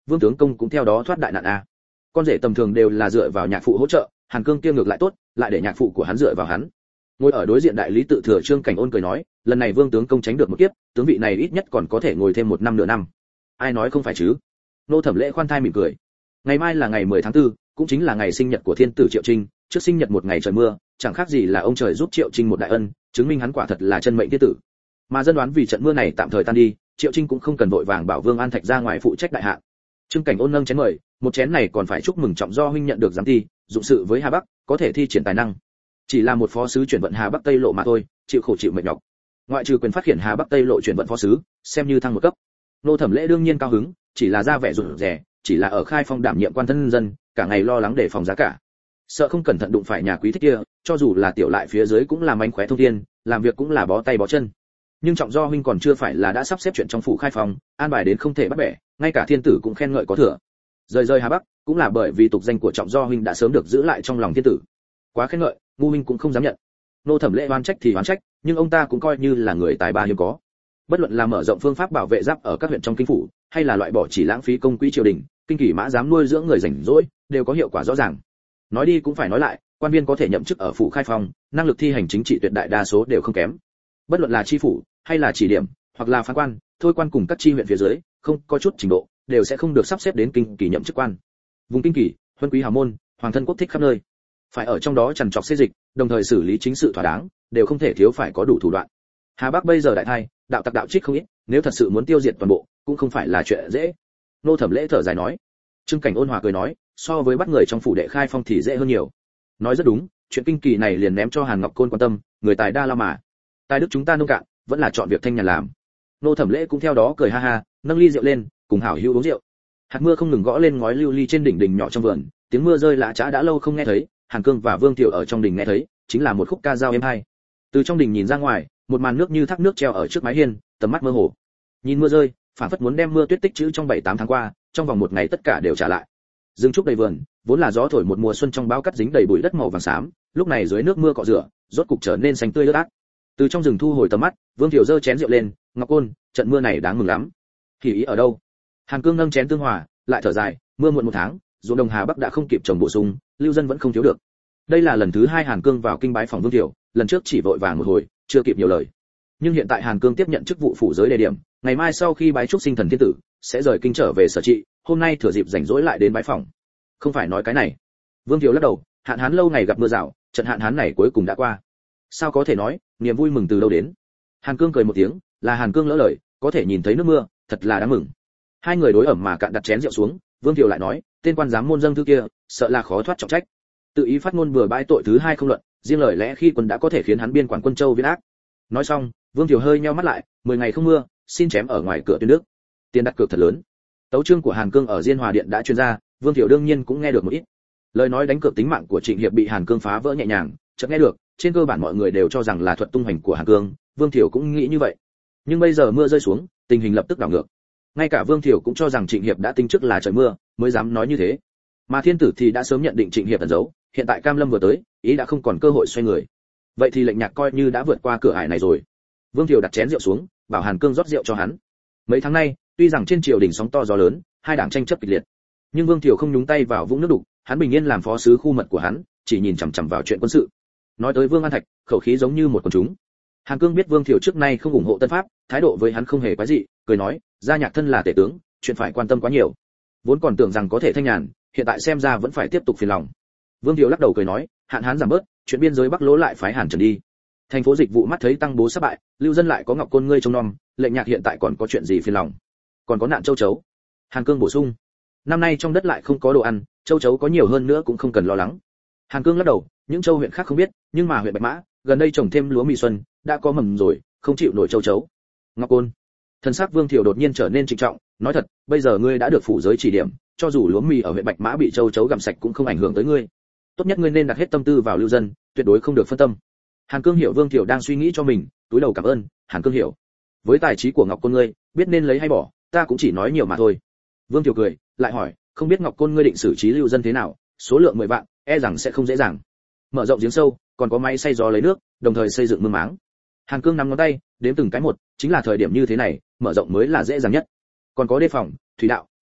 Vương tướng công cũng theo đó thoát đại nạn a. Con rể tầm thường đều là dựa vào nhạc phụ hỗ trợ, Hàn Cương kia ngược lại tốt, lại để nhạc phụ của hắn dựa vào hắn. Ngồi ở đối diện đại lý tự thừa Trương Cảnh Ôn cười nói, lần này Vương tướng công tránh được một kiếp, tướng vị này ít nhất còn có thể ngồi thêm một năm nửa năm. Ai nói không phải chứ? Nô Thẩm Lễ khoan thai mỉm cười. Ngày mai là ngày mười tháng tư, cũng chính là ngày sinh nhật của thiên tử Triệu Trinh, trước sinh nhật một ngày trời mưa, chẳng khác gì là ông trời giúp Triệu Trinh một đại ân, chứng minh hắn quả thật là chân mệnh thiên tử. Mà dân đoán vì trận mưa này tạm thời tan đi, Triệu Trinh cũng không cần vội vàng bảo Vương An Thạch ra ngoài phụ trách đại hạn. Trương Cảnh Ôn nâng chén mời, một chén này còn phải chúc mừng trọng do huynh nhận được giám thi, dụng sự với Hà Bắc, có thể thi triển tài năng. Chỉ là một phó sứ chuyển vận Hà Bắc Tây lộ mà thôi, chịu khổ chịu mệt nhọc. Ngoại trừ quyền phát hiện Hà Bắc Tây lộ chuyển vận phó sứ, xem như thăng một cấp. Nô Thẩm Lễ đương nhiên cao hứng, chỉ là ra vẻ rụt rè, chỉ là ở Khai Phong đảm nhiệm quan thân dân, cả ngày lo lắng để phòng giá cả. Sợ không cẩn thận đụng phải nhà quý thích kia, cho dù là tiểu lại phía dưới cũng là mánh khóe thông thiên, làm việc cũng là bó tay bó chân. Nhưng trọng do huynh còn chưa phải là đã sắp xếp chuyện trong phủ Khai Phong, an bài đến không thể bắt bẻ, ngay cả thiên tử cũng khen ngợi có thừa. Rời rời Hà Bắc, cũng là bởi vì tục danh của trọng do huynh đã sớm được giữ lại trong lòng thiên tử. Quá khen ngợi, ngu huynh cũng không dám nhận. Nô Thẩm Lễ oan trách thì oan trách, nhưng ông ta cũng coi như là người tài ba hiếm có. Bất luận là mở rộng phương pháp bảo vệ giáp ở các huyện trong kinh phủ, hay là loại bỏ chỉ lãng phí công quỹ triều đình, kinh kỷ mã dám nuôi dưỡng người rảnh rỗi, đều có hiệu quả rõ ràng. Nói đi cũng phải nói lại, quan viên có thể nhậm chức ở phủ Khai Phong, năng lực thi hành chính trị tuyệt đại đa số đều không kém. Bất luận là chi phủ, hay là chỉ điểm, hoặc là phán quan, thôi quan cùng các chi huyện phía dưới, không có chút trình độ, đều sẽ không được sắp xếp đến kinh kỳ nhậm chức quan. Vùng kinh kỳ, huân quý hào môn, hoàng thân quốc thích khắp nơi. Phải ở trong đó trằn trọc xê dịch, đồng thời xử lý chính sự thỏa đáng, đều không thể thiếu phải có đủ thủ đoạn. Hà Bắc bây giờ đại thay, đạo tặc đạo trích không ít, nếu thật sự muốn tiêu diệt toàn bộ, cũng không phải là chuyện dễ. Nô Thẩm Lễ thở dài nói. Trương Cảnh Ôn hòa cười nói, so với bắt người trong phủ đệ Khai Phong thì dễ hơn nhiều. Nói rất đúng, chuyện kinh kỳ này liền ném cho Hàn Ngọc Côn quan tâm, người tài đa la mà. Tài đức chúng ta nông cạn, vẫn là chọn việc thanh nhàn làm. Nô Thẩm Lễ cũng theo đó cười ha ha, nâng ly rượu lên, cùng hảo hữu uống rượu. Hạt mưa không ngừng gõ lên ngói lưu ly trên đỉnh đỉnh nhỏ trong vườn, tiếng mưa rơi lạ chã đã lâu không nghe thấy, Hàn Cương và Vương Tiểu ở trong đình nghe thấy, chính là một khúc ca dao êm hay. Từ trong đình nhìn ra ngoài, một màn nước như thác nước treo ở trước mái hiên, tầm mắt mơ hồ. Nhìn mưa rơi, phản phất muốn đem mưa tuyết tích trữ trong bảy tám tháng qua, trong vòng một ngày tất cả đều trả lại. Dương trúc đầy vườn, vốn là gió thổi một mùa xuân trong bão cắt dính đầy bụi đất màu vàng xám, lúc này dưới nước mưa cọ rửa, rốt cục trở nên xanh tươi ướt át. Từ trong rừng thu hồi tầm mắt, Vương Tiểu giơ chén rượu lên, Ngọc Côn, trận mưa này đáng mừng lắm. Thì ý ở đâu? Hàn Cương nâng chén tương hòa, lại thở dài, mưa muộn một tháng, ruộng đồng Hà Bắc đã không kịp trồng bổ sung, lưu dân vẫn không thiếu được. Đây là lần thứ hai Hàn Cương vào kinh bái phòng Vương Tiểu, lần trước chỉ vội vàng một hồi, chưa kịp nhiều lời. Nhưng hiện tại Hàn Cương tiếp nhận chức vụ phủ giới đề điểm, ngày mai sau khi bái chúc sinh thần thiên tử, sẽ rời kinh trở về sở trị, hôm nay thừa dịp rảnh rỗi lại đến bái phòng. Không phải nói cái này. Vương Tiểu lắc đầu, hạn hán lâu ngày gặp mưa rào, trận hạn hán này cuối cùng đã qua. Sao có thể nói, niềm vui mừng từ đâu đến? Hàn Cương cười một tiếng, là Hàn Cương lỡ lời, có thể nhìn thấy nước mưa, thật là đáng mừng. Hai người đối ẩm mà cạn đặt chén rượu xuống, Vương Tiểu lại nói, tên quan giám môn dâng thư kia, sợ là khó thoát trọng trách. Tự ý phát ngôn bừa bãi tội thứ hai không luận, riêng lời lẽ khi quân đã có thể khiến hắn biên quản quân châu viễn ác. Nói xong, Vương Tiểu hơi nheo mắt lại, mười ngày không mưa, xin chém ở ngoài cửa tuyên đức. Tiền đặt cược thật lớn. Tấu chương của Hàn Cương ở Diên Hòa Điện đã truyền ra, Vương Tiểu đương nhiên cũng nghe được một ít. Lời nói đánh cược tính mạng của Trịnh Hiệp bị Hàn Cương phá vỡ nhẹ nhàng, chợt nghe được, trên cơ bản mọi người đều cho rằng là thuật tung hành của Hàn Cương, Vương Tiểu cũng nghĩ như vậy. Nhưng bây giờ mưa rơi xuống, tình hình lập tức đảo ngược. Ngay cả Vương Tiểu cũng cho rằng Trịnh Hiệp đã tính trước là trời mưa, mới dám nói như thế. Mà thiên tử thì đã sớm nhận định Trịnh Hiệp ẩn giấu, hiện tại Cam Lâm vừa tới, ý đã không còn cơ hội xoay người. Vậy thì lệnh nhạc coi như đã vượt qua cửa ải này rồi. Vương Tiểu đặt chén rượu xuống, bảo Hàn Cương rót rượu cho hắn. Mấy tháng nay, tuy rằng trên triều đình sóng to gió lớn, hai đảng tranh chấp kịch liệt, nhưng Vương Tiểu không nhúng tay vào vũng nước đục, hắn bình yên làm phó sứ khu mật của hắn, chỉ nhìn chằm chằm vào chuyện quân sự. Nói tới Vương An Thạch, khẩu khí giống như một con chúng. Hàn Cương biết Vương Tiểu trước nay không ủng hộ Tân Pháp, thái độ với hắn không hề quái dị, cười nói, gia nhạc thân là tể tướng, chuyện phải quan tâm quá nhiều. Vốn còn tưởng rằng có thể thanh nhàn, hiện tại xem ra vẫn phải tiếp tục phiền lòng. Vương Tiểu lắc đầu cười nói, hạn hán giảm bớt, chuyện biên giới Bắc Lỗ lại phái Hàn Trần đi. Thành phố dịch vụ mắt thấy tăng bố sắp bại, lưu dân lại có Ngọc Côn ngươi trông nom, lệnh nhạc hiện tại còn có chuyện gì phiền lòng? Còn có nạn châu chấu. Hàn Cương bổ sung, năm nay trong đất lại không có đồ ăn, châu chấu có nhiều hơn nữa cũng không cần lo lắng. Hàn Cương lắc đầu, những châu huyện khác không biết, nhưng mà huyện Bạch Mã gần đây trồng thêm lúa mì xuân, đã có mầm rồi, không chịu nổi châu chấu. Ngọc Côn. Thần sắc Vương Thiểu đột nhiên trở nên trịnh trọng, nói thật, bây giờ ngươi đã được phủ giới chỉ điểm, cho dù lúa mì ở huyện Bạch Mã bị châu chấu gặm sạch cũng không ảnh hưởng tới ngươi. Tốt nhất ngươi nên đặt hết tâm tư vào lưu dân, tuyệt đối không được phân tâm. Hàn Cương hiểu Vương Thiểu đang suy nghĩ cho mình, túi đầu cảm ơn. Hàn Cương hiểu, với tài trí của Ngọc Côn ngươi, biết nên lấy hay bỏ, ta cũng chỉ nói nhiều mà thôi. Vương Thiểu cười, lại hỏi, không biết Ngọc Côn ngươi định xử trí lưu dân thế nào, số lượng mười vạn, e rằng sẽ không dễ dàng. Mở rộng giếng sâu, còn có máy xay gió lấy nước, đồng thời xây dựng mương máng. Hàn Cương nắm ngón tay, đếm từng cái một, chính là thời điểm như thế này, mở rộng mới là dễ dàng nhất. Còn có đề phòng, thủy đạo,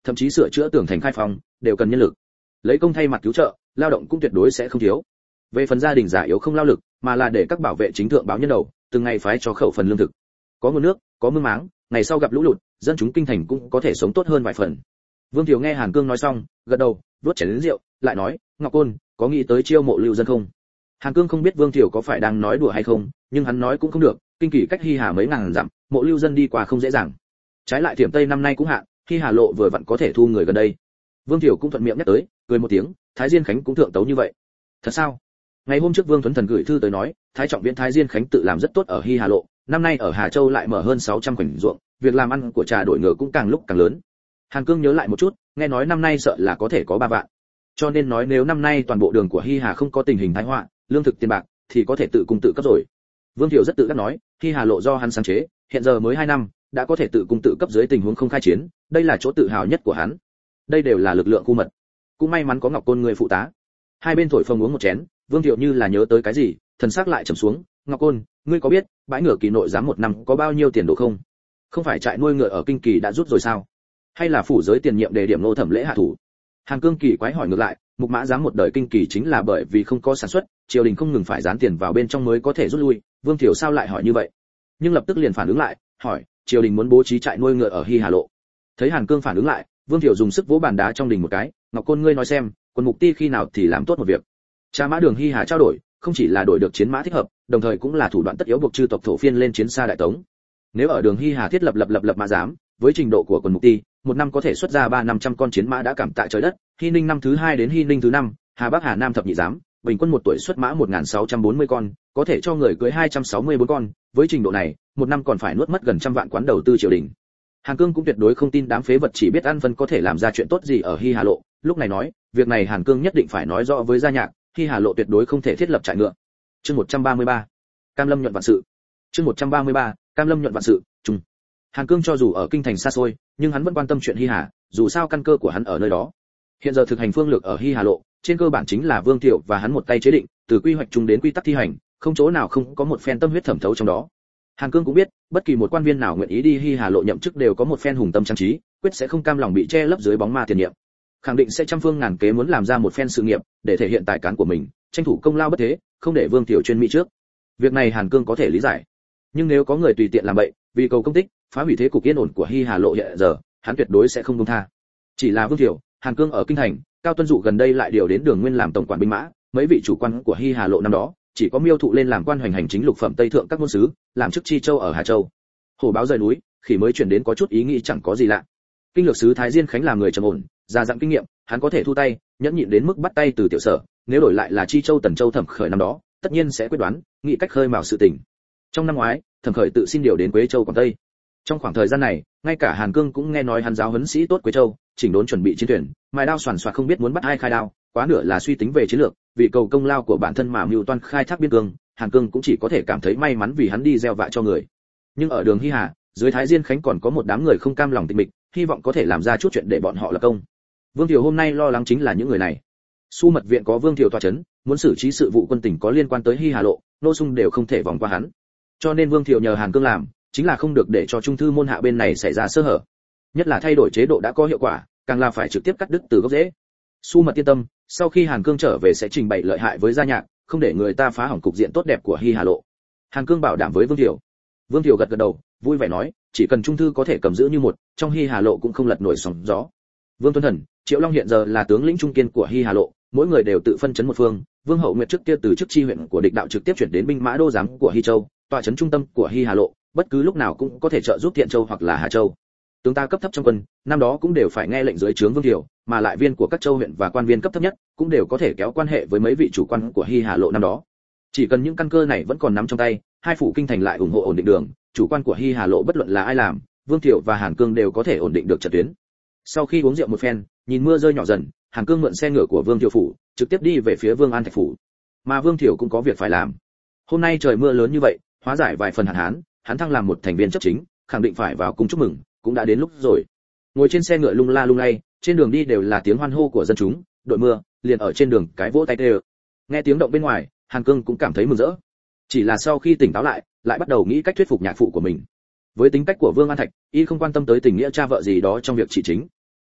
thậm chí sửa chữa tường thành khai phong đều cần nhân lực. Lấy công thay mặt cứu trợ, lao động cũng tuyệt đối sẽ không thiếu. Về phần gia đình già yếu không lao lực, mà là để các bảo vệ chính thượng báo nhân đầu, từng ngày phái cho khẩu phần lương thực. Có nguồn nước, có mương máng, ngày sau gặp lũ lụt, dân chúng kinh thành cũng có thể sống tốt hơn vài phần. Vương Thiều nghe Hàn Cương nói xong, gật đầu, vuốt chén rượu, lại nói, Ngọc Côn, có nghĩ tới chiêu mộ lưu dân không? Hàn Cương không biết Vương Thiều có phải đang nói đùa hay không, nhưng hắn nói cũng không được, kinh kỳ cách Hi Hà mấy ngàn dặm, mộ lưu dân đi qua không dễ dàng. Trái lại Thiểm Tây năm nay cũng hạn, Hi Hà lộ vừa vặn có thể thu người gần đây. Vương Thiều cũng thuận miệng nhắc tới, cười một tiếng, Thái Diên Khánh cũng thượng tấu như vậy. Thật sao? Ngày hôm trước Vương Tuấn Thần gửi thư tới nói, Thái trọng viện Thái Diên Khánh tự làm rất tốt ở Hi Hà lộ, năm nay ở Hà Châu lại mở hơn sáu trăm khoảnh ruộng, việc làm ăn của trà đổi ngựa cũng càng lúc càng lớn. Hàn Cương nhớ lại một chút, nghe nói năm nay sợ là có thể có ba vạn. Cho nên nói nếu năm nay toàn bộ đường của Hi Hà không có tình hình tai họa, lương thực tiền bạc thì có thể tự cung tự cấp rồi. Vương Thiệu rất tự đắc nói, Hi Hà lộ do hắn sáng chế, hiện giờ mới hai năm, đã có thể tự cung tự cấp dưới tình huống không khai chiến, đây là chỗ tự hào nhất của hắn. Đây đều là lực lượng khu mật. Cũng may mắn có Ngọc Côn người phụ tá. Hai bên thổi phồng uống một chén, Vương Thiệu như là nhớ tới cái gì, thần sắc lại trầm xuống, Ngọc Côn, ngươi có biết, bãi ngựa Kỳ nội giám một năm có bao nhiêu tiền đồ không? Không phải trại nuôi ngựa ở Kinh Kỳ đã rút rồi sao? Hay là phủ giới tiền nhiệm đề điểm nô thẩm lễ hạ thủ? Hàn Cương kỳ quái hỏi ngược lại, mục mã giám một đời Kinh Kỳ chính là bởi vì không có sản xuất, triều đình không ngừng phải dán tiền vào bên trong mới có thể rút lui, Vương Thiệu sao lại hỏi như vậy? Nhưng lập tức liền phản ứng lại, hỏi, triều đình muốn bố trí trại nuôi ngựa ở Hi Hà lộ. Thấy Hàn Cương phản ứng lại, Vương Thiệu dùng sức vỗ bàn đá trong đình một cái, Ngọc Côn ngươi nói xem, quân mục ti khi nào thì làm tốt một việc. Cha mã đường Hi Hà trao đổi, không chỉ là đổi được chiến mã thích hợp, đồng thời cũng là thủ đoạn tất yếu buộc chư tộc thổ phiên lên chiến xa đại tống. Nếu ở đường Hi Hà thiết lập lập lập lập mã giám, với trình độ của quân mục ti, một năm có thể xuất ra ba năm trăm con chiến mã đã cảm tạ trời đất. Hy Ninh năm thứ hai đến Hy Ninh thứ năm, Hà Bắc Hà Nam thập nhị giám, bình quân một tuổi xuất mã một nghìn sáu trăm bốn mươi con, có thể cho người cưới hai trăm sáu mươi bốn con, với trình độ này, một năm còn phải nuốt mất gần trăm vạn quán đầu tư triều đình. Hàn Cương cũng tuyệt đối không tin đám phế vật chỉ biết ăn phân có thể làm ra chuyện tốt gì ở Hi Hà lộ, lúc này nói, việc này Hàn Cương nhất định phải nói rõ với gia nhạc, Hi Hà lộ tuyệt đối không thể thiết lập trại ngựa. Chương một trăm ba mươi ba, Cam Lâm nhuận vạn sự. Chương một trăm ba mươi ba, Cam Lâm nhuận vạn sự. Trung. Hàn Cương cho dù ở kinh thành xa xôi, nhưng hắn vẫn quan tâm chuyện Hi Hà, dù sao căn cơ của hắn ở nơi đó. Hiện giờ thực hành phương lược ở Hi Hà lộ, trên cơ bản chính là Vương Thiệu và hắn một tay chế định, từ quy hoạch chung đến quy tắc thi hành, không chỗ nào không có một phen tâm huyết thẩm thấu trong đó. Hàn Cương cũng biết, bất kỳ một quan viên nào nguyện ý đi Hi Hà lộ nhậm chức đều có một phen hùng tâm trang trí, quyết sẽ không cam lòng bị che lấp dưới bóng ma tiền nhiệm. Khẳng định sẽ trăm phương ngàn kế muốn làm ra một phen sự nghiệp, để thể hiện tài cán của mình, tranh thủ công lao bất thế, không để Vương Thiệu chuyên mỹ trước. Việc này Hàn Cương có thể lý giải. Nhưng nếu có người tùy tiện làm bậy, vì cầu công tích, phá hủy thế cục yên ổn của Hi Hà lộ hiện giờ, hắn tuyệt đối sẽ không buông tha. Chỉ là Vương Thiệu, Hàn Cương ở kinh thành, Cao Tuân Dụ gần đây lại điều đến Đường Nguyên làm tổng quản binh mã, mấy vị chủ quan của Hi Hà lộ năm đó, chỉ có Miêu Thụ lên làm quan hoành hành chính lục phẩm Tây thượng các môn sứ, làm chức Chi Châu ở Hà Châu. Hổ báo rời núi, khi mới chuyển đến có chút ý nghĩ chẳng có gì lạ. Kinh lược sứ Thái Diên Khánh là người trầm ổn, già dặn kinh nghiệm, hắn có thể thu tay, nhẫn nhịn đến mức bắt tay từ tiểu sở, nếu đổi lại là Chi Châu Tần Châu Thẩm Khởi năm đó, tất nhiên sẽ quyết đoán, nghĩ cách khơi mào sự tình. Trong năm ngoái, Thẩm Khởi tự xin điều đến Quế Châu Quảng Tây. Trong khoảng thời gian này, ngay cả Hàn Cương cũng nghe nói hắn giáo huấn sĩ tốt Quế Châu, chỉnh đốn chuẩn bị chiến tuyển, mài đao soàn soạt không biết muốn bắt ai khai đao, quá nửa là suy tính về chiến lược, vì cầu công lao của bản thân mà mưu toan khai thác biên cương, Hàn Cương cũng chỉ có thể cảm thấy may mắn vì hắn đi gieo vạ cho người. Nhưng ở đường Hi Hà, dưới Thái Diên Khánh còn có một đám người không cam lòng tịch mịch, hy vọng có thể làm ra chút chuyện để bọn họ lập công. Vương Thiệu hôm nay lo lắng chính là những người này. Su mật viện có Vương Thiệu tọa chấn, muốn xử trí sự vụ quân tỉnh có liên quan tới Hi Hà lộ, nô sung đều không thể vòng qua hắn. Cho nên Vương Thiệu nhờ Hàn Cương làm, chính là không được để cho trung thư môn hạ bên này xảy ra sơ hở. Nhất là thay đổi chế độ đã có hiệu quả, càng là phải trực tiếp cắt đứt từ gốc rễ. Su mật yên tâm, sau khi Hàn Cương trở về sẽ trình bày lợi hại với gia nhạc, không để người ta phá hỏng cục diện tốt đẹp của Hi Hà lộ. Hàn Cương bảo đảm với Vương Thiệu. Vương Thiệu gật gật đầu, vui vẻ nói, chỉ cần trung thư có thể cầm giữ như một, trong Hi Hà lộ cũng không lật nổi sóng gió. Vương Tuấn Thần, Triệu Long hiện giờ là tướng lĩnh trung kiên của Hi Hà lộ, mỗi người đều tự phân chấn một phương. Vương Hậu Nguyệt trước kia từ chức chi huyện của địch đạo trực tiếp chuyển đến binh mã đô giám của Hi Châu, tọa trấn trung tâm của Hi Hà lộ, bất cứ lúc nào cũng có thể trợ giúp Thiện Châu hoặc là Hà Châu. Tướng ta cấp thấp trong quân, năm đó cũng đều phải nghe lệnh dưới trướng Vương Thiệu, mà lại viên của các châu huyện và quan viên cấp thấp nhất cũng đều có thể kéo quan hệ với mấy vị chủ quan của Hi Hà lộ năm đó. Chỉ cần những căn cơ này vẫn còn nắm trong tay, hai phủ kinh thành lại ủng hộ ổn định đường, chủ quan của Hi Hà lộ bất luận là ai làm, Vương Thiệu và Hàn Cương đều có thể ổn định được trận tuyến. Sau khi uống rượu một phen, nhìn mưa rơi nhỏ dần, Hàn Cương mượn xe ngựa của Vương Thiệu phủ, trực tiếp đi về phía Vương An Thạch phủ. Mà Vương Thiệu cũng có việc phải làm. Hôm nay trời mưa lớn như vậy, hóa giải vài phần hạn hán, hắn thăng làm một thành viên chấp chính, khẳng định phải vào cung chúc mừng, cũng đã đến lúc rồi. Ngồi trên xe ngựa lung la lung lay, trên đường đi đều là tiếng hoan hô của dân chúng, đội mưa, liền ở trên đường cái vỗ tay tê. Nghe tiếng động bên ngoài, Hàn Cương cũng cảm thấy mừng rỡ. Chỉ là sau khi tỉnh táo lại, lại bắt đầu nghĩ cách thuyết phục nhạc phụ của mình. Với tính cách của Vương An Thạch, y không quan tâm tới tình nghĩa cha vợ gì đó trong việc chỉ chính.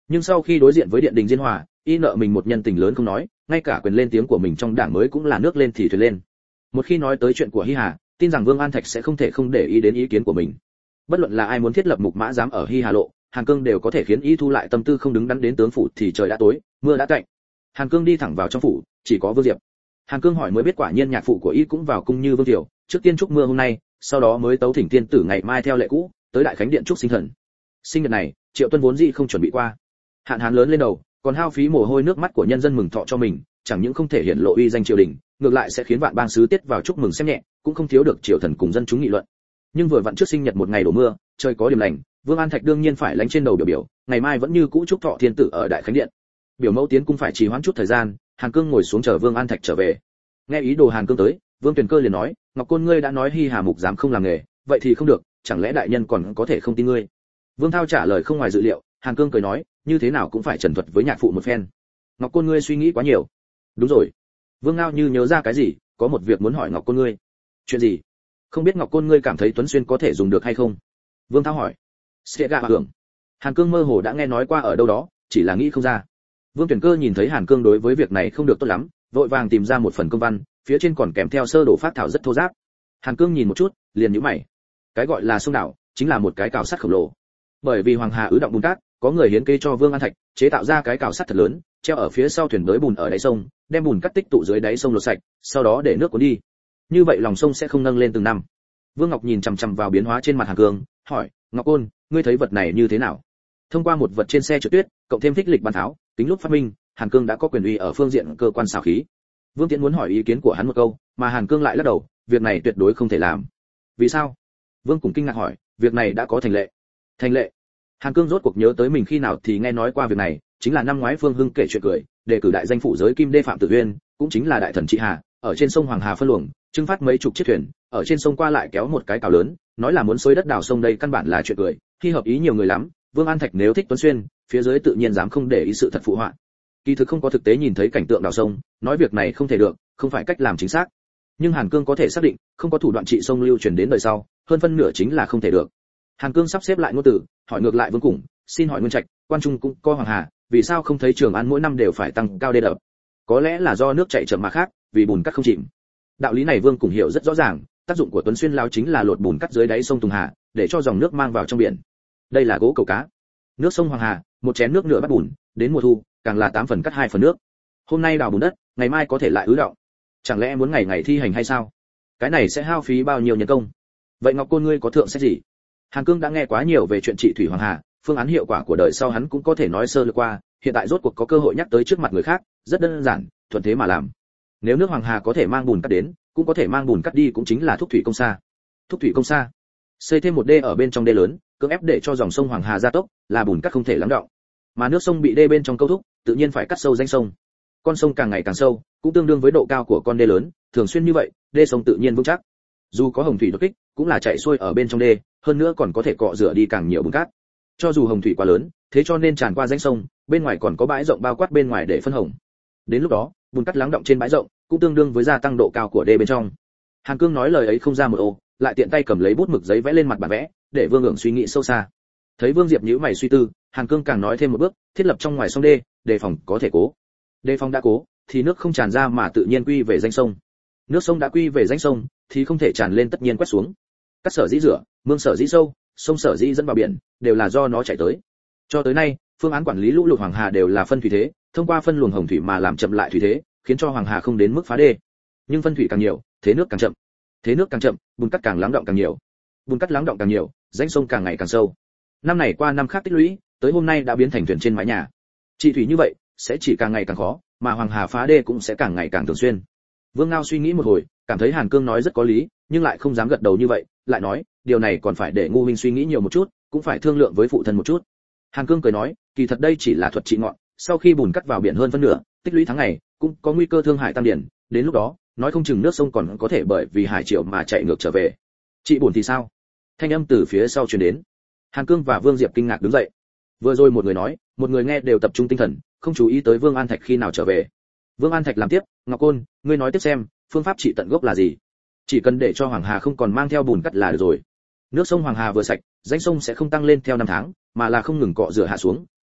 Nhưng sau khi đối diện với điện đình Diên Hòa, y nợ mình một nhân tình lớn không nói, ngay cả quyền lên tiếng của mình trong đảng mới cũng là nước lên thì thuyền lên. Một khi nói tới chuyện của Hi Hà, tin rằng Vương An Thạch sẽ không thể không để ý đến ý kiến của mình. Bất luận là ai muốn thiết lập mục mã giám ở Hi Hà lộ, Hàn Cương đều có thể khiến y thu lại tâm tư không đứng đắn đến tướng phủ thì trời đã tối, mưa đã cạnh. Hàn Cương đi thẳng vào trong phủ, chỉ có Vương Diệp. Hàn Cương hỏi mới biết quả nhiên nhạc phụ của y cũng vào cung như Vương Tiểu, trước tiên chúc mưa hôm nay, sau đó mới tấu thỉnh tiên tử ngày mai theo lệ cũ, tới đại khánh điện chúc sinh thần. Sinh nhật này, Triệu Tuân vốn dĩ không chuẩn bị qua. Hạn hán lớn lên đầu, còn hao phí mồ hôi nước mắt của nhân dân mừng thọ cho mình, chẳng những không thể hiện lộ uy danh triều đình, ngược lại sẽ khiến vạn bang sứ tiết vào chúc mừng xem nhẹ, cũng không thiếu được triều thần cùng dân chúng nghị luận. Nhưng vừa vặn trước sinh nhật một ngày đổ mưa, trời có điểm lành, Vương An Thạch đương nhiên phải lánh trên đầu biểu biểu, ngày mai vẫn như cũ chúc thọ thiên tử ở đại khánh điện. Biểu mẫu tiến cung phải trì hoãn chút thời gian, Hàn Cương ngồi xuống chờ Vương An Thạch trở về. Nghe ý đồ Hàn Cương tới, Vương Tuyền Cơ liền nói, Ngọc Côn ngươi đã nói Hi Hà mục dám không làm nghề, vậy thì không được, chẳng lẽ đại nhân còn có thể không tin ngươi? Vương Thao trả lời không ngoài dự liệu, Hàn Cương cười nói, như thế nào cũng phải trần thuật với nhạc phụ một phen. Ngọc Côn ngươi suy nghĩ quá nhiều. Đúng rồi. Vương Ngao như nhớ ra cái gì, có một việc muốn hỏi Ngọc Côn ngươi. Chuyện gì? Không biết Ngọc Côn ngươi cảm thấy Tuấn Xuyên có thể dùng được hay không? Vương Thao hỏi. Sẽ gạ hưởng. Hàn Cương mơ hồ đã nghe nói qua ở đâu đó, chỉ là nghĩ không ra. Vương Tuyển Cơ nhìn thấy Hàn Cương đối với việc này không được tốt lắm, vội vàng tìm ra một phần công văn, phía trên còn kèm theo sơ đồ phát thảo rất thô ráp. Hàn Cương nhìn một chút, liền nhíu mày. Cái gọi là sông đảo, chính là một cái cào sắt khổng lồ. Bởi vì Hoàng Hà ứ động bùn cát, có người hiến kế cho Vương An Thạch, chế tạo ra cái cào sắt thật lớn, treo ở phía sau thuyền đới bùn ở đáy sông, đem bùn cát tích tụ dưới đáy sông lột sạch, sau đó để nước cuốn đi. Như vậy lòng sông sẽ không nâng lên từng năm. Vương Ngọc nhìn chằm chằm vào biến hóa trên mặt Hàn Cương, hỏi, Ngọc Côn, ngươi thấy vật này như thế nào? Thông qua một vật trên xe trượt tuyết, cộng thêm thích lịch bàn tháo, tính lúc phát minh, Hàn Cương đã có quyền uy ở phương diện cơ quan xào khí. Vương Tiễn muốn hỏi ý kiến của hắn một câu, mà Hàn Cương lại lắc đầu, việc này tuyệt đối không thể làm. Vì sao? Vương cùng kinh ngạc hỏi, việc này đã có thành lệ. Thành lệ? Hàn Cương rốt cuộc nhớ tới mình khi nào thì nghe nói qua việc này, chính là năm ngoái Phương Hưng kể chuyện cười, đề cử đại danh phụ giới kim đê Phạm Tử Uyên, cũng chính là đại thần trị Hà, ở trên sông Hoàng Hà phân luồng, trưng phát mấy chục chiếc thuyền, ở trên sông qua lại kéo một cái cào lớn, nói là muốn xới đất đào sông đây căn bản là chuyện cười, khi hợp ý nhiều người lắm, Vương An Thạch nếu thích Tuấn Xuyên, phía dưới tự nhiên dám không để ý sự thật phụ họa. Kỳ thực không có thực tế nhìn thấy cảnh tượng đào sông, nói việc này không thể được, không phải cách làm chính xác. Nhưng Hàn Cương có thể xác định, không có thủ đoạn trị sông lưu truyền đến đời sau, hơn phân nửa chính là không thể được. Hàn Cương sắp xếp lại ngôn từ, hỏi ngược lại Vương Củng, xin hỏi Nguyên Trạch, quan trung cũng có Hoàng Hà, vì sao không thấy Trường An mỗi năm đều phải tăng cao đê đập? Có lẽ là do nước chảy chậm mà khác, vì bùn cát không chìm. Đạo lý này Vương Củng hiểu rất rõ ràng, tác dụng của Tuấn Xuyên lao chính là lột bùn cát dưới đáy sông Tùng Hà, để cho dòng nước mang vào trong biển. Đây là gỗ cầu cá. Nước sông Hoàng Hà, một chén nước nửa bát bùn, đến mùa thu, càng là tám phần cắt hai phần nước. Hôm nay đào bùn đất, ngày mai có thể lại ứ động. Chẳng lẽ muốn ngày ngày thi hành hay sao? Cái này sẽ hao phí bao nhiêu nhân công? Vậy Ngọc Côn ngươi có thượng sách gì? Hàn Cương đã nghe quá nhiều về chuyện trị thủy Hoàng Hà, phương án hiệu quả của đời sau hắn cũng có thể nói sơ lược qua, hiện tại rốt cuộc có cơ hội nhắc tới trước mặt người khác, rất đơn giản, thuận thế mà làm. Nếu nước Hoàng Hà có thể mang bùn cát đến, cũng có thể mang bùn cát đi, cũng chính là thúc thủy công xa. Thúc thủy công xa, xây thêm một đê ở bên trong đê lớn, cưỡng ép để cho dòng sông Hoàng Hà gia tốc, là bùn cát không thể lắng đọng. Mà nước sông bị đê bên trong câu thúc, tự nhiên phải cắt sâu danh sông. Con sông càng ngày càng sâu, cũng tương đương với độ cao của con đê lớn, thường xuyên như vậy, đê sông tự nhiên vững chắc. Dù có hồng thủy đột kích, cũng là chạy xuôi ở bên trong đê, hơn nữa còn có thể cọ rửa đi càng nhiều bùn cát. Cho dù hồng thủy quá lớn, thế cho nên tràn qua danh sông, bên ngoài còn có bãi rộng bao quát bên ngoài để phân hồng. Đến lúc đó, bùn cát lắng đọng trên bãi rộng, cũng tương đương với gia tăng độ cao của đê bên trong. Hàn Cương nói lời ấy không ra một ô, lại tiện tay cầm lấy bút mực giấy vẽ lên mặt bản vẽ, để Vương Ngưỡng suy nghĩ sâu xa. Thấy Vương Diệp nhíu mày suy tư, Hàn Cương càng nói thêm một bước, thiết lập trong ngoài sông đê, đề phòng có thể cố. Đề phòng đã cố, thì nước không tràn ra mà tự nhiên quy về danh sông. Nước sông đã quy về danh sông, thì không thể tràn lên tất nhiên quét xuống. Các sở dĩ rửa, mương sở dĩ sâu, sông sở dĩ dẫn vào biển, đều là do nó chảy tới. Cho tới nay, phương án quản lý lũ lụt Hoàng Hà đều là phân thủy thế, thông qua phân luồng hồng thủy mà làm chậm lại thủy thế, khiến cho Hoàng Hà không đến mức phá đê. Nhưng phân thủy càng nhiều, thế nước càng chậm. Thế nước càng chậm, bùn cát càng lắng đọng càng nhiều. Bùn cát lắng đọng càng nhiều, danh sông càng ngày càng sâu. Năm này qua năm khác tích lũy, tới hôm nay đã biến thành thuyền trên mái nhà. Trị thủy như vậy, sẽ chỉ càng ngày càng khó, mà Hoàng Hà phá đê cũng sẽ càng ngày càng thường xuyên. Vương Ngao suy nghĩ một hồi, cảm thấy Hàn Cương nói rất có lý, nhưng lại không dám gật đầu như vậy, lại nói, điều này còn phải để Ngô huynh suy nghĩ nhiều một chút, cũng phải thương lượng với phụ thân một chút. Hàn Cương cười nói, kỳ thật đây chỉ là thuật trị ngọn, sau khi bùn cát vào biển hơn phân nửa, tích lũy tháng ngày, cũng có nguy cơ thương hại tam điển, đến lúc đó, nói không chừng nước sông còn có thể bởi vì hải triều mà chạy ngược trở về. Trị bùn thì sao? Thanh âm từ phía sau truyền đến. Hàn Cương và Vương Diệp kinh ngạc đứng dậy. Vừa rồi một người nói, một người nghe đều tập trung tinh thần, không chú ý tới Vương An Thạch khi nào trở về. Vương An Thạch làm tiếp, Ngọc Côn, ngươi nói tiếp xem, phương pháp trị tận gốc là gì? Chỉ cần để cho Hoàng Hà không còn mang theo bùn cát là được rồi. Nước sông Hoàng Hà vừa sạch, danh sông sẽ không tăng lên theo năm tháng, mà là không ngừng cọ rửa hạ xuống,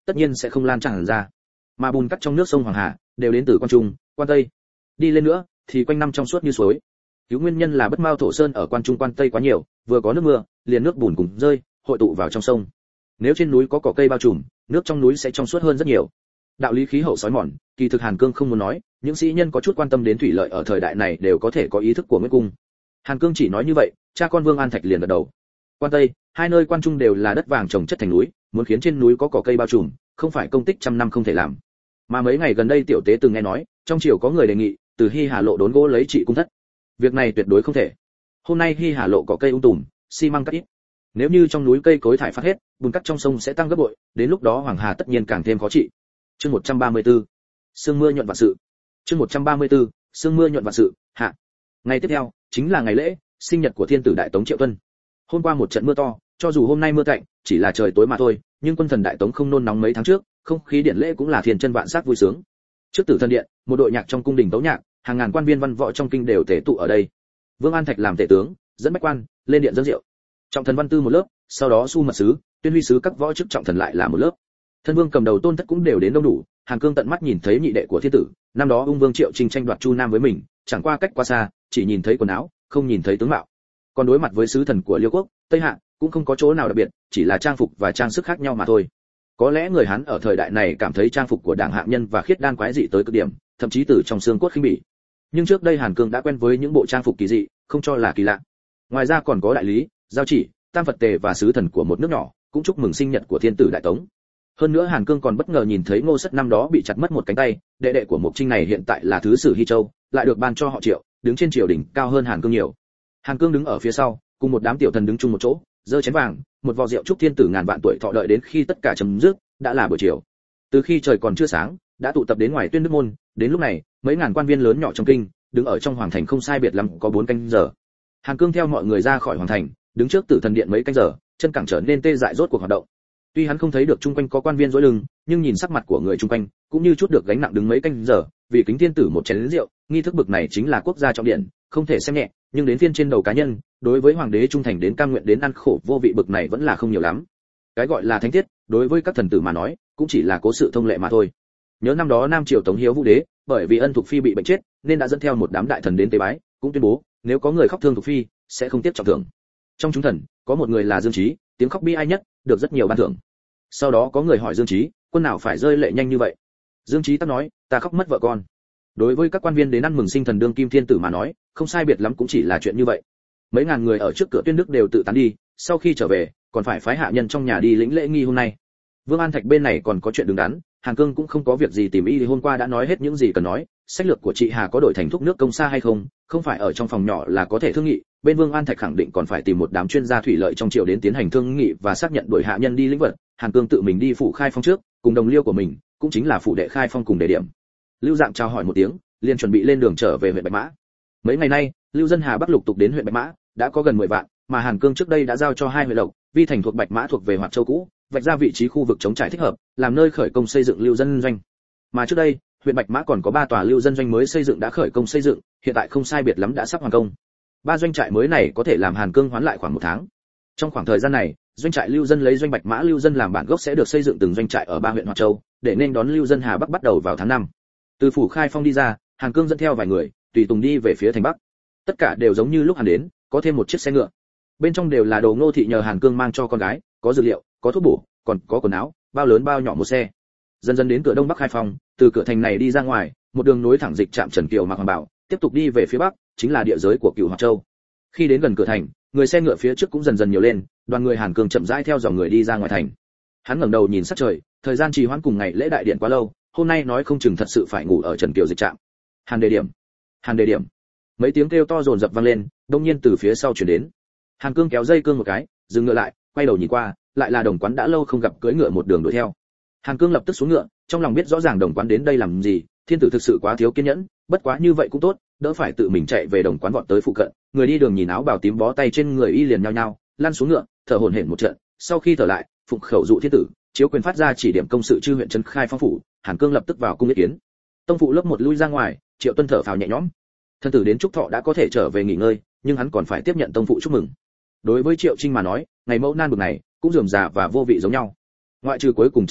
tất nhiên sẽ không lan tràn ra. Mà bùn cắt trong nước sông Hoàng Hà đều đến từ Quan Trung, Quan Tây. Đi lên nữa thì quanh năm trong suốt như suối. Cứu nguyên nhân là bất mao thổ sơn ở Quan Trung Quan Tây quá nhiều, vừa có nước mưa, liền nước bùn cùng rơi, hội tụ vào trong sông. Nếu trên núi có cỏ cây bao trùm, nước trong núi sẽ trong suốt hơn rất nhiều. Đạo lý khí hậu sói mòn, kỳ thực Hàn Cương không muốn nói, những sĩ nhân có chút quan tâm đến thủy lợi ở thời đại này đều có thể có ý thức của Nguyễn Cung. Hàn Cương chỉ nói như vậy, cha con Vương An Thạch liền gật đầu. Quan Tây, hai nơi Quan Trung đều là đất vàng trồng chất thành núi, muốn khiến trên núi có cỏ cây bao trùm, không phải công tích trăm năm không thể làm. Mà mấy ngày gần đây tiểu tế từng nghe nói, trong triều có người đề nghị, từ Hy Hà lộ đốn gỗ lấy trị cung thất. Việc này tuyệt đối không thể. Hôm nay Hy Hà lộ cỏ cây ung tùm, xi măng cắt ít. Nếu như trong núi cây cối thải phát hết, bùn cắt trong sông sẽ tăng gấp bội, đến lúc đó Hoàng Hà tất nhiên càng thêm khó trị. Chương một trăm ba mươi tư. Sương mưa nhuận vạn sự. Chương một trăm ba mươi tư. Sương mưa nhuận vạn sự, hạ. Ngày tiếp theo chính là ngày lễ, sinh nhật của Thiên tử Đại Tống Triệu Tuân. Hôm qua một trận mưa to, cho dù hôm nay mưa tạnh, chỉ là trời tối mà thôi, nhưng quân thần Đại Tống không nôn nóng mấy tháng trước, không khí điện lễ cũng là thiên chân vạn sắc vui sướng. Trước Tử Thần điện, một đội nhạc trong cung đình tấu nhạc, hàng ngàn quan viên văn võ trong kinh đều tề tụ ở đây. Vương An Thạch làm tể tướng, dẫn bách quan lên điện dâng rượu. Trọng thần văn tư một lớp, sau đó su mật sứ, tuyên huy sứ các võ chức trọng thần lại là một lớp. Thân vương cầm đầu Tôn Thất cũng đều đến đông đủ. Hàn Cương tận mắt nhìn thấy nhị đệ của thiên tử, năm đó ung vương Triệu Trinh tranh đoạt Chu Nam với mình, chẳng qua cách quá xa, chỉ nhìn thấy quần áo, không nhìn thấy tướng mạo. Còn đối mặt với sứ thần của Liêu quốc, Tây Hạ, cũng không có chỗ nào đặc biệt, chỉ là trang phục và trang sức khác nhau mà thôi. Có lẽ người Hán ở thời đại này cảm thấy trang phục của đảng hạng nhân và khiết đan quái dị tới cực điểm, thậm chí từ trong xương cốt khinh bỉ. Nhưng trước đây Hàn Cương đã quen với những bộ trang phục kỳ dị, không cho là kỳ lạ. Ngoài ra còn có đại lý, giao chỉ, tam Phật tề và sứ thần của một nước nhỏ, cũng chúc mừng sinh nhật của thiên tử Đại Tống. Hơn nữa Hàn Cương còn bất ngờ nhìn thấy Ngô Sất năm đó bị chặt mất một cánh tay, đệ đệ của Mục Trinh này hiện tại là thứ sử Hy Châu, lại được ban cho họ Triệu, đứng trên triều đình cao hơn Hàn Cương nhiều. Hàn Cương đứng ở phía sau, cùng một đám tiểu thần đứng chung một chỗ, giơ chén vàng, một vò rượu chúc thiên tử ngàn vạn tuổi thọ, đợi đến khi tất cả chấm dứt, đã là buổi chiều. Từ khi trời còn chưa sáng, đã tụ tập đến ngoài Tuyên Đức môn, đến lúc này, mấy ngàn quan viên lớn nhỏ trong kinh, đứng ở trong hoàng thành không sai biệt lắm có bốn canh giờ. Hàn Cương theo mọi người ra khỏi hoàng thành, đứng trước Tử Thần điện mấy canh giờ, chân cẳng trở nên tê dại rốt cuộc hoạt động. Tuy hắn không thấy được chung quanh có quan viên dối lưng, nhưng nhìn sắc mặt của người chung quanh, cũng như chút được gánh nặng đứng mấy canh giờ, vì kính thiên tử một chén rượu, nghi thức bực này chính là quốc gia trọng điện, không thể xem nhẹ, nhưng đến phiên trên đầu cá nhân, đối với hoàng đế trung thành đến cam nguyện đến ăn khổ vô vị bực này vẫn là không nhiều lắm. Cái gọi là thánh tiết, đối với các thần tử mà nói, cũng chỉ là cố sự thông lệ mà thôi. Nhớ năm đó Nam triều Tống Hiếu Vũ đế, bởi vì Ân Thục Phi bị bệnh chết, nên đã dẫn theo một đám đại thần đến tế bái, cũng tuyên bố, nếu có người khóc thương Thục Phi, sẽ không tiếp trọng thưởng. Trong chúng thần, có một người là Dương Chí, tiếng khóc bi ai nhất, được rất nhiều ban thưởng. Sau đó có người hỏi Dương Chí, quân nào phải rơi lệ nhanh như vậy? Dương Chí tắt nói, ta khóc mất vợ con. Đối với các quan viên đến ăn mừng sinh thần đương kim thiên tử mà nói, không sai biệt lắm cũng chỉ là chuyện như vậy. Mấy ngàn người ở trước cửa Tuyên Đức đều tự tán đi, sau khi trở về, còn phải phái hạ nhân trong nhà đi lĩnh lễ nghi hôm nay. Vương An Thạch bên này còn có chuyện đứng đắn, Hàn Cương cũng không có việc gì tìm y thì hôm qua đã nói hết những gì cần nói, sách lược của chị Hà có đổi thành thuốc nước công xa hay không, không phải ở trong phòng nhỏ là có thể thương nghị, bên Vương An Thạch khẳng định còn phải tìm một đám chuyên gia thủy lợi trong triều đến tiến hành thương nghị và xác nhận đổi hạ nhân đi lĩnh vật. Hàn Cương tự mình đi phủ Khai Phong trước, cùng đồng liêu của mình, cũng chính là phủ đệ Khai Phong cùng đề điểm. Lưu Dạng chào hỏi một tiếng, liền chuẩn bị lên đường trở về huyện Bạch Mã. Mấy ngày nay, lưu dân Hà Bắc lục tục đến huyện Bạch Mã, đã có gần mười vạn, mà Hàn Cương trước đây đã giao cho hai huyện lộc, Vi thành thuộc Bạch Mã thuộc về Hoạt Châu cũ, vạch ra vị trí khu vực chống trải thích hợp, làm nơi khởi công xây dựng lưu dân doanh. Mà trước đây, huyện Bạch Mã còn có ba tòa lưu dân doanh mới xây dựng đã khởi công xây dựng, hiện tại không sai biệt lắm đã sắp hoàn công. Ba doanh trại mới này có thể làm Hàn Cương hoán lại khoảng một tháng. Trong khoảng thời gian này, doanh trại lưu dân lấy doanh Bạch Mã lưu dân làm bản gốc sẽ được xây dựng từng doanh trại ở ba huyện Hoạt Châu, để nên đón lưu dân Hà Bắc bắt đầu vào tháng năm. Từ phủ Khai Phong đi ra, Hàn Cương dẫn theo vài người, tùy tùng đi về phía thành Bắc. Tất cả đều giống như lúc Hàn đến, có thêm một chiếc xe ngựa. Bên trong đều là đồ Ngô thị nhờ Hàn Cương mang cho con gái, có dược liệu, có thuốc bổ, còn có quần áo, bao lớn bao nhỏ một xe. Dần dần đến cửa Đông Bắc Khai Phong, từ cửa thành này đi ra ngoài, một đường nối thẳng dịch trạm Trần Kiều Mạc Hoàng Bảo, tiếp tục đi về phía Bắc, chính là địa giới của Cửu Hoạt Châu. Khi đến gần cửa thành, người xe ngựa phía trước cũng dần dần nhiều lên, đoàn người Hàn Cương chậm rãi theo dòng người đi ra ngoài thành. Hắn ngẩng đầu nhìn sắc trời, thời gian trì hoãn cùng ngày lễ đại điện quá lâu, hôm nay nói không chừng thật sự phải ngủ ở Trần Kiều dịch trạm. Hàn đề điểm, Hàn đề điểm. Mấy tiếng kêu to dồn dập vang lên, đông nhiên từ phía sau truyền đến. Hàn Cương kéo dây cương một cái, dừng ngựa lại, quay đầu nhìn qua, lại là Đồng Quán đã lâu không gặp cưỡi ngựa một đường đuổi theo. Hàn Cương lập tức xuống ngựa, trong lòng biết rõ ràng Đồng Quán đến đây làm gì, thiên tử thực sự quá thiếu kiên nhẫn, bất quá như vậy cũng tốt, đỡ phải tự mình chạy về Đồng Quán vọt tới phụ cận. Người đi đường nhìn áo bào tím bó tay trên người y liền nhao nhao, lăn xuống ngựa, thở hổn hển một trận, sau khi thở lại, phụng khẩu dụ thiên tử, chiếu quyền phát ra chỉ điểm công sự chư huyện trấn Khai Phong phủ. Hàn Cương lập tức vào cung ý kiến. Tông phụ lớp một lui ra ngoài, Triệu Tuân thở phào nhẹ nhõm. Thân tử đến Trúc Thọ đã có thể trở về nghỉ ngơi, nhưng hắn còn phải tiếp nhận tông phụ chúc mừng. Đối với Triệu Trinh mà nói, ngày mẫu nan bực này cũng rườm rà và vô vị giống nhau. Ngoại trừ cuối cùng trời mưa,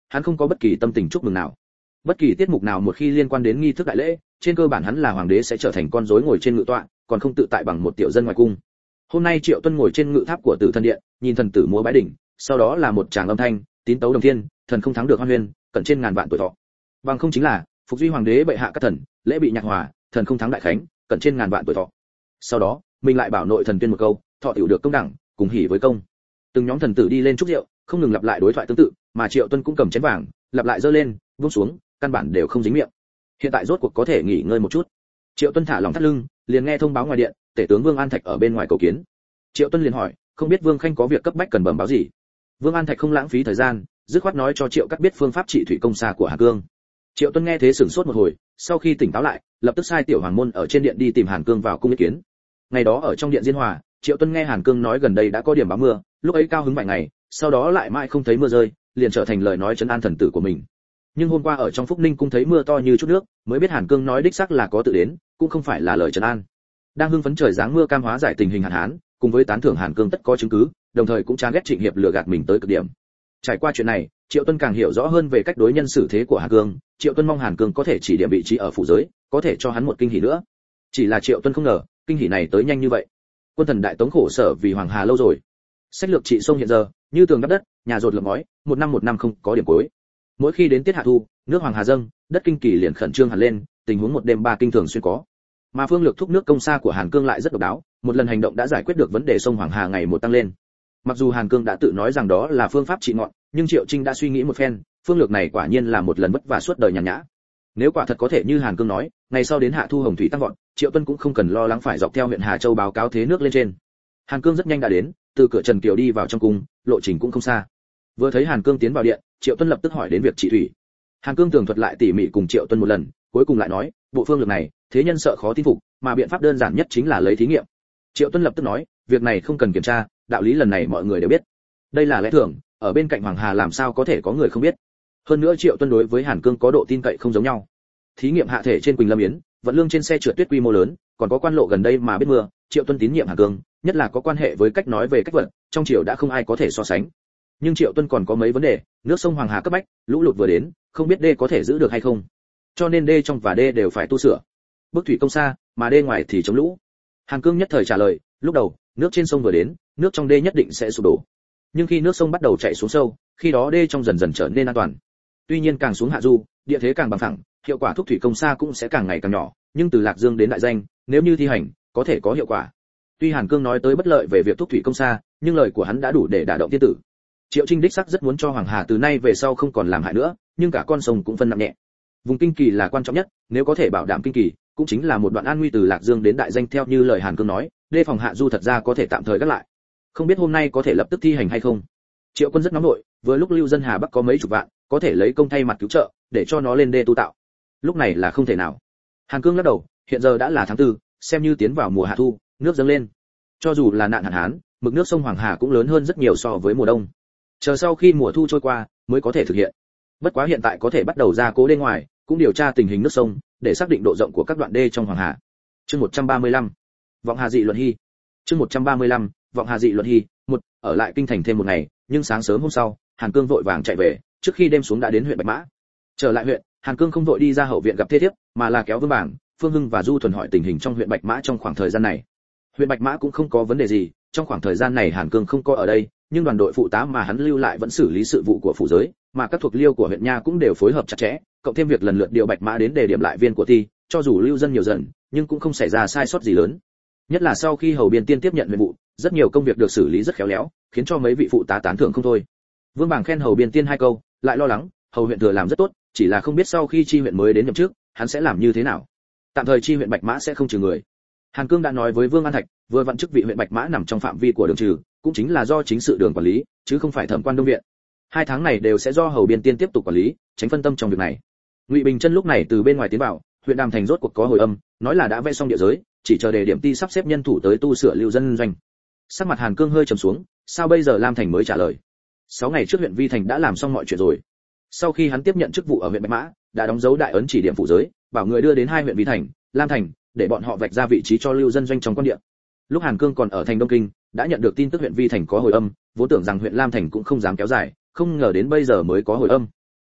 hắn không có bất kỳ tâm tình chúc mừng nào. Bất kỳ tiết mục nào một khi liên quan đến nghi thức đại lễ, trên cơ bản hắn là hoàng đế sẽ trở thành con rối ngồi trên ngự tọa, còn không tự tại bằng một tiểu dân ngoài cung. Hôm nay Triệu Tuân ngồi trên ngự tháp của Tử Thần Điện, nhìn thần tử múa bái đỉnh, sau đó là một tràng âm thanh, tín tấu đồng thiên, thần không thắng được hoan huyền, cẩn trên ngàn vạn tuổi thọ. Bằng không chính là, phục duy hoàng đế bệ hạ các thần, lễ bị nhạc hòa, thần không thắng đại khánh, cẩn trên ngàn vạn tuổi thọ. Sau đó, mình lại bảo nội thần tuyên một câu, thọ tiểu được công đẳng, cùng hỉ với công. Từng nhóm thần tử đi lên chúc rượu, không ngừng lặp lại đối thoại tương tự, mà Triệu Tuân cũng cầm chén vàng, lặp lại giơ lên, buông xuống, căn bản đều không dính miệng. Hiện tại rốt cuộc có thể nghỉ ngơi một chút. Triệu Tuân thả lòng thắt lưng, liền nghe thông báo ngoài điện, tể tướng Vương An Thạch ở bên ngoài cầu kiến. Triệu Tuân liền hỏi, không biết Vương Khanh có việc cấp bách cần bẩm báo gì. Vương An Thạch không lãng phí thời gian, dứt khoát nói cho Triệu Cắt biết phương pháp trị thủy công xa của Hàn Cương. Triệu Tuân nghe thế sửng sốt một hồi, sau khi tỉnh táo lại, lập tức sai tiểu hoàng môn ở trên điện đi tìm Hàn Cương vào cung ý kiến. Ngày đó ở trong điện Diên Hòa, Triệu Tuân nghe Hàn Cương nói gần đây đã có điểm báo mưa, lúc ấy cao hứng vài ngày, sau đó lại mãi không thấy mưa rơi, liền trở thành lời nói trấn an thần tử của mình. Nhưng hôm qua ở trong Phúc Ninh cung thấy mưa to như chút nước, mới biết Hàn Cương nói đích xác là có tự đến, cũng không phải là lời trấn an. Đang hưng phấn trời giáng mưa cam hóa giải tình hình hạn hán, cùng với tán thưởng Hàn Cương tất có chứng cứ, đồng thời cũng chán ghét Trịnh Hiệp lừa gạt mình tới cực điểm. Trải qua chuyện này, Triệu Tuân càng hiểu rõ hơn về cách đối nhân xử thế của Hàn Cương, Triệu Tuân mong Hàn Cương có thể chỉ điểm vị trí ở phủ giới, có thể cho hắn một kinh hỉ nữa. Chỉ là Triệu Tuân không ngờ, kinh hỉ này tới nhanh như vậy. Quân thần đại tống khổ sở vì Hoàng Hà lâu rồi. Sách lược trị sông hiện giờ, như tường đắp đất, nhà rột lợp ngói, một năm một năm không có điểm cuối. Mỗi khi đến tiết hạ thu, nước Hoàng Hà dâng, đất kinh kỳ liền khẩn trương hẳn lên, tình huống một đêm ba kinh thường xuyên có. Mà phương lược thúc nước công xa của Hàn Cương lại rất độc đáo, một lần hành động đã giải quyết được vấn đề sông Hoàng Hà ngày một tăng lên. Mặc dù Hàn Cương đã tự nói rằng đó là phương pháp trị ngọn, nhưng Triệu Trinh đã suy nghĩ một phen, phương lược này quả nhiên là một lần vất vả suốt đời nhàn nhã. Nếu quả thật có thể như Hàn Cương nói, ngày sau đến hạ thu hồng thủy tăng vọt, Triệu Tuân cũng không cần lo lắng phải dọc theo huyện Hà Châu báo cáo thế nước lên trên. Hàn Cương rất nhanh đã đến, từ cửa Trần Kiều đi vào trong cung, lộ trình cũng không xa. Vừa thấy Hàn Cương tiến vào điện, Triệu Tuân lập tức hỏi đến việc trị thủy. Hàn Cương tường thuật lại tỉ mỉ cùng Triệu Tuân một lần, cuối cùng lại nói, bộ phương lược này, thế nhân sợ khó tin phục, mà biện pháp đơn giản nhất chính là lấy thí nghiệm. Triệu Tuân lập tức nói, việc này không cần kiểm tra, đạo lý lần này mọi người đều biết. Đây là lẽ thường, ở bên cạnh Hoàng Hà làm sao có thể có người không biết. Hơn nữa Triệu Tuân đối với Hàn Cương có độ tin cậy không giống nhau. Thí nghiệm hạ thể trên Quỳnh Lâm Yến, vận lương trên xe trượt tuyết quy mô lớn, còn có quan lộ gần đây mà biết mưa, Triệu Tuân tín nhiệm Hàn Cương, nhất là có quan hệ với cách nói về cách vận, trong triều đã không ai có thể so sánh. Nhưng Triệu Tuân còn có mấy vấn đề, nước sông Hoàng Hà cấp bách, lũ lụt vừa đến, không biết đê có thể giữ được hay không. Cho nên đê trong và đê đều phải tu sửa. Bức thủy công xa, mà đê ngoài thì chống lũ. Hàn Cương nhất thời trả lời, lúc đầu, nước trên sông vừa đến, nước trong đê nhất định sẽ sụp đổ. Nhưng khi nước sông bắt đầu chảy xuống sâu, khi đó đê trong dần dần trở nên an toàn. Tuy nhiên càng xuống hạ du, địa thế càng bằng phẳng, hiệu quả thúc thủy công xa cũng sẽ càng ngày càng nhỏ, nhưng từ Lạc Dương đến Đại Danh, nếu như thi hành, có thể có hiệu quả. Tuy Hàn Cương nói tới bất lợi về việc thúc thủy công xa, nhưng lời của hắn đã đủ để đả động thiên tử. Triệu Trinh đích xác rất muốn cho Hoàng Hà từ nay về sau không còn làm hại nữa, nhưng cả con sông cũng phân nặng nhẹ. Vùng kinh kỳ là quan trọng nhất, nếu có thể bảo đảm kinh kỳ, cũng chính là một đoạn an nguy từ Lạc Dương đến Đại Danh theo như lời Hàn Cương nói, đê phòng hạ du thật ra có thể tạm thời gác lại. Không biết hôm nay có thể lập tức thi hành hay không. Triệu Quân rất nóng nổi, vừa lúc lưu dân Hà Bắc có mấy chục vạn, có thể lấy công thay mặt cứu trợ, để cho nó lên đê tu tạo. Lúc này là không thể nào. Hàn Cương lắc đầu, hiện giờ đã là tháng tư, xem như tiến vào mùa hạ thu, nước dâng lên. Cho dù là nạn hạn hán, mực nước sông Hoàng Hà cũng lớn hơn rất nhiều so với mùa đông. Chờ sau khi mùa thu trôi qua, mới có thể thực hiện. Bất quá hiện tại có thể bắt đầu ra cố đê ngoài, cũng điều tra tình hình nước sông, để xác định độ rộng của các đoạn đê trong Hoàng Hà. Chương một trăm ba mươi lăm, Vọng Hà dị luận hy. Chương một trăm ba mươi lăm, Vọng Hà dị luận hy. Một, ở lại kinh thành thêm một ngày, nhưng sáng sớm hôm sau, Hàn Cương vội vàng chạy về, trước khi đêm xuống đã đến huyện Bạch Mã. Trở lại huyện, Hàn Cương không vội đi ra hậu viện gặp Thê Thiếp, mà là kéo Vương Bảng, Phương Hưng và Du Thuần hỏi tình hình trong huyện Bạch Mã trong khoảng thời gian này. Huyện Bạch Mã cũng không có vấn đề gì, trong khoảng thời gian này Hàn Cương không có ở đây, nhưng đoàn đội phụ tá mà hắn lưu lại vẫn xử lý sự vụ của phủ giới, mà các thuộc liêu của huyện nha cũng đều phối hợp chặt chẽ, cộng thêm việc lần lượt điều Bạch Mã đến để điểm lại viên của ti, cho dù lưu dân nhiều dần, nhưng cũng không xảy ra sai sót gì lớn. Nhất là sau khi Hầu Biên Tiên tiếp nhận nhiệm vụ, rất nhiều công việc được xử lý rất khéo léo, khiến cho mấy vị phụ tá tán thưởng không thôi. Vương Bảng khen Hầu Biên Tiên hai câu, lại lo lắng, Hầu huyện thừa làm rất tốt, chỉ là không biết sau khi chi huyện mới đến nhậm chức, hắn sẽ làm như thế nào. Tạm thời chi huyện Bạch Mã sẽ không trừ người. Hàn Cương đã nói với Vương An Thạch, vừa vặn chức vị huyện Bạch Mã nằm trong phạm vi của đường trừ, cũng chính là do chính sự đường quản lý, chứ không phải thẩm quan đông viện. Hai tháng này đều sẽ do Hầu Biên Tiên tiếp tục quản lý, tránh phân tâm trong việc này. Ngụy Bình Chân lúc này từ bên ngoài tiến vào, huyện Đàm Thành rốt cuộc có hồi âm, nói là đã vẽ xong địa giới, chỉ chờ đề điểm ti sắp xếp nhân thủ tới tu sửa lưu dân doanh. Sắc mặt Hàn Cương hơi trầm xuống, sao bây giờ Lam Thành mới trả lời? Sáu ngày trước huyện Vi Thành đã làm xong mọi chuyện rồi. Sau khi hắn tiếp nhận chức vụ ở huyện Bạch Mã, đã đóng dấu đại ấn chỉ điểm phủ giới, bảo người đưa đến hai huyện Vi Thành, Lam Thành, để bọn họ vạch ra vị trí cho lưu dân doanh trong quan địa. Lúc Hàn Cương còn ở thành Đông Kinh, đã nhận được tin tức huyện Vi Thành có hồi âm, vốn tưởng rằng huyện Lam Thành cũng không dám kéo dài, không ngờ đến bây giờ mới có hồi âm.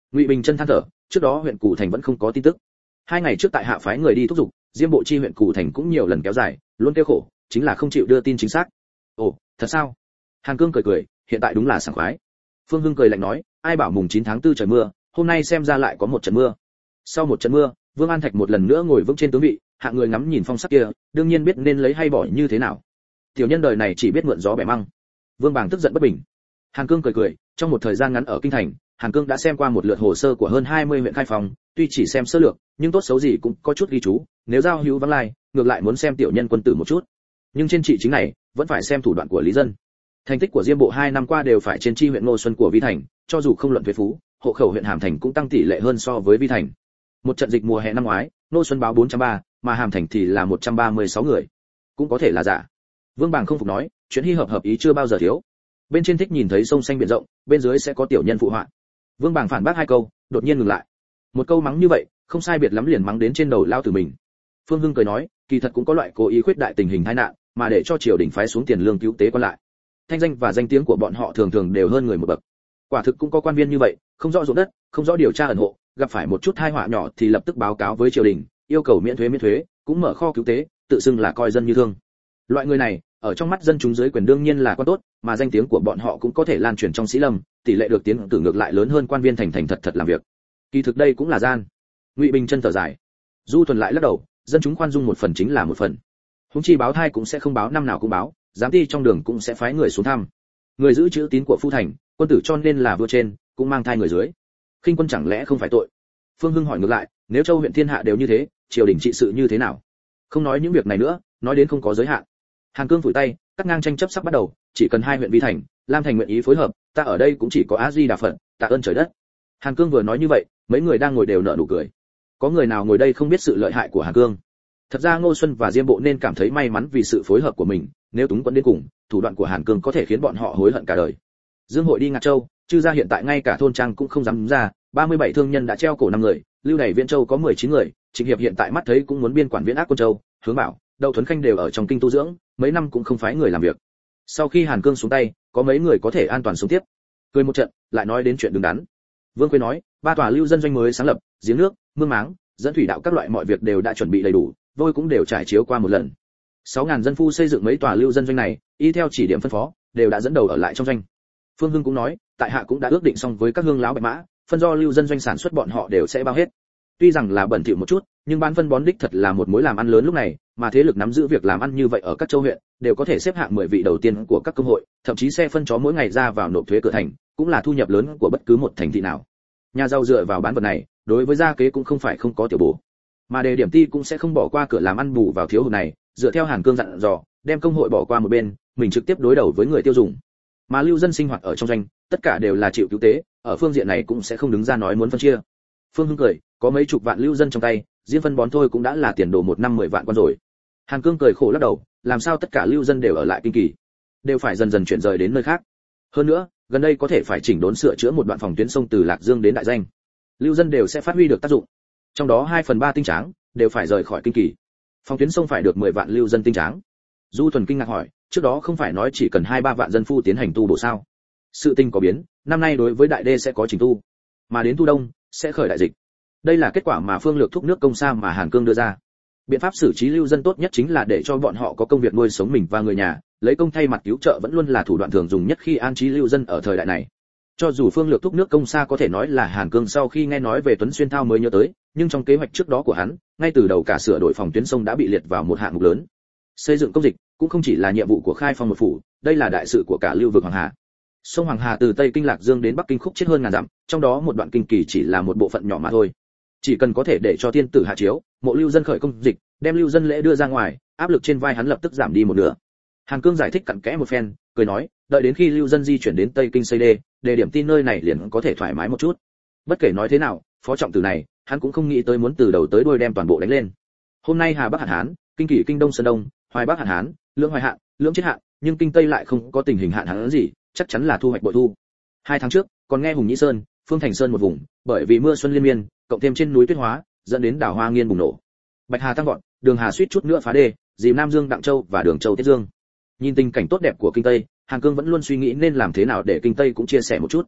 Ngụy Bình chân than thở, trước đó huyện Cù Thành vẫn không có tin tức. Hai ngày trước tại hạ phái người đi thúc giục, Diêm bộ chi huyện Cù Thành cũng nhiều lần kéo dài, luôn kêu khổ, chính là không chịu đưa tin chính xác. Ồ, thật sao? Hàn Cương cười cười, hiện tại đúng là sảng khoái. Phương Hưng cười lạnh nói, ai bảo mùng chín tháng tư trời mưa, hôm nay xem ra lại có một trận mưa. Sau một trận mưa, Vương An Thạch một lần nữa ngồi vững trên tướng vị, hạ người ngắm nhìn phong sắc kia, đương nhiên biết nên lấy hay bỏ như thế nào. Tiểu nhân đời này chỉ biết mượn gió bẻ măng. Vương Bàng tức giận bất bình. Hàn Cương cười cười, trong một thời gian ngắn ở kinh thành, Hàn Cương đã xem qua một lượt hồ sơ của hơn hai mươi huyện khai phòng, tuy chỉ xem sơ lược, nhưng tốt xấu gì cũng có chút ghi chú, nếu giao hữu vắng lai, ngược lại muốn xem tiểu nhân quân tử một chút. Nhưng trên trị chính này, vẫn phải xem thủ đoạn của lý dân. Thành tích của Diêm bộ hai năm qua đều phải trên chi huyện Ngô Xuân của Vi Thành, cho dù không luận thuế phú, hộ khẩu huyện Hàm Thành cũng tăng tỷ lệ hơn so với Vi Thành. Một trận dịch mùa hè năm ngoái, Ngô Xuân báo bốn trăm ba, mà Hàm Thành thì là một trăm ba mươi sáu người. Cũng có thể là giả. Vương Bàng không phục nói, chuyện hy hợp hợp ý chưa bao giờ thiếu. Bên trên thích nhìn thấy sông xanh biển rộng, bên dưới sẽ có tiểu nhân phụ họa. Vương Bàng phản bác hai câu, đột nhiên ngừng lại. Một câu mắng như vậy, không sai biệt lắm liền mắng đến trên đầu lao tử mình. Phương Hưng cười nói, kỳ thật cũng có loại cố ý khuyết đại tình hình tai nạn, mà để cho triều đình phái xuống tiền lương cứu tế quan lại. Thanh danh và danh tiếng của bọn họ thường thường đều hơn người một bậc. Quả thực cũng có quan viên như vậy, không rõ ruộng đất, không rõ điều tra ẩn hộ, gặp phải một chút tai họa nhỏ thì lập tức báo cáo với triều đình, yêu cầu miễn thuế miễn thuế, cũng mở kho cứu tế, tự xưng là coi dân như thương. Loại người này, ở trong mắt dân chúng dưới quyền đương nhiên là quan tốt, mà danh tiếng của bọn họ cũng có thể lan truyền trong sĩ lâm, tỷ lệ được tiến cử ngược lại lớn hơn quan viên thành thành thật thật làm việc. Kỳ thực đây cũng là gian. Ngụy Bình chân thở dài. Du Thuần lại lắc đầu, dân chúng khoan dung một phần chính là một phần. Huống chi báo thai cũng sẽ không báo năm nào cũng báo, giám ty trong đường cũng sẽ phái người xuống thăm. Người giữ chữ tín của phu thành, quân tử cho nên là vua trên, cũng mang thai người dưới. Khinh quân chẳng lẽ không phải tội? Phương Hưng hỏi ngược lại, nếu châu huyện thiên hạ đều như thế, triều đình trị sự như thế nào? Không nói những việc này nữa, nói đến không có giới hạn. Hàn Cương phủi tay, cắt ngang tranh chấp sắp bắt đầu, chỉ cần hai huyện Vi Thành, Lam Thành nguyện ý phối hợp, ta ở đây cũng chỉ có A Di Đà Phật, tạ ơn trời đất. Hàn Cương vừa nói như vậy, mấy người đang ngồi đều nở nụ cười. Có người nào ngồi đây không biết sự lợi hại của Hàn Cương? Thật ra Ngô Xuân và Diêm Bộ nên cảm thấy may mắn vì sự phối hợp của mình, nếu túng quẫn đến cùng, thủ đoạn của Hàn Cương có thể khiến bọn họ hối hận cả đời. Dương hội đi Ngạc Châu, Chư gia hiện tại ngay cả thôn trang cũng không dám ra, ba mươi bảy thương nhân đã treo cổ năm người, Lưu Đày Viễn Châu có mười chín người, Trịnh Hiệp hiện tại mắt thấy cũng muốn biên quản Viễn Ác Quân Châu, Hướng Bảo, Đậu Thuấn Khanh đều ở trong kinh tu dưỡng, mấy năm cũng không phái người làm việc. Sau khi Hàn Cương xuống tay, có mấy người có thể an toàn sống tiếp. Cười một trận, lại nói đến chuyện đứng đắn. Vương Quế nói, ba tòa lưu dân doanh mới sáng lập, giếng nước, mương máng, dẫn thủy đạo các loại mọi việc đều đã chuẩn bị đầy đủ, vôi cũng đều trải chiếu qua một lần. sáu ngàn dân phu xây dựng mấy tòa lưu dân doanh này, y theo chỉ điểm phân phó, đều đã dẫn đầu ở lại trong doanh. Phương Hưng cũng nói, tại hạ cũng đã ước định xong với các hương lão bạch mã, phân do lưu dân doanh sản xuất bọn họ đều sẽ bao hết. Tuy rằng là bẩn thỉu một chút, nhưng bán phân bón đích thật là một mối làm ăn lớn lúc này, mà thế lực nắm giữ việc làm ăn như vậy ở các châu huyện, đều có thể xếp hạng mười vị đầu tiên của các công hội, thậm chí xe phân chó mỗi ngày ra vào nộp thuế cửa thành, cũng là thu nhập lớn của bất cứ một thành thị nào. Nhà giàu dựa vào bán vật này, đối với gia kế cũng không phải không có tiểu bổ. Mà đề điểm ty cũng sẽ không bỏ qua cửa làm ăn bù vào thiếu hụt này, dựa theo Hàn Cương dặn dò, đem công hội bỏ qua một bên, mình trực tiếp đối đầu với người tiêu dùng. Mà lưu dân sinh hoạt ở trong doanh, tất cả đều là chịu cứu tế, ở phương diện này cũng sẽ không đứng ra nói muốn phân chia. Phương Hưng cười, có mấy chục vạn lưu dân trong tay, riêng phân bón thôi cũng đã là tiền đồ một năm mười vạn con rồi. Hàn Cương cười khổ lắc đầu, làm sao tất cả lưu dân đều ở lại kinh kỳ, đều phải dần dần chuyển rời đến nơi khác. Hơn nữa, gần đây có thể phải chỉnh đốn sửa chữa một đoạn phòng tuyến sông từ Lạc Dương đến Đại Danh, lưu dân đều sẽ phát huy được tác dụng. Trong đó hai phần ba tinh tráng đều phải rời khỏi kinh kỳ. Phòng tuyến sông phải được mười vạn lưu dân tinh tráng. Du Thuần kinh ngạc hỏi, trước đó không phải nói chỉ cần hai ba vạn dân phu tiến hành tu bổ sao? Sự tình có biến, năm nay đối với Đại Đê sẽ có chỉnh tu, mà đến thu đông sẽ khởi đại dịch. Đây là kết quả mà phương lược thúc nước công sa mà Hàn Cương đưa ra. Biện pháp xử trí lưu dân tốt nhất chính là để cho bọn họ có công việc nuôi sống mình và người nhà, lấy công thay mặt cứu trợ vẫn luôn là thủ đoạn thường dùng nhất khi an trí lưu dân ở thời đại này. Cho dù phương lược thúc nước công sa có thể nói là Hàn Cương sau khi nghe nói về Tuấn Xuyên Thao mới nhớ tới, nhưng trong kế hoạch trước đó của hắn, ngay từ đầu cả sửa đổi phòng tuyến sông đã bị liệt vào một hạng mục lớn. Xây dựng công dịch cũng không chỉ là nhiệm vụ của khai phong một phủ, đây là đại sự của cả lưu vực Hoàng Hà. Sông Hoàng Hà từ Tây Kinh Lạc Dương đến Bắc Kinh khúc chết hơn ngàn dặm, trong đó một đoạn kinh kỳ chỉ là một bộ phận nhỏ mà thôi. Chỉ cần có thể để cho thiên tử hạ chiếu, mộ lưu dân khởi công dịch, đem lưu dân lễ đưa ra ngoài, áp lực trên vai hắn lập tức giảm đi một nửa. Hàn Cương giải thích cặn kẽ một phen, cười nói, đợi đến khi lưu dân di chuyển đến Tây Kinh xây đê, đề điểm tin nơi này liền có thể thoải mái một chút. Bất kể nói thế nào, phó trọng tử này, hắn cũng không nghĩ tới muốn từ đầu tới đuôi đem toàn bộ đánh lên. Hôm nay Hà Bắc hạn hán, Kinh Kỳ Kinh Đông Sơn Đông, Hoài Bắc hạn hán, Lưỡng Hoài hạn, Lưỡng chết hạn, nhưng Kinh Tây lại không có tình hình hạn hán gì, chắc chắn là thu hoạch bội thu. Hai tháng trước, còn nghe Hùng Nhĩ Sơn, Phương Thành Sơn một vùng, bởi vì mưa xuân liên miên, cộng thêm trên núi tuyết hóa, dẫn đến đảo Hoa Nghiên bùng nổ. Bạch Hà tăng vọt, Đường Hà suýt chút nữa phá đê, dìm Nam Dương Đặng Châu và Đường Châu Tiết Dương. Nhìn tình cảnh tốt đẹp của Kinh Tây, Hàn Cương vẫn luôn suy nghĩ nên làm thế nào để Kinh Tây cũng chia sẻ một chút.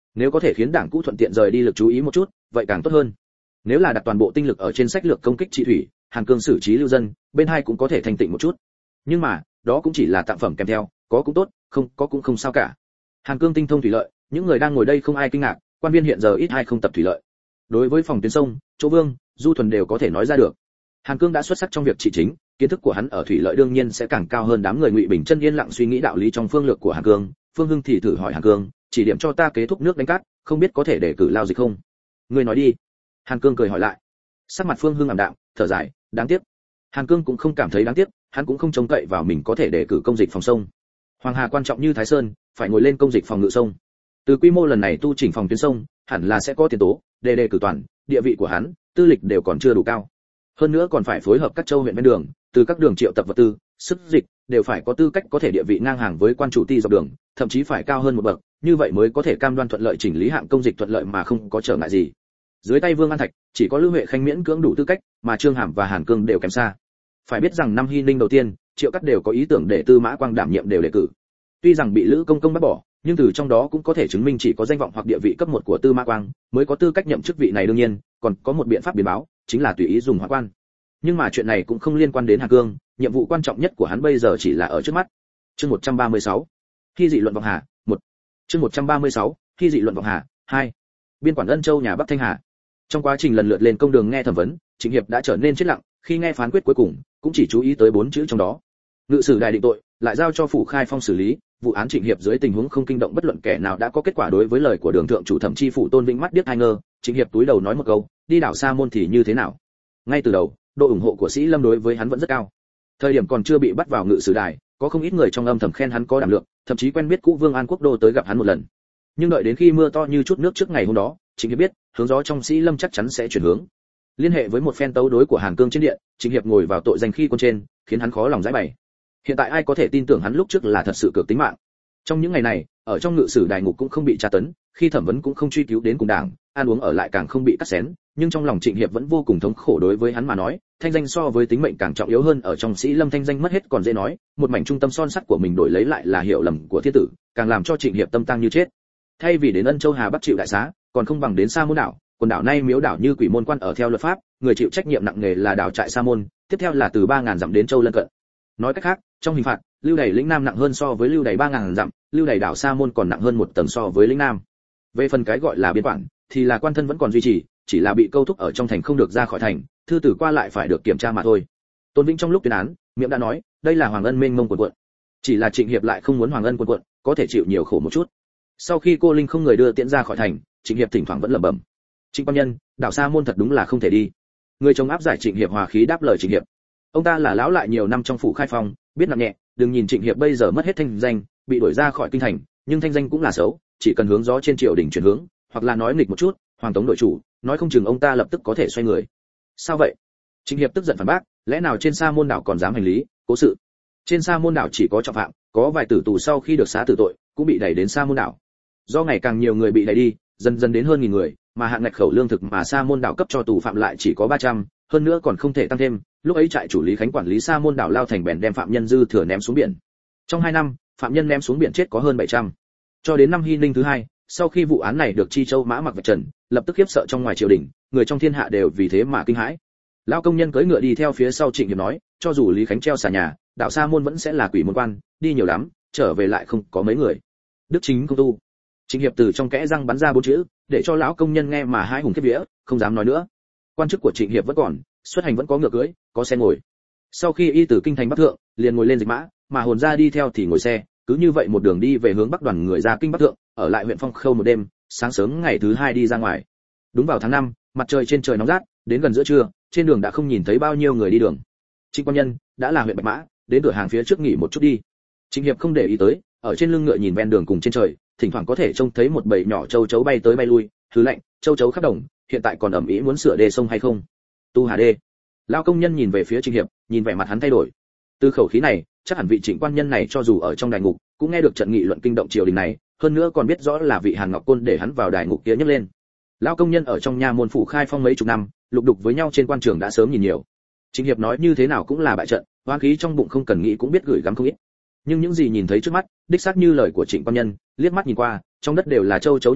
Nếu có thể khiến đảng cũ thuận tiện rời đi lực chú ý một chút, vậy càng tốt hơn. Nếu là đặt toàn bộ tinh lực ở trên sách lược công kích trị thủy, Hàn Cương xử trí lưu dân, bên hai cũng có thể thành tịnh một chút. Nhưng mà, đó cũng chỉ là tặng phẩm kèm theo, có cũng tốt, không có cũng không sao cả. Hàn Cương tinh thông thủy lợi, những người đang ngồi đây không ai kinh ngạc, quan viên hiện giờ ít ai không tập thủy lợi. Đối với phòng tuyến sông, Chỗ Vương, Du Thuần đều có thể nói ra được. Hàn Cương đã xuất sắc trong việc trị chính, kiến thức của hắn ở thủy lợi đương nhiên sẽ càng cao hơn đám người Ngụy Bình chân yên lặng suy nghĩ đạo lý trong phương lược của Hàn Cương. Phương Hưng thì thử hỏi Hàn Cương, chỉ điểm cho ta kế thúc nước đánh cát, không biết có thể để cử lao dịch không? Ngươi nói đi. Hàn Cương cười hỏi lại. Sắc mặt Phương Hưng ảm đạm, thở dài, đáng tiếc. Hàn Cương cũng không cảm thấy đáng tiếc, hắn cũng không trông cậy vào mình có thể để cử công dịch phòng sông. Hoàng Hà quan trọng như Thái Sơn, phải ngồi lên công dịch phòng ngự sông. Từ quy mô lần này tu chỉnh phòng tuyến sông, hẳn là sẽ có tiền tố, đề đề cử toàn, địa vị của hắn, tư lịch đều còn chưa đủ cao. Hơn nữa còn phải phối hợp các châu huyện ven đường, từ các đường triệu tập vật tư, sức dịch, đều phải có tư cách có thể địa vị ngang hàng với quan chủ ty dọc đường, thậm chí phải cao hơn một bậc, như vậy mới có thể cam đoan thuận lợi chỉnh lý hạng công dịch thuận lợi mà không có trở ngại gì. Dưới tay Vương An Thạch, chỉ có Lưu Huệ Khanh miễn cưỡng đủ tư cách, mà Trương Hàm và Hàn Cương đều kém xa. Phải biết rằng năm Hy Ninh đầu tiên, Triệu Cắt đều có ý tưởng để Tư Mã Quang đảm nhiệm đều đề cử. Tuy rằng bị Lữ Công Công bắt bỏ, nhưng từ trong đó cũng có thể chứng minh chỉ có danh vọng hoặc địa vị cấp một của Tư Mã Quang mới có tư cách nhậm chức vị này. Đương nhiên, còn có một biện pháp biến báo, chính là tùy ý dùng hóa quan. Nhưng mà chuyện này cũng không liên quan đến Hàn Cương, nhiệm vụ quan trọng nhất của hắn bây giờ chỉ là ở trước mắt. Chương một trăm ba mươi sáu. Khi dị luận vọng hà, một. Chương một trăm ba mươi sáu. Khi dị luận vọng hà, hai. Biên quản Ân Châu nhà Bắc Thanh Hà. Trong quá trình lần lượt lên công đường nghe thẩm vấn, Trịnh Hiệp đã trở nên chết lặng, khi nghe phán quyết cuối cùng, cũng chỉ chú ý tới bốn chữ trong đó. Ngự sử đài định tội, lại giao cho phủ khai phong xử lý, vụ án Trịnh Hiệp dưới tình huống không kinh động bất luận kẻ nào đã có kết quả. Đối với lời của đường thượng chủ thẩm chi phủ Tôn Vĩnh mắt điếc hai ngơ, Trịnh Hiệp túi đầu nói một câu, đi đảo Sa Môn thì như thế nào? Ngay từ đầu, độ ủng hộ của Sĩ Lâm đối với hắn vẫn rất cao. Thời điểm còn chưa bị bắt vào ngự sử đài, có không ít người trong âm thầm khen hắn có đảm lượng, thậm chí quen biết cũ Vương An Quốc đô tới gặp hắn một lần. Nhưng đợi đến khi mưa to như chút nước trước ngày hôm đó, Trịnh Hiệp biết, hướng gió trong Sĩ Lâm chắc chắn sẽ chuyển hướng. Liên hệ với một phen tấu đối của Hàn Cương trên điện, Trịnh Hiệp ngồi vào tội danh khi quân trên, khiến hắn khó lòng giải bày. Hiện tại ai có thể tin tưởng hắn lúc trước là thật sự cược tính mạng. Trong những ngày này, ở trong ngự sử đài ngục cũng không bị tra tấn, khi thẩm vấn cũng không truy cứu đến cùng đảng, ăn uống ở lại càng không bị cắt xén, nhưng trong lòng Trịnh Hiệp vẫn vô cùng thống khổ. Đối với hắn mà nói, thanh danh so với tính mệnh càng trọng yếu hơn. Ở trong Sĩ Lâm thanh danh mất hết còn dễ nói, một mảnh trung tâm son sắt của mình đổi lấy lại là hiểu lầm của thiên tử, càng làm cho Trịnh Hiệp tâm tang như chết. Thay vì đến Ân Châu Hà Bắc chịu đại xá, còn không bằng đến Sa Môn đảo. Quần đảo này miếu đảo như quỷ môn quan ở theo luật pháp, người chịu trách nhiệm nặng nề là đảo trại Sa Môn, tiếp theo là từ ba ngàn dặm đến châu lân cận. Nói cách khác, trong hình phạt, lưu đày lĩnh nam nặng hơn so với lưu đày ba ngàn dặm, lưu đày đảo Sa Môn còn nặng hơn một tầng so với lĩnh nam. Về phần cái gọi là biên quản, thì là quan thân vẫn còn duy trì, chỉ là bị câu thúc ở trong thành không được ra khỏi thành, thư tử qua lại phải được kiểm tra mà thôi. Tôn Vĩnh trong lúc tuyên án, miệng đã nói, đây là Hoàng Ân mênh mông cuộn cuộn. Chỉ là Trịnh Hiệp lại không muốn Hoàng Ân cuộn cuộn, có thể chịu nhiều khổ một chút. Sau khi cô Linh không người đưa tiễn ra khỏi thành, Trịnh Hiệp thỉnh thoảng vẫn lẩm bẩm, Trịnh Quan Nhân, đảo Sa Môn thật đúng là không thể đi. Người chống áp giải Trịnh Hiệp hòa khí đáp lời Trịnh Hiệp. Ông ta là lão lại nhiều năm trong phủ khai phong, biết nặng nhẹ, đừng nhìn Trịnh Hiệp bây giờ mất hết thanh danh, bị đuổi ra khỏi kinh thành, nhưng thanh danh cũng là xấu, chỉ cần hướng gió trên triều đình chuyển hướng, hoặc là nói nghịch một chút, Hoàng Tống đội chủ, nói không chừng ông ta lập tức có thể xoay người. Sao vậy? Trịnh Hiệp tức giận phản bác, lẽ nào trên Sa Môn đảo còn dám hành lý, cố sự? Trên Sa Môn đảo chỉ có trọng phạm, có vài tử tù sau khi được xá tử tội, cũng bị đẩy đến Sa Môn đảo. Do ngày càng nhiều người bị đẩy đi, dần dần đến hơn nghìn người, mà hạn ngạch khẩu lương thực mà Sa Môn đảo cấp cho tù phạm lại chỉ có ba trăm, hơn nữa còn không thể tăng thêm. Lúc ấy trại chủ Lý Khánh quản lý Sa Môn đảo lao thành bèn đem phạm nhân dư thừa ném xuống biển. Trong hai năm, phạm nhân ném xuống biển chết có hơn bảy trăm. Cho đến năm Hy Ninh thứ hai, sau khi vụ án này được Chi Châu Mã Mặc vạch trần, lập tức khiếp sợ trong ngoài triều đình, người trong thiên hạ đều vì thế mà kinh hãi. Lão công nhân cưỡi ngựa đi theo phía sau Trịnh Hiệp nói, cho dù Lý Khánh treo xà nhà, đảo Sa Môn vẫn sẽ là quỷ môn quan, đi nhiều lắm, trở về lại không có mấy người. Đức chính không tu. Trịnh Hiệp từ trong kẽ răng bắn ra bốn chữ, để cho lão công nhân nghe mà hai hùng khiếp vía, không dám nói nữa. Quan chức của Trịnh Hiệp vẫn còn, xuất hành vẫn có ngựa cưỡi, có xe ngồi. Sau khi y từ kinh thành Bắc thượng, liền ngồi lên dịch mã, mà hồn ra đi theo thì ngồi xe, cứ như vậy một đường đi về hướng Bắc. Đoàn người ra kinh Bắc thượng, ở lại huyện Phong Khâu một đêm, sáng sớm ngày thứ hai đi ra ngoài. Đúng vào tháng năm, mặt trời trên trời nóng rát, đến gần giữa trưa, trên đường đã không nhìn thấy bao nhiêu người đi đường. Trịnh Quan Nhân đã là huyện Bạch Mã, đến cửa hàng phía trước nghỉ một chút đi. Trịnh Hiệp không để ý tới, ở trên lưng ngựa nhìn ven đường cùng trên trời, thỉnh thoảng có thể trông thấy một bầy nhỏ châu chấu bay tới bay lui, thứ lạnh, châu chấu khắp đồng, hiện tại còn ẩm ĩ muốn sửa đê sông hay không. Tu Hà đê. Lão công nhân nhìn về phía Trịnh Hiệp, nhìn vẻ mặt hắn thay đổi. Từ khẩu khí này, chắc hẳn vị Trịnh Quan Nhân này cho dù ở trong đài ngục, cũng nghe được trận nghị luận kinh động triều đình này, hơn nữa còn biết rõ là vị Hàn Ngọc Côn để hắn vào đài ngục kia nhấc lên. Lão công nhân ở trong nha môn phủ khai phong mấy chục năm, lục đục với nhau trên quan trường đã sớm nhìn nhiều. Trịnh Hiệp nói như thế nào cũng là bại trận, oán khí trong bụng không cần nghĩ cũng biết gửi gắm không ít. Nhưng những gì nhìn thấy trước mắt, đích xác như lời của Trịnh Quan Nhân, liếc mắt nhìn qua, trong đất đều là châu chấu nhảy nhót,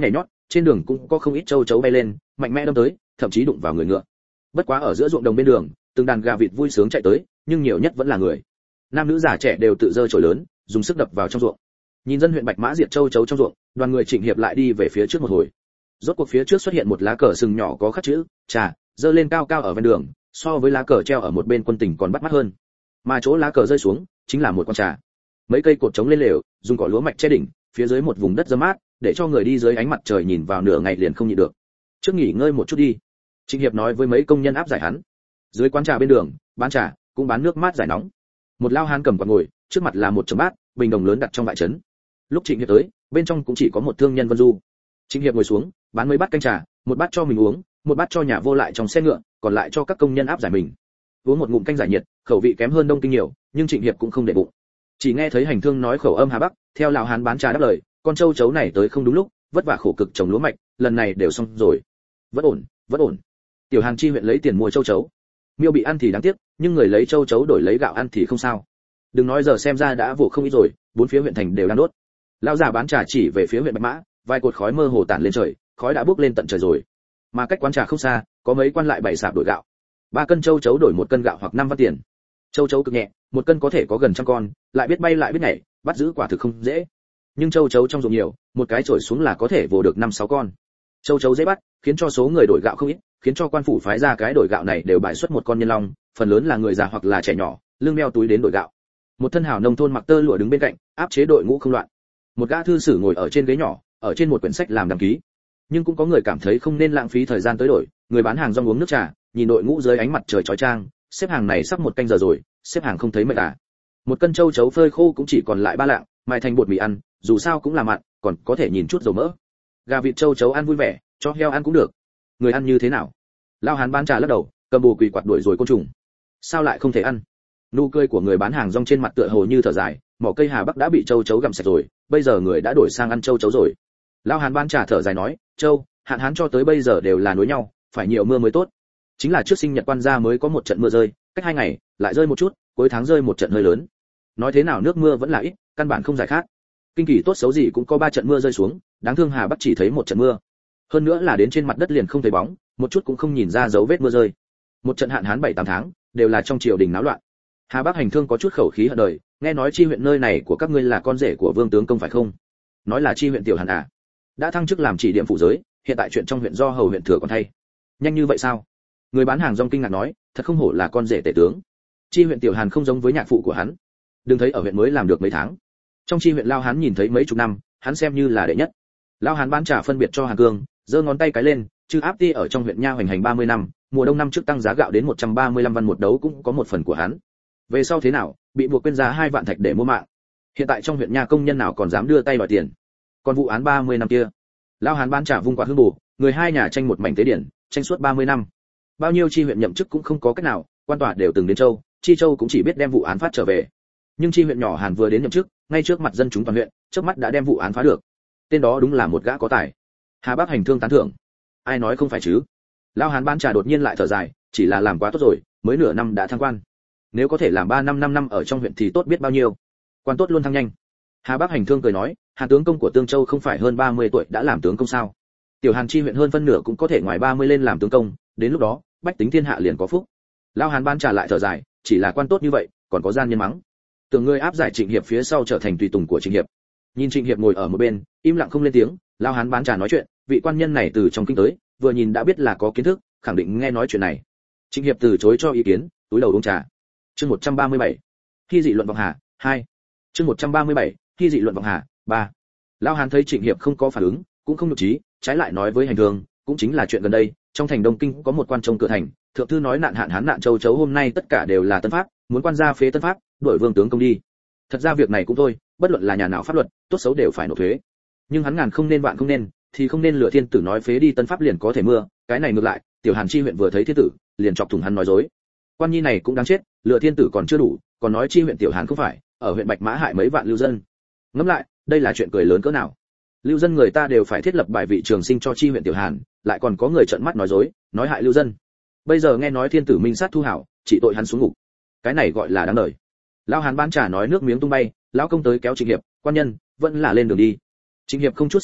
trên đường cũng có không ít châu chấu bay lên, mạnh mẽ đâm tới, thậm chí đụng vào người ngựa. Bất quá ở giữa ruộng đồng bên đường, từng đàn gà vịt vui sướng chạy tới, nhưng nhiều nhất vẫn là người. Nam nữ già trẻ đều tự giơ chổi lớn, dùng sức đập vào trong ruộng. Nhìn dân huyện Bạch Mã diệt châu chấu trong ruộng, đoàn người Trịnh Hiệp lại đi về phía trước một hồi. Rốt cuộc phía trước xuất hiện một lá cờ sừng nhỏ có khắc chữ trà, giơ lên cao cao ở ven đường, so với lá cờ treo ở một bên quân tỉnh còn bắt mắt hơn. Mà chỗ lá cờ rơi xuống, chính là một con trà. Mấy cây cột chống lên lều, dùng cỏ lúa mạch che đỉnh, phía dưới một vùng đất râm mát, để cho người đi dưới ánh mặt trời nhìn vào nửa ngày liền không nhịn được. Trước nghỉ ngơi một chút đi, Trịnh Hiệp nói với mấy công nhân áp giải hắn. Dưới quán trà bên đường, bán trà, cũng bán nước mát giải nóng. Một lao hán cầm quạt ngồi, trước mặt là một chấm bát, bình đồng lớn đặt trong vại trấn. Lúc Trịnh Hiệp tới, bên trong cũng chỉ có một thương nhân Vân Du. Trịnh Hiệp ngồi xuống, bán mấy bát canh trà, một bát cho mình uống, một bát cho nhà vô lại trong xe ngựa, còn lại cho các công nhân áp giải mình. Uống một ngụm canh giải nhiệt, khẩu vị kém hơn Đông Kinh nhiều, nhưng Trịnh Hiệp cũng không để bụng. Chỉ nghe thấy hành thương nói khẩu âm Hà Bắc, theo lão hán bán trà đáp lời, con châu chấu này tới không đúng lúc, vất vả khổ cực trồng lúa mạch, lần này đều xong rồi. Vẫn ổn, vẫn ổn. Tiểu Hàn chi huyện lấy tiền mua châu chấu. Miêu bị ăn thì đáng tiếc, nhưng người lấy châu chấu đổi lấy gạo ăn thì không sao. Đừng nói giờ xem ra đã vụ không ít rồi, bốn phía huyện thành đều đang đốt. Lão già bán trà chỉ về phía huyện Bạch Mã, vài cột khói mơ hồ tản lên trời, khói đã bốc lên tận trời rồi. Mà cách quán trà không xa, có mấy quan lại bày sạp đổi gạo. Ba cân châu chấu đổi một cân gạo hoặc năm văn tiền. Châu chấu cực nhẹ, một cân có thể có gần trăm con, lại biết bay lại biết nhảy, bắt giữ quả thực không dễ. Nhưng châu chấu trong ruộng nhiều, một cái chổi xuống là có thể vồ được năm sáu con. Châu chấu dễ bắt, khiến cho số người đổi gạo không ít, khiến cho quan phủ phái ra cái đổi gạo này đều bài xuất một con nhân long, phần lớn là người già hoặc là trẻ nhỏ, lưng đeo túi đến đổi gạo. Một thân hào nông thôn mặc tơ lụa đứng bên cạnh, áp chế đội ngũ không loạn. Một gã thư sử ngồi ở trên ghế nhỏ, ở trên một quyển sách làm đăng ký. Nhưng cũng có người cảm thấy không nên lãng phí thời gian tới đổi, người bán hàng rong uống nước trà, nhìn đội ngũ dưới ánh mặt trời chói chang, xếp hàng này sắp một canh giờ rồi, xếp hàng không thấy mệt à. Một cân châu chấu phơi khô cũng chỉ còn lại ba lạng, mài thành bột mì ăn, dù sao cũng là mặn, còn có thể nhìn chút dầu mỡ. Gà vịt châu chấu ăn vui vẻ, cho heo ăn cũng được. Người ăn như thế nào? Lao hán bán trà lắc đầu, cầm bù quỳ quạt đuổi rồi côn trùng. Sao lại không thể ăn? Nụ cười của người bán hàng rong trên mặt tựa hồ như thở dài, mỏ cây Hà Bắc đã bị châu chấu gặm sạch rồi, bây giờ người đã đổi sang ăn châu chấu rồi. Lao hán bán trà thở dài nói, châu, hạn hán cho tới bây giờ đều là nối nhau, phải nhiều mưa mới tốt. Chính là trước sinh nhật quan gia mới có một trận mưa rơi, cách hai ngày lại rơi một chút, cuối tháng rơi một trận hơi lớn. Nói thế nào nước mưa vẫn là ít, căn bản không giải khát. Kinh kỳ tốt xấu gì cũng có ba trận mưa rơi xuống, đáng thương Hà Bắc chỉ thấy một trận mưa. Hơn nữa là đến trên mặt đất liền không thấy bóng, một chút cũng không nhìn ra dấu vết mưa rơi. Một trận hạn hán bảy tám tháng, đều là trong triều đình náo loạn. Hà Bắc hành thương có chút khẩu khí hận đời, nghe nói chi huyện nơi này của các ngươi là con rể của vương tướng công phải không? Nói là chi huyện tiểu Hàn à? Đã thăng chức làm chỉ điểm phủ giới, hiện tại chuyện trong huyện do hầu huyện thừa còn thay. Nhanh như vậy sao? Người bán hàng rong kinh ngạc nói, thật không hổ là con rể tể tướng. Chi huyện tiểu Hàn không giống với nhạc phụ của hắn. Đừng thấy ở huyện mới làm được mấy tháng, trong chi huyện lao hán nhìn thấy mấy chục năm, hắn xem như là đệ nhất. Lao hán bán trà phân biệt cho Hàn Cương, giơ ngón tay cái lên, chư áp ti ở trong huyện nha hoành hành ba mươi năm, mùa đông năm trước tăng giá gạo đến một trăm ba mươi lăm văn một đấu cũng có một phần của hắn. Về sau thế nào, bị buộc quên giá hai vạn thạch để mua mạng. Hiện tại trong huyện nha công nhân nào còn dám đưa tay đòi tiền. Còn vụ án ba mươi năm kia, lao hán bán trà vung quạt hương bù, người hai nhà tranh một mảnh tế điển, tranh suốt ba mươi năm. Bao nhiêu chi huyện nhậm chức cũng không có cách nào, quan tòa đều từng đến châu, chi châu cũng chỉ biết đem vụ án phát trở về. Nhưng chi huyện nhỏ Hàn vừa đến nhậm chức, ngay trước mặt dân chúng toàn huyện, trước mắt đã đem vụ án phá được. Tên đó đúng là một gã có tài. Hà Bắc hành thương tán thưởng. Ai nói không phải chứ? Lão Hán bán trà đột nhiên lại thở dài, chỉ là làm quá tốt rồi, mới nửa năm đã thăng quan. Nếu có thể làm ba năm năm năm ở trong huyện thì tốt biết bao nhiêu. Quan tốt luôn thăng nhanh. Hà Bắc hành thương cười nói, Hàn tướng công của Tương Châu không phải hơn ba mươi tuổi đã làm tướng công sao? Tiểu Hàn chi huyện hơn phân nửa cũng có thể ngoài ba mươi lên làm tướng công, đến lúc đó, bách tính thiên hạ liền có phúc. Lão Hán bán trà lại thở dài, chỉ là quan tốt như vậy, còn có gian nhân mắng. Tưởng người áp giải Trịnh Hiệp phía sau trở thành tùy tùng của Trịnh Hiệp. Nhìn Trịnh Hiệp ngồi ở một bên, im lặng không lên tiếng, Lão Hán bán trà nói chuyện, vị quan nhân này từ trong kinh tới, vừa nhìn đã biết là có kiến thức, khẳng định nghe nói chuyện này. Trịnh Hiệp từ chối cho ý kiến, túi đầu uống trà. Chương một trăm ba mươi bảy, khi dị luận vọng hà, hai. Chương một trăm ba mươi bảy, khi dị luận vọng hà, ba. Lão Hán thấy Trịnh Hiệp không có phản ứng, cũng không nhục trí, trái lại nói với hành thương, cũng chính là chuyện gần đây, trong thành Đông Kinh có một quan trông cửa thành, thượng thư nói nạn hạn hán nạn châu chấu hôm nay tất cả đều là tân pháp, muốn quan gia phế tân pháp, đuổi vương tướng công đi. Thật ra việc này cũng thôi, bất luận là nhà nào pháp luật, tốt xấu đều phải nộp thuế. Nhưng hắn ngàn không nên vạn không nên, thì không nên lừa thiên tử nói phế đi tân pháp liền có thể mưa, cái này ngược lại, tiểu Hàn chi huyện vừa thấy thiên tử, liền chọc thủng hắn nói dối. Quan nhi này cũng đáng chết, lừa thiên tử còn chưa đủ, còn nói chi huyện tiểu Hàn không phải, ở huyện Bạch Mã hại mấy vạn lưu dân. Ngẫm lại, đây là chuyện cười lớn cỡ nào. Lưu dân người ta đều phải thiết lập bài vị trường sinh cho chi huyện tiểu Hàn, lại còn có người trợn mắt nói dối, nói hại lưu dân. Bây giờ nghe nói thiên tử minh sát thu hảo, chỉ tội hắn xuống ngục. Cái này gọi là đáng đời. Lão Hán bán trà nói nước miếng tung bay, lão công tới kéo Trịnh Hiệp, quan nhân vẫn là lên đường đi. Trịnh Hiệp không chút sức mẻ,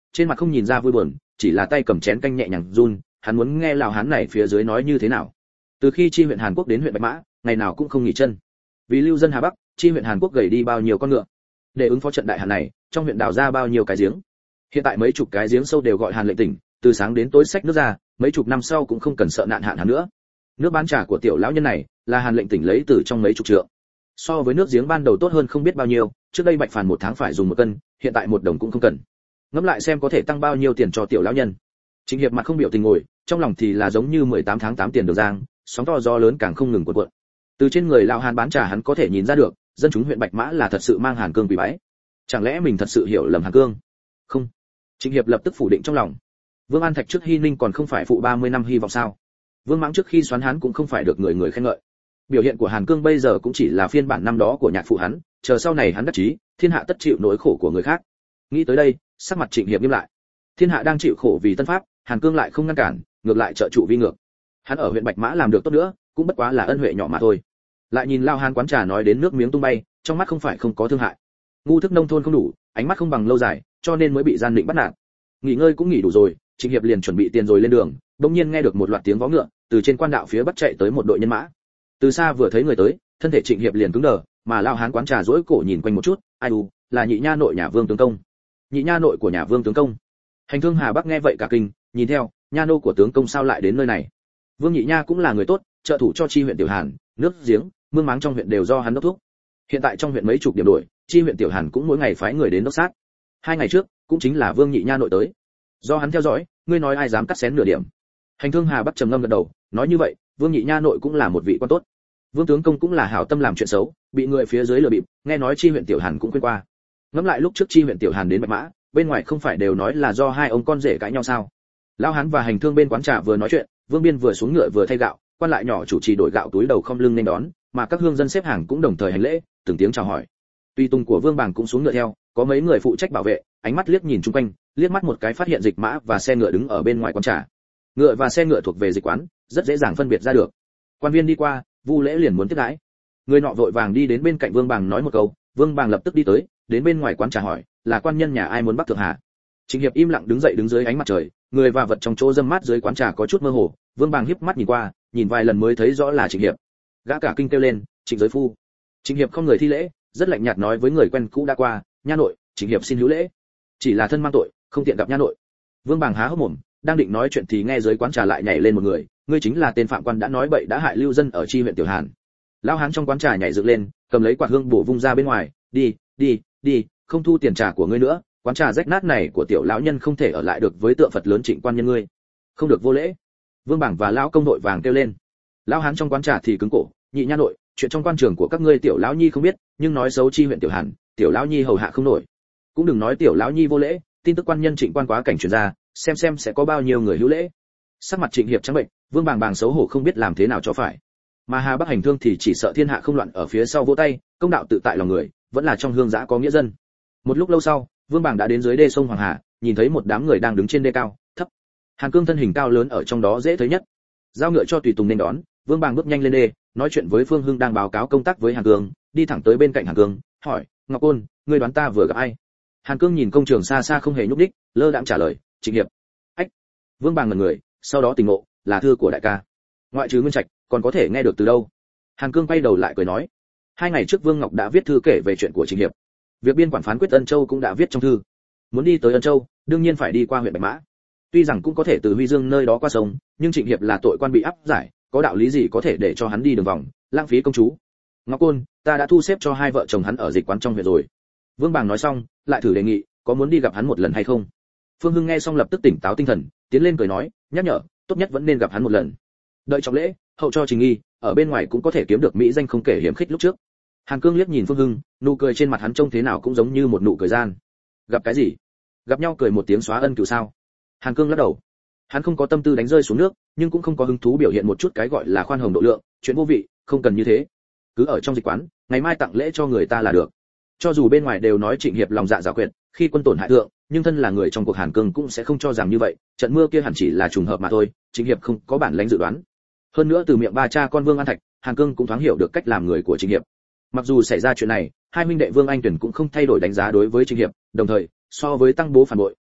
trên mặt không nhìn ra vui buồn, chỉ là tay cầm chén canh nhẹ nhàng run, hắn muốn nghe lão hán này phía dưới nói như thế nào. Từ khi chi huyện Hàn Quốc đến huyện Bạch Mã, ngày nào cũng không nghỉ chân. Vì lưu dân Hà Bắc, chi huyện Hàn Quốc gầy đi bao nhiêu con ngựa. Để ứng phó trận đại hạn này, trong huyện đào ra bao nhiêu cái giếng. Hiện tại mấy chục cái giếng sâu đều gọi Hàn lệnh tỉnh, từ sáng đến tối xách nước ra, mấy chục năm sau cũng không cần sợ nạn hạn hán nữa. Nước bán trà của tiểu lão nhân này là Hàn lệnh tỉnh lấy từ trong mấy chục trượng. So với nước giếng ban đầu tốt hơn không biết bao nhiêu, trước đây Bạch Phàn một tháng phải dùng một cân, hiện tại một đồng cũng không cần. Ngẫm lại xem có thể tăng bao nhiêu tiền cho tiểu lão nhân. Trịnh Hiệp mặt không biểu tình ngồi, trong lòng thì là giống như mười tám tháng tám tiền đường giang, sóng to gió lớn càng không ngừng cuộn cuộn. Từ trên người lão Hàn bán trà hắn có thể nhìn ra được, dân chúng huyện Bạch Mã là thật sự mang Hàn Cương quỳ bái. Chẳng lẽ mình thật sự hiểu lầm Hàn Cương? Không. Trịnh Hiệp lập tức phủ định trong lòng. Vương An Thạch trước Hy Ninh còn không phải phụ ba mươi năm hy vọng sao? Vương Mãng trước khi xoán hắn cũng không phải được người người khen ngợi. Biểu hiện của Hàn Cương bây giờ cũng chỉ là phiên bản năm đó của nhạc phụ hắn, chờ sau này hắn đắc chí, thiên hạ tất chịu nỗi khổ của người khác. Nghĩ tới đây, sắc mặt Trịnh Hiệp nghiêm lại. Thiên hạ đang chịu khổ vì tân pháp, Hàn Cương lại không ngăn cản, ngược lại trợ trụ vi ngược. Hắn ở huyện Bạch Mã làm được tốt nữa, cũng bất quá là ân huệ nhỏ mà thôi. Lại nhìn Lao Hán quán trà nói đến nước miếng tung bay, trong mắt không phải không có thương hại. Ngu thức nông thôn không đủ, ánh mắt không bằng lâu dài, cho nên mới bị gian định bắt nạt. Nghỉ ngơi cũng nghỉ đủ rồi, Trịnh Hiệp liền chuẩn bị tiền rồi lên đường, đột nhiên nghe được một loạt tiếng vó ngựa, từ trên quan đạo phía bắc chạy tới một đội nhân mã. Từ xa vừa thấy người tới, thân thể Trịnh Hiệp liền cứng đờ, mà Lao Hán quán trà rỗi cổ nhìn quanh một chút, ai u, là nhị nha nội nhà Vương tướng công. Nhị nha nội của nhà Vương tướng công. Hành Thương Hà Bắc nghe vậy cả kinh, nhìn theo, nha nô của tướng công sao lại đến nơi này? Vương nhị nha cũng là người tốt, trợ thủ cho chi huyện Tiểu Hàn, nước giếng, mương máng trong huyện đều do hắn đốc thúc. Hiện tại trong huyện mấy chục điểm đổi, chi huyện Tiểu Hàn cũng mỗi ngày phái người đến đốc sát. Hai ngày trước, cũng chính là Vương nhị nha nội tới. Do hắn theo dõi, ngươi nói ai dám cắt xén nửa điểm. Hành Thương Hà Bắc trầm ngâm gật đầu, nói như vậy, Vương nhị nha nội cũng là một vị quan tốt. Vương tướng công cũng là hảo tâm làm chuyện xấu, bị người phía dưới lừa bịp, nghe nói chi huyện Tiểu Hàn cũng quên qua. Ngẫm lại lúc trước chi huyện Tiểu Hàn đến Bạch Mã, bên ngoài không phải đều nói là do hai ông con rể cãi nhau sao? Lão Hán và Hành Thương bên quán trà vừa nói chuyện, Vương Biên vừa xuống ngựa vừa thay gạo, quan lại nhỏ chủ trì đổi gạo túi đầu không lưng nên đón, mà các hương dân xếp hàng cũng đồng thời hành lễ, từng tiếng chào hỏi. Tùy tùng của Vương Bàng cũng xuống ngựa theo, có mấy người phụ trách bảo vệ, ánh mắt liếc nhìn chung quanh, liếc mắt một cái phát hiện dịch mã và xe ngựa đứng ở bên ngoài quán trà. Ngựa và xe ngựa thuộc về dịch quán, rất dễ dàng phân biệt ra được. Quan viên đi qua, Vu Lễ liền muốn tiếp đãi. Người nọ vội vàng đi đến bên cạnh Vương Bàng nói một câu, Vương Bàng lập tức đi tới, đến bên ngoài quán trà hỏi, là quan nhân nhà ai muốn bắc thượng hà? Trịnh Hiệp im lặng đứng dậy đứng dưới ánh mặt trời, người và vật trong chỗ dâm mát dưới quán trà có chút mơ hồ, Vương Bàng híp mắt nhìn qua, nhìn vài lần mới thấy rõ là Trịnh Hiệp. Gã cả kinh kêu lên, Trịnh giới phu. Trịnh Hiệp không người thi lễ, rất lạnh nhạt nói với người quen cũ đã qua, nha nội, Trịnh Hiệp xin hữu lễ. Chỉ là thân mang tội, không tiện gặp nha nội. Vương Bàng há hốc mồm, đang định nói chuyện thì nghe dưới quán trà lại nhảy lên một người, ngươi chính là tên phạm quan đã nói bậy đã hại lưu dân ở chi huyện Tiểu Hàn. Lão hán trong quán trà nhảy dựng lên, cầm lấy quạt hương bổ vung ra bên ngoài, đi, đi, đi, không thu tiền trà của ngươi nữa, quán trà rách nát này của tiểu lão nhân không thể ở lại được với tượng Phật lớn Trịnh quan nhân ngươi. Không được vô lễ. Vương Bảng và lão công đội vàng kêu lên. Lão hán trong quán trà thì cứng cổ, nhị nha nội, chuyện trong quan trường của các ngươi tiểu lão nhi không biết, nhưng nói xấu chi huyện Tiểu Hàn, tiểu lão nhi hầu hạ không nổi. Cũng đừng nói tiểu lão nhi vô lễ, tin tức quan nhân Trịnh quan quá cảnh truyền ra, xem xem sẽ có bao nhiêu người hữu lễ. Sắc mặt Trịnh Hiệp trắng bệnh, Vương Bàng bàng xấu hổ không biết làm thế nào cho phải. Mà Hà Bắc Hành Thương thì chỉ sợ thiên hạ không loạn ở phía sau vỗ tay, công đạo tự tại lòng người, vẫn là trong hương giã có nghĩa dân. Một lúc lâu sau, Vương Bàng đã đến dưới đê sông Hoàng Hà, nhìn thấy một đám người đang đứng trên đê cao, thấp. Hàn Cương thân hình cao lớn ở trong đó dễ thấy nhất. Giao ngựa cho tùy tùng nên đón, Vương Bàng bước nhanh lên đê, nói chuyện với Phương Hưng đang báo cáo công tác với Hàn Cương, đi thẳng tới bên cạnh Hàn Cương, hỏi, Ngọc Côn, ngươi đoán ta vừa gặp ai? Hàn Cương nhìn công trường xa xa không hề nhúc nhích, lơ đãng trả lời, Trịnh Hiệp. Ách. Vương Bàng ngẩn người, sau đó tỉnh ngộ, là thư của đại ca. Ngoại trừ Nguyên Trạch, còn có thể nghe được từ đâu? Hàn Cương quay đầu lại cười nói, hai ngày trước Vương Ngọc đã viết thư kể về chuyện của Trịnh Hiệp. Việc biên quản phán quyết Ân Châu cũng đã viết trong thư. Muốn đi tới Ân Châu, đương nhiên phải đi qua huyện Bạch Mã. Tuy rằng cũng có thể từ Huy Dương nơi đó qua sông, nhưng Trịnh Hiệp là tội quan bị áp giải, có đạo lý gì có thể để cho hắn đi đường vòng, lãng phí công chú. Ngọc Côn, ta đã thu xếp cho hai vợ chồng hắn ở dịch quán trong huyện rồi. Vương Bàng nói xong, lại thử đề nghị, có muốn đi gặp hắn một lần hay không? Phương Hưng nghe xong lập tức tỉnh táo tinh thần, tiến lên cười nói, nhắc nhở, tốt nhất vẫn nên gặp hắn một lần. Đợi trọng lễ, hậu cho trình nghi, ở bên ngoài cũng có thể kiếm được mỹ danh không kể hiểm khích lúc trước. Hàn Cương liếc nhìn Phương Hưng, nụ cười trên mặt hắn trông thế nào cũng giống như một nụ cười gian. Gặp cái gì? Gặp nhau cười một tiếng xóa ân cửu sao? Hàn Cương lắc đầu. Hắn không có tâm tư đánh rơi xuống nước, nhưng cũng không có hứng thú biểu hiện một chút cái gọi là khoan hồng độ lượng, chuyện vô vị, không cần như thế. Cứ ở trong dịch quán, ngày mai tặng lễ cho người ta là được. Cho dù bên ngoài đều nói Trịnh Hiệp lòng dạ giả quyệt, khi quân tổn hại thượng, nhưng thân là người trong cuộc Hàn Cương cũng sẽ không cho rằng như vậy, trận mưa kia hẳn chỉ là trùng hợp mà thôi, Trịnh Hiệp không có bản lãnh dự đoán. Hơn nữa từ miệng ba cha con Vương An Thạch, Hàn Cương cũng thoáng hiểu được cách làm người của Trịnh Hiệp. Mặc dù xảy ra chuyện này, hai huynh đệ Vương Anh Tuyển cũng không thay đổi đánh giá đối với Trịnh Hiệp, đồng thời, so với tăng bố phản bội,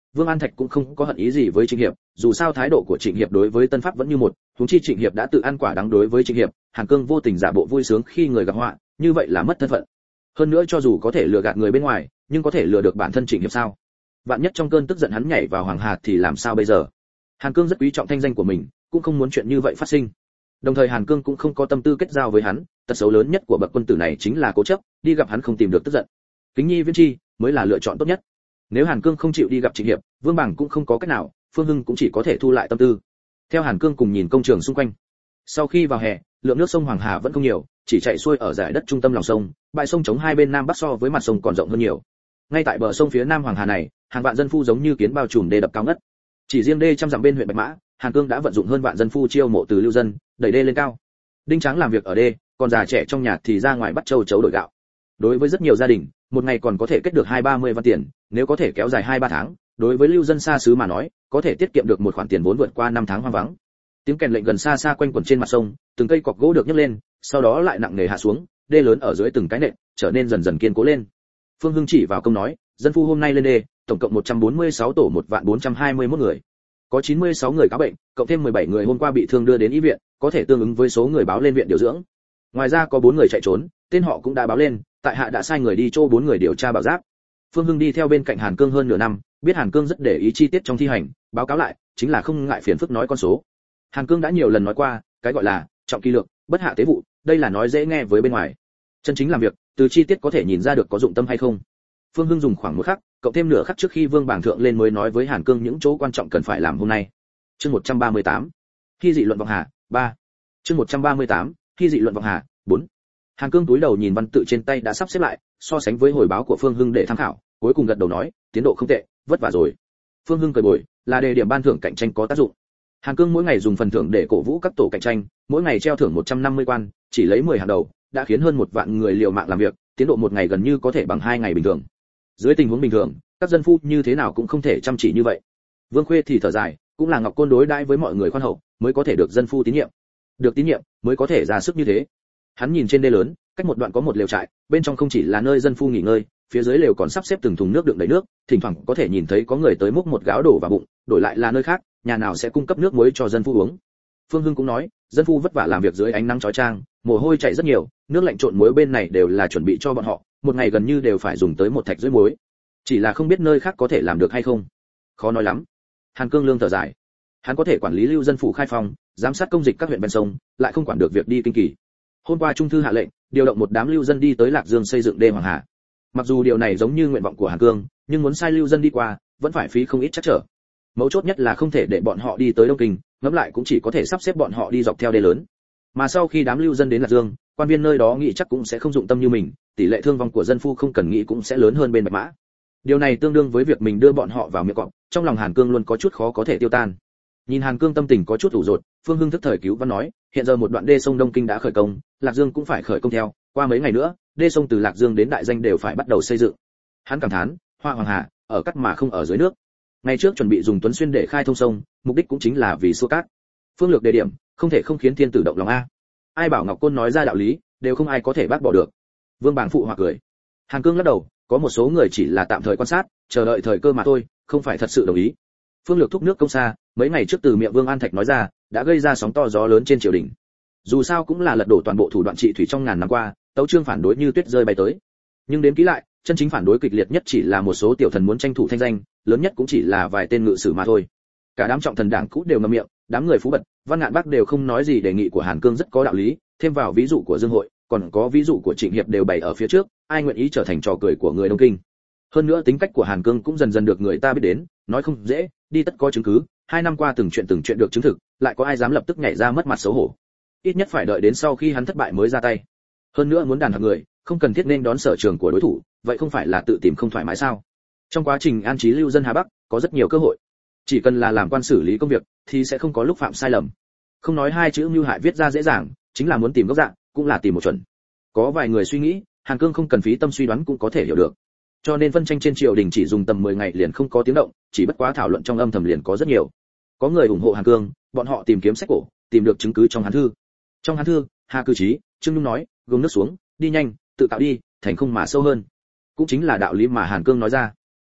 Vương An Thạch cũng không có hận ý gì với Trịnh Hiệp, dù sao thái độ của Trịnh Hiệp đối với Tân Pháp vẫn như một, huống chi Trịnh Hiệp đã tự ăn quả đắng đối với Trịnh Hiệp, Hàn Cương vô tình giả bộ vui sướng khi người gặp họa, như vậy là mất thân phận. Hơn nữa cho dù có thể lừa gạt người bên ngoài, nhưng có thể lừa được bản thân Trịnh Hiệp sao? Vạn nhất trong cơn tức giận hắn nhảy vào Hoàng Hà thì làm sao bây giờ? Hàn Cương rất quý trọng thanh danh của mình, cũng không muốn chuyện như vậy phát sinh. Đồng thời Hàn Cương cũng không có tâm tư kết giao với hắn, tật xấu lớn nhất của bậc quân tử này chính là cố chấp, đi gặp hắn không tìm được tức giận. Kính nhi viễn chi mới là lựa chọn tốt nhất. Nếu Hàn Cương không chịu đi gặp Trịnh Hiệp, Vương Bảng cũng không có cách nào, Phương Hưng cũng chỉ có thể thu lại tâm tư. Theo Hàn Cương cùng nhìn công trường xung quanh. Sau khi vào hè, lượng nước sông Hoàng Hà vẫn không nhiều, chỉ chảy xuôi ở dải đất trung tâm lòng sông, bãi sông chống hai bên nam bắc so với mặt sông còn rộng hơn nhiều. Ngay tại bờ sông phía nam Hoàng Hà này, hàng vạn dân phu giống như kiến bao trùm đê đập cao ngất. Chỉ riêng đê trăm dặm bên huyện Bạch Mã, Hàn Cương đã vận dụng hơn vạn dân phu chiêu mộ từ lưu dân, đẩy đê lên cao. Đinh Tráng làm việc ở đê, còn già trẻ trong nhà thì ra ngoài bắt trâu chấu đổi gạo. Đối với rất nhiều gia đình, một ngày còn có thể kết được hai ba mươi văn tiền, nếu có thể kéo dài hai ba tháng, đối với lưu dân xa xứ mà nói, có thể tiết kiệm được một khoản tiền vốn vượt qua năm tháng hoang vắng. Tiếng kèn lệnh gần xa xa quanh quẩn trên mặt sông, từng cây cọc gỗ được nhấc lên, sau đó lại nặng nề hạ xuống, đê lớn ở dưới từng cái nệm, trở nên dần dần kiên cố lên. Phương Hưng chỉ vào công nói, dân phu hôm nay lên đê, tổng cộng một trăm bốn mươi sáu tổ một vạn bốn trăm hai mươi mốt người. Có chín mươi sáu người cáo bệnh, cộng thêm mười bảy người hôm qua bị thương đưa đến y viện, có thể tương ứng với số người báo lên viện điều dưỡng. Ngoài ra có bốn người chạy trốn, tên họ cũng đã báo lên, tại hạ đã sai người đi chỗ bốn người điều tra bảo giáp. Phương Hưng đi theo bên cạnh Hàn Cương hơn nửa năm, biết Hàn Cương rất để ý chi tiết trong thi hành, báo cáo lại, chính là không ngại phiền phức nói con số. Hàn Cương đã nhiều lần nói qua, cái gọi là trọng kỳ lược, bất hạ tế vụ, đây là nói dễ nghe với bên ngoài. Chân chính làm việc, từ chi tiết có thể nhìn ra được có dụng tâm hay không. Phương Hưng dùng khoảng một khắc, cộng thêm nửa khắc trước khi Vương Bảng thượng lên mới nói với Hàn Cương những chỗ quan trọng cần phải làm hôm nay. Chương một trăm ba mươi tám. Khi dị luận vọng hà, ba. Chương một trăm ba mươi tám. Khi dị luận vọng hà, bốn. Hàn Cương túi đầu nhìn văn tự trên tay đã sắp xếp lại, so sánh với hồi báo của Phương Hưng để tham khảo, cuối cùng gật đầu nói, tiến độ không tệ, vất vả rồi. Phương Hưng cười bồi, là đề điểm ban thưởng cạnh tranh có tác dụng. Hàn Cương mỗi ngày dùng phần thưởng để cổ vũ các tổ cạnh tranh, mỗi ngày treo thưởng một trăm năm mươi quan, chỉ lấy mười hàng đầu, đã khiến hơn một vạn người liều mạng làm việc, tiến độ một ngày gần như có thể bằng hai ngày bình thường. Dưới tình huống bình thường, các dân phu như thế nào cũng không thể chăm chỉ như vậy. Vương Khuê thì thở dài, cũng là Ngọc Côn đối đãi với mọi người khoan hậu, mới có thể được dân phu tín nhiệm. Được tín nhiệm, mới có thể ra sức như thế. Hắn nhìn trên đê lớn, cách một đoạn có một lều trại, bên trong không chỉ là nơi dân phu nghỉ ngơi, phía dưới lều còn sắp xếp từng thùng nước đựng đầy nước, thỉnh thoảng có thể nhìn thấy có người tới múc một gáo đổ vào bụng, đổi lại là nơi khác, nhà nào sẽ cung cấp nước muối cho dân phu uống. Phương Hưng cũng nói, dân phu vất vả làm việc dưới ánh nắng chói chang, mồ hôi chảy rất nhiều, nước lạnh trộn muối bên này đều là chuẩn bị cho bọn họ, một ngày gần như đều phải dùng tới một thạch rưỡi muối. Chỉ là không biết nơi khác có thể làm được hay không. Khó nói lắm. Hàn Cương Lương thở dài. Hắn có thể quản lý lưu dân phủ khai phong, giám sát công dịch các huyện ven sông, lại không quản được việc đi kinh kỳ. Hôm qua trung thư hạ lệnh, điều động một đám lưu dân đi tới Lạc Dương xây dựng đê Hoàng Hà. Mặc dù điều này giống như nguyện vọng của Hàn Cương, nhưng muốn sai lưu dân đi qua, vẫn phải phí không ít trắc trở. Mấu chốt nhất là không thể để bọn họ đi tới Đông Kinh, ngẫm lại cũng chỉ có thể sắp xếp bọn họ đi dọc theo đê lớn. Mà sau khi đám lưu dân đến Lạc Dương, quan viên nơi đó nghĩ chắc cũng sẽ không dụng tâm như mình, tỷ lệ thương vong của dân phu không cần nghĩ cũng sẽ lớn hơn bên Bạch Mã. Điều này tương đương với việc mình đưa bọn họ vào miệng cọp, trong lòng Hàn Cương luôn có chút khó có thể tiêu tan. Nhìn Hàn Cương tâm tình có chút ủ rột, Phương Hưng thức thời cứu văn nói, hiện giờ một đoạn đê sông Đông Kinh đã khởi công, Lạc Dương cũng phải khởi công theo, qua mấy ngày nữa, đê sông từ Lạc Dương đến Đại Danh đều phải bắt đầu xây dựng. Hắn cảm thán, Hoa Hoàng Hà, ở cắt mà không ở dưới nước. Ngày trước chuẩn bị dùng tuấn xuyên để khai thông sông, mục đích cũng chính là vì xua cát. Phương lược đề điểm, không thể không khiến thiên tử động lòng a. Ai bảo Ngọc Côn nói ra đạo lý, đều không ai có thể bác bỏ được. Vương Bàng phụ hòa cười. Hàn Cương lắc đầu, có một số người chỉ là tạm thời quan sát, chờ đợi thời cơ mà thôi, không phải thật sự đồng ý. Phương lược thúc nước công xa, mấy ngày trước từ miệng Vương An Thạch nói ra, đã gây ra sóng to gió lớn trên triều đình. Dù sao cũng là lật đổ toàn bộ thủ đoạn trị thủy trong ngàn năm qua, tấu chương phản đối như tuyết rơi bay tới. Nhưng đến kỹ lại, chân chính phản đối kịch liệt nhất chỉ là một số tiểu thần muốn tranh thủ thanh danh, lớn nhất cũng chỉ là vài tên ngự sử mà thôi. Cả đám trọng thần đảng cũ đều ngậm miệng, đám người phú bật, Văn Ngạn Bác đều không nói gì, đề nghị của Hàn Cương rất có đạo lý, thêm vào ví dụ của Dương Hội, còn có ví dụ của Trịnh Hiệp đều bày ở phía trước, ai nguyện ý trở thành trò cười của người Đông Kinh. Hơn nữa tính cách của Hàn Cương cũng dần dần được người ta biết đến, nói không dễ, đi tất có chứng cứ, hai năm qua từng chuyện từng chuyện được chứng thực, lại có ai dám lập tức nhảy ra mất mặt xấu hổ. Ít nhất phải đợi đến sau khi hắn thất bại mới ra tay. Hơn nữa muốn đàn hạc người, không cần thiết nên đón sở trường của đối thủ, vậy không phải là tự tìm không thoải mái sao? Trong quá trình an trí lưu dân Hà Bắc, có rất nhiều cơ hội. Chỉ cần là làm quan xử lý công việc, thì sẽ không có lúc phạm sai lầm. Không nói hai chữ mưu hại viết ra dễ dàng, chính là muốn tìm gốc dạng, cũng là tìm một chuẩn. Có vài người suy nghĩ, Hàn Cương không cần phí tâm suy đoán cũng có thể hiểu được. Cho nên phân tranh trên triều đình chỉ dùng tầm mười ngày liền không có tiếng động, chỉ bất quá thảo luận trong âm thầm liền có rất nhiều. Có người ủng hộ Hàn Cương, bọn họ tìm kiếm sách cổ, tìm được chứng cứ trong Hán thư. Trong Hán thư, Hà Cư Chí, Trương Nhung nói, gương nước xuống, đi nhanh, tự tạo đi, thành không mà sâu hơn. Cũng chính là đạo lý mà Hàn Cương nói ra.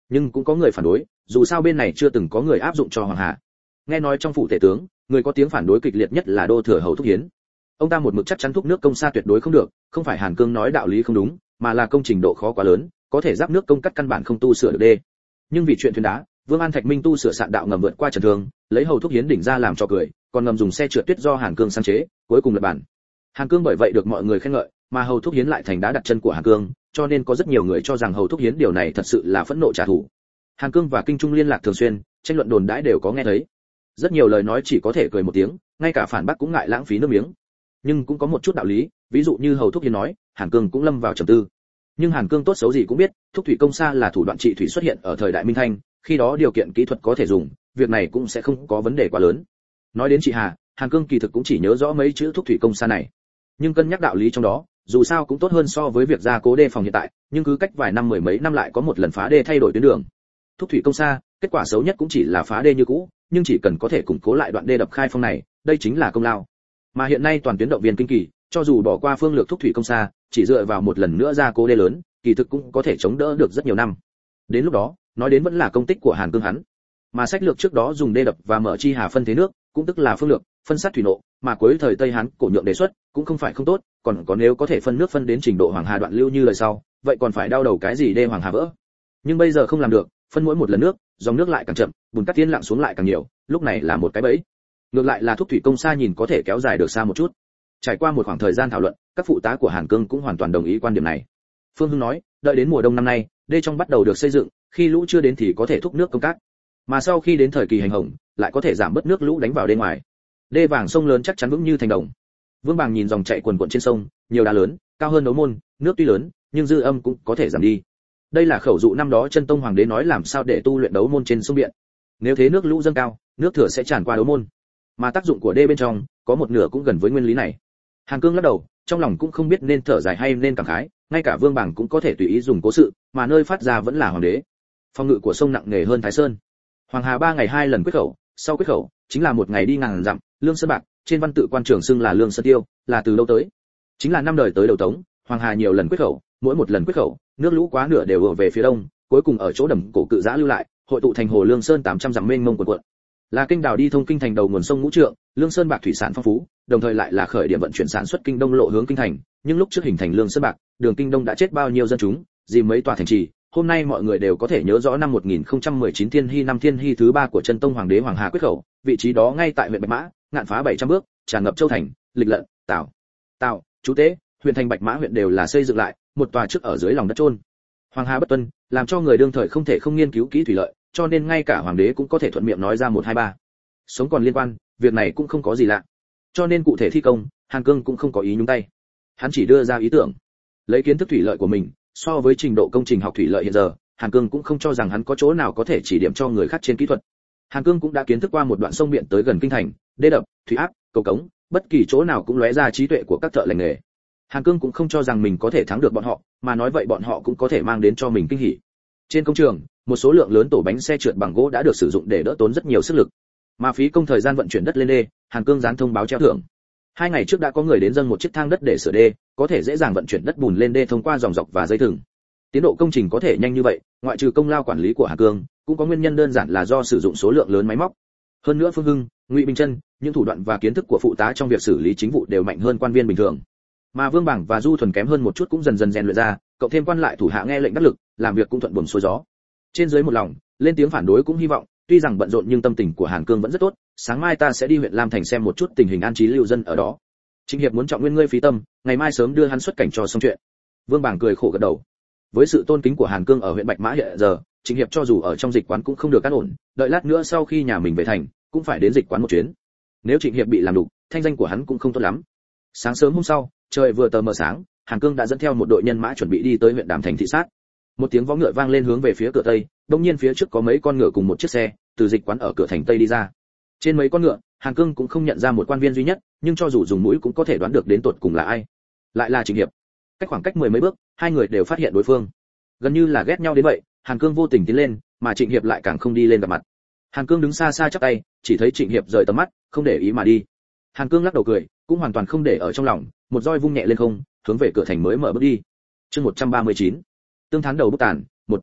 nhưng cũng có người phản đối, dù sao bên này chưa từng có người áp dụng cho Hoàng Hà. Nghe nói trong phủ tể tướng, người có tiếng phản đối kịch liệt nhất là Đô Thừa Hầu Thúc Hiến. Ông ta một mực chắc chắn thúc nước công xa tuyệt đối không được, không phải Hàn Cương nói đạo lý không đúng, mà là công trình độ khó quá lớn, có thể giáp nước công cắt căn bản không tu sửa được đê. Nhưng vì chuyện thuyền đá, Vương An Thạch Minh tu sửa sạn đạo ngầm vượt qua Trần Thương, lấy Hầu Thúc Hiến đỉnh ra làm trò cười, còn ngầm dùng xe trượt tuyết do Hàn Cương sáng chế, cuối cùng lật bản. Hàn Cương bởi vậy được mọi người khen ngợi, mà Hầu Thúc Hiến lại thành đá đặt chân của Hàn Cương, cho nên có rất nhiều người cho rằng Hầu Thúc Hiến điều này thật sự là phẫn nộ trả thù. Hàn Cương và Kinh Trung liên lạc thường xuyên, tranh luận đồn đãi đều có nghe thấy. Rất nhiều lời nói chỉ có thể cười một tiếng, ngay cả phản bác cũng ngại lãng phí nước miếng. Nhưng cũng có một chút đạo lý, ví dụ như Hầu Thúc Hiến nói, Hàn Cương cũng lâm vào trầm tư. Nhưng Hàn Cương tốt xấu gì cũng biết, thúc thủy công xa là thủ đoạn trị thủy xuất hiện ở thời đại Minh Thanh, khi đó điều kiện kỹ thuật có thể dùng, việc này cũng sẽ không có vấn đề quá lớn. Nói đến chị Hà, Hàn Cương kỳ thực cũng chỉ nhớ rõ mấy chữ thúc thủy công xa này. Nhưng cân nhắc đạo lý trong đó, dù sao cũng tốt hơn so với việc gia cố đê phòng hiện tại, nhưng cứ cách vài năm mười mấy năm lại có một lần phá đê thay đổi tuyến đường. Thúc thủy công xa, kết quả xấu nhất cũng chỉ là phá đê như cũ, nhưng chỉ cần có thể củng cố lại đoạn đê đập khai phong này, đây chính là công lao. Mà hiện nay toàn tuyến động viên kinh kỳ, cho dù bỏ qua phương lược thúc thủy công xa, chỉ dựa vào một lần nữa gia cố đê lớn, kỳ thực cũng có thể chống đỡ được rất nhiều năm. Đến lúc đó, nói đến vẫn là công tích của Hàn Cương hắn. Mà sách lược trước đó dùng đê đập và mở chi hà phân thế nước, cũng tức là phương lược phân sát thủy nộ, mà cuối thời Tây Hán cổ nhượng đề xuất, cũng không phải không tốt, còn có nếu có thể phân nước phân đến trình độ Hoàng Hà đoạn lưu như lời sau, vậy còn phải đau đầu cái gì đê Hoàng Hà vỡ. Nhưng bây giờ không làm được, phân mỗi một lần nước, dòng nước lại càng chậm, bùn cát tiên lặng xuống lại càng nhiều, lúc này là một cái bẫy. Ngược lại là thúc thủy công xa nhìn có thể kéo dài được xa một chút. Trải qua một khoảng thời gian thảo luận, các phụ tá của Hàn Cương cũng hoàn toàn đồng ý quan điểm này. Phương Hưng nói, đợi đến mùa đông năm nay, đê trong bắt đầu được xây dựng, khi lũ chưa đến thì có thể thúc nước công cát. Mà sau khi đến thời kỳ hành hồng, lại có thể giảm bớt nước lũ đánh vào đê ngoài. Đê vàng sông lớn chắc chắn vững như thành đồng. Vương Bàng nhìn dòng chảy quần quần trên sông, nhiều đá lớn, cao hơn đấu môn, nước tuy lớn, nhưng dư âm cũng có thể giảm đi. Đây là khẩu dụ năm đó Chân Tông Hoàng đế nói làm sao để tu luyện đấu môn trên sông Biện. Nếu thế nước lũ dâng cao, nước thừa sẽ tràn qua đấu môn. Mà tác dụng của đê bên trong, có một nửa cũng gần với nguyên lý này. Hàn Cương lắc đầu, trong lòng cũng không biết nên thở dài hay nên cảm khái, ngay cả Vương Bàng cũng có thể tùy ý dùng cố sự, mà nơi phát ra vẫn là hoàng đế. Phong ngự của sông nặng nề hơn Thái Sơn. Hoàng Hà ba ngày hai lần quyết khẩu, sau quyết khẩu chính là một ngày đi ngàn dặm, lương sơn bạc, trên văn tự quan trường xưng là lương sơn tiêu, là từ lâu tới. Chính là năm đời tới đầu Tống, Hoàng Hà nhiều lần quyết khẩu, mỗi một lần quyết khẩu, nước lũ quá nửa đều đổ về phía đông, cuối cùng ở chỗ đầm cổ cự giã lưu lại, hội tụ thành hồ Lương Sơn tám trăm dặm mênh mông cuộn cuộn. Là kinh đào đi thông kinh thành đầu nguồn sông Ngũ Trượng, Lương Sơn bạc thủy sản phong phú, đồng thời lại là khởi điểm vận chuyển sản xuất kinh đông lộ hướng kinh thành, nhưng lúc trước hình thành Lương Sơn bạc, đường kinh đông đã chết bao nhiêu dân chúng, gì mấy tòa thành trì. Hôm nay mọi người đều có thể nhớ rõ năm một nghìn không trăm mười chín Thiên Hy năm Thiên Hy thứ ba của Chân Tông Hoàng đế Hoàng Hà quyết khẩu, vị trí đó ngay tại huyện Bạch Mã, ngạn phá bảy trăm bước, tràn ngập Châu thành, Lịch Lận, Tào, Tào, Chú Tế, huyện thành Bạch Mã huyện đều là xây dựng lại, một tòa trước ở dưới lòng đất chôn. Hoàng Hà bất tuân, làm cho người đương thời không thể không nghiên cứu kỹ thủy lợi, cho nên ngay cả hoàng đế cũng có thể thuận miệng nói ra một hai ba. Sống còn liên quan, việc này cũng không có gì lạ. Cho nên cụ thể thi công, Hàn Cương cũng không có ý nhúng tay. Hắn chỉ đưa ra ý tưởng, lấy kiến thức thủy lợi của mình, so với trình độ công trình học thủy lợi hiện giờ, Hàn Cương cũng không cho rằng hắn có chỗ nào có thể chỉ điểm cho người khác trên kỹ thuật. Hàn Cương cũng đã kiến thức qua một đoạn sông Biện tới gần kinh thành, đê đập, thủy áp, cầu cống, bất kỳ chỗ nào cũng lóe ra trí tuệ của các thợ lành nghề. Hàn Cương cũng không cho rằng mình có thể thắng được bọn họ, mà nói vậy bọn họ cũng có thể mang đến cho mình kinh hỉ. Trên công trường, một số lượng lớn tổ bánh xe trượt bằng gỗ đã được sử dụng để đỡ tốn rất nhiều sức lực. Mà phí công thời gian vận chuyển đất lên đê, Hàn Cương dán thông báo treo thưởng. Hai ngày trước đã có người đến dâng một chiếc thang đất để sửa đê, có thể dễ dàng vận chuyển đất bùn lên đê thông qua dòng dọc và dây thừng. Tiến độ công trình có thể nhanh như vậy, ngoại trừ công lao quản lý của Hàn Cương, cũng có nguyên nhân đơn giản là do sử dụng số lượng lớn máy móc. Hơn nữa Phương Hưng, Ngụy Bình Chân, những thủ đoạn và kiến thức của phụ tá trong việc xử lý chính vụ đều mạnh hơn quan viên bình thường. Mà Vương Bảng và Du Thuần kém hơn một chút cũng dần dần rèn luyện ra, cộng thêm quan lại thủ hạ nghe lệnh đắc lực, làm việc cũng thuận buồm xuôi gió. Trên dưới một lòng, lên tiếng phản đối cũng hy vọng, tuy rằng bận rộn nhưng tâm tình của Hàn Cương vẫn rất tốt, sáng mai ta sẽ đi huyện Lam Thành xem một chút tình hình an trí lưu dân ở đó. Trịnh Hiệp muốn trọng nguyên ngươi phí tâm, ngày mai sớm đưa hắn xuất cảnh cho xong chuyện. Vương Bảng cười khổ gật đầu. Với sự tôn kính của Hàn Cương ở huyện Bạch Mã hiện giờ, Trịnh Hiệp cho dù ở trong dịch quán cũng không được an ổn, đợi lát nữa sau khi nhà mình về thành, cũng phải đến dịch quán một chuyến. Nếu Trịnh Hiệp bị làm đục, thanh danh của hắn cũng không tốt lắm. Sáng sớm hôm sau, trời vừa tờ mờ sáng, Hàn Cương đã dẫn theo một đội nhân mã chuẩn bị đi tới huyện Đàm Thành thị sát. Một tiếng vó ngựa vang lên hướng về phía cửa tây, đột nhiên phía trước có mấy con ngựa cùng một chiếc xe từ dịch quán ở cửa thành tây đi ra. Trên mấy con ngựa, Hàn Cương cũng không nhận ra một quan viên duy nhất, nhưng cho dù dùng mũi cũng có thể đoán được đến tột cùng là ai. Lại là Trịnh Hiệp. Cách khoảng cách mười mấy bước, hai người đều phát hiện đối phương. Gần như là ghét nhau đến vậy, Hàn Cương vô tình tiến lên, mà Trịnh Hiệp lại càng không đi lên gặp mặt. Hàn Cương đứng xa xa chắp tay, chỉ thấy Trịnh Hiệp rời tầm mắt, không để ý mà đi. Hàn Cương lắc đầu cười, cũng hoàn toàn không để ở trong lòng, một roi vung nhẹ lên không, hướng về cửa thành mới mở bước đi. Chương một trăm ba mươi chín. Tương thán đầu bức tàn, một.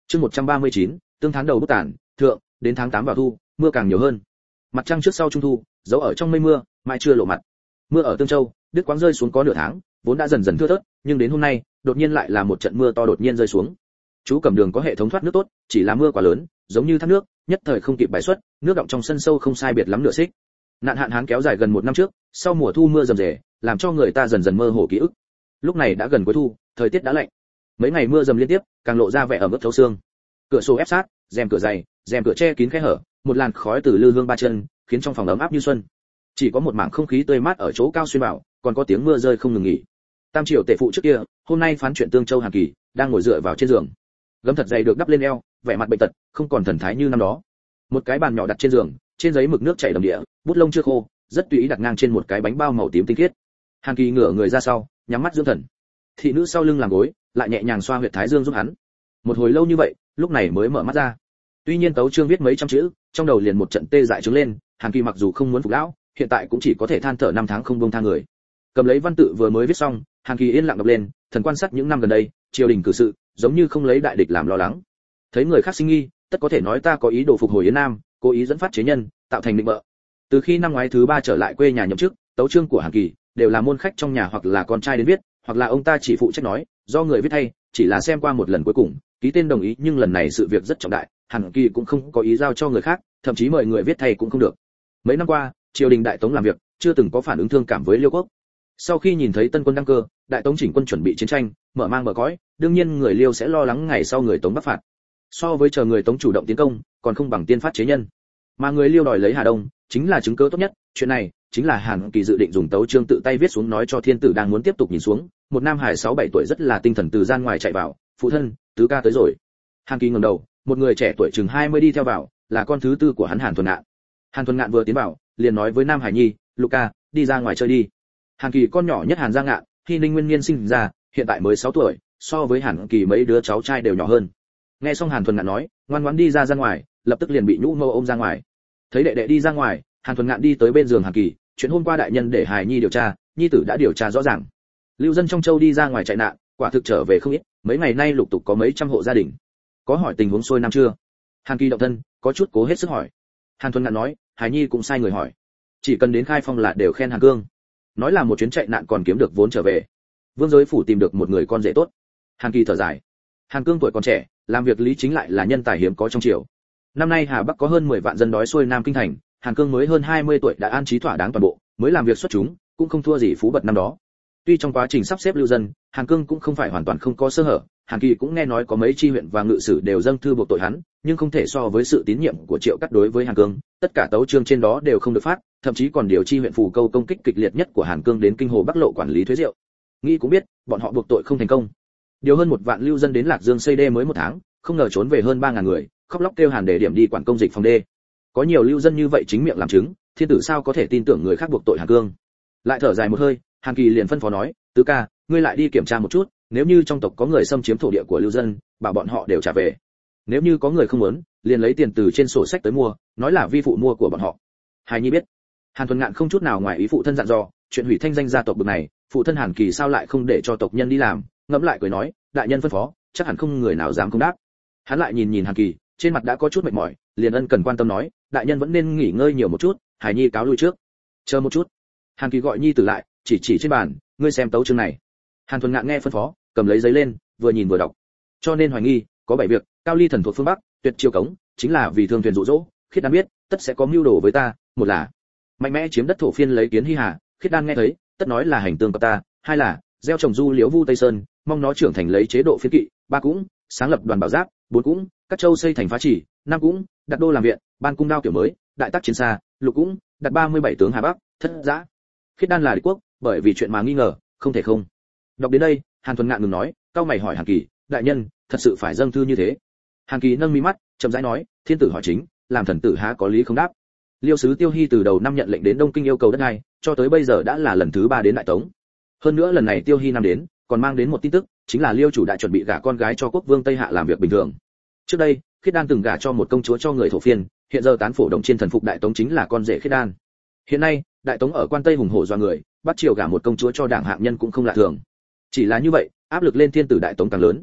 Chương một trăm ba mươi chín, tương tháng đầu bút tàn, thượng, đến tháng tám vào thu, mưa càng nhiều hơn. Mặt trăng trước sau trung thu, giấu ở trong mây mưa, mai chưa lộ mặt. Mưa ở Tương Châu, đứt quãng rơi xuống có nửa tháng, vốn đã dần dần thưa thớt, nhưng đến hôm nay, đột nhiên lại là một trận mưa to đột nhiên rơi xuống. Chú Cẩm Đường có hệ thống thoát nước tốt, chỉ là mưa quá lớn, giống như thác nước, nhất thời không kịp bài xuất, nước đọng trong sân sâu không sai biệt lắm nửa xích. Nạn hạn hán kéo dài gần một năm trước, sau mùa thu mưa rầm rề, làm cho người ta dần dần mơ hồ ký ức. Lúc này đã gần cuối thu, thời tiết đã lạnh. Mấy ngày mưa dầm liên tiếp, càng lộ ra vẻ ẩm ướt thấu xương. Cửa sổ ép sát, rèm cửa dày, rèm cửa che kín khe hở, một làn khói từ lư hương ba chân, khiến trong phòng ấm áp như xuân. Chỉ có một mảng không khí tươi mát ở chỗ cao xuyên vào, còn có tiếng mưa rơi không ngừng nghỉ. Tam Triều tể phụ trước kia, hôm nay phán chuyện Tương Châu Hàn Kỳ, đang ngồi dựa vào trên giường. Gấm thật dày được đắp lên eo, vẻ mặt bệnh tật, không còn thần thái như năm đó. Một cái bàn nhỏ đặt trên giường, trên giấy mực nước chảy đầm đìa, bút lông chưa khô, rất tùy ý đặt ngang trên một cái bánh bao màu tím tinh khiết. Hàn Kỳ ngửa người ra sau, nhắm mắt dưỡng thần. Thị nữ sau lưng làm gối, lại nhẹ nhàng xoa huyệt thái dương giúp hắn. Một hồi lâu như vậy, lúc này mới mở mắt ra. Tuy nhiên tấu chương viết mấy trăm chữ, trong đầu liền một trận tê dại trướng lên, Hàn Kỳ mặc dù không muốn phục lão, hiện tại cũng chỉ có thể than thở năm tháng không buông tha người. Cầm lấy văn tự vừa mới viết xong, Hàn Kỳ yên lặng đọc lên, thần quan sát những năm gần đây, triều đình cử sự, giống như không lấy đại địch làm lo lắng. Thấy người khác sinh nghi, tất có thể nói ta có ý đồ phục hồi Yến Nam, cố ý dẫn phát chế nhân, tạo thành định bợ. Từ khi năm ngoái thứ ba trở lại quê nhà nhậm chức, tấu chương của Hàn Kỳ đều là môn khách trong nhà hoặc là con trai đến viết, hoặc là ông ta chỉ phụ trách nói, do người viết thay, chỉ là xem qua một lần cuối cùng, ký tên đồng ý, nhưng lần này sự việc rất trọng đại, Hàn Kỳ cũng không có ý giao cho người khác, thậm chí mời người viết thay cũng không được. Mấy năm qua, triều đình đại tống làm việc, chưa từng có phản ứng thương cảm với Liêu quốc. Sau khi nhìn thấy tân quân đăng cơ, đại tống chỉnh quân chuẩn bị chiến tranh, mở mang mở cõi, đương nhiên người Liêu sẽ lo lắng ngày sau người tống bắc phạt. So với chờ người tống chủ động tiến công, còn không bằng tiên phát chế nhân. Mà người Liêu đòi lấy Hà Đông, chính là chứng cứ tốt nhất, chuyện này chính là Hàn Kỳ dự định dùng tấu chương tự tay viết xuống nói cho thiên tử đang muốn tiếp tục nhìn xuống. Một nam hải sáu bảy tuổi rất là tinh thần từ gian ngoài chạy vào, phụ thân, tứ ca tới rồi. Hàn Kỳ ngẩng đầu, một người trẻ tuổi chừng hai mươi đi theo vào, là con thứ tư của hắn Hàn Thuần Ngạn. Hàn Thuần Ngạn vừa tiến vào, liền nói với Nam Hải Nhi, Luca, đi ra ngoài chơi đi. Hàn Kỳ con nhỏ nhất Hàn Gia Ngạn, khi Ninh Nguyên Niên sinh ra, hiện tại mới sáu tuổi, so với Hàn Kỳ mấy đứa cháu trai đều nhỏ hơn. Nghe xong Hàn Thuần Ngạn nói, ngoan ngoãn đi ra ra ngoài, lập tức liền bị nhũ mâu ôm ra ngoài. Thấy đệ đệ đi ra ngoài, Hàn Thuần Ngạn đi tới bên giường Hàn Kỳ, chuyện hôm qua đại nhân để Hải Nhi điều tra, nhi tử đã điều tra rõ ràng. Lưu dân trong châu đi ra ngoài chạy nạn, quả thực trở về không ít, mấy ngày nay lục tục có mấy trăm hộ gia đình. Có hỏi tình huống xuôi năm chưa? Hàn Kỳ động thân, có chút cố hết sức hỏi. Hàn Thuần Ngạn nói, Hải Nhi cũng sai người hỏi, chỉ cần đến Khai Phong là đều khen Hàn Cương, nói là một chuyến chạy nạn còn kiếm được vốn trở về. Vương giới phủ tìm được một người con rể tốt. Hàn Kỳ thở dài. Hàn Cương tuổi còn trẻ, làm việc lý chính lại là nhân tài hiếm có trong triều. Năm nay Hà Bắc có hơn mười vạn dân đói xuôi nam kinh thành, Hàn Cương mới hơn hai mươi tuổi đã an trí thỏa đáng toàn bộ, mới làm việc xuất chúng, cũng không thua gì Phú Bật năm đó. Tuy trong quá trình sắp xếp lưu dân, Hàn Cương cũng không phải hoàn toàn không có sơ hở, Hàn Kỳ cũng nghe nói có mấy chi huyện và ngự sử đều dâng thư buộc tội hắn, nhưng không thể so với sự tín nhiệm của Triệu Cắt đối với Hàn Cương, tất cả tấu chương trên đó đều không được phát, thậm chí còn điều chi huyện Phù Câu công kích kịch liệt nhất của Hàn Cương đến kinh hồ Bắc Lộ quản lý thuế rượu. Nghĩ cũng biết, bọn họ buộc tội không thành công. Điều hơn một vạn lưu dân đến Lạc Dương xây đê mới một tháng, không ngờ trốn về hơn ba ngàn người, khóc lóc kêu Hàn để điểm đi quản công dịch phòng đê. Có nhiều lưu dân như vậy chính miệng làm chứng, thiên tử sao có thể tin tưởng người khác buộc tội Hàn Cương. Lại thở dài một hơi, Hàn Kỳ liền phân phó nói, tứ ca, ngươi lại đi kiểm tra một chút, nếu như trong tộc có người xâm chiếm thổ địa của lưu dân, bảo bọn họ đều trả về. Nếu như có người không muốn, liền lấy tiền từ trên sổ sách tới mua, nói là vi phụ mua của bọn họ. Hải Nhi biết. Hàn Thuần Ngạn không chút nào ngoài ý phụ thân dặn dò, chuyện hủy thanh danh gia tộc bực này, phụ thân Hàn Kỳ sao lại không để cho tộc nhân đi làm, ngẫm lại cười nói, đại nhân phân phó, chắc hẳn không người nào dám không đáp. Hắn lại nhìn nhìn Hàn Kỳ, trên mặt đã có chút mệt mỏi, liền ân cần quan tâm nói, đại nhân vẫn nên nghỉ ngơi nhiều một chút, Hải Nhi cáo lui trước. Chờ một chút. Hàn Kỳ gọi Nhi tử lại, chỉ chỉ trên bàn, ngươi xem tấu chương này. Hàn Thuần Ngạn nghe phân phó, cầm lấy giấy lên, vừa nhìn vừa đọc. Cho nên hoài nghi, có bảy việc, cao ly thần thuộc phương Bắc, tuyệt chiêu cống, chính là vì thương thuyền dụ dỗ, Khiết Đan biết, tất sẽ có mưu đồ với ta, một là mạnh mẽ chiếm đất thổ phiên lấy kiến Hy Hà, Khiết Đan nghe thấy, tất nói là hành tương của ta, hai là gieo trồng du liễu vu Tây Sơn, mong nó trưởng thành lấy chế độ phiên kỵ, ba cũng sáng lập đoàn bảo giáp, bốn cũng các châu xây thành phá chỉ, năm cũng đặt đô làm viện, ban cung đao kiểu mới, đại tác chiến xa, lục cũng đặt ba mươi bảy tướng Hà Bắc, thất giã. Khiết Đan là địch quốc, bởi vì chuyện mà nghi ngờ, không thể không. Đọc đến đây, Hàn Thuần Ngạn ngừng nói, cao mày hỏi Hàn Kỳ, đại nhân, thật sự phải dâng thư như thế? Hàn Kỳ nâng mí mắt, chậm rãi nói, thiên tử hỏi chính, làm thần tử há có lý không đáp. Liêu sứ Tiêu Hy từ đầu năm nhận lệnh đến Đông Kinh yêu cầu đất đai, cho tới bây giờ đã là lần thứ ba đến Đại Tống. Hơn nữa lần này Tiêu Hy năm đến, còn mang đến một tin tức, chính là Liêu chủ đại chuẩn bị gả con gái cho quốc vương Tây Hạ làm việc bình thường. Trước đây, Khiết Đan từng gả cho một công chúa cho người thổ phiên, hiện giờ tán phổ động trên thần phục Đại Tống chính là con rể Khiết Đan. Hiện nay, Đại Tống ở quan Tây hùng hổ do người, bắt triều gả một công chúa cho đảng hạng nhân cũng không lạ thường. Chỉ là như vậy, áp lực lên thiên tử Đại Tống càng lớn.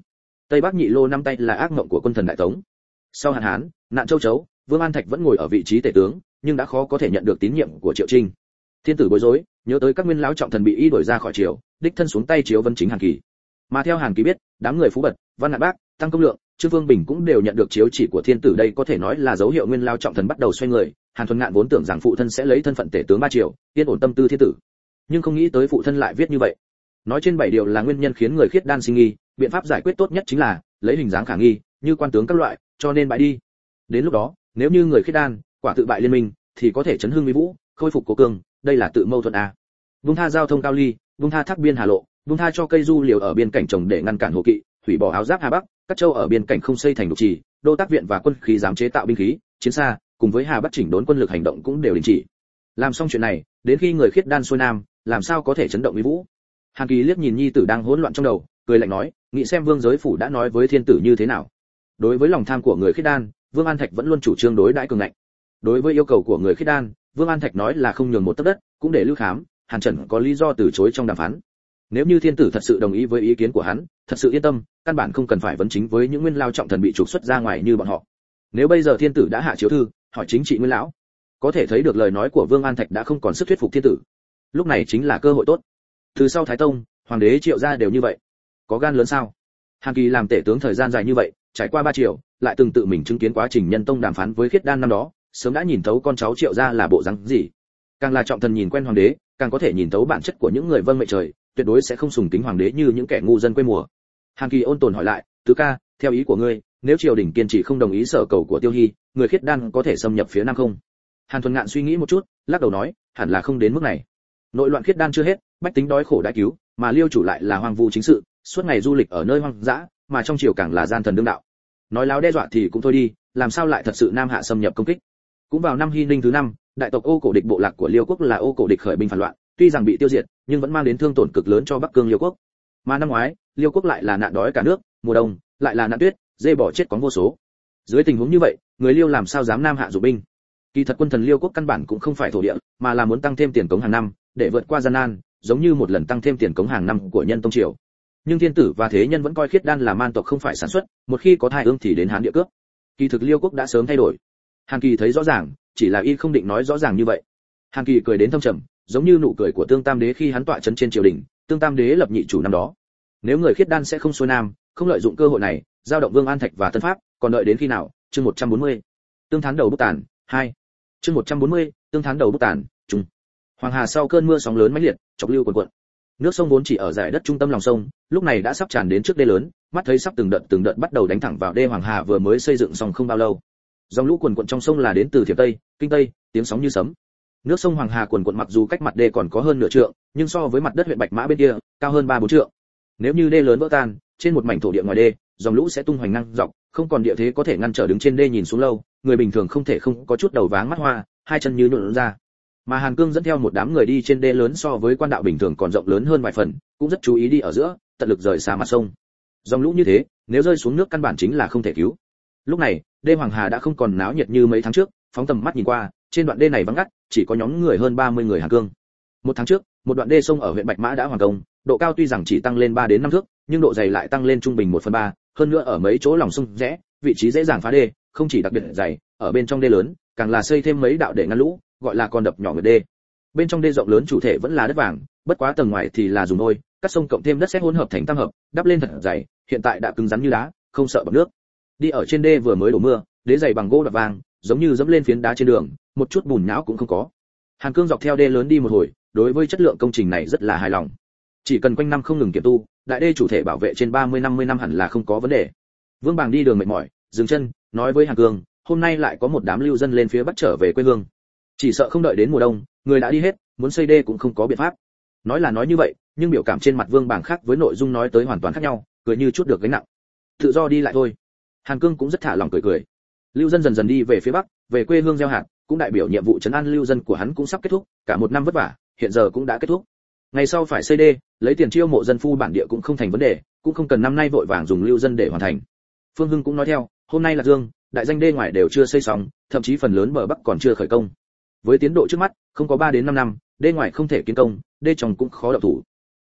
Tây Bắc nhị lô năm tay là ác mộng của quân thần đại tống. Sau hạn hán, nạn châu chấu, Vương An Thạch vẫn ngồi ở vị trí tể tướng, nhưng đã khó có thể nhận được tín nhiệm của Triệu Trinh. Thiên tử bối rối, nhớ tới các nguyên lão trọng thần bị y đuổi ra khỏi triều, đích thân xuống tay chiếu vấn chính Hàn Kỳ. Mà theo Hàn Kỳ biết, đám người Phú Bật, Văn Ngạn Bác, Tăng Công Lượng, Trương Vương Bình cũng đều nhận được chiếu chỉ của thiên tử, đây có thể nói là dấu hiệu nguyên lão trọng thần bắt đầu xoay người. Hàn Thuần Ngạn vốn tưởng rằng phụ thân sẽ lấy thân phận tể tướng ba triều, yên ổn tâm tư thiên tử, nhưng không nghĩ tới phụ thân lại viết như vậy. Nói trên bảy điều là nguyên nhân khiến người khiết đan sinh nghi, biện pháp giải quyết tốt nhất chính là lấy hình dáng khả nghi, như quan tướng các loại, cho nên bại đi. Đến lúc đó, nếu như người khiết đan quả tự bại liên minh, thì có thể chấn hưng uy vũ, khôi phục cố cương, đây là tự mâu thuẫn a. Vung tha giao thông cao ly, vung tha thác biên hà lộ, vung tha cho cây du liều ở biên cảnh trồng để ngăn cản hồ kỵ, hủy bỏ áo giáp Hà Bắc, các châu ở biên cảnh không xây thành độc trì, đô tác viện và quân khí dám chế tạo binh khí, chiến xa, cùng với Hà Bắc chỉnh đốn quân lực hành động cũng đều đình chỉ. Làm xong chuyện này, đến khi người khiết đan xuôi nam, làm sao có thể chấn động uy vũ. Hàn Kỳ liếc nhìn nhi tử đang hỗn loạn trong đầu, cười lạnh nói, nghĩ xem Vương Giới phủ đã nói với thiên tử như thế nào. Đối với lòng tham của người khiết đan, Vương An Thạch vẫn luôn chủ trương đối đãi cường ngạnh. Đối với yêu cầu của người khiết đan, Vương An Thạch nói là không nhường một tấc đất, cũng để lưu khám, Hàn Trần có lý do từ chối trong đàm phán. Nếu như thiên tử thật sự đồng ý với ý kiến của hắn, thật sự yên tâm, căn bản không cần phải vấn chính với những nguyên lao trọng thần bị trục xuất ra ngoài như bọn họ. Nếu bây giờ thiên tử đã hạ chiếu thư, hỏi chính trị nguyên lão, có thể thấy được lời nói của Vương An Thạch đã không còn sức thuyết phục thiên tử. Lúc này chính là cơ hội tốt. Từ sau Thái Tông, hoàng đế Triệu gia đều như vậy, có gan lớn sao? Hàn Kỳ làm tể tướng thời gian dài như vậy, trải qua ba triều, lại từng tự mình chứng kiến quá trình nhân tông đàm phán với khiết đan năm đó, sớm đã nhìn thấu con cháu Triệu gia là bộ dáng gì. Càng là trọng thần nhìn quen hoàng đế, càng có thể nhìn thấu bản chất của những người vâng mệnh trời, tuyệt đối sẽ không sùng kính hoàng đế như những kẻ ngu dân quê mùa. Hàn Kỳ ôn tồn hỏi lại, tứ ca, theo ý của ngươi, nếu triều đình kiên trì không đồng ý sở cầu của Tiêu Hy, người khiết đan có thể xâm nhập phía nam không? Hàn Thuần Ngạn suy nghĩ một chút, lắc đầu nói, hẳn là không đến mức này. Nội loạn khiết đan chưa hết, bách tính đói khổ đã cứu, mà Liêu chủ lại là hoang vu chính sự, suốt ngày du lịch ở nơi hoang dã, mà trong triều càng là gian thần đương đạo. Nói láo đe dọa thì cũng thôi đi, làm sao lại thật sự nam hạ xâm nhập công kích? Cũng vào năm Hy Ninh thứ năm, đại tộc Ô Cổ Địch bộ lạc của Liêu quốc là Ô Cổ Địch khởi binh phản loạn, tuy rằng bị tiêu diệt, nhưng vẫn mang đến thương tổn cực lớn cho Bắc Cương Liêu quốc. Mà năm ngoái, Liêu quốc lại là nạn đói cả nước, mùa đông lại là nạn tuyết, dê bò chết có vô số. Dưới tình huống như vậy, người Liêu làm sao dám nam hạ dụng binh? Kỳ thật quân thần Liêu quốc căn bản cũng không phải thổ địa, mà là muốn tăng thêm tiền cống hàng năm, để vượt qua gian nan, giống như một lần tăng thêm tiền cống hàng năm của nhân tông triều. Nhưng thiên tử và thế nhân vẫn coi khiết đan là man tộc không phải sản xuất, một khi có thai ương thì đến Hán địa cướp. Kỳ thực Liêu quốc đã sớm thay đổi. Hàn Kỳ thấy rõ ràng, chỉ là y không định nói rõ ràng như vậy. Hàn Kỳ cười đến thâm trầm, giống như nụ cười của Tương Tam Đế khi hắn tọa trấn trên triều đình, Tương Tam Đế lập nhị chủ năm đó. Nếu người khiết đan sẽ không xuôi nam, không lợi dụng cơ hội này, giao động Vương An Thạch và Tân Pháp, còn đợi đến khi nào? Chương một trăm bốn mươi. Tương thán đầu bức tàn, hai. Chương một trăm bốn mươi, tương thán đầu bức tàn, trung. Hoàng Hà sau cơn mưa sóng lớn mãnh liệt, chọc lưu cuồn cuộn. Nước sông vốn chỉ ở dải đất trung tâm lòng sông, lúc này đã sắp tràn đến trước đê lớn, mắt thấy sắp từng đợt từng đợt bắt đầu đánh thẳng vào đê Hoàng Hà vừa mới xây dựng xong không bao lâu. Dòng lũ cuồn cuộn trong sông là đến từ Thiểm Tây, Kinh Tây, tiếng sóng như sấm. Nước sông Hoàng Hà cuồn cuộn mặc dù cách mặt đê còn có hơn nửa trượng, nhưng so với mặt đất huyện Bạch Mã bên kia, cao hơn ba bốn trượng. Nếu như đê lớn vỡ tan, trên một mảnh thổ địa ngoài đê, dòng lũ sẽ tung hoành ngang dọc, không còn địa thế có thể ngăn trở đứng trên đê nhìn xuống lâu, người bình thường không thể không có chút đầu váng mắt hoa, hai chân như nhũn ra. Mà Hàn Cương dẫn theo một đám người đi trên đê lớn so với quan đạo bình thường còn rộng lớn hơn vài phần, cũng rất chú ý đi ở giữa, tận lực rời xa mặt sông. Dòng lũ như thế, nếu rơi xuống nước căn bản chính là không thể cứu. Lúc này, đê Hoàng Hà đã không còn náo nhiệt như mấy tháng trước, phóng tầm mắt nhìn qua, trên đoạn đê này vắng ngắt, chỉ có nhóm người hơn ba mươi người Hàn Cương. Một tháng trước, một đoạn đê sông ở huyện Bạch Mã đã hoàn công, độ cao tuy rằng chỉ tăng lên ba đến năm thước, nhưng độ dày lại tăng lên trung bình một phần ba, hơn nữa ở mấy chỗ lòng sông rẽ, vị trí dễ dàng phá đê, không chỉ đặc biệt dày, ở bên trong đê lớn, càng là xây thêm mấy đạo để ngăn lũ, gọi là con đập nhỏ người đê. Bên trong đê rộng lớn chủ thể vẫn là đất vàng, bất quá tầng ngoài thì là dùng vôi, cắt sông cộng thêm đất sét hỗn hợp thành tam hợp, đắp lên thật dày, hiện tại đã cứng rắn như đá, không sợ bọt nước. Đi ở trên đê vừa mới đổ mưa, đế dày bằng gỗ đập vàng, giống như dẫm lên phiến đá trên đường, một chút bùn nhão cũng không có. Hàn Cương dọc theo đê lớn đi một hồi, đối với chất lượng công trình này rất là hài lòng. Chỉ cần quanh năm không ngừng kiểm tu, đại đê chủ thể bảo vệ trên ba mươi năm mươi năm hẳn là không có vấn đề. Vương Bàng đi đường mệt mỏi, dừng chân, nói với Hàn Cương, hôm nay lại có một đám lưu dân lên phía bắc trở về quê hương. Chỉ sợ không đợi đến mùa đông, người đã đi hết, muốn xây đê cũng không có biện pháp. Nói là nói như vậy, nhưng biểu cảm trên mặt Vương Bàng khác với nội dung nói tới hoàn toàn khác nhau, cười như chút được gánh nặng. Tự do đi lại thôi. Hàn Cương cũng rất thả lòng cười cười. Lưu dân dần dần đi về phía bắc, về quê hương gieo hạt, cũng đại biểu nhiệm vụ trấn an lưu dân của hắn cũng sắp kết thúc, cả một năm vất vả, hiện giờ cũng đã kết thúc. Ngày sau phải xây đê, lấy tiền chiêu mộ dân phu bản địa cũng không thành vấn đề, cũng không cần năm nay vội vàng dùng lưu dân để hoàn thành. Phương Hưng cũng nói theo, hôm nay là Dương, đại danh đê ngoài đều chưa xây xong, thậm chí phần lớn bờ bắc còn chưa khởi công. Với tiến độ trước mắt, không có ba đến năm năm, đê ngoài không thể kiến công, đê trong cũng khó động thủ.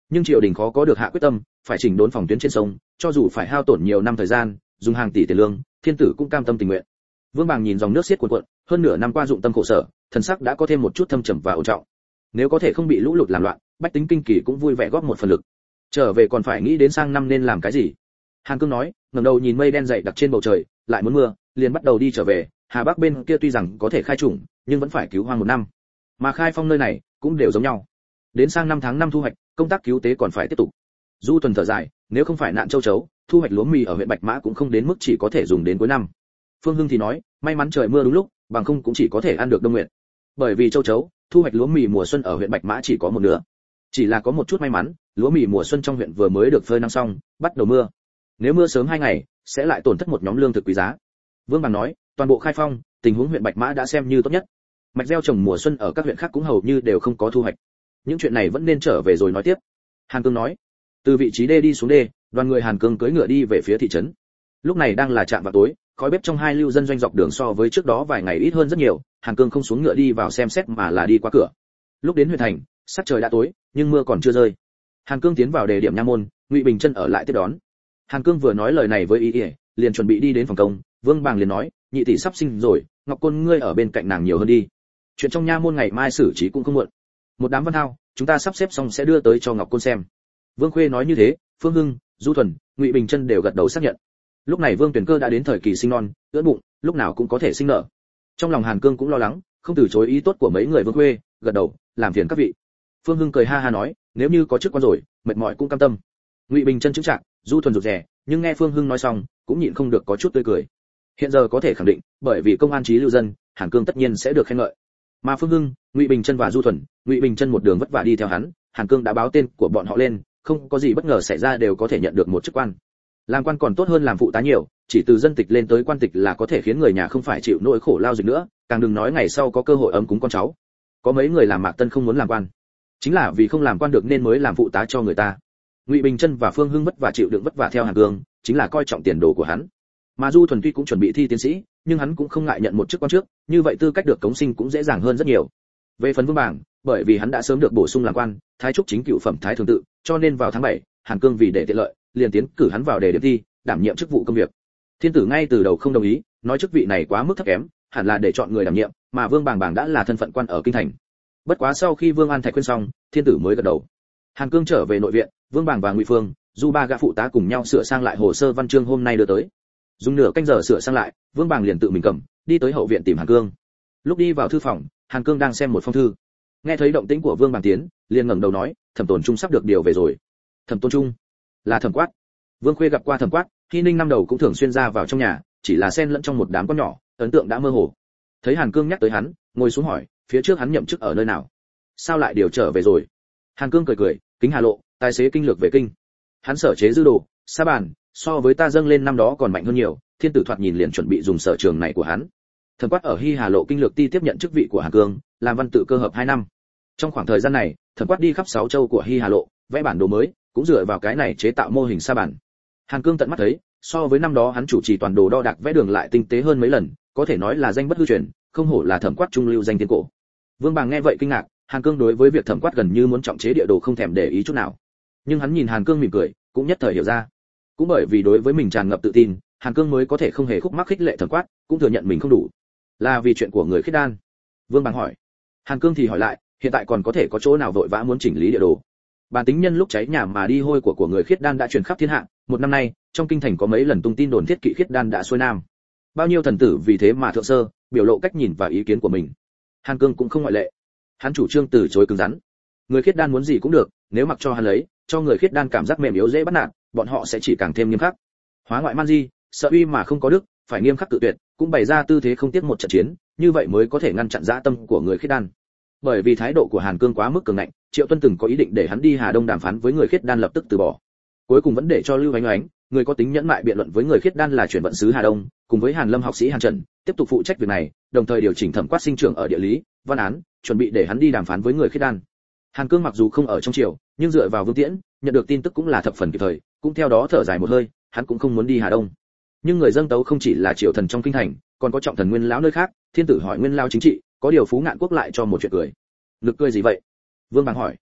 nhưng triều đình khó có được hạ quyết tâm, phải chỉnh đốn phòng tuyến trên sông, cho dù phải hao tổn nhiều năm thời gian, dùng hàng tỷ tiền lương, thiên tử cũng cam tâm tình nguyện. Vương Bàng nhìn dòng nước xiết cuồn cuộn, hơn nửa năm qua dụng tâm khổ sở, thần sắc đã có thêm một chút thâm trầm và ổn trọng. Nếu có thể không bị lũ lụt làm loạn, bách tính kinh kỳ cũng vui vẻ góp một phần lực. Trở về còn phải nghĩ đến sang năm nên làm cái gì. Hàn Cương nói, ngẩng đầu nhìn mây đen dày đặc trên bầu trời, lại muốn mưa, liền bắt đầu đi trở về. Hà Bắc bên kia tuy rằng có thể khai trùng, nhưng vẫn phải cứu hoang một năm. Mà khai phong nơi này cũng đều giống nhau. Đến sang năm tháng năm thu hoạch, công tác cứu tế còn phải tiếp tục. Du Tuần thở dài, nếu không phải nạn châu chấu, thu hoạch lúa mì ở huyện Bạch Mã cũng không đến mức chỉ có thể dùng đến cuối năm. Phương Hưng thì nói, may mắn trời mưa đúng lúc, bằng không cũng chỉ có thể ăn được đông nguyện. Bởi vì châu chấu, thu hoạch lúa mì mùa xuân ở huyện Bạch Mã chỉ có một nửa. Chỉ là có một chút may mắn, lúa mì mùa xuân trong huyện vừa mới được phơi nắng xong, bắt đầu mưa. Nếu mưa sớm hai ngày, sẽ lại tổn thất một nhóm lương thực quý giá. Vương Bằng nói, toàn bộ khai phong, tình huống huyện Bạch Mã đã xem như tốt nhất. Mạch gieo trồng mùa xuân ở các huyện khác cũng hầu như đều không có thu hoạch. Những chuyện này vẫn nên trở về rồi nói tiếp. Hàn Cương nói, từ vị trí đê đi xuống đê, đoàn người Hàn Cương cưỡi ngựa đi về phía thị trấn. Lúc này đang là trạm vào tối, khói bếp trong hai lưu dân doanh dọc đường so với trước đó vài ngày ít hơn rất nhiều. Hàn Cương không xuống ngựa đi vào xem xét mà là đi qua cửa. Lúc đến huyện thành, sắc trời đã tối, nhưng mưa còn chưa rơi. Hàn Cương tiến vào đề điểm nha môn, Ngụy Bình Chân ở lại tiếp đón. Hàn Cương vừa nói lời này với ý ỉa, liền chuẩn bị đi đến phòng công. Vương Bàng liền nói, nhị tỷ sắp sinh rồi, Ngọc Côn ngươi ở bên cạnh nàng nhiều hơn đi. Chuyện trong nha môn ngày mai xử trí cũng không muộn. Một đám văn thao, chúng ta sắp xếp xong sẽ đưa tới cho Ngọc Côn xem. Vương Khuê nói như thế, Phương Hưng, Du Thuần, Ngụy Bình Chân đều gật đầu xác nhận. Lúc này Vương Tuyển Cơ đã đến thời kỳ sinh non, ưỡn bụng, lúc nào cũng có thể sinh nở. Trong lòng Hàn Cương cũng lo lắng, không từ chối ý tốt của mấy người Vương Khuê, gật đầu, làm phiền các vị. Phương Hưng cười ha ha nói, nếu như có chức quan rồi, mệt mỏi cũng cam tâm. Ngụy Bình Chân chứng trạng, Du Thuần rụt rè, nhưng nghe Phương Hưng nói xong, cũng nhịn không được có chút tươi cười. Hiện giờ có thể khẳng định, bởi vì công an trí lưu dân, Hàn Cương tất nhiên sẽ được khen ngợi. Mà Phương Hưng, Ngụy Bình Chân và Du Thuần, Ngụy Bình Chân một đường vất vả đi theo hắn, Hàn Cương đã báo tên của bọn họ lên, không có gì bất ngờ xảy ra đều có thể nhận được một chức quan. Làm quan còn tốt hơn làm phụ tá nhiều, chỉ từ dân tịch lên tới quan tịch là có thể khiến người nhà không phải chịu nỗi khổ lao dịch nữa, càng đừng nói ngày sau có cơ hội ấm cúng con cháu. Có mấy người làm Mạc Tân không muốn làm quan, chính là vì không làm quan được nên mới làm phụ tá cho người ta. Ngụy Bình Chân và Phương Hưng vất vả chịu đựng vất vả theo Hàn Cương, chính là coi trọng tiền đồ của hắn. Mà Du Thuần tuy cũng chuẩn bị thi tiến sĩ, nhưng hắn cũng không ngại nhận một chức quan trước, như vậy tư cách được cống sinh cũng dễ dàng hơn rất nhiều. Về phần Vương Bảng, bởi vì hắn đã sớm được bổ sung làm quan, thái trúc chính cựu phẩm thái thường tự, cho nên vào tháng bảy, Hàn Cương vì để tiện lợi, liền tiến cử hắn vào đề điểm thi, đảm nhiệm chức vụ công việc. Thiên tử ngay từ đầu không đồng ý, nói chức vị này quá mức thấp kém, hẳn là để chọn người đảm nhiệm, mà Vương Bàng Bàng đã là thân phận quan ở kinh thành. Bất quá sau khi Vương An Thạch khuyên xong, thiên tử mới gật đầu. Hàn Cương trở về nội viện, Vương Bàng và Ngụy Phương, Du ba gã phụ tá cùng nhau sửa sang lại hồ sơ văn chương hôm nay đưa tới. Dùng nửa canh giờ sửa sang lại, Vương Bàng liền tự mình cầm, đi tới hậu viện tìm Hàn Cương. Lúc đi vào thư phòng, Hàn Cương đang xem một phong thư. Nghe thấy động tĩnh của Vương Bàng tiến, liền ngẩng đầu nói, Thẩm Tồn Trung sắp được điều về rồi. Thẩm Tồn Trung là Thẩm Quát. Vương Khuê gặp qua Thẩm Quát, khi Ninh năm đầu cũng thường xuyên ra vào trong nhà, chỉ là xen lẫn trong một đám con nhỏ, ấn tượng đã mơ hồ. Thấy Hàn Cương nhắc tới hắn, ngồi xuống hỏi, phía trước hắn nhậm chức ở nơi nào? Sao lại điều trở về rồi? Hàn Cương cười cười, Kính Hà Lộ, tài xế kinh lược về kinh. Hắn sở chế dư đồ, sa bàn, so với ta dâng lên năm đó còn mạnh hơn nhiều, thiên tử thoạt nhìn liền chuẩn bị dùng sở trường này của hắn. Thẩm Quát ở Hi Hà Lộ kinh lược ti tiếp nhận chức vị của Hàn Cương, làm văn tự cơ hợp hai năm. Trong khoảng thời gian này, Thẩm Quát đi khắp sáu châu của Hi Hà Lộ, vẽ bản đồ mới, cũng dựa vào cái này chế tạo mô hình sa bàn. Hàn Cương tận mắt thấy, so với năm đó hắn chủ trì toàn đồ đo đạc vẽ đường lại tinh tế hơn mấy lần, có thể nói là danh bất hư truyền, không hổ là Thẩm Quát trung lưu danh tiên cổ. Vương Bàng nghe vậy kinh ngạc, Hàn Cương đối với việc Thẩm Quát gần như muốn trọng chế địa đồ không thèm để ý chút nào. Nhưng hắn nhìn Hàn Cương mỉm cười, cũng nhất thời hiểu ra. Cũng bởi vì đối với mình tràn ngập tự tin, Hàn Cương mới có thể không hề khúc mắc khích lệ Thẩm Quát, cũng thừa nhận mình không đủ. Là vì chuyện của người khiết đan. Vương Bàng hỏi. Hàn Cương thì hỏi lại, hiện tại còn có thể có chỗ nào vội vã muốn chỉnh lý địa đồ? Bản tính nhân lúc cháy nhà mà đi hôi của của người khiết đan đã truyền khắp thiên hạ, một năm nay, trong kinh thành có mấy lần tung tin đồn thiết kỵ khiết đan đã xuôi nam. Bao nhiêu thần tử vì thế mà thượng sơ, biểu lộ cách nhìn và ý kiến của mình. Hàn Cương cũng không ngoại lệ. Hắn chủ trương từ chối cứng rắn. Người khiết đan muốn gì cũng được, nếu mặc cho hắn lấy, cho người khiết đan cảm giác mềm yếu dễ bắt nạt, bọn họ sẽ chỉ càng thêm nghiêm khắc. Hóa ngoại man di, sợ uy mà không có đức, phải nghiêm khắc tự tuyệt, cũng bày ra tư thế không tiếc một trận chiến, như vậy mới có thể ngăn chặn dã tâm của người khiết đan. Bởi vì thái độ của Hàn Cương quá mức cường ngạnh, Triệu Tuân từng có ý định để hắn đi Hà Đông đàm phán với người khiết đan lập tức từ bỏ. Cuối cùng vẫn để cho Lưu Ánh Ánh, người có tính nhẫn mại biện luận với người khiết đan là chuyển vận sứ Hà Đông, cùng với Hàn Lâm học sĩ Hàn Trần, tiếp tục phụ trách việc này, đồng thời điều chỉnh Thẩm Quát sinh trưởng ở địa lý, văn án, chuẩn bị để hắn đi đàm phán với người khiết đan. Hàn Cương mặc dù không ở trong triều, nhưng dựa vào Vương Tiễn, nhận được tin tức cũng là thập phần kịp thời, cũng theo đó thở dài một hơi, hắn cũng không muốn đi Hà Đông. Nhưng người dâng tấu không chỉ là triều thần trong kinh thành, còn có trọng thần Nguyên lão nơi khác, thiên tử hỏi Nguyên lão chính trị, có điều Phú Ngạn Quốc lại cho một chuyện cười. Nực cười gì vậy? Vương Bàng hỏi.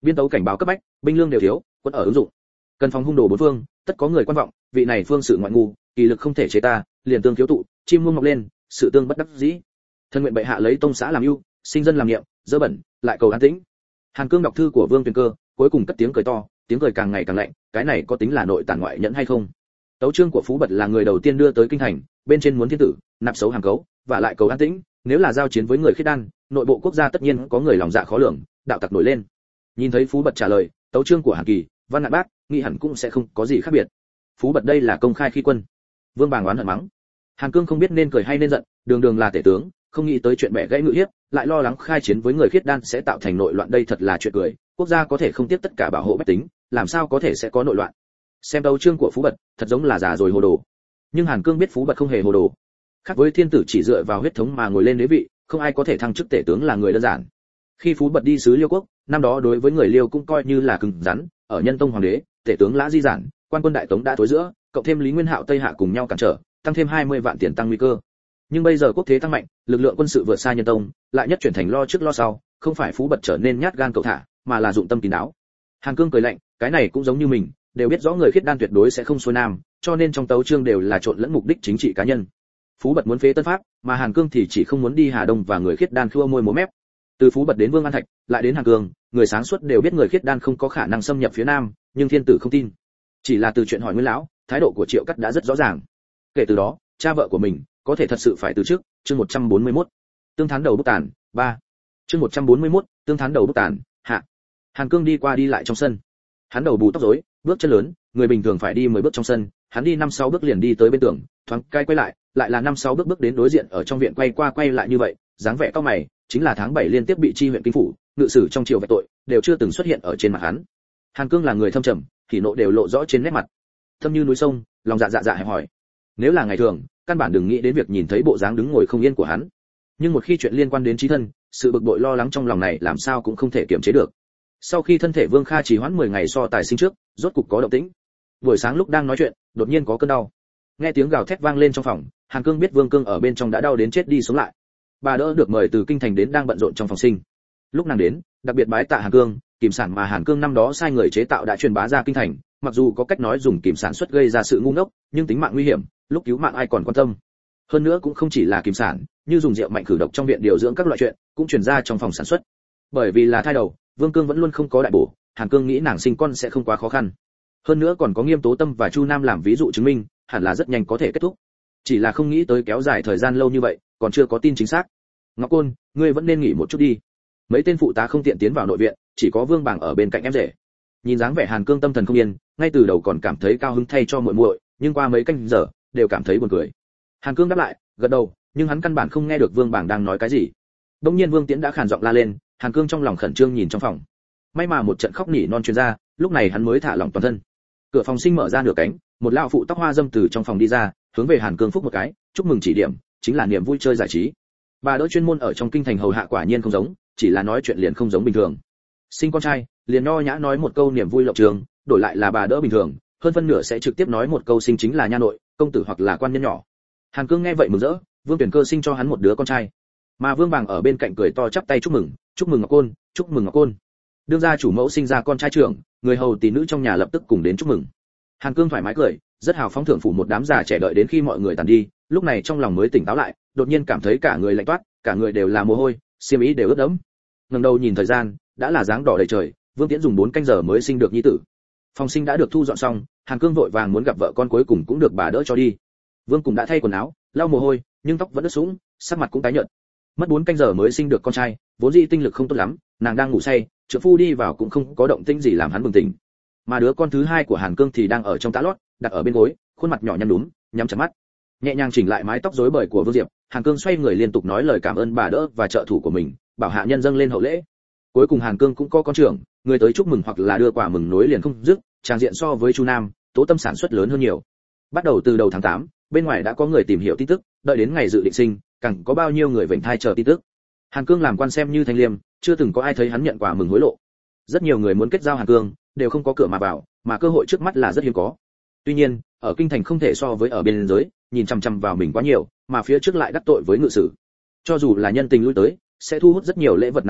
Biên tấu cảnh báo cấp bách, binh lương đều thiếu, quân ở ứng dụng. Cần phòng hung đồ bốn phương, tất có người quan vọng, vị này phương sự ngoại ngu, kỳ lực không thể chế ta, liền tương thiếu tụ, chim muông mọc lên, sự tương bất đắc dĩ. Thân nguyện bệ hạ lấy tông xã làm ưu, sinh dân làm niệm, dơ bẩn, lại cầu an tĩnh. Hàn Cương đọc thư của Vương Tuyền Cơ, cuối cùng cất tiếng cười to, tiếng cười càng ngày càng lạnh, cái này có tính là nội tản ngoại nhẫn hay không? Tấu chương của Phú Bật là người đầu tiên đưa tới kinh thành, bên trên muốn thiên tử, nạp xấu hàng cấu, và lại cầu an tĩnh, nếu là giao chiến với người khiết đan, nội bộ quốc gia tất nhiên có người lòng dạ khó lường, đạo tặc nổi lên. Nhìn thấy Phú Bật trả lời, tấu chương của Hàn Kỳ, Văn Ngạn Bác, nghĩ hẳn cũng sẽ không có gì khác biệt. Phú Bật đây là công khai khi quân. Vương Bàng oán hận mắng. Hàn Cương không biết nên cười hay nên giận, đường đường là tể tướng, không nghĩ tới chuyện bẻ gãy ngự hiếp, lại lo lắng khai chiến với người khiết đan sẽ tạo thành nội loạn, đây thật là chuyện cười, quốc gia có thể không tiếp tất cả bảo hộ bách tính, làm sao có thể sẽ có nội loạn. Xem tấu chương của Phú Bật, thật giống là già rồi hồ đồ. Nhưng Hàn Cương biết Phú Bật không hề hồ đồ. Khác với thiên tử chỉ dựa vào huyết thống mà ngồi lên đế vị, không ai có thể thăng chức tể tướng là người đơn giản. Khi Phú Bật đi sứ Liêu quốc, năm đó đối với người Liêu cũng coi như là cứng rắn, ở Nhân Tông hoàng đế, tể tướng Lã Di Giản, quan quân đại tống đã tối giữa, cộng thêm Lý Nguyên Hạo Tây Hạ cùng nhau cản trở, tăng thêm hai mươi vạn tiền tăng nguy cơ. Nhưng bây giờ quốc thế tăng mạnh, lực lượng quân sự vượt xa Nhân Tông, lại nhất chuyển thành lo trước lo sau, không phải Phú Bật trở nên nhát gan cậu thả, mà là dụng tâm kín đáo. Hàn Cương cười lạnh, cái này cũng giống như mình, đều biết rõ người khiết đan tuyệt đối sẽ không xuôi nam, cho nên trong tấu chương đều là trộn lẫn mục đích chính trị cá nhân. Phú Bật muốn phế Tân Pháp, mà Hàn Cương thì chỉ không muốn đi Hà Đông và người khiết đan khua môi múa mép. Từ Phú Bật đến Vương An Thạch, lại đến Hàn Cương, người sáng suốt đều biết người khiết đan không có khả năng xâm nhập phía Nam, nhưng thiên tử không tin. Chỉ là từ chuyện hỏi Nguyên lão, thái độ của Triệu Cắt đã rất rõ ràng. Kể từ đó, cha vợ của mình có thể thật sự phải từ chức. Chương một trăm bốn mươi mốt. Tương thán đầu bức tàn, ba. Chương một trăm bốn mươi mốt. Tương thán đầu bức tàn, hạ. Hàn Cương đi qua đi lại trong sân. Hắn đầu bù tóc rối, bước chân lớn, người bình thường phải đi mười bước trong sân, hắn đi năm sáu bước liền đi tới bên tường, thoáng cai quay lại, lại là năm sáu bước bước đến đối diện, ở trong viện quay qua quay lại như vậy, dáng vẻ cao mày, chính là tháng bảy liên tiếp bị chi huyện kinh phủ, ngự sử trong triều về tội, đều chưa từng xuất hiện ở trên mặt hắn. Hàn Cương là người thâm trầm, thì nộ đều lộ rõ trên nét mặt. Thâm như núi sông, lòng dạ dạ dạ hẹp hỏi. Nếu là ngày thường, căn bản đừng nghĩ đến việc nhìn thấy bộ dáng đứng ngồi không yên của hắn. Nhưng một khi chuyện liên quan đến chí thân, sự bực bội lo lắng trong lòng này làm sao cũng không thể kiềm chế được. Sau khi thân thể Vương Kha trì hoãn mười ngày so tài sinh trước, rốt cục có động tĩnh. Buổi sáng lúc đang nói chuyện, đột nhiên có cơn đau. Nghe tiếng gào thét vang lên trong phòng, Hàn Cương biết Vương Cương ở bên trong đã đau đến chết đi sống lại. Bà đỡ được mời từ kinh thành đến đang bận rộn trong phòng sinh. Lúc nàng đến, đặc biệt bái tạ Hàn Cương, kìm sản mà Hàn Cương năm đó sai người chế tạo đã truyền bá ra kinh thành, mặc dù có cách nói dùng kìm sản xuất gây ra sự ngu ngốc, nhưng tính mạng nguy hiểm, lúc cứu mạng ai còn quan tâm. Hơn nữa cũng không chỉ là kìm sản, như dùng rượu mạnh khử độc trong viện điều dưỡng các loại chuyện, cũng truyền ra trong phòng sản xuất. Bởi vì là thai đầu, Vương Cương vẫn luôn không có đại bổ, Hàn Cương nghĩ nàng sinh con sẽ không quá khó khăn. Hơn nữa còn có Nghiêm Tố Tâm và Chu Nam làm ví dụ chứng minh, hẳn là rất nhanh có thể kết thúc. Chỉ là không nghĩ tới kéo dài thời gian lâu như vậy, còn chưa có tin chính xác. Ngọc Côn, ngươi vẫn nên nghỉ một chút đi. Mấy tên phụ tá không tiện tiến vào nội viện, chỉ có Vương Bàng ở bên cạnh em rể. Nhìn dáng vẻ Hàn Cương tâm thần không yên, ngay từ đầu còn cảm thấy cao hứng thay cho muội muội, nhưng qua mấy canh giờ, đều cảm thấy buồn cười. Hàn Cương đáp lại, gật đầu, nhưng hắn căn bản không nghe được Vương Bàng đang nói cái gì. Đống nhiên Vương Tiễn đã khàn giọng la lên, Hàn Cương trong lòng khẩn trương nhìn trong phòng. May mà một trận khóc nỉ non truyền ra, lúc này hắn mới thả lỏng toàn thân. Cửa phòng sinh mở ra nửa cánh, một lão phụ tóc hoa dâm từ trong phòng đi ra, hướng về Hàn Cương phúc một cái, chúc mừng chỉ điểm, chính là niềm vui chơi giải trí. Bà đỡ chuyên môn ở trong kinh thành hầu hạ quả nhiên không giống, chỉ là nói chuyện liền không giống bình thường. Sinh con trai, liền nho nhã nói một câu niềm vui lộc trường, đổi lại là bà đỡ bình thường, hơn phân nửa sẽ trực tiếp nói một câu sinh chính là nha nội, công tử hoặc là quan nhân nhỏ. Hàn Cương nghe vậy mừng rỡ, Vương Tuyển Cơ sinh cho hắn một đứa con trai. Mà Vương Bàng ở bên cạnh cười to chắp tay chúc mừng, chúc mừng Ngọc Côn, chúc mừng Ngọc Côn. Đương gia chủ mẫu sinh ra con trai trưởng, người hầu tỷ nữ trong nhà lập tức cùng đến chúc mừng. Hàn Cương thoải mái cười, rất hào phóng thưởng phủ một đám già trẻ đợi đến khi mọi người tàn đi, lúc này trong lòng mới tỉnh táo lại, đột nhiên cảm thấy cả người lạnh toát, cả người đều là mồ hôi, xiêm y đều ướt đẫm. Ngẩng đầu nhìn thời gian, đã là dáng đỏ đầy trời, Vương Tiễn dùng bốn canh giờ mới sinh được nhi tử. Phòng sinh đã được thu dọn xong, Hàn Cương vội vàng muốn gặp vợ con cuối cùng cũng được bà đỡ cho đi. Vương cùng đã thay quần áo, lau mồ hôi, nhưng tóc vẫn ướt sũng, sắc mặt cũng tái nhợt. Mất bốn canh giờ mới sinh được con trai, vốn dĩ tinh lực không tốt lắm, nàng đang ngủ say, trợ phu đi vào cũng không có động tĩnh gì làm hắn bừng tỉnh. Mà đứa con thứ hai của Hàn Cương thì đang ở trong tã lót, đặt ở bên gối, khuôn mặt nhỏ nhăn nhúm, nhắm chặt mắt. Nhẹ nhàng chỉnh lại mái tóc rối bời của Vương Diệp, Hàn Cương xoay người liên tục nói lời cảm ơn bà đỡ và trợ thủ của mình, bảo hạ nhân dâng lên hậu lễ. Cuối cùng Hàn Cương cũng có con trưởng, người tới chúc mừng hoặc là đưa quà mừng nối liền không dứt, tràng diện so với Chu Nam, Tố Tâm sản xuất lớn hơn nhiều. Bắt đầu từ đầu tháng tám, bên ngoài đã có người tìm hiểu tin tức, đợi đến ngày dự định sinh, càng có bao nhiêu người vểnh thai chờ tin tức. Hàn Cương làm quan xem như thanh liêm, chưa từng có ai thấy hắn nhận quà mừng hối lộ. Rất nhiều người muốn kết giao Hàn Cương, đều không có cửa mà vào, mà cơ hội trước mắt là rất hiếm có. Tuy nhiên, ở kinh thành không thể so với ở biên giới, nhìn chằm chằm vào mình quá nhiều, mà phía trước lại đắc tội với ngự sử. Cho dù là nhân tình lui tới, sẽ thu hút rất nhiều lễ vật nặng nề,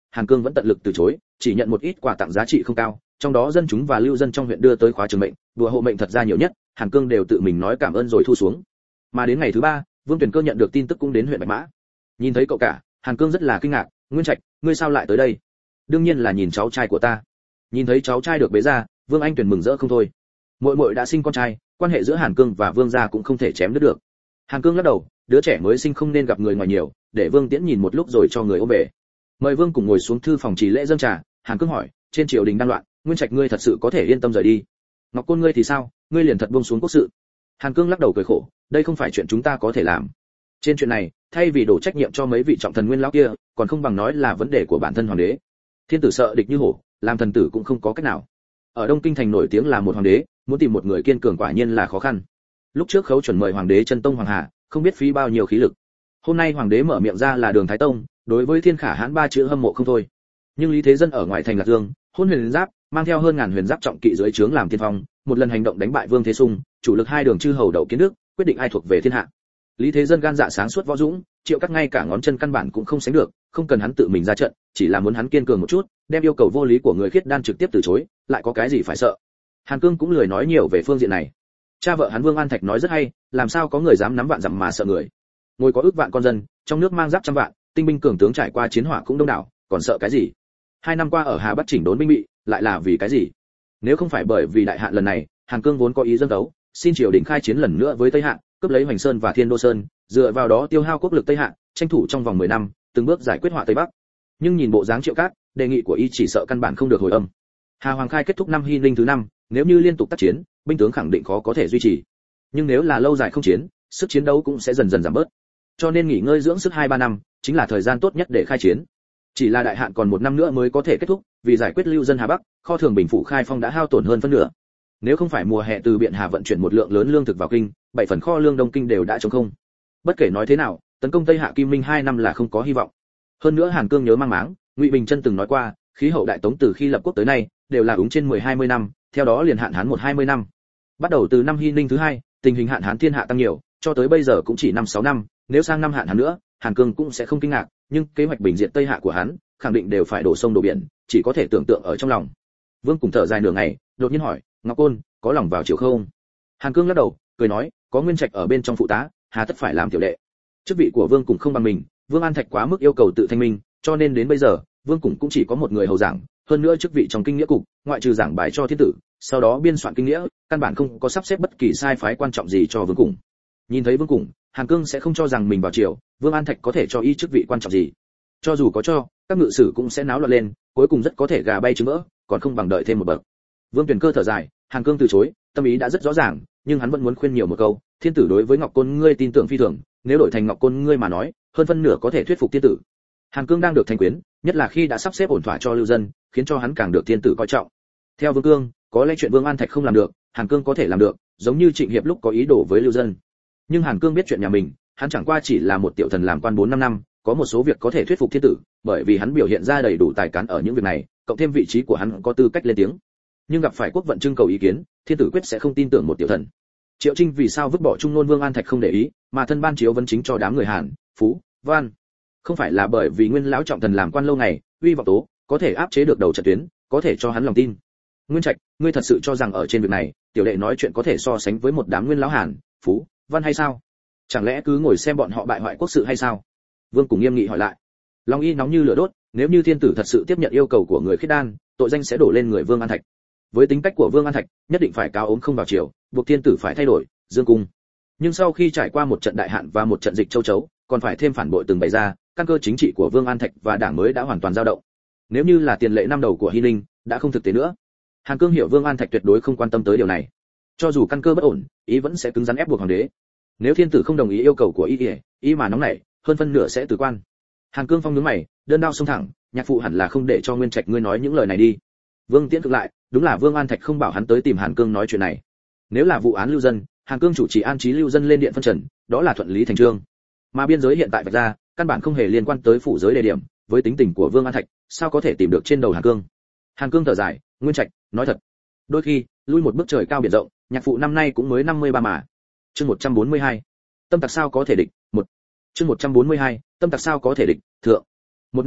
Hàn Cương vẫn tận lực từ chối, chỉ nhận một ít quà tặng giá trị không cao, trong đó dân chúng và lưu dân trong huyện đưa tới khóa trường mệnh, đùa hộ mệnh thật ra nhiều nhất, Hàn Cương đều tự mình nói cảm ơn rồi thu xuống. Mà đến ngày thứ ba, Vương Tuyển Cơ nhận được tin tức cũng đến huyện Bạch Mã. Nhìn thấy cậu cả, Hàn Cương rất là kinh ngạc, "Nguyên Trạch, ngươi sao lại tới đây?" "Đương nhiên là nhìn cháu trai của ta." Nhìn thấy cháu trai được bế ra, Vương Anh Tuyển mừng rỡ không thôi. Muội muội đã sinh con trai, quan hệ giữa Hàn Cương và Vương gia cũng không thể chém đứt được. Hàn Cương lắc đầu, đứa trẻ mới sinh không nên gặp người ngoài nhiều, để Vương Tiễn nhìn một lúc rồi cho người ôm về. Mời Vương cùng ngồi xuống thư phòng trì lễ dâng trà. Hàn Cương hỏi, trên triều đình đang loạn, Nguyên Trạch ngươi thật sự có thể yên tâm rời đi? Ngọc Côn ngươi thì sao, ngươi liền thật buông xuống quốc sự? Hàn Cương lắc đầu cười khổ, đây không phải chuyện chúng ta có thể làm. Trên chuyện này, thay vì đổ trách nhiệm cho mấy vị trọng thần nguyên lão kia, còn không bằng nói là vấn đề của bản thân hoàng đế. Thiên tử sợ địch như hổ, làm thần tử cũng không có cách nào. Ở Đông Kinh thành nổi tiếng là một hoàng đế, muốn tìm một người kiên cường quả nhiên là khó khăn. Lúc trước Khấu Chuẩn mời hoàng đế Chân Tông Hoàng Hà, không biết phí bao nhiêu khí lực. Hôm nay hoàng đế mở miệng ra là Đường Thái Tông, đối với Thiên Khả Hãn ba chữ hâm mộ không thôi. Nhưng Lý Thế Dân ở ngoài thành Lạc Dương, hôn huyền giáp, mang theo hơn ngàn huyền giáp trọng kỵ dưới trướng làm tiên phong, một lần hành động đánh bại Vương Thế Sung, chủ lực hai đường chư hầu đậu kiến đức, quyết định ai thuộc về thiên hạ. Lý Thế Dân gan dạ sáng suốt võ dũng, Triệu Cắt ngay cả ngón chân căn bản cũng không sánh được, không cần hắn tự mình ra trận, chỉ là muốn hắn kiên cường một chút, đem yêu cầu vô lý của người khiết đan trực tiếp từ chối, lại có cái gì phải sợ. Hàn Cương cũng lười nói nhiều về phương diện này. Cha vợ hắn Vương An Thạch nói rất hay, làm sao có người dám nắm vạn dặm mà sợ người. Ngồi có ước vạn con dân, trong nước mang giáp trăm vạn, tinh binh cường tướng trải qua chiến hỏa cũng đông đảo, còn sợ cái gì? Hai năm qua ở Hà Bắc chỉnh đốn binh bị, lại là vì cái gì? Nếu không phải bởi vì đại hạn lần này, Hàn Cương vốn có ý dâng đấu, xin triều đình khai chiến lần nữa với Tây Hạ, cướp lấy Hoành Sơn và Thiên Đô Sơn, dựa vào đó tiêu hao quốc lực Tây Hạ, tranh thủ trong vòng mười năm, từng bước giải quyết họa Tây Bắc. Nhưng nhìn bộ dáng Triệu Cát, đề nghị của y chỉ sợ căn bản không được hồi âm. Hà Hoàng khai kết thúc năm Hy Linh thứ năm, nếu như liên tục tác chiến, binh tướng khẳng định khó có thể duy trì. Nhưng nếu là lâu dài không chiến, sức chiến đấu cũng sẽ dần dần giảm bớt. Cho nên nghỉ ngơi dưỡng sức hai ba năm, chính là thời gian tốt nhất để khai chiến. Chỉ là đại hạn còn một năm nữa mới có thể kết thúc, vì giải quyết lưu dân Hà Bắc, kho thường Bình Phủ khai phong đã hao tổn hơn phân nửa. Nếu không phải mùa hè từ Biện Hà vận chuyển một lượng lớn lương thực vào kinh, bảy phần kho lương Đông kinh đều đã trống không. Bất kể nói thế nào, tấn công Tây Hạ Kim Minh hai năm là không có hy vọng. Hơn nữa Hàn Cương nhớ mang máng, Ngụy Bình Chân từng nói qua, khí hậu đại tống từ khi lập quốc tới nay đều là ứng trên mười hai mươi năm, theo đó liền hạn hán một hai mươi năm. Bắt đầu từ năm Hy Ninh thứ hai, tình hình hạn hán thiên hạ tăng nhiều, cho tới bây giờ cũng chỉ năm sáu năm, nếu sang năm hạn hán nữa, Hàn Cương cũng sẽ không kinh ngạc, nhưng kế hoạch bình diện Tây Hạ của hắn, khẳng định đều phải đổ sông đổ biển, chỉ có thể tưởng tượng ở trong lòng. Vương cùng thở dài nửa ngày, đột nhiên hỏi, Ngọc Côn, có lòng vào triều không? Hàn Cương lắc đầu, cười nói, có Nguyên Trạch ở bên trong phụ tá, hà tất phải làm tiểu đệ. Chức vị của Vương cùng không bằng mình, Vương An Thạch quá mức yêu cầu tự thanh minh, cho nên đến bây giờ, Vương cùng cũng chỉ có một người hầu giảng, hơn nữa chức vị trong kinh nghĩa cục, ngoại trừ giảng bài cho thiên tử, sau đó biên soạn kinh nghĩa, căn bản không có sắp xếp bất kỳ sai phái quan trọng gì cho Vương cùng. Nhìn thấy Vương cùng, Hàn Cương sẽ không cho rằng mình vào triều, Vương An Thạch có thể cho y chức vị quan trọng gì. Cho dù có cho, các ngự sử cũng sẽ náo loạn lên, cuối cùng rất có thể gà bay trứng vỡ, còn không bằng đợi thêm một bậc. Vương Tuyển Cơ thở dài, Hàn Cương từ chối, tâm ý đã rất rõ ràng, nhưng hắn vẫn muốn khuyên nhiều một câu, thiên tử đối với Ngọc Côn ngươi tin tưởng phi thường, nếu đổi thành Ngọc Côn ngươi mà nói, hơn phân nửa có thể thuyết phục thiên tử. Hàn Cương đang được thanh quyến, nhất là khi đã sắp xếp ổn thỏa cho lưu dân, khiến cho hắn càng được thiên tử coi trọng. Theo Vương Cương, có lẽ chuyện Vương An Thạch không làm được, Hàn Cương có thể làm được, giống như Trịnh Hiệp lúc có ý đồ với lưu dân. Nhưng Hàn Cương biết chuyện nhà mình, hắn chẳng qua chỉ là một tiểu thần làm quan bốn năm năm, có một số việc có thể thuyết phục thiên tử, bởi vì hắn biểu hiện ra đầy đủ tài cán ở những việc này, cộng thêm vị trí của hắn có tư cách lên tiếng. Nhưng gặp phải quốc vận trưng cầu ý kiến, thiên tử quyết sẽ không tin tưởng một tiểu thần. Triệu Trinh vì sao vứt bỏ trung nôn Vương An Thạch không để ý, mà thân ban chiếu vấn chính cho đám người Hàn, Phú, Văn? Không phải là bởi vì Nguyên lão trọng thần làm quan lâu ngày, uy vọng tố, có thể áp chế được đầu trận tuyến, có thể cho hắn lòng tin. Nguyên Trạch, ngươi thật sự cho rằng ở trên việc này, tiểu đệ nói chuyện có thể so sánh với một đám Nguyên lão Hàn, Phú, Văn hay sao? Chẳng lẽ cứ ngồi xem bọn họ bại hoại quốc sự hay sao? Vương Cùng nghiêm nghị hỏi lại. Long y nóng như lửa đốt, nếu như thiên tử thật sự tiếp nhận yêu cầu của người khiết đan, tội danh sẽ đổ lên người Vương An Thạch. Với tính cách của Vương An Thạch, nhất định phải cáo ốm không vào triều, buộc thiên tử phải thay đổi, dương cung. Nhưng sau khi trải qua một trận đại hạn và một trận dịch châu chấu, còn phải thêm phản bội từng bày ra, căn cơ chính trị của Vương An Thạch và đảng mới đã hoàn toàn dao động. Nếu như là tiền lệ năm đầu của Hy Ninh, đã không thực tế nữa. Hàn Cương hiểu Vương An Thạch tuyệt đối không quan tâm tới điều này. Cho dù căn cơ bất ổn, ý vẫn sẽ cứng rắn ép buộc hoàng đế. Nếu thiên tử không đồng ý yêu cầu của y, y mà nóng nảy, hơn phân nửa sẽ từ quan. Hàn Cương phong nhướng mày, đơn đao xông thẳng, nhạc phụ hẳn là không để cho Nguyên Trạch ngươi nói những lời này đi. Vương Tiễn cực lại, đúng là Vương An Thạch không bảo hắn tới tìm Hàn Cương nói chuyện này. Nếu là vụ án lưu dân, Hàn Cương chủ trì an trí lưu dân lên điện phân trần, đó là thuận lý thành chương. Mà biên giới hiện tại vạch ra, căn bản không hề liên quan tới phủ giới đề điểm, với tính tình của Vương An Thạch, sao có thể tìm được trên đầu Hàn Cương. Hàn Cương thở dài, Nguyên Trạch, nói thật, đôi khi, lui một bước trời cao biển rộng, nhạc phụ năm nay cũng mới năm mươi ba mà. Chương một trăm bốn mươi hai, tâm tặc sao có thể địch, một. Chương một trăm bốn mươi hai, tâm tặc sao có thể địch, thượng. Một năm nay,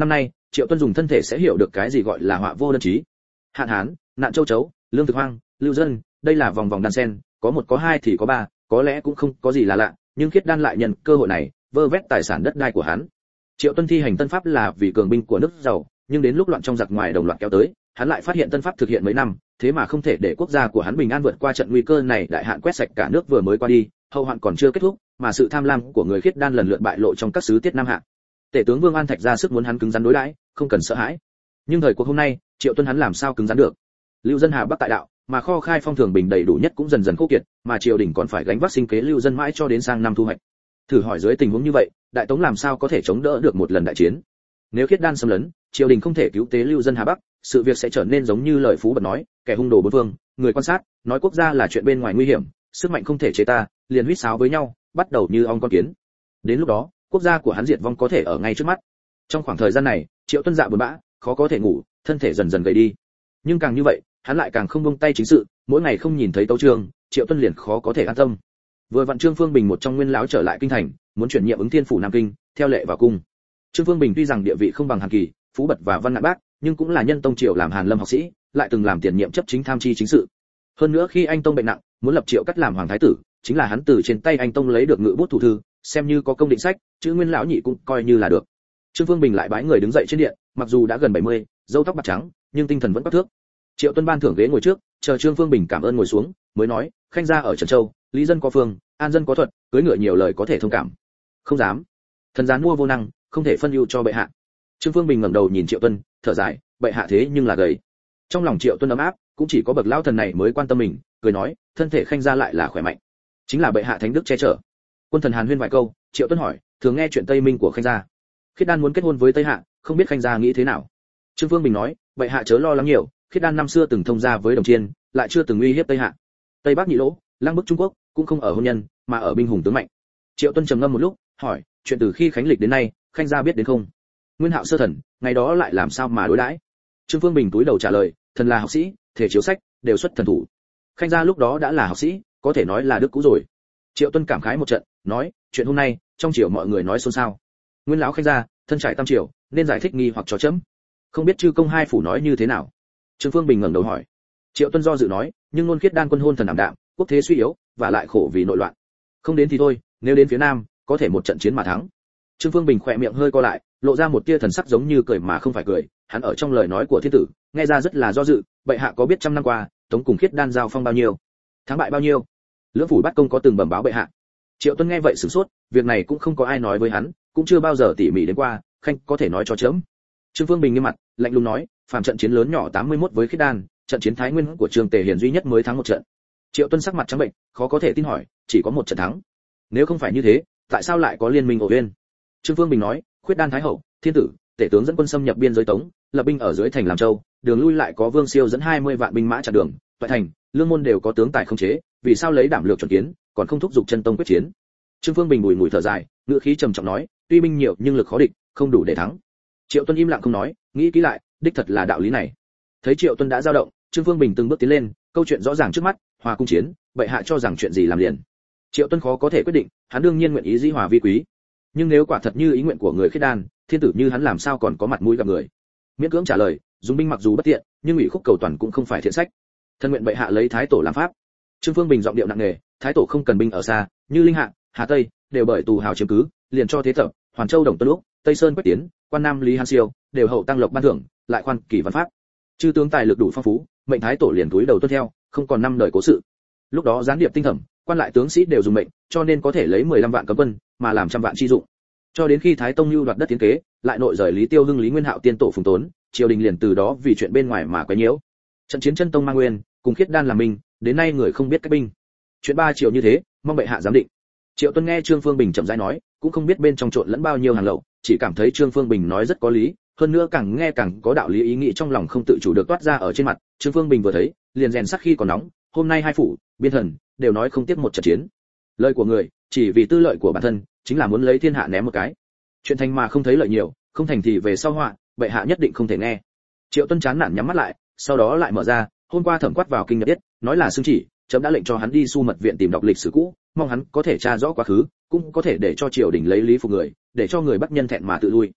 Triệu Tuân dùng thân thể sẽ hiểu được cái gì gọi là họa vô đơn chí. Hạn hán, nạn châu chấu, lương thực hoang, lưu dân, đây là vòng vòng đan sen, có một có hai thì có ba, có lẽ cũng không có gì là lạ, nhưng Khiết Đan lại nhận cơ hội này, vơ vét tài sản đất đai của hắn. Triệu Tuân thi hành tân pháp là vì cường binh của nước giàu, nhưng đến lúc loạn trong giặc ngoài đồng loạt kéo tới, hắn lại phát hiện tân pháp thực hiện mấy năm, thế mà không thể để quốc gia của hắn bình an vượt qua trận nguy cơ này. Đại hạn quét sạch cả nước vừa mới qua đi, hậu hoạn còn chưa kết thúc, mà sự tham lam của người Khiết Đan lần lượt bại lộ trong các xứ Tiết Nam Hạ. Tể tướng Vương An Thạch ra sức muốn hắn cứng rắn đối đãi, không cần sợ hãi. Nhưng thời cuộc hôm nay, Triệu Tuân hắn làm sao cứng rắn được? Lưu dân Hà Bắc tại đạo, mà kho khai phong thường bình đầy đủ nhất cũng dần dần khô kiệt, mà triều đình còn phải gánh vác sinh kế lưu dân mãi cho đến sang năm thu hoạch. Thử hỏi dưới tình huống như vậy, Đại Tống làm sao có thể chống đỡ được một lần đại chiến? Nếu Khiết Đan xâm lấn, triều đình không thể cứu tế lưu dân Hà Bắc, sự việc sẽ trở nên giống như lời Phú Bật nói, kẻ hung đồ bốn phương, người quan sát, nói quốc gia là chuyện bên ngoài nguy hiểm, sức mạnh không thể chế ta, liền huýt sáo với nhau, bắt đầu như ong con kiến. Đến lúc đó, quốc gia của hắn diệt vong có thể ở ngay trước mắt. Trong khoảng thời gian này, Triệu Tuân dạ buồn bã, khó có thể ngủ, thân thể dần dần gầy đi. Nhưng càng như vậy, hắn lại càng không buông tay chính sự, mỗi ngày không nhìn thấy tấu chương, Triệu Tuân liền khó có thể an tâm. Vừa vặn Trương Phương Bình một trong nguyên lão trở lại kinh thành, muốn chuyển nhiệm ứng thiên phủ Nam Kinh, theo lệ vào cung. Trương Phương Bình tuy rằng địa vị không bằng Hàn Kỳ, Phú Bật và Văn Ngạn Bác, nhưng cũng là nhân tông Triệu làm Hàn Lâm học sĩ, lại từng làm tiền nhiệm chấp chính tham chi chính sự. Hơn nữa khi anh tông bệnh nặng, muốn lập Triệu Cắt làm hoàng thái tử, chính là hắn từ trên tay anh tông lấy được ngự bút thủ thư, xem như có công định sách, chữ nguyên lão nhị cũng coi như là được. Trương Phương Bình lại bái người đứng dậy trên điện, mặc dù đã gần bảy mươi, râu tóc bạc trắng, nhưng tinh thần vẫn bắc thước. Triệu Tuân ban thưởng ghế ngồi trước, chờ Trương Phương Bình cảm ơn ngồi xuống, mới nói, khanh gia ở Trần Châu, lý dân có phương, an dân có thuật, cưới ngựa nhiều lời có thể thông cảm. Không dám. Thần gián mua vô năng, không thể phân ưu cho bệ hạ. Trương Phương Bình ngẩng đầu nhìn Triệu Tuân, thở dài, bệ hạ thế nhưng là gầy. Trong lòng Triệu Tuân ấm áp, cũng chỉ có bậc lão thần này mới quan tâm mình, cười nói, thân thể khanh gia lại là khỏe mạnh, chính là bệ hạ thánh đức che chở. Quân thần hàn huyên vài câu, Triệu Tuân hỏi, thường nghe chuyện Tây Minh của khanh gia. Khiết Đan muốn kết hôn với Tây Hạ, không biết khanh gia nghĩ thế nào. Trương Phương Bình nói, bệ hạ chớ lo lắng nhiều, Khiết Đan năm xưa từng thông gia với Đồng Chiên, lại chưa từng uy hiếp Tây Hạ. Tây Bắc nhị lỗ, lăng bức Trung Quốc, cũng không ở hôn nhân, mà ở binh hùng tướng mạnh. Triệu Tuân trầm ngâm một lúc, hỏi, chuyện từ khi khánh lịch đến nay, khanh gia biết đến không? Nguyên Hạo sơ thần, ngày đó lại làm sao mà đối đãi? Trương Phương Bình túi đầu trả lời, thần là học sĩ, thể chiếu sách, đều xuất thần thủ. Khanh gia lúc đó đã là học sĩ, có thể nói là đức cũ rồi. Triệu Tuân cảm khái một trận, nói, chuyện hôm nay, trong triều mọi người nói xôn xao. Nguyên lão khanh gia, thân trải tam triều, nên giải thích nghi hoặc cho chấm. Không biết chư công hai phủ nói như thế nào? Trương Phương Bình ngẩng đầu hỏi. Triệu Tuân do dự nói, nhưng ngôn Khiết Đan quân hôn thần ảm đạm, quốc thế suy yếu, và lại khổ vì nội loạn. Không đến thì thôi, nếu đến phía nam, có thể một trận chiến mà thắng. Trương Phương Bình khỏe miệng hơi co lại, lộ ra một tia thần sắc giống như cười mà không phải cười. Hắn ở trong lời nói của thiên tử, nghe ra rất là do dự. Bệ hạ có biết trăm năm qua, Tống cùng Khiết Đan giao phong bao nhiêu, thắng bại bao nhiêu? Lưỡng phủ bắt công có từng bẩm báo bệ hạ. Triệu Tuân nghe vậy sửng sốt, việc này cũng không có ai nói với hắn, cũng chưa bao giờ tỉ mỉ đến qua, khanh có thể nói cho chấm. Trương Phương Bình nghiêm mặt, lạnh lùng nói, phàm trận chiến lớn nhỏ tám mươi mốt với Khiết Đan, trận chiến Thái Nguyên của Trương Tề Hiền duy nhất mới thắng một trận. Triệu Tuân sắc mặt trắng bệnh, khó có thể tin hỏi, chỉ có một trận thắng. Nếu không phải như thế, tại sao lại có liên minh ổ uyên? Trương Phương Bình nói, Khuyết Đan Thái hậu, thiên tử, tể tướng dẫn quân xâm nhập biên giới Tống, lập binh ở dưới thành Làm Châu, đường lui lại có Vương Siêu dẫn hai mươi vạn binh mã chặn đường, toại thành, lương môn đều có tướng tài không chế, vì sao lấy đảm lược chuẩn kiến, còn không thúc giục chân tông quyết chiến? Trương Phương Bình bùi ngùi thở dài, ngữ khí trầm trọng nói, tuy binh nhiều nhưng lực khó địch, không đủ để thắng. Triệu Tuân im lặng không nói, nghĩ kỹ lại, đích thật là đạo lý này. Thấy Triệu Tuân đã dao động, Trương Phương Bình từng bước tiến lên, câu chuyện rõ ràng trước mắt, hòa cung chiến, bệ hạ cho rằng chuyện gì làm liền. Triệu Tuân khó có thể quyết định, hắn đương nhiên nguyện ý dĩ hòa vi quý. Nhưng nếu quả thật như ý nguyện của người Khiết Đan, thiên tử như hắn làm sao còn có mặt mũi gặp người? Miễn cưỡng trả lời, dùng binh mặc dù bất tiện, nhưng ủy khúc cầu toàn cũng không phải thiện sách. Thân nguyện bệ hạ lấy thái tổ làm pháp. Trương Phương Bình giọng điệu nặng nề, thái tổ không cần binh ở xa, như Linh Hạ, Hà Tây đều bởi tù hào chiếm cứ, liền cho thế tập, Hoàn Châu Đồng Tuân Lúc, Tây Sơn Quách Tiến, Quan Nam Lý Hàn Siêu, đều hậu tăng lộc ban thưởng, lại khoan kỳ văn pháp. Chư tướng tài lực đủ phong phú, mệnh thái tổ liền túi đầu tuân theo, không còn năm đời cố sự. Lúc đó gián điệp tinh thẩm, quan lại tướng sĩ đều dùng mệnh, cho nên có thể lấy mười lăm vạn cấm quân, mà làm trăm vạn chi dụng. Cho đến khi Thái Tông lưu đoạt đất tiến kế, lại nội rời Lý Tiêu Hưng Lý Nguyên Hạo tiên tổ phùng tốn, triều đình liền từ đó vì chuyện bên ngoài mà quấy nhiễu. Trận chiến chân tông mang nguyên, cùng Khiết Đan làm minh, đến nay người không biết cách binh. Chuyện ba triều như thế, mong bệ hạ giám định. Triệu Tuân nghe Trương Phương Bình chậm rãi nói, cũng không biết bên trong trộn lẫn bao nhiêu hàng lậu, chỉ cảm thấy Trương Phương Bình nói rất có lý, hơn nữa càng nghe càng có đạo lý, ý nghĩ trong lòng không tự chủ được toát ra ở trên mặt. Trương Phương Bình vừa thấy, liền rèn sắc khi còn nóng, hôm nay hai phủ, biên thần đều nói không tiếc một trận chiến. Lời của người, chỉ vì tư lợi của bản thân, chính là muốn lấy thiên hạ ném một cái. Chuyện thành mà không thấy lợi nhiều, không thành thì về sau họa, bệ hạ nhất định không thể nghe. Triệu Tuân chán nản nhắm mắt lại, sau đó lại mở ra, hôm qua thẩm quát vào kinh nhật tiết, nói là xưng chỉ, chấm đã lệnh cho hắn đi su mật viện tìm đọc lịch sử cũ, mong hắn có thể tra rõ quá khứ, cũng có thể để cho triều đình lấy lý phục người, để cho người bắt nhân thẹn mà tự lui.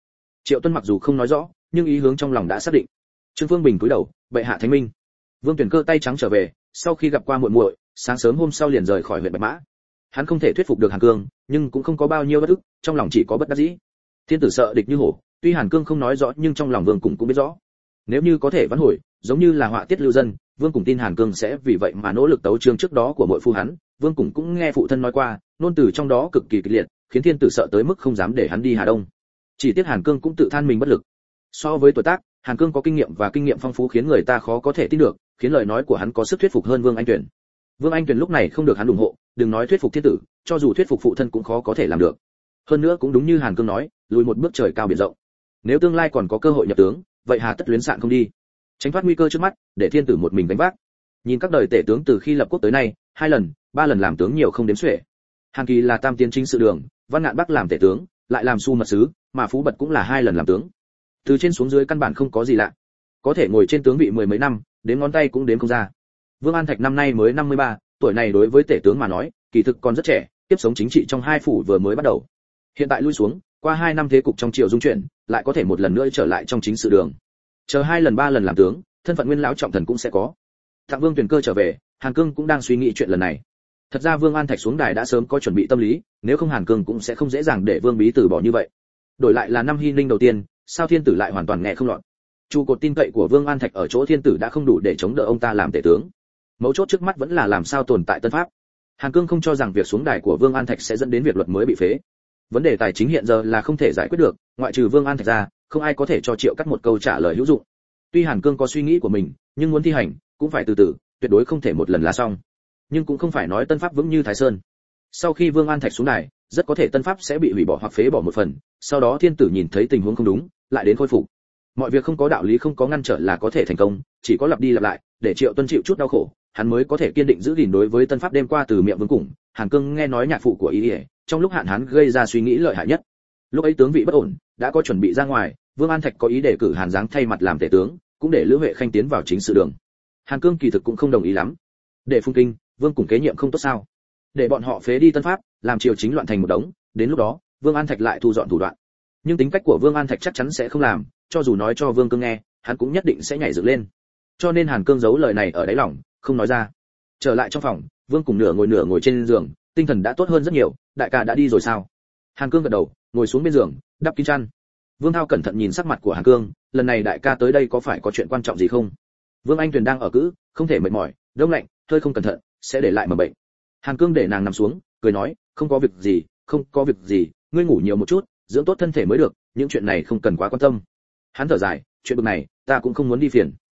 Triệu Tuân mặc dù không nói rõ, nhưng ý hướng trong lòng đã xác định. Trương Phương Bình cúi đầu, bệ hạ thánh minh. Vương Tuyển Cơ tay trắng trở về, sau khi gặp qua muội muội, sáng sớm hôm sau liền rời khỏi huyện Bạch Mã. Hắn không thể thuyết phục được Hàn Cương, nhưng cũng không có bao nhiêu bất ức, trong lòng chỉ có bất đắc dĩ. Thiên tử sợ địch như hổ, tuy Hàn Cương không nói rõ nhưng trong lòng Vương cũng cũng biết rõ. Nếu như có thể vãn hồi, giống như là họa tiết lưu dân, Vương cũng tin Hàn Cương sẽ vì vậy mà nỗ lực tấu chương trước đó của muội phu hắn. Vương cũng cũng nghe phụ thân nói qua, nôn từ trong đó cực kỳ kịch liệt, khiến thiên tử sợ tới mức không dám để hắn đi Hà Đông. Chỉ tiếc Hàn Cương cũng tự than mình bất lực. So với tuổi tác, Hàn Cương có kinh nghiệm và kinh nghiệm phong phú khiến người ta khó có thể tin được, khiến lời nói của hắn có sức thuyết phục hơn Vương Anh Tuyển. Vương Anh Tuyển lúc này không được hắn ủng hộ, đừng nói thuyết phục thiên tử, cho dù thuyết phục phụ thân cũng khó có thể làm được. Hơn nữa cũng đúng như Hàn Cương nói, lùi một bước trời cao biển rộng. Nếu tương lai còn có cơ hội nhập tướng, vậy hà tất luyến sạn không đi, tránh thoát nguy cơ trước mắt, để thiên tử một mình gánh vác. Nhìn các đời tể tướng từ khi lập quốc tới nay, hai lần, ba lần làm tướng nhiều không đếm xuể. Hàn Kỳ là tam tiến chính sự đường, Văn Ngạn Bắc làm tể tướng, lại làm su mật sứ, mà Phú Bật cũng là hai lần làm tướng. Từ trên xuống dưới căn bản không có gì lạ. Có thể ngồi trên tướng vị mười mấy năm, đếm ngón tay cũng đếm không ra. Vương An Thạch năm nay mới năm mươi ba, tuổi này đối với tể tướng mà nói, kỳ thực còn rất trẻ, tiếp sống chính trị trong hai phủ vừa mới bắt đầu. Hiện tại lui xuống, qua hai năm thế cục trong triều dung chuyển, lại có thể một lần nữa trở lại trong chính sự đường. Chờ hai lần ba lần làm tướng, thân phận nguyên lão trọng thần cũng sẽ có. Thạng Vương Tuyển Cơ trở về, Hàn Cương cũng đang suy nghĩ chuyện lần này. Thật ra Vương An Thạch xuống đài đã sớm có chuẩn bị tâm lý, nếu không Hàn Cương cũng sẽ không dễ dàng để Vương Bí từ bỏ như vậy. Đổi lại là năm Hy Ninh đầu tiên, sao thiên tử lại hoàn toàn nghe không lọt. Trụ cột tin cậy của Vương An Thạch ở chỗ thiên tử đã không đủ để chống đỡ ông ta làm tể tướng. Mấu chốt trước mắt vẫn là làm sao tồn tại Tân Pháp. Hàn Cương không cho rằng việc xuống đài của Vương An Thạch sẽ dẫn đến việc luật mới bị phế. Vấn đề tài chính hiện giờ là không thể giải quyết được, ngoại trừ Vương An Thạch ra, không ai có thể cho Triệu Cắt một câu trả lời hữu dụng. Tuy Hàn Cương có suy nghĩ của mình, nhưng muốn thi hành, cũng phải từ từ, tuyệt đối không thể một lần là xong. Nhưng cũng không phải nói Tân Pháp vững như Thái Sơn. Sau khi Vương An Thạch xuống đài, rất có thể Tân Pháp sẽ bị hủy bỏ hoặc phế bỏ một phần, sau đó thiên tử nhìn thấy tình huống không đúng, lại đến khôi phục. Mọi việc không có đạo lý không có ngăn trở là có thể thành công, chỉ có lặp đi lặp lại, để Triệu Tuân chịu chút đau khổ, hắn mới có thể kiên định giữ gìn đối với Tân Pháp đêm qua từ miệng Vương Củng. Hàn Cương nghe nói nhạc phụ của ý, ý trong lúc hạn hán gây ra suy nghĩ lợi hại nhất. Lúc ấy tướng vị bất ổn, đã có chuẩn bị ra ngoài, Vương An Thạch có ý đề cử Hàn Giáng thay mặt làm tể tướng, cũng để Lữ Huệ Khanh tiến vào chính sự đường. Hàn Cương kỳ thực cũng không đồng ý lắm. Để Phung Kinh, Vương Củng kế nhiệm không tốt sao? Để bọn họ phế đi Tân Pháp, làm triều chính loạn thành một đống, đến lúc đó, Vương An Thạch lại thu dọn thủ đoạn. Nhưng tính cách của Vương An Thạch chắc chắn sẽ không làm, cho dù nói cho Vương Cương nghe, hắn cũng nhất định sẽ nhảy dựng lên. Cho nên Hàn Cương giấu lời này ở đáy lòng, không nói ra. Trở lại trong phòng, Vương Củng nửa ngồi nửa ngồi trên giường, tinh thần đã tốt hơn rất nhiều. Đại ca đã đi rồi sao? Hàn Cương gật đầu, ngồi xuống bên giường, đắp kín chăn. Vương Thao cẩn thận nhìn sắc mặt của Hàn Cương, lần này đại ca tới đây có phải có chuyện quan trọng gì không? Vương Anh Tuyền đang ở cữ, không thể mệt mỏi, đông lạnh, hơi không cẩn thận sẽ để lại mầm bệnh. Hàn Cương để nàng nằm xuống, cười nói, không có việc gì, không có việc gì, ngươi ngủ nhiều một chút, dưỡng tốt thân thể mới được, những chuyện này không cần quá quan tâm. Hắn thở dài, chuyện bực này, ta cũng không muốn đi phiền.